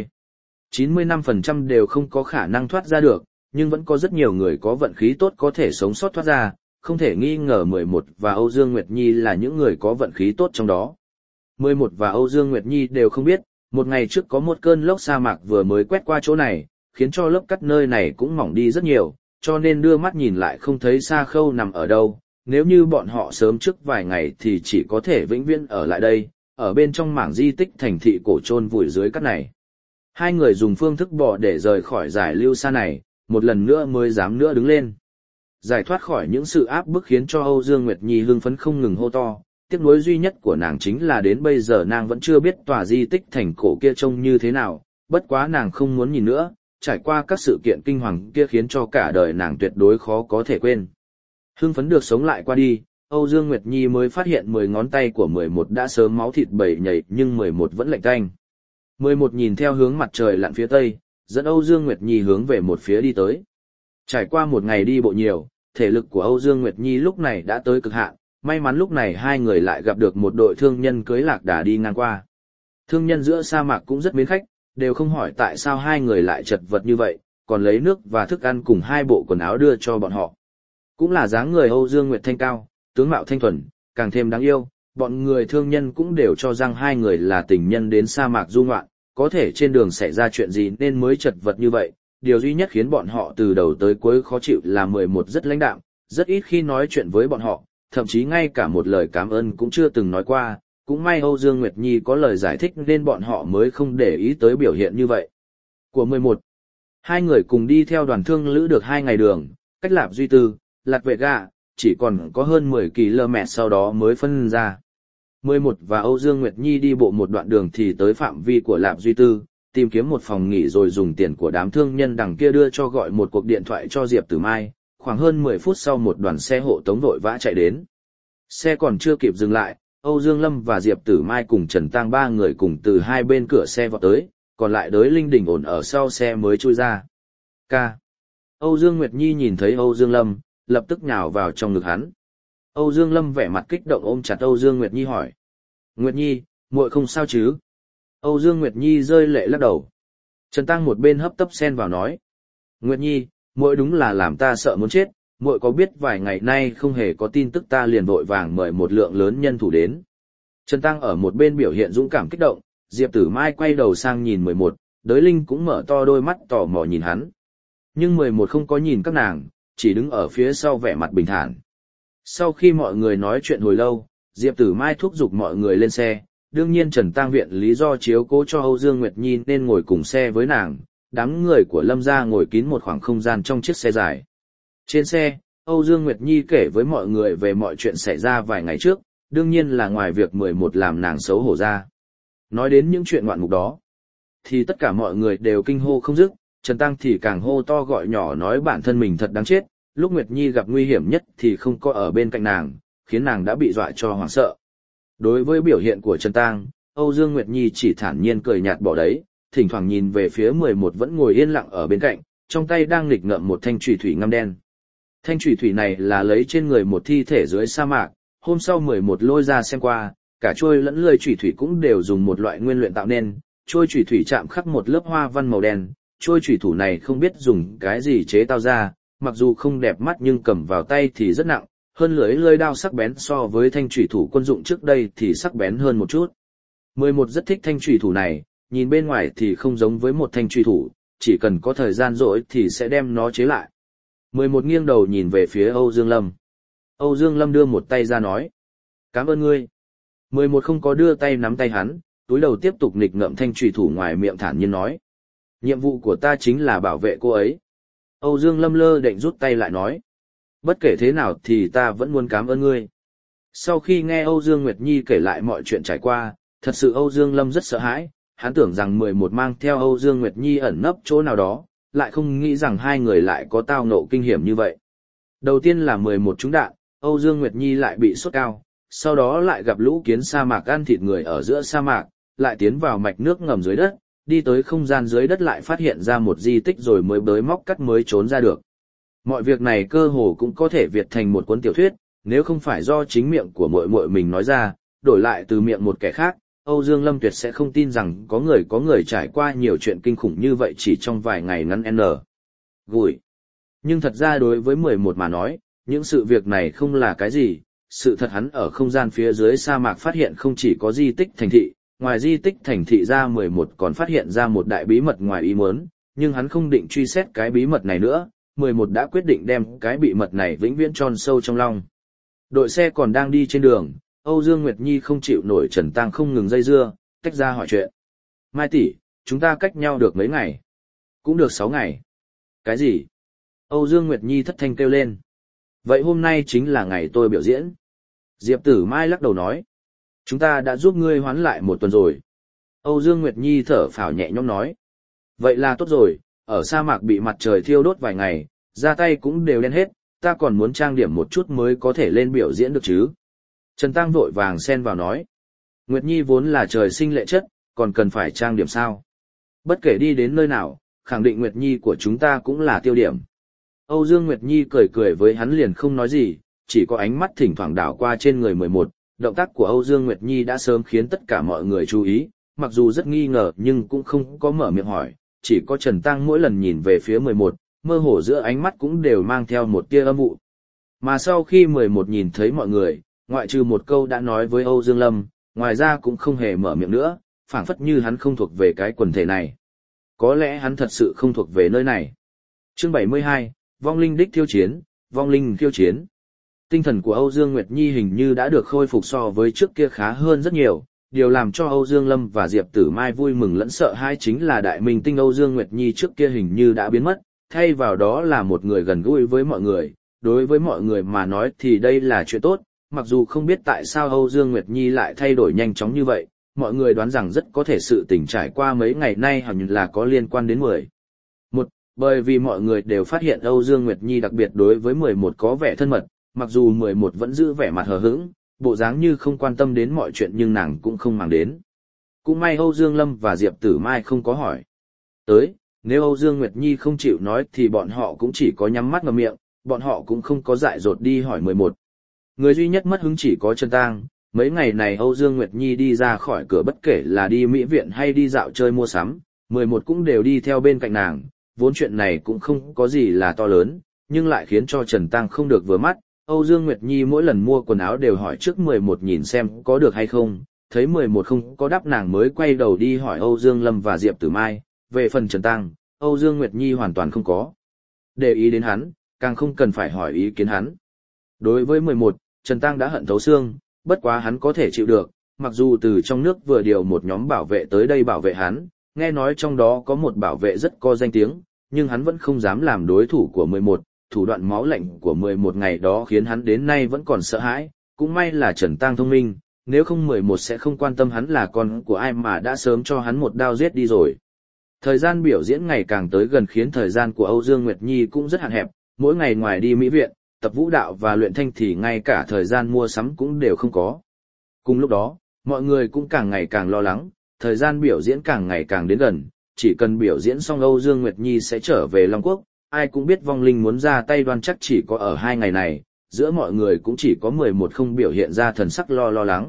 95% đều không có khả năng thoát ra được, nhưng vẫn có rất nhiều người có vận khí tốt có thể sống sót thoát ra, không thể nghi ngờ 11 và Âu Dương Nguyệt Nhi là những người có vận khí tốt trong đó. 11 và Âu Dương Nguyệt Nhi đều không biết, một ngày trước có một cơn lốc sa mạc vừa mới quét qua chỗ này, khiến cho lớp cắt nơi này cũng mỏng đi rất nhiều, cho nên đưa mắt nhìn lại không thấy sa khâu nằm ở đâu. Nếu như bọn họ sớm trước vài ngày thì chỉ có thể vĩnh viễn ở lại đây, ở bên trong mảng di tích thành thị cổ chôn vùi dưới cắt này. Hai người dùng phương thức bò để rời khỏi giải lưu sa này, một lần nữa mới dám nữa đứng lên. Giải thoát khỏi những sự áp bức khiến cho Âu Dương Nguyệt Nhi hưng phấn không ngừng hô to, tiếc nuối duy nhất của nàng chính là đến bây giờ nàng vẫn chưa biết tòa di tích thành cổ kia trông như thế nào, bất quá nàng không muốn nhìn nữa, trải qua các sự kiện kinh hoàng kia khiến cho cả đời nàng tuyệt đối khó có thể quên. Hưng phấn được sống lại qua đi, Âu Dương Nguyệt Nhi mới phát hiện 10 ngón tay của 11 đã sớm máu thịt bầy nhảy nhưng 11 vẫn lạnh tanh. 11 nhìn theo hướng mặt trời lặn phía tây, dẫn Âu Dương Nguyệt Nhi hướng về một phía đi tới. Trải qua một ngày đi bộ nhiều, thể lực của Âu Dương Nguyệt Nhi lúc này đã tới cực hạn, may mắn lúc này hai người lại gặp được một đội thương nhân cưới lạc đà đi ngang qua. Thương nhân giữa sa mạc cũng rất mến khách, đều không hỏi tại sao hai người lại chật vật như vậy, còn lấy nước và thức ăn cùng hai bộ quần áo đưa cho bọn họ. Cũng là dáng người Âu Dương Nguyệt thanh cao, tướng mạo thanh thuần, càng thêm đáng yêu, bọn người thương nhân cũng đều cho rằng hai người là tình nhân đến sa mạc du ngoạn, có thể trên đường xảy ra chuyện gì nên mới chật vật như vậy. Điều duy nhất khiến bọn họ từ đầu tới cuối khó chịu là 11 rất lãnh đạm, rất ít khi nói chuyện với bọn họ, thậm chí ngay cả một lời cảm ơn cũng chưa từng nói qua, cũng may Âu Dương Nguyệt Nhi có lời giải thích nên bọn họ mới không để ý tới biểu hiện như vậy. Của 11, hai người cùng đi theo đoàn thương lữ được 2 ngày đường, cách Lạp Duy Tư, Lạt Vệ Gạ, chỉ còn có hơn 10 km sau đó mới phân ra. 11 và Âu Dương Nguyệt Nhi đi bộ một đoạn đường thì tới phạm vi của Lạp Duy Tư, tìm kiếm một phòng nghỉ rồi dùng tiền của đám thương nhân đằng kia đưa cho gọi một cuộc điện thoại cho Diệp Tử Mai, khoảng hơn 10 phút sau một đoàn xe hộ tống vội vã chạy đến. Xe còn chưa kịp dừng lại, Âu Dương Lâm và Diệp Tử Mai cùng Trần Tăng ba người cùng từ hai bên cửa xe vọt tới, còn lại đới Linh Đình ổn ở sau xe mới chui ra. Ca. Âu Dương Nguyệt Nhi nhìn thấy Âu Dương Lâm, lập tức nhào vào trong ngực hắn. Âu Dương Lâm vẻ mặt kích động ôm chặt Âu Dương Nguyệt Nhi hỏi. Nguyệt Nhi, muội không sao chứ? Âu Dương Nguyệt Nhi rơi lệ lắc đầu. Trần Tăng một bên hấp tấp xen vào nói. Nguyệt Nhi, muội đúng là làm ta sợ muốn chết, muội có biết vài ngày nay không hề có tin tức ta liền vội vàng mời một lượng lớn nhân thủ đến. Trần Tăng ở một bên biểu hiện dũng cảm kích động, Diệp Tử Mai quay đầu sang nhìn 11, Đới Linh cũng mở to đôi mắt tò mò nhìn hắn. Nhưng 11 không có nhìn các nàng, chỉ đứng ở phía sau vẻ mặt bình thản. Sau khi mọi người nói chuyện hồi lâu, Diệp Tử Mai thúc giục mọi người lên xe, đương nhiên Trần Tăng viện lý do chiếu cố cho Âu Dương Nguyệt Nhi nên ngồi cùng xe với nàng, đám người của Lâm gia ngồi kín một khoảng không gian trong chiếc xe dài. Trên xe, Âu Dương Nguyệt Nhi kể với mọi người về mọi chuyện xảy ra vài ngày trước, đương nhiên là ngoài việc 11 làm nàng xấu hổ ra. Nói đến những chuyện ngoạn mục đó, thì tất cả mọi người đều kinh hô không dứt, Trần Tăng thì càng hô to gọi nhỏ nói bản thân mình thật đáng chết, lúc Nguyệt Nhi gặp nguy hiểm nhất thì không có ở bên cạnh nàng, khiến nàng đã bị dọa cho hoảng sợ. Đối với biểu hiện của Trần Tăng, Âu Dương Nguyệt Nhi chỉ thản nhiên cười nhạt bỏ đấy, thỉnh thoảng nhìn về phía 11 vẫn ngồi yên lặng ở bên cạnh, trong tay đang nghịch ngợm một thanh chùy thủy ngăm đen. Thanh chùy thủy này là lấy trên người một thi thể dưới sa mạc, hôm sau 11 lôi ra xem qua, cả trôi lẫn lưỡi chùy thủy cũng đều dùng một loại nguyên luyện tạo nên, trôi chùy thủy chạm khắc một lớp hoa văn màu đen, trôi chùy thủ này không biết dùng cái gì chế tạo ra, mặc dù không đẹp mắt nhưng cầm vào tay thì rất nặng, hơn lưỡi đao sắc bén so với thanh chùy thủ quân dụng trước đây thì sắc bén hơn một chút. 11 rất thích thanh chùy thủ này, nhìn bên ngoài thì không giống với một thanh chùy thủ, chỉ cần có thời gian rỗi thì sẽ đem nó chế lại. 11 nghiêng đầu nhìn về phía Âu Dương Lâm. Âu Dương Lâm đưa một tay ra nói. Cảm ơn ngươi. 11 không có đưa tay nắm tay hắn, túi đầu tiếp tục nghịch ngợm thanh trùy thủ ngoài miệng thản nhiên nói. Nhiệm vụ của ta chính là bảo vệ cô ấy. Âu Dương Lâm lơ đễnh rút tay lại nói. Bất kể thế nào thì ta vẫn muốn cảm ơn ngươi. Sau khi nghe Âu Dương Nguyệt Nhi kể lại mọi chuyện trải qua, thật sự Âu Dương Lâm rất sợ hãi, hắn tưởng rằng 11 mang theo Âu Dương Nguyệt Nhi ẩn nấp chỗ nào đó, lại không nghĩ rằng hai người lại có tao ngộ kinh hiểm như vậy. Đầu tiên là 11 trúng đạn, Âu Dương Nguyệt Nhi lại bị sốt cao, sau đó lại gặp lũ kiến sa mạc ăn thịt người ở giữa sa mạc, lại tiến vào mạch nước ngầm dưới đất, đi tới không gian dưới đất lại phát hiện ra một di tích rồi mới bới móc cắt mới trốn ra được. Mọi việc này cơ hồ cũng có thể viết thành một cuốn tiểu thuyết, nếu không phải do chính miệng của muội muội mình nói ra, đổi lại từ miệng một kẻ khác, Âu Dương Lâm tuyệt sẽ không tin rằng có người trải qua nhiều chuyện kinh khủng như vậy chỉ trong vài ngày ngắn n. Gùi. Nhưng thật ra đối với 11 mà nói, những sự việc này không là cái gì, sự thật hắn ở không gian phía dưới sa mạc phát hiện không chỉ có di tích thành thị, ngoài di tích thành thị ra 11 còn phát hiện ra một đại bí mật ngoài ý muốn, nhưng hắn không định truy xét cái bí mật này nữa, 11 đã quyết định đem cái bí mật này vĩnh viễn chôn sâu trong lòng. Đội xe còn đang đi trên đường, Âu Dương Nguyệt Nhi không chịu nổi Trần Tăng không ngừng dây dưa, tách ra hỏi chuyện. Mai tỷ, chúng ta cách nhau được mấy ngày? Cũng được 6 ngày. Cái gì? Âu Dương Nguyệt Nhi thất thanh kêu lên. Vậy hôm nay chính là ngày tôi biểu diễn. Diệp Tử Mai lắc đầu nói. Chúng ta đã giúp ngươi hoán lại 1 tuần rồi. Âu Dương Nguyệt Nhi thở phào nhẹ nhõm nói. Vậy là tốt rồi, ở sa mạc bị mặt trời thiêu đốt vài ngày, da tay cũng đều đen hết, ta còn muốn trang điểm một chút mới có thể lên biểu diễn được chứ. Trần Tăng vội vàng xen vào nói. Nguyệt Nhi vốn là trời sinh lệ chất, còn cần phải trang điểm sao. Bất kể đi đến nơi nào, khẳng định Nguyệt Nhi của chúng ta cũng là tiêu điểm. Âu Dương Nguyệt Nhi cười cười với hắn liền không nói gì, chỉ có ánh mắt thỉnh thoảng đảo qua trên người 11, động tác của Âu Dương Nguyệt Nhi đã sớm khiến tất cả mọi người chú ý, mặc dù rất nghi ngờ nhưng cũng không có mở miệng hỏi, chỉ có Trần Tăng mỗi lần nhìn về phía 11, mơ hồ giữa ánh mắt cũng đều mang theo một tia âm u. Mà sau khi 11 nhìn thấy mọi người, ngoại trừ một câu đã nói với Âu Dương Lâm, ngoài ra cũng không hề mở miệng nữa, phảng phất như hắn không thuộc về cái quần thể này. Có lẽ hắn thật sự không thuộc về nơi này. Chương 72, Vong linh đích thiêu chiến, vong linh khiêu chiến. Tinh thần của Âu Dương Nguyệt Nhi hình như đã được khôi phục so với trước kia khá hơn rất nhiều, điều làm cho Âu Dương Lâm và Diệp Tử Mai vui mừng lẫn sợ hãi chính là đại minh tinh Âu Dương Nguyệt Nhi trước kia hình như đã biến mất, thay vào đó là một người gần gũi với mọi người, đối với mọi người mà nói thì đây là chuyện tốt, mặc dù không biết tại sao Âu Dương Nguyệt Nhi lại thay đổi nhanh chóng như vậy, mọi người đoán rằng rất có thể sự tình trải qua mấy ngày nay hẳn là có liên quan đến 11, bởi vì mọi người đều phát hiện Âu Dương Nguyệt Nhi đặc biệt đối với 11 có vẻ thân mật, mặc dù 11 vẫn giữ vẻ mặt hờ hững, bộ dáng như không quan tâm đến mọi chuyện nhưng nàng cũng không màng đến. Cũng may Âu Dương Lâm và Diệp Tử Mai không có hỏi. Nếu Âu Dương Nguyệt Nhi không chịu nói thì bọn họ cũng chỉ có nhắm mắt ngậm miệng, bọn họ cũng không có dại dột đi hỏi 11. Người duy nhất mất hứng chỉ có Trần Tăng, mấy ngày này Âu Dương Nguyệt Nhi đi ra khỏi cửa bất kể là đi mỹ viện hay đi dạo chơi mua sắm, 11 cũng đều đi theo bên cạnh nàng, vốn chuyện này cũng không có gì là to lớn, nhưng lại khiến cho Trần Tăng không được vừa mắt. Âu Dương Nguyệt Nhi mỗi lần mua quần áo đều hỏi trước 11 nhìn xem có được hay không, thấy 11 không có đáp nàng mới quay đầu đi hỏi Âu Dương Lâm và Diệp Tử Mai, về phần Trần Tăng, Âu Dương Nguyệt Nhi hoàn toàn không có để ý đến hắn, càng không cần phải hỏi ý kiến hắn. Đối với 11, Trần Tăng đã hận thấu xương, bất quá hắn có thể chịu được, mặc dù từ trong nước vừa điều một nhóm bảo vệ tới đây bảo vệ hắn, nghe nói trong đó có một bảo vệ rất có danh tiếng, nhưng hắn vẫn không dám làm đối thủ của 11, thủ đoạn máu lạnh của 11 ngày đó khiến hắn đến nay vẫn còn sợ hãi, cũng may là Trần Tăng thông minh, nếu không 11 sẽ không quan tâm hắn là con của ai mà đã sớm cho hắn một đao giết đi rồi. Thời gian biểu diễn ngày càng tới gần khiến thời gian của Âu Dương Nguyệt Nhi cũng rất hạn hẹp, mỗi ngày ngoài đi mỹ viện, tập vũ đạo và luyện thanh thì ngay cả thời gian mua sắm cũng đều không có. Cùng lúc đó, mọi người cũng càng ngày càng lo lắng, thời gian biểu diễn càng ngày càng đến gần, chỉ cần biểu diễn xong Âu Dương Nguyệt Nhi sẽ trở về Long Quốc, ai cũng biết vong linh muốn ra tay đoan chắc chỉ có ở 2 ngày này, giữa mọi người cũng chỉ có 11 không biểu hiện ra thần sắc lo lắng.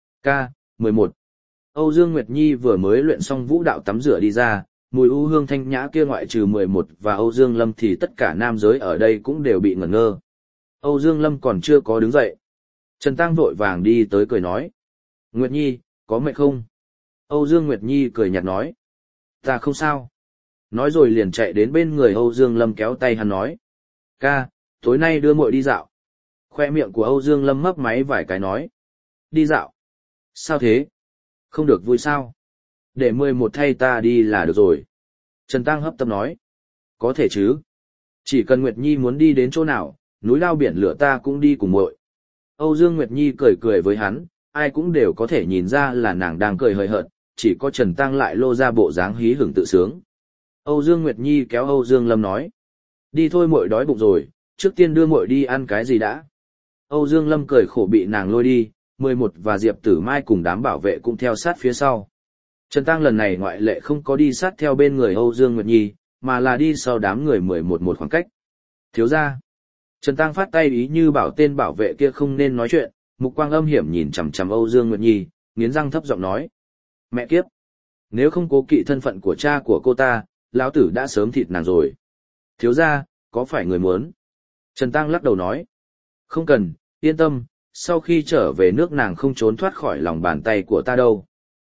K11. Âu Dương Nguyệt Nhi vừa mới luyện xong vũ đạo tắm rửa đi ra, mùi u hương thanh nhã kia ngoại trừ 11 và Âu Dương Lâm thì tất cả nam giới ở đây cũng đều bị ngẩn ngơ. Âu Dương Lâm còn chưa có đứng dậy. Trần Tăng vội vàng đi tới cười nói. Nguyệt Nhi, có mệt không? Âu Dương Nguyệt Nhi cười nhạt nói. Ta không sao. Nói rồi liền chạy đến bên người Âu Dương Lâm kéo tay hắn nói. Ca, tối nay đưa muội đi dạo. Khoe miệng của Âu Dương Lâm mấp máy vài cái nói. Đi dạo? Sao thế? Không được vui sao? Để 11 thay ta đi là được rồi. Trần Tăng hấp tấp nói. Có thể chứ. Chỉ cần Nguyệt Nhi muốn đi đến chỗ nào, núi lao biển lửa ta cũng đi cùng muội. Âu Dương Nguyệt Nhi cười cười với hắn, ai cũng đều có thể nhìn ra là nàng đang cười hời hợt, chỉ có Trần Tăng lại lô ra bộ dáng hí hửng tự sướng. Âu Dương Nguyệt Nhi kéo Âu Dương Lâm nói. Đi thôi muội đói bụng rồi, trước tiên đưa muội đi ăn cái gì đã. Âu Dương Lâm cười khổ bị nàng lôi đi, 11 và Diệp Tử Mai cùng đám bảo vệ cũng theo sát phía sau. Trần Tăng lần này ngoại lệ không có đi sát theo bên người Âu Dương Nguyệt Nhi, mà là đi sau đám người 11 một khoảng cách. Thiếu ra. Trần Tăng phát tay ý như bảo tên bảo vệ kia không nên nói chuyện, mục quang âm hiểm nhìn chằm chằm Âu Dương Nguyệt Nhi, nghiến răng thấp giọng nói. Mẹ kiếp! Nếu không cố kỵ thân phận của cha của cô ta, lão tử đã sớm thịt nàng rồi. Thiếu ra, có phải người muốn? Trần Tăng lắc đầu nói. Không cần, yên tâm, sau khi trở về nước nàng không trốn thoát khỏi lòng bàn tay của ta đâu.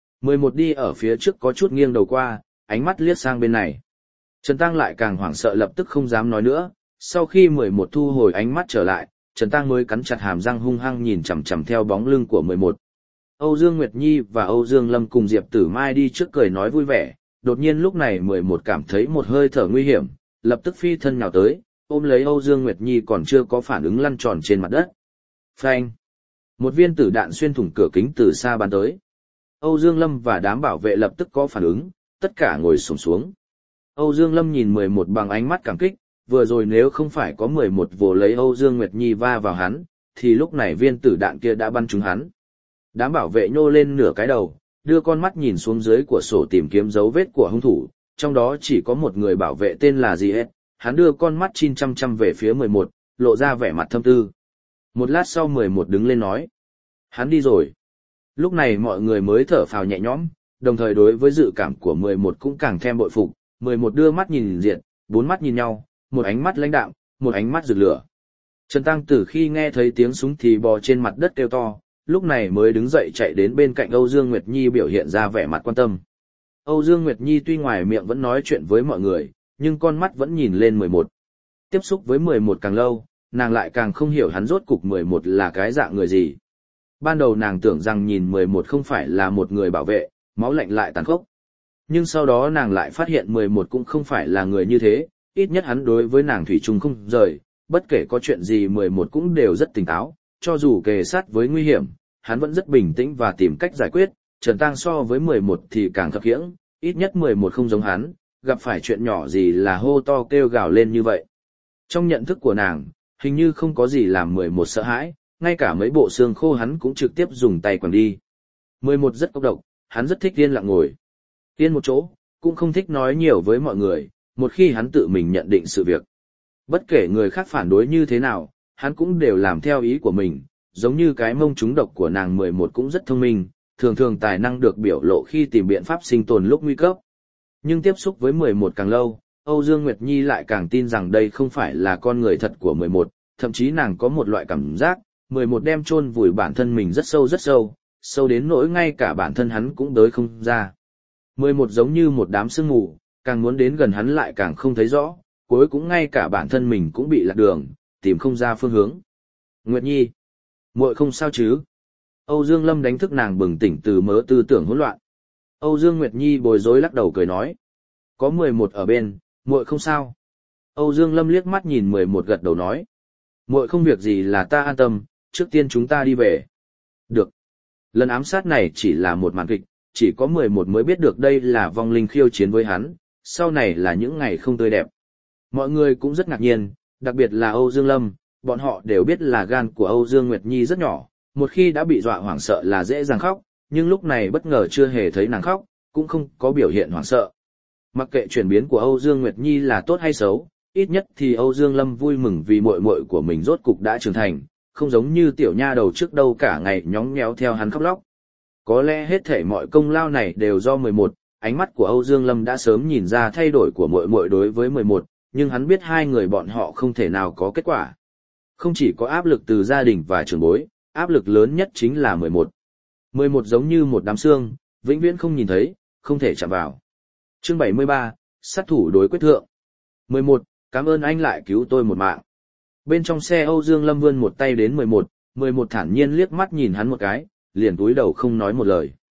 11 đi ở phía trước có chút nghiêng đầu qua, ánh mắt liếc sang bên này. Trần Tăng lại càng hoảng sợ lập tức không dám nói nữa, sau khi 11 thu hồi ánh mắt trở lại, Trần Tăng mới cắn chặt hàm răng hung hăng nhìn chằm chằm theo bóng lưng của 11. Âu Dương Nguyệt Nhi và Âu Dương Lâm cùng Diệp Tử Mai đi trước cười nói vui vẻ, đột nhiên lúc này 11 cảm thấy một hơi thở nguy hiểm, lập tức phi thân nhào tới, ôm lấy Âu Dương Nguyệt Nhi còn chưa có phản ứng lăn tròn trên mặt đất. Phanh! Một viên tử đạn xuyên thủng cửa kính từ xa bắn tới. Âu Dương Lâm và đám bảo vệ lập tức có phản ứng, tất cả ngồi xổm xuống. Âu Dương Lâm nhìn 11 bằng ánh mắt cảm kích, vừa rồi nếu không phải có 11 vồ lấy Âu Dương Nguyệt Nhi va vào hắn, thì lúc này viên tử đạn kia đã bắn trúng hắn. Đám bảo vệ nhô lên nửa cái đầu, đưa con mắt nhìn xuống dưới của sổ tìm kiếm dấu vết của hung thủ, trong đó chỉ có một người bảo vệ tên là gì hết, hắn đưa con mắt chin chăm chăm về phía 11, lộ ra vẻ mặt thâm tư. Một lát sau 11 đứng lên nói, hắn đi rồi. Lúc này mọi người mới thở phào nhẹ nhõm, đồng thời đối với dự cảm của 11 cũng càng thêm bội phục, 11 đưa mắt nhìn diện, 4 mắt nhìn nhau, một ánh mắt lãnh đạm, một ánh mắt rực lửa. Trần Tăng từ khi nghe thấy tiếng súng thì bò trên mặt đất kêu to, lúc này mới đứng dậy chạy đến bên cạnh Âu Dương Nguyệt Nhi biểu hiện ra vẻ mặt quan tâm. Âu Dương Nguyệt Nhi tuy ngoài miệng vẫn nói chuyện với mọi người, nhưng con mắt vẫn nhìn lên 11. Tiếp xúc với 11 càng lâu, nàng lại càng không hiểu hắn rốt cục 11 là cái dạng người gì. Ban đầu nàng tưởng rằng nhìn 11 không phải là một người bảo vệ, máu lạnh lại tàn khốc. Nhưng sau đó nàng lại phát hiện 11 cũng không phải là người như thế, ít nhất hắn đối với nàng thủy chung không rời, bất kể có chuyện gì 11 cũng đều rất tỉnh táo, cho dù kề sát với nguy hiểm, hắn vẫn rất bình tĩnh và tìm cách giải quyết. Trần Tăng so với 11 thì càng khập khiễng, ít nhất 11 không giống hắn, gặp phải chuyện nhỏ gì là hô to kêu gào lên như vậy. Trong nhận thức của nàng, hình như không có gì làm 11 sợ hãi, ngay cả mấy bộ xương khô hắn cũng trực tiếp dùng tay quẳng đi. 11 rất cốc độc, hắn rất thích yên lặng ngồi yên một chỗ, cũng không thích nói nhiều với mọi người, một khi hắn tự mình nhận định sự việc. Bất kể người khác phản đối như thế nào, hắn cũng đều làm theo ý của mình, giống như cái mông trúng độc của nàng 11 cũng rất thông minh, thường thường tài năng được biểu lộ khi tìm biện pháp sinh tồn lúc nguy cấp. Nhưng tiếp xúc với 11 càng lâu, Âu Dương Nguyệt Nhi lại càng tin rằng đây không phải là con người thật của 11, thậm chí nàng có một loại cảm giác, 11 đem chôn vùi bản thân mình rất sâu, sâu đến nỗi ngay cả bản thân hắn cũng đới không ra. 11 giống như một đám sương mù, càng muốn đến gần hắn lại càng không thấy rõ, cuối cũng ngay cả bản thân mình cũng bị lạc đường, tìm không ra phương hướng. Nguyệt Nhi, muội không sao chứ? Âu Dương Lâm đánh thức nàng bừng tỉnh từ mớ tư tưởng hỗn loạn. Âu Dương Nguyệt Nhi bối rối lắc đầu cười nói, có 11 ở bên, muội không sao. Âu Dương Lâm liếc mắt nhìn 11 gật đầu nói, muội không việc gì là ta an tâm, trước tiên chúng ta đi về. Được. Lần ám sát này chỉ là một màn kịch, chỉ có 11 mới biết được đây là vong linh khiêu chiến với hắn, sau này là những ngày không tươi đẹp. Mọi người cũng rất ngạc nhiên, đặc biệt là Âu Dương Lâm, bọn họ đều biết là gan của Âu Dương Nguyệt Nhi rất nhỏ, một khi đã bị dọa hoảng sợ là dễ dàng khóc, nhưng lúc này bất ngờ chưa hề thấy nàng khóc, cũng không có biểu hiện hoảng sợ. Mặc kệ chuyển biến của Âu Dương Nguyệt Nhi là tốt hay xấu, ít nhất thì Âu Dương Lâm vui mừng vì muội muội của mình rốt cục đã trưởng thành, không giống như tiểu nha đầu trước đâu cả ngày nhóng nhéo theo hắn khóc lóc. Có lẽ hết thảy mọi công lao này đều do 11, ánh mắt của Âu Dương Lâm đã sớm nhìn ra thay đổi của muội muội đối với 11, nhưng hắn biết hai người bọn họ không thể nào có kết quả. Không chỉ có áp lực từ gia đình và trưởng bối, áp lực lớn nhất chính là 11. 11 giống như một đám xương, vĩnh viễn không nhìn thấy, không thể chạm vào. Chương 73, sát thủ đối quyết thượng. 11, cảm ơn anh lại cứu tôi một mạng. Bên trong xe Âu Dương Lâm vươn một tay đến 11, 11 thản nhiên liếc mắt nhìn hắn một cái, liền cúi đầu không nói một lời.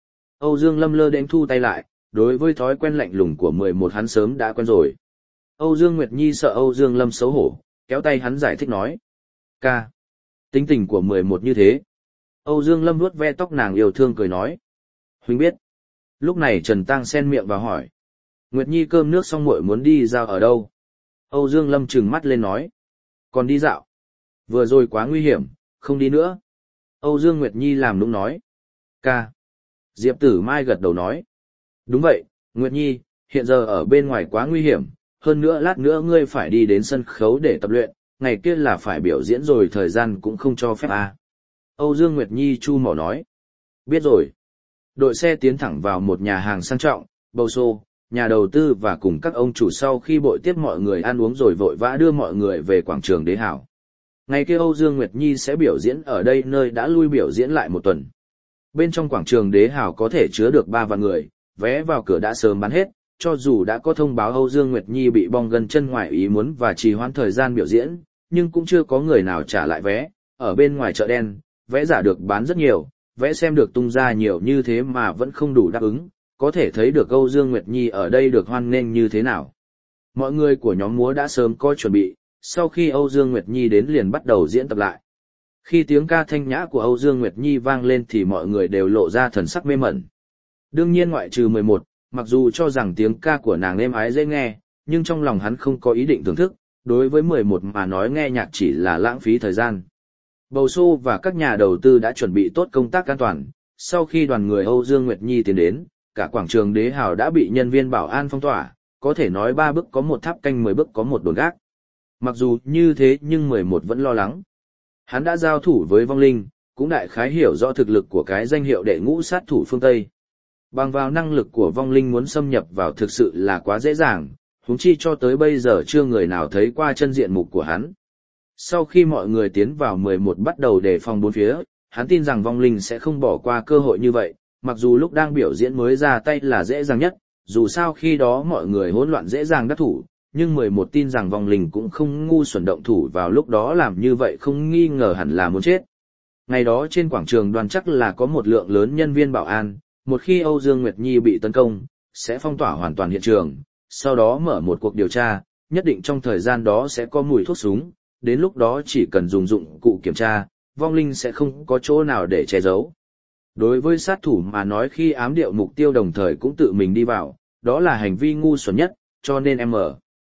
Âu Dương Lâm lơ đễnh thu tay lại, đối với thói quen lạnh lùng của 11 hắn sớm đã quen rồi. Âu Dương Nguyệt Nhi sợ Âu Dương Lâm xấu hổ, kéo tay hắn giải thích nói. Ca, tính tình của 11 như thế. Âu Dương Lâm vuốt ve tóc nàng yêu thương cười nói. Huynh biết. Lúc này Trần Tăng xen miệng vào hỏi. Nguyệt Nhi cơm nước xong muội muốn đi giao ở đâu? Âu Dương Lâm trừng mắt lên nói. Còn đi dạo. Vừa rồi quá nguy hiểm, không đi nữa. Âu Dương Nguyệt Nhi làm nũng nói. Ca. Diệp Tử Mai gật đầu nói. Đúng vậy, Nguyệt Nhi, hiện giờ ở bên ngoài quá nguy hiểm, hơn nữa lát nữa ngươi phải đi đến sân khấu để tập luyện, ngày kia là phải biểu diễn rồi thời gian cũng không cho phép à. Âu Dương Nguyệt Nhi chu mỏ nói. Biết rồi. Đội xe tiến thẳng vào một nhà hàng sang trọng, bầu xô, nhà đầu tư và cùng các ông chủ sau khi bội tiếp mọi người ăn uống rồi vội vã đưa mọi người về quảng trường Đế Hảo. Ngày kia Âu Dương Nguyệt Nhi sẽ biểu diễn ở đây nơi đã lui biểu diễn lại một tuần. Bên trong quảng trường Đế Hảo có thể chứa được 3 vạn người, vé vào cửa đã sớm bán hết, cho dù đã có thông báo Âu Dương Nguyệt Nhi bị bong gân chân ngoài ý muốn và trì hoãn thời gian biểu diễn, nhưng cũng chưa có người nào trả lại vé. Ở bên ngoài chợ đen, vé giả được bán rất nhiều, vé xem được tung ra nhiều như thế mà vẫn không đủ đáp ứng, có thể thấy được Âu Dương Nguyệt Nhi ở đây được hoan nghênh như thế nào. Mọi người của nhóm múa đã sớm có chuẩn bị, sau khi Âu Dương Nguyệt Nhi đến liền bắt đầu diễn tập lại. Khi tiếng ca thanh nhã của Âu Dương Nguyệt Nhi vang lên thì mọi người đều lộ ra thần sắc mê mẩn. Đương nhiên ngoại trừ 11, mặc dù cho rằng tiếng ca của nàng êm ái dễ nghe, nhưng trong lòng hắn không có ý định thưởng thức, đối với 11 mà nói nghe nhạc chỉ là lãng phí thời gian. Bầu Xô và các nhà đầu tư đã chuẩn bị tốt công tác an toàn, sau khi đoàn người Âu Dương Nguyệt Nhi tiến đến, cả quảng trường Đế Hào đã bị nhân viên bảo an phong tỏa, có thể nói 3 bước có một tháp canh 10 bước có một đồn gác. Mặc dù như thế nhưng 11 vẫn lo lắng. Hắn đã giao thủ với vong linh, cũng đại khái hiểu rõ thực lực của cái danh hiệu đệ ngũ sát thủ phương Tây. Bằng vào năng lực của vong linh muốn xâm nhập vào thực sự là quá dễ dàng, huống chi cho tới bây giờ chưa người nào thấy qua chân diện mục của hắn. Sau khi mọi người tiến vào 11 bắt đầu đề phòng bốn phía, hắn tin rằng vong linh sẽ không bỏ qua cơ hội như vậy, mặc dù lúc đang biểu diễn mới ra tay là dễ dàng nhất, dù sao khi đó mọi người hỗn loạn dễ dàng đắc thủ, nhưng 11 tin rằng vong linh cũng không ngu xuẩn động thủ vào lúc đó làm như vậy không nghi ngờ hẳn là muốn chết. Ngày đó trên quảng trường Đoan chắc là có một lượng lớn nhân viên bảo an, một khi Âu Dương Nguyệt Nhi bị tấn công, sẽ phong tỏa hoàn toàn hiện trường, sau đó mở một cuộc điều tra, nhất định trong thời gian đó sẽ có mùi thuốc súng, đến lúc đó chỉ cần dùng dụng cụ kiểm tra, vong linh sẽ không có chỗ nào để che giấu. Đối với sát thủ mà nói khi ám điệu mục tiêu đồng thời cũng tự mình đi vào, đó là hành vi ngu xuẩn nhất, cho nên em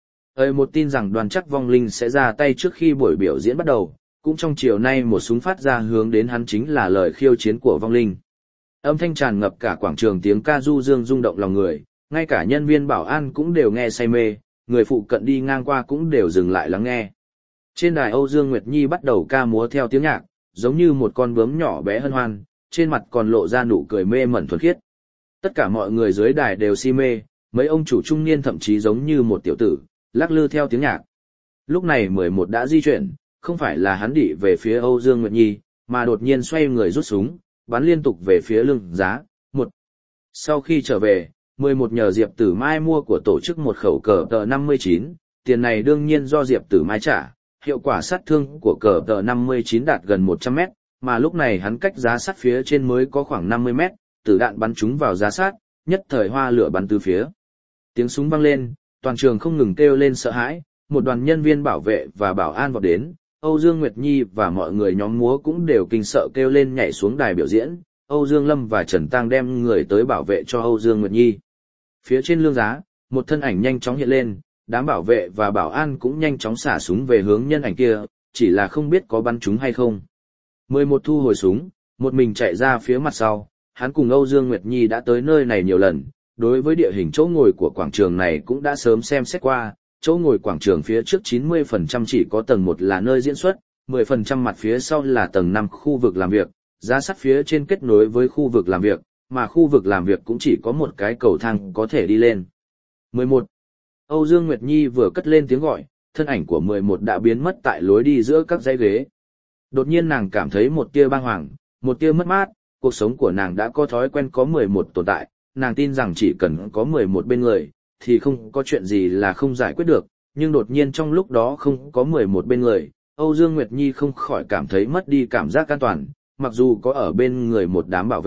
một tin rằng Đoan chắc vong linh sẽ ra tay trước khi buổi biểu diễn bắt đầu, cũng trong chiều nay một súng phát ra hướng đến hắn chính là lời khiêu chiến của vong linh. Âm thanh tràn ngập cả quảng trường, tiếng ca du dương rung động lòng người, ngay cả nhân viên bảo an cũng đều nghe say mê, người phụ cận đi ngang qua cũng đều dừng lại lắng nghe. Trên đài Âu Dương Nguyệt Nhi bắt đầu ca múa theo tiếng nhạc, giống như một con bướm nhỏ bé hân hoan, trên mặt còn lộ ra nụ cười mê mẩn thuần khiết. Tất cả mọi người dưới đài đều si mê, mấy ông chủ trung niên thậm chí giống như một tiểu tử, lắc lư theo tiếng nhạc. Lúc này 11 đã di chuyển, không phải là hắn đỉ về phía Âu Dương Nguyệt Nhi, mà đột nhiên xoay người rút súng, bắn liên tục về phía lưng giá. Sau khi trở về, 11 nhờ Diệp Tử Mai mua của tổ chức một khẩu cờ tờ 59, tiền này đương nhiên do Diệp Tử Mai trả, hiệu quả sát thương của cờ tờ 59 đạt gần 100 mét, mà lúc này hắn cách giá sắt phía trên mới có khoảng 50 mét, tử đạn bắn trúng vào giá sắt, nhất thời hoa lửa bắn từ phía. Tiếng súng vang lên, toàn trường không ngừng kêu lên sợ hãi, một đoàn nhân viên bảo vệ và bảo an vọt đến, Âu Dương Nguyệt Nhi và mọi người nhóm múa cũng đều kinh sợ kêu lên nhảy xuống đài biểu diễn, Âu Dương Lâm và Trần Tăng đem người tới bảo vệ cho Âu Dương Nguyệt Nhi. Phía trên lương giá, một thân ảnh nhanh chóng hiện lên, đám bảo vệ và bảo an cũng nhanh chóng xả súng về hướng nhân ảnh kia, chỉ là không biết có bắn trúng hay không. 11 thu hồi súng, một mình chạy ra phía mặt sau, hắn cùng Âu Dương Nguyệt Nhi đã tới nơi này nhiều lần, đối với địa hình chỗ ngồi của quảng trường này cũng đã sớm xem xét qua, chỗ ngồi quảng trường phía trước 90% chỉ có tầng 1 là nơi diễn xuất, 10% mặt phía sau là tầng 5 khu vực làm việc, giá sắt phía trên kết nối với khu vực làm việc, mà khu vực làm việc cũng chỉ có một cái cầu thang có thể đi lên. 11. Âu Dương Nguyệt Nhi vừa cất lên tiếng gọi, thân ảnh của 11 đã biến mất tại lối đi giữa các dãy ghế. Đột nhiên nàng cảm thấy một tia bàng hoàng, một tia mất mát, cuộc sống của nàng đã có thói quen có 11 tồn tại, nàng tin rằng chỉ cần có 11 bên người, thì không có chuyện gì là không giải quyết được, nhưng đột nhiên trong lúc đó không có 11 bên người, Âu Dương Nguyệt Nhi không khỏi cảm thấy mất đi cảm giác an toàn, mặc dù có ở bên người một đám bảo vệ,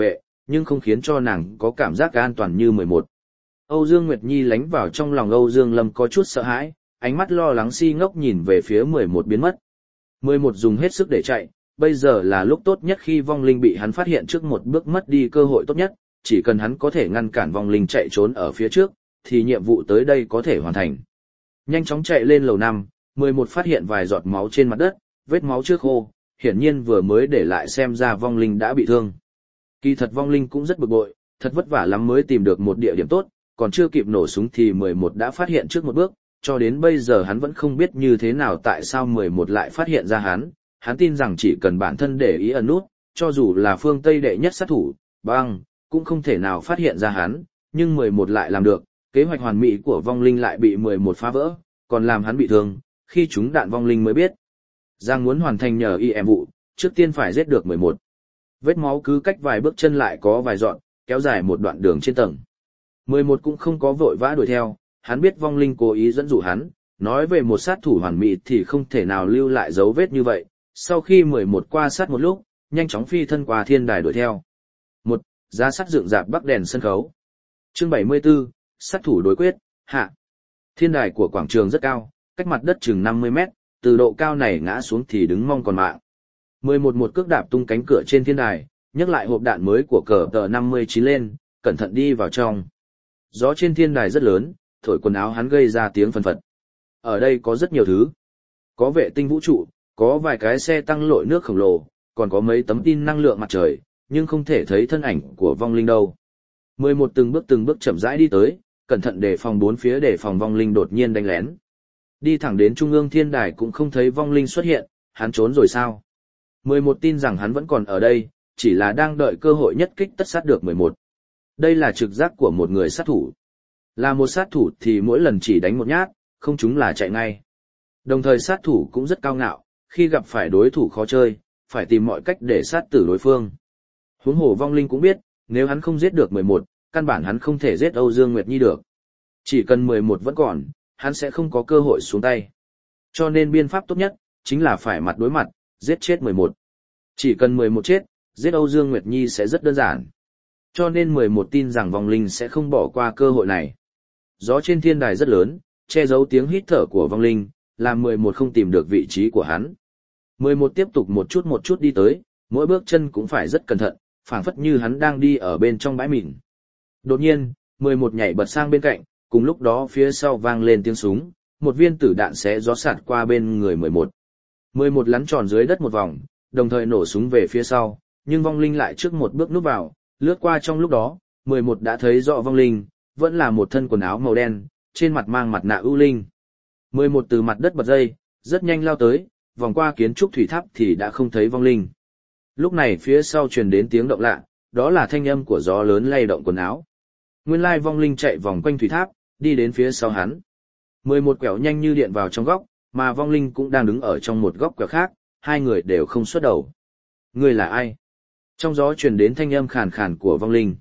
nhưng không khiến cho nàng có cảm giác an toàn như 11. Âu Dương Nguyệt Nhi lánh vào trong lòng Âu Dương Lâm có chút sợ hãi, ánh mắt lo lắng si ngốc nhìn về phía 11 biến mất. 11 dùng hết sức để chạy, bây giờ là lúc tốt nhất khi vong linh bị hắn phát hiện trước một bước mất đi cơ hội tốt nhất, chỉ cần hắn có thể ngăn cản vong linh chạy trốn ở phía trước, thì nhiệm vụ tới đây có thể hoàn thành. Nhanh chóng chạy lên lầu 5, 11 phát hiện vài giọt máu trên mặt đất, vết máu trước khô, hiển nhiên vừa mới để lại xem ra vong linh đã bị thương. Kỳ thật vong linh cũng rất bực bội, thật vất vả lắm mới tìm được một địa điểm tốt, còn chưa kịp nổ súng thì 11 đã phát hiện trước một bước, cho đến bây giờ hắn vẫn không biết như thế nào tại sao 11 lại phát hiện ra hắn tin rằng chỉ cần bản thân để ý ẩn nút, cho dù là phương Tây đệ nhất sát thủ, cũng không thể nào phát hiện ra hắn, nhưng 11 lại làm được, kế hoạch hoàn mỹ của vong linh lại bị 11 phá vỡ, còn làm hắn bị thương, khi trúng đạn vong linh mới biết. Giang muốn hoàn thành nhờ y em vụ, trước tiên phải giết được 11. Vết máu cứ cách vài bước chân lại có vài dọn, kéo dài một đoạn đường trên tầng. 11 cũng không có vội vã đuổi theo, hắn biết vong linh cố ý dẫn dụ hắn, nói về một sát thủ hoàn mỹ thì không thể nào lưu lại dấu vết như vậy. Sau khi 11 qua sát một lúc, nhanh chóng phi thân qua thiên đài đuổi theo. Giá sắt dựng dạp bắc đèn sân khấu. Chương 74, sát thủ đối quyết, hạ. Thiên đài của quảng trường rất cao, cách mặt đất chừng 50 mét, từ độ cao này ngã xuống thì đứng mong còn mạng. 11 một cước đạp tung cánh cửa trên thiên đài, nhấc lại hộp đạn mới của cờ tờ 59 lên, cẩn thận đi vào trong. Gió trên thiên đài rất lớn, thổi quần áo hắn gây ra tiếng phân phật. Ở đây có rất nhiều thứ. Có vệ tinh vũ trụ, có vài cái xe tăng lội nước khổng lồ, còn có mấy tấm tin năng lượng mặt trời, nhưng không thể thấy thân ảnh của vong linh đâu. 11 từng bước chậm rãi đi tới, cẩn thận đề phòng bốn phía để phòng vong linh đột nhiên đánh lén. Đi thẳng đến trung ương thiên đài cũng không thấy vong linh xuất hiện, hắn trốn rồi sao? 11 tin rằng hắn vẫn còn ở đây, chỉ là đang đợi cơ hội nhất kích tất sát được 11. Đây là trực giác của một người sát thủ. Là một sát thủ thì mỗi lần chỉ đánh một nhát, không chúng là chạy ngay. Đồng thời sát thủ cũng rất cao ngạo, khi gặp phải đối thủ khó chơi, phải tìm mọi cách để sát tử đối phương. Huống hồ vong linh cũng biết, nếu hắn không giết được 11, căn bản hắn không thể giết Âu Dương Nguyệt Nhi được. Chỉ cần 11 vẫn còn, hắn sẽ không có cơ hội xuống tay. Cho nên biện pháp tốt nhất, chính là phải mặt đối mặt, giết chết 11. Chỉ cần 11 chết, giết Âu Dương Nguyệt Nhi sẽ rất đơn giản. Cho nên 11 tin rằng vong linh sẽ không bỏ qua cơ hội này. Gió trên thiên đài rất lớn, che giấu tiếng hít thở của vong linh, làm 11 không tìm được vị trí của hắn. 11 tiếp tục một chút đi tới, mỗi bước chân cũng phải rất cẩn thận, phảng phất như hắn đang đi ở bên trong bãi mìn. Đột nhiên, 11 nhảy bật sang bên cạnh, cùng lúc đó phía sau vang lên tiếng súng, một viên tử đạn xé gió sạt qua bên người 11. 11 lắn tròn dưới đất một vòng, đồng thời nổ súng về phía sau, nhưng vong linh lại trước một bước núp vào, lướt qua trong lúc đó, 11 đã thấy rõ vong linh, vẫn là một thân quần áo màu đen, trên mặt mang mặt nạ ưu linh. 11 từ mặt đất bật dây, rất nhanh lao tới, vòng qua kiến trúc thủy tháp thì đã không thấy vong linh. Lúc này phía sau truyền đến tiếng động lạ, đó là thanh âm của gió lớn lay động quần áo. Nguyên lai vong linh chạy vòng quanh thủy tháp, đi đến phía sau hắn. 11 quẹo nhanh như điện vào trong góc, mà vong linh cũng đang đứng ở trong một góc quẹo khác, hai người đều không xuất đầu. Ngươi là ai? Trong gió truyền đến thanh âm khàn khàn của vong linh.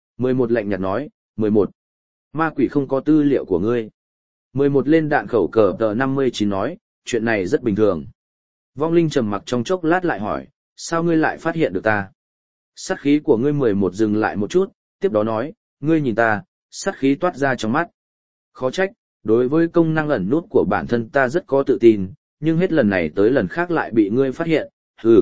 11 lạnh nhạt nói, 11. Ma quỷ không có tư liệu của ngươi. 11 lên đạn khẩu cờ tờ 59 nói, chuyện này rất bình thường. Vong linh trầm mặc trong chốc lát lại hỏi, sao ngươi lại phát hiện được ta? Sát khí của ngươi 11 dừng lại một chút, tiếp đó nói, ngươi nhìn ta, sát khí toát ra trong mắt. Khó trách, đối với công năng ẩn nút của bản thân ta rất có tự tin, nhưng hết lần này tới lần khác lại bị ngươi phát hiện.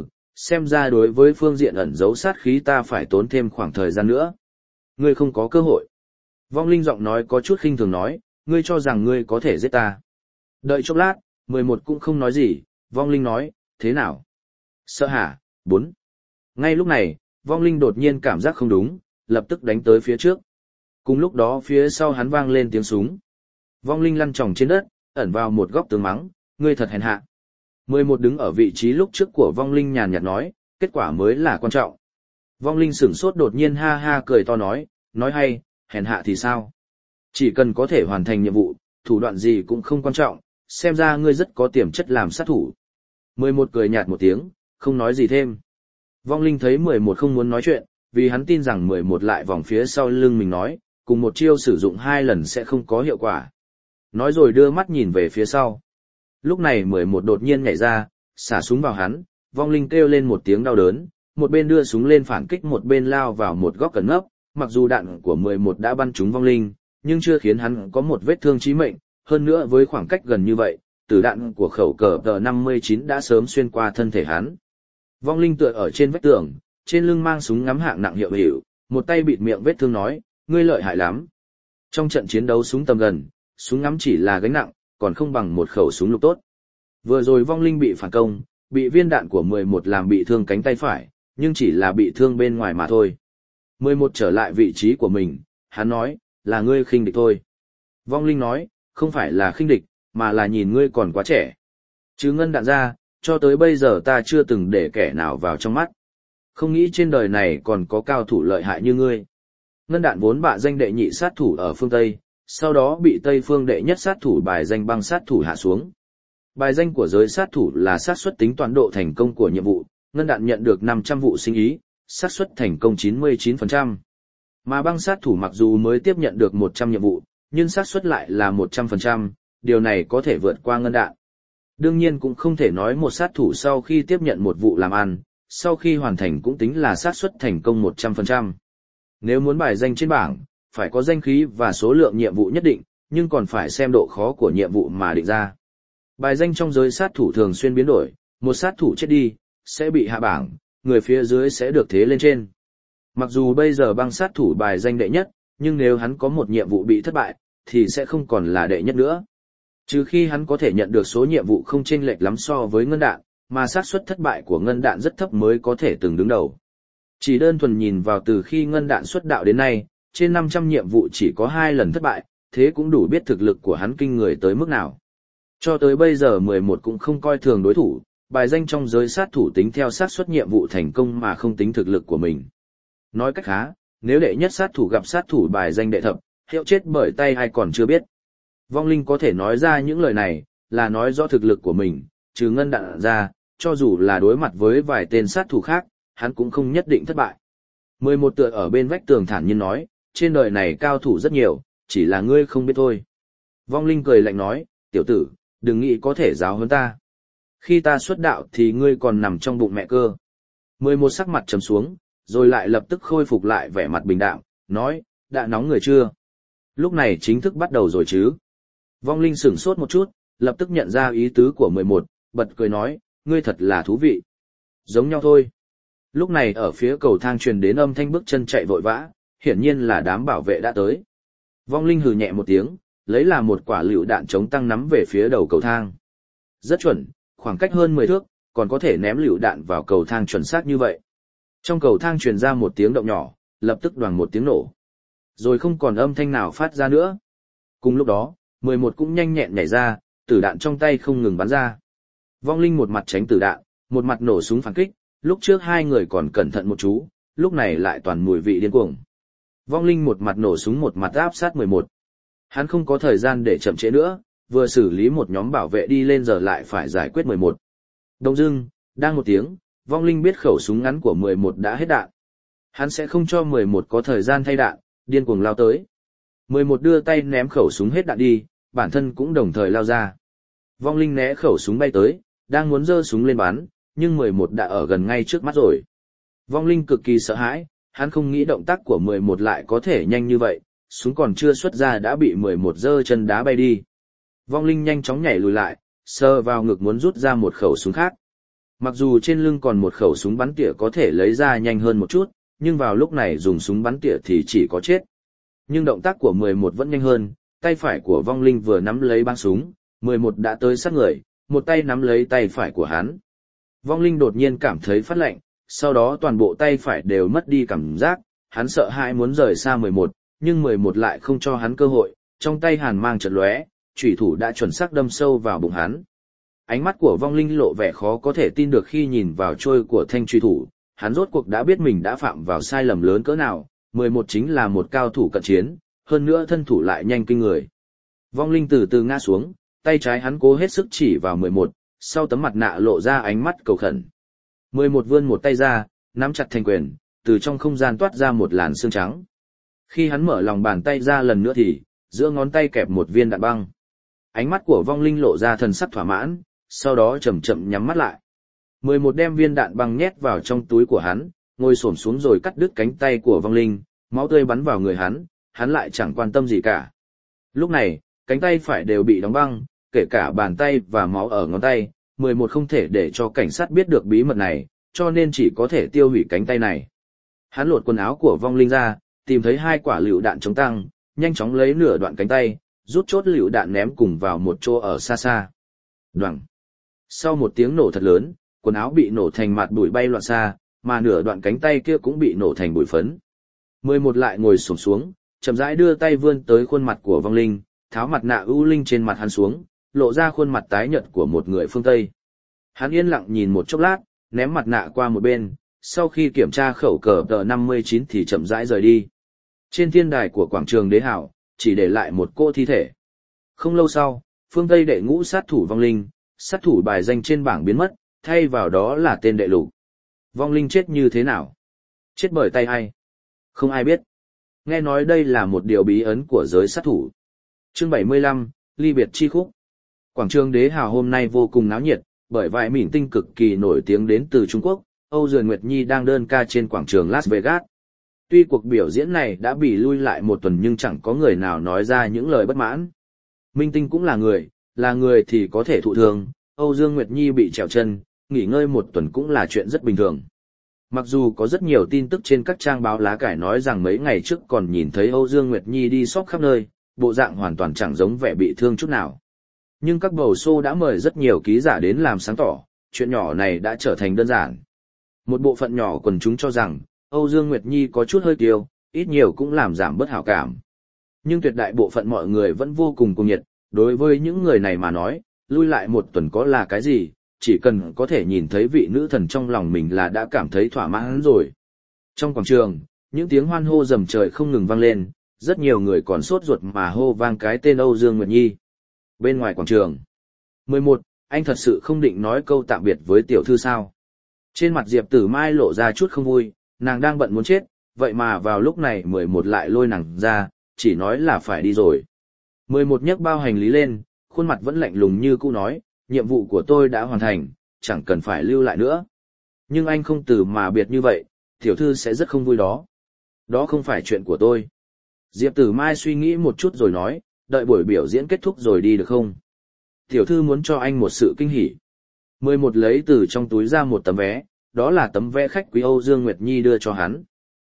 Xem ra đối với phương diện ẩn giấu sát khí ta phải tốn thêm khoảng thời gian nữa. Ngươi không có cơ hội. Vong linh giọng nói có chút khinh thường nói, ngươi cho rằng ngươi có thể giết ta. Đợi chốc lát, 11 cũng không nói gì, vong linh nói, thế nào? Sợ hả? 4. Ngay lúc này, vong linh đột nhiên cảm giác không đúng, lập tức đánh tới phía trước. Cùng lúc đó phía sau hắn vang lên tiếng súng. Vong linh lăn tròng trên đất, ẩn vào một góc tường mắng, ngươi thật hèn hạ. 11 đứng ở vị trí lúc trước của vong linh nhàn nhạt nói, kết quả mới là quan trọng. Vong linh sửng sốt đột nhiên ha ha cười to nói hay, hèn hạ thì sao? Chỉ cần có thể hoàn thành nhiệm vụ, thủ đoạn gì cũng không quan trọng, xem ra ngươi rất có tiềm chất làm sát thủ. 11 cười nhạt một tiếng, không nói gì thêm. Vong linh thấy 11 không muốn nói chuyện, vì hắn tin rằng 11 lại vòng phía sau lưng mình nói, cùng một chiêu sử dụng 2 lần sẽ không có hiệu quả. Nói rồi đưa mắt nhìn về phía sau. Lúc này 11 đột nhiên nhảy ra, xả súng vào hắn, vong linh kêu lên một tiếng đau đớn, một bên đưa súng lên phản kích một bên lao vào một góc cẩn nấp, mặc dù đạn của 11 đã bắn trúng Vong Linh, nhưng chưa khiến hắn có một vết thương chí mệnh, hơn nữa với khoảng cách gần như vậy, tử đạn của khẩu cờ T59 đã sớm xuyên qua thân thể hắn. Vong Linh tựa ở trên vách tường, trên lưng mang súng ngắm hạng nặng hiệu hiệu, một tay bịt miệng vết thương nói, ngươi lợi hại lắm. Trong trận chiến đấu súng tầm gần, súng ngắm chỉ là gánh nặng, còn không bằng một khẩu súng lục tốt. Vừa rồi Vong Linh bị phản công, bị viên đạn của 11 làm bị thương cánh tay phải, nhưng chỉ là bị thương bên ngoài mà thôi. 11 trở lại vị trí của mình, hắn nói, là ngươi khinh địch thôi. Vong Linh nói, không phải là khinh địch, mà là nhìn ngươi còn quá trẻ. Chứ ngân đạn ra, cho tới bây giờ ta chưa từng để kẻ nào vào trong mắt. Không nghĩ trên đời này còn có cao thủ lợi hại như ngươi. Ngân đạn vốn bạ danh đệ nhị sát thủ ở phương Tây, sau đó bị Tây phương đệ nhất sát thủ bài danh băng sát thủ hạ xuống. Bài danh của giới sát thủ là xác suất tính toán độ thành công của nhiệm vụ, ngân đạn nhận được 500 vụ sinh ý, xác suất thành công 99%. Mà băng sát thủ mặc dù mới tiếp nhận được 100 nhiệm vụ, nhưng xác suất lại là 100%, điều này có thể vượt qua ngân đạn. Đương nhiên cũng không thể nói một sát thủ sau khi tiếp nhận một vụ làm ăn, sau khi hoàn thành cũng tính là xác suất thành công 100%. Nếu muốn bài danh trên bảng, phải có danh khí và số lượng nhiệm vụ nhất định, nhưng còn phải xem độ khó của nhiệm vụ mà định ra. Bài danh trong giới sát thủ thường xuyên biến đổi, một sát thủ chết đi, sẽ bị hạ bảng, người phía dưới sẽ được thế lên trên. Mặc dù bây giờ băng sát thủ bài danh đệ nhất, nhưng nếu hắn có một nhiệm vụ bị thất bại, thì sẽ không còn là đệ nhất nữa. Trừ khi hắn có thể nhận được số nhiệm vụ không chênh lệch lắm so với ngân đạn, mà xác suất thất bại của ngân đạn rất thấp mới có thể từng đứng đầu. Chỉ đơn thuần nhìn vào từ khi ngân đạn xuất đạo đến nay, trên 500 nhiệm vụ chỉ có 2 lần thất bại, thế cũng đủ biết thực lực của hắn kinh người tới mức nào. Cho tới bây giờ 11 cũng không coi thường đối thủ, bài danh trong giới sát thủ tính theo xác suất nhiệm vụ thành công mà không tính thực lực của mình. Nói cách khác, nếu đệ nhất sát thủ gặp sát thủ bài danh đệ thập, hiệu chết bởi tay ai còn chưa biết. Vong Linh có thể nói ra những lời này, là nói rõ thực lực của mình, trừ ngân đạn ra, cho dù là đối mặt với vài tên sát thủ khác, hắn cũng không nhất định thất bại. 11 tựa ở bên vách tường thản nhiên nói, trên đời này cao thủ rất nhiều, chỉ là ngươi không biết thôi. Vong Linh cười lạnh nói, tiểu tử, đừng nghĩ có thể giáo huấn ta. Khi ta xuất đạo thì ngươi còn nằm trong bụng mẹ cơ. 11 sắc mặt trầm xuống, rồi lại lập tức khôi phục lại vẻ mặt bình đạm, nói, đã nóng người chưa? Lúc này chính thức bắt đầu rồi chứ? Vong Linh sửng sốt một chút, lập tức nhận ra ý tứ của 11, bật cười nói, ngươi thật là thú vị. Giống nhau thôi. Lúc này ở phía cầu thang truyền đến âm thanh bước chân chạy vội vã, hiển nhiên là đám bảo vệ đã tới. Vong Linh hừ nhẹ một tiếng, lấy là một quả lựu đạn chống tăng nắm về phía đầu cầu thang. Rất chuẩn, khoảng cách hơn 10 thước, còn có thể ném lựu đạn vào cầu thang chuẩn xác như vậy. Trong cầu thang truyền ra một tiếng động nhỏ, lập tức đoàng một tiếng nổ. Rồi không còn âm thanh nào phát ra nữa. Cùng lúc đó, 11 cũng nhanh nhẹn nhảy ra, tử đạn trong tay không ngừng bắn ra. Vong Linh một mặt tránh tử đạn, một mặt nổ súng phản kích, lúc trước hai người còn cẩn thận một chú, lúc này lại toàn mùi vị điên cuồng. Vong Linh một mặt nổ súng một mặt áp sát 11. Hắn không có thời gian để chậm trễ nữa, vừa xử lý một nhóm bảo vệ đi lên giờ lại phải giải quyết 11. Đông dưng, đang một tiếng, Vong Linh biết khẩu súng ngắn của 11 đã hết đạn. Hắn sẽ không cho 11 có thời gian thay đạn, điên cuồng lao tới. 11 đưa tay ném khẩu súng hết đạn đi, bản thân cũng đồng thời lao ra. Vong Linh né khẩu súng bay tới, đang muốn giơ súng lên bắn, nhưng 11 đã ở gần ngay trước mắt rồi. Vong Linh cực kỳ sợ hãi, hắn không nghĩ động tác của 11 lại có thể nhanh như vậy, súng còn chưa xuất ra đã bị 11 giơ chân đá bay đi. Vong Linh nhanh chóng nhảy lùi lại, sờ vào ngực muốn rút ra một khẩu súng khác. Mặc dù trên lưng còn một khẩu súng bắn tỉa có thể lấy ra nhanh hơn một chút, nhưng vào lúc này dùng súng bắn tỉa thì chỉ có chết. Nhưng động tác của 11 vẫn nhanh hơn, tay phải của Vong Linh vừa nắm lấy băng súng, 11 đã tới sát người, một tay nắm lấy tay phải của hắn. Vong Linh đột nhiên cảm thấy phát lạnh, sau đó toàn bộ tay phải đều mất đi cảm giác, hắn sợ hãi muốn rời xa 11, nhưng 11 lại không cho hắn cơ hội, trong tay hàn mang chợt lóe, chủy thủ đã chuẩn xác đâm sâu vào bụng hắn. Ánh mắt của Vong Linh lộ vẻ khó có thể tin được khi nhìn vào trôi của thanh chủy thủ, hắn rốt cuộc đã biết mình đã phạm vào sai lầm lớn cỡ nào, 11 chính là một cao thủ cận chiến, hơn nữa thân thủ lại nhanh kinh người. Vong Linh từ từ ngã xuống, tay trái hắn cố hết sức chỉ vào 11, sau tấm mặt nạ lộ ra ánh mắt cầu khẩn. 11 vươn một tay ra, nắm chặt thành quyền, từ trong không gian toát ra một làn xương trắng. Khi hắn mở lòng bàn tay ra lần nữa thì, giữa ngón tay kẹp một viên đạn băng. Ánh mắt của Vong Linh lộ ra thần sắc thỏa mãn, sau đó chậm chậm nhắm mắt lại. 11 đem viên đạn băng nhét vào trong túi của hắn, ngồi xổm xuống rồi cắt đứt cánh tay của vong linh, máu tươi bắn vào người hắn lại chẳng quan tâm gì cả. Lúc này, cánh tay phải đều bị đóng băng, kể cả bàn tay và máu ở ngón tay, 11 không thể để cho cảnh sát biết được bí mật này, cho nên chỉ có thể tiêu hủy cánh tay này. Hắn lột quần áo của vong linh ra, tìm thấy 2 quả lựu đạn chống tăng, nhanh chóng lấy nửa đoạn cánh tay, rút chốt lựu đạn ném cùng vào một chỗ ở xa xa. Đoằng. Sau một tiếng nổ thật lớn, quần áo bị nổ thành mạt bụi bay loạn xa, mà nửa đoạn cánh tay kia cũng bị nổ thành bụi phấn. 11 lại ngồi xổm xuống, chậm rãi đưa tay vươn tới khuôn mặt của vong linh, tháo mặt nạ ưu linh trên mặt hắn xuống, lộ ra khuôn mặt tái nhợt của một người phương Tây. Hắn yên lặng nhìn một chốc lát, ném mặt nạ qua một bên, sau khi kiểm tra khẩu cờ tờ 59 thì chậm rãi rời đi. Trên thiên đài của quảng trường Đế Hảo, chỉ để lại một cô thi thể. Không lâu sau, phương Tây đệ ngũ sát thủ vong linh, sát thủ bài danh trên bảng biến mất, thay vào đó là tên đệ lục. Vong linh chết như thế nào? Chết bởi tay ai? Không ai biết. Nghe nói đây là một điều bí ẩn của giới sát thủ. Chương 75, ly biệt chi khúc. Quảng trường Đế Hào hôm nay vô cùng náo nhiệt, bởi vài mỉn tinh cực kỳ nổi tiếng đến từ Trung Quốc, Âu Dương Nguyệt Nhi đang đơn ca trên quảng trường Las Vegas. Tuy cuộc biểu diễn này đã bị lui lại một tuần nhưng chẳng có người nào nói ra những lời bất mãn. Minh tinh cũng là người thì có thể thụ thương, Âu Dương Nguyệt Nhi bị trèo chân, nghỉ ngơi một tuần cũng là chuyện rất bình thường. Mặc dù có rất nhiều tin tức trên các trang báo lá cải nói rằng mấy ngày trước còn nhìn thấy Âu Dương Nguyệt Nhi đi shop khắp nơi, bộ dạng hoàn toàn chẳng giống vẻ bị thương chút nào. Nhưng các bầu show đã mời rất nhiều ký giả đến làm sáng tỏ, chuyện nhỏ này đã trở thành đơn giản. Một bộ phận nhỏ quần chúng cho rằng, Âu Dương Nguyệt Nhi có chút hơi kiêu, ít nhiều cũng làm giảm bớt hảo cảm. Nhưng tuyệt đại bộ phận mọi người vẫn vô cùng cuồng nhiệt, đối với những người này mà nói, lui lại một tuần có là cái gì, chỉ cần có thể nhìn thấy vị nữ thần trong lòng mình là đã cảm thấy thỏa mãn rồi. Trong quảng trường, những tiếng hoan hô rầm trời không ngừng vang lên, rất nhiều người còn sốt ruột mà hô vang cái tên Âu Dương Nguyệt Nhi. Bên ngoài quảng trường. 11. Anh thật sự không định nói câu tạm biệt với tiểu thư sao? Trên mặt Diệp Tử Mai lộ ra chút không vui, nàng đang bận muốn chết, vậy mà vào lúc này 11 lại lôi nàng ra, chỉ nói là phải đi rồi. 11 nhấc bao hành lý lên, khuôn mặt vẫn lạnh lùng như cũ nói, nhiệm vụ của tôi đã hoàn thành, chẳng cần phải lưu lại nữa. Nhưng anh không từ mà biệt như vậy, tiểu thư sẽ rất không vui đó. Đó không phải chuyện của tôi. Diệp Tử Mai suy nghĩ một chút rồi nói, đợi buổi biểu diễn kết thúc rồi đi được không? Tiểu thư muốn cho anh một sự kinh hỉ. 11 lấy từ trong túi ra một tấm vé, đó là tấm vé khách quý Âu Dương Nguyệt Nhi đưa cho hắn.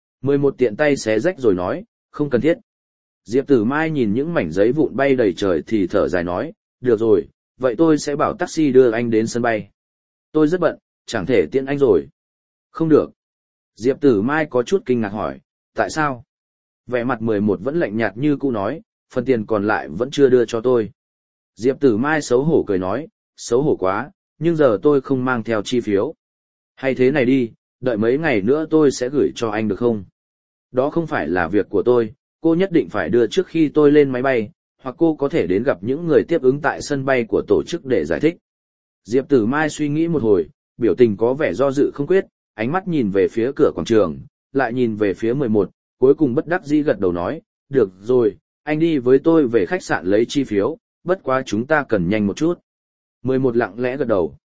11 tiện tay xé rách rồi nói, không cần thiết. Diệp Tử Mai nhìn những mảnh giấy vụn bay đầy trời thì thở dài nói, được rồi, vậy tôi sẽ bảo taxi đưa anh đến sân bay. Tôi rất bận, chẳng thể tiễn anh rồi. Không được. Diệp Tử Mai có chút kinh ngạc hỏi, tại sao? Vẻ mặt 11 vẫn lạnh nhạt như cũ nói, phần tiền còn lại vẫn chưa đưa cho tôi. Diệp Tử Mai xấu hổ cười nói, xấu hổ quá, nhưng giờ tôi không mang theo chi phiếu. Hay thế này đi, đợi mấy ngày nữa tôi sẽ gửi cho anh được không? Đó không phải là việc của tôi, cô nhất định phải đưa trước khi tôi lên máy bay, hoặc cô có thể đến gặp những người tiếp ứng tại sân bay của tổ chức để giải thích. Diệp Tử Mai suy nghĩ một hồi, biểu tình có vẻ do dự không quyết, ánh mắt nhìn về phía cửa quảng trường, lại nhìn về phía 11, cuối cùng bất đắc dĩ gật đầu nói, được rồi, anh đi với tôi về khách sạn lấy chi phiếu, bất quá chúng ta cần nhanh một chút. 11 lặng lẽ gật đầu.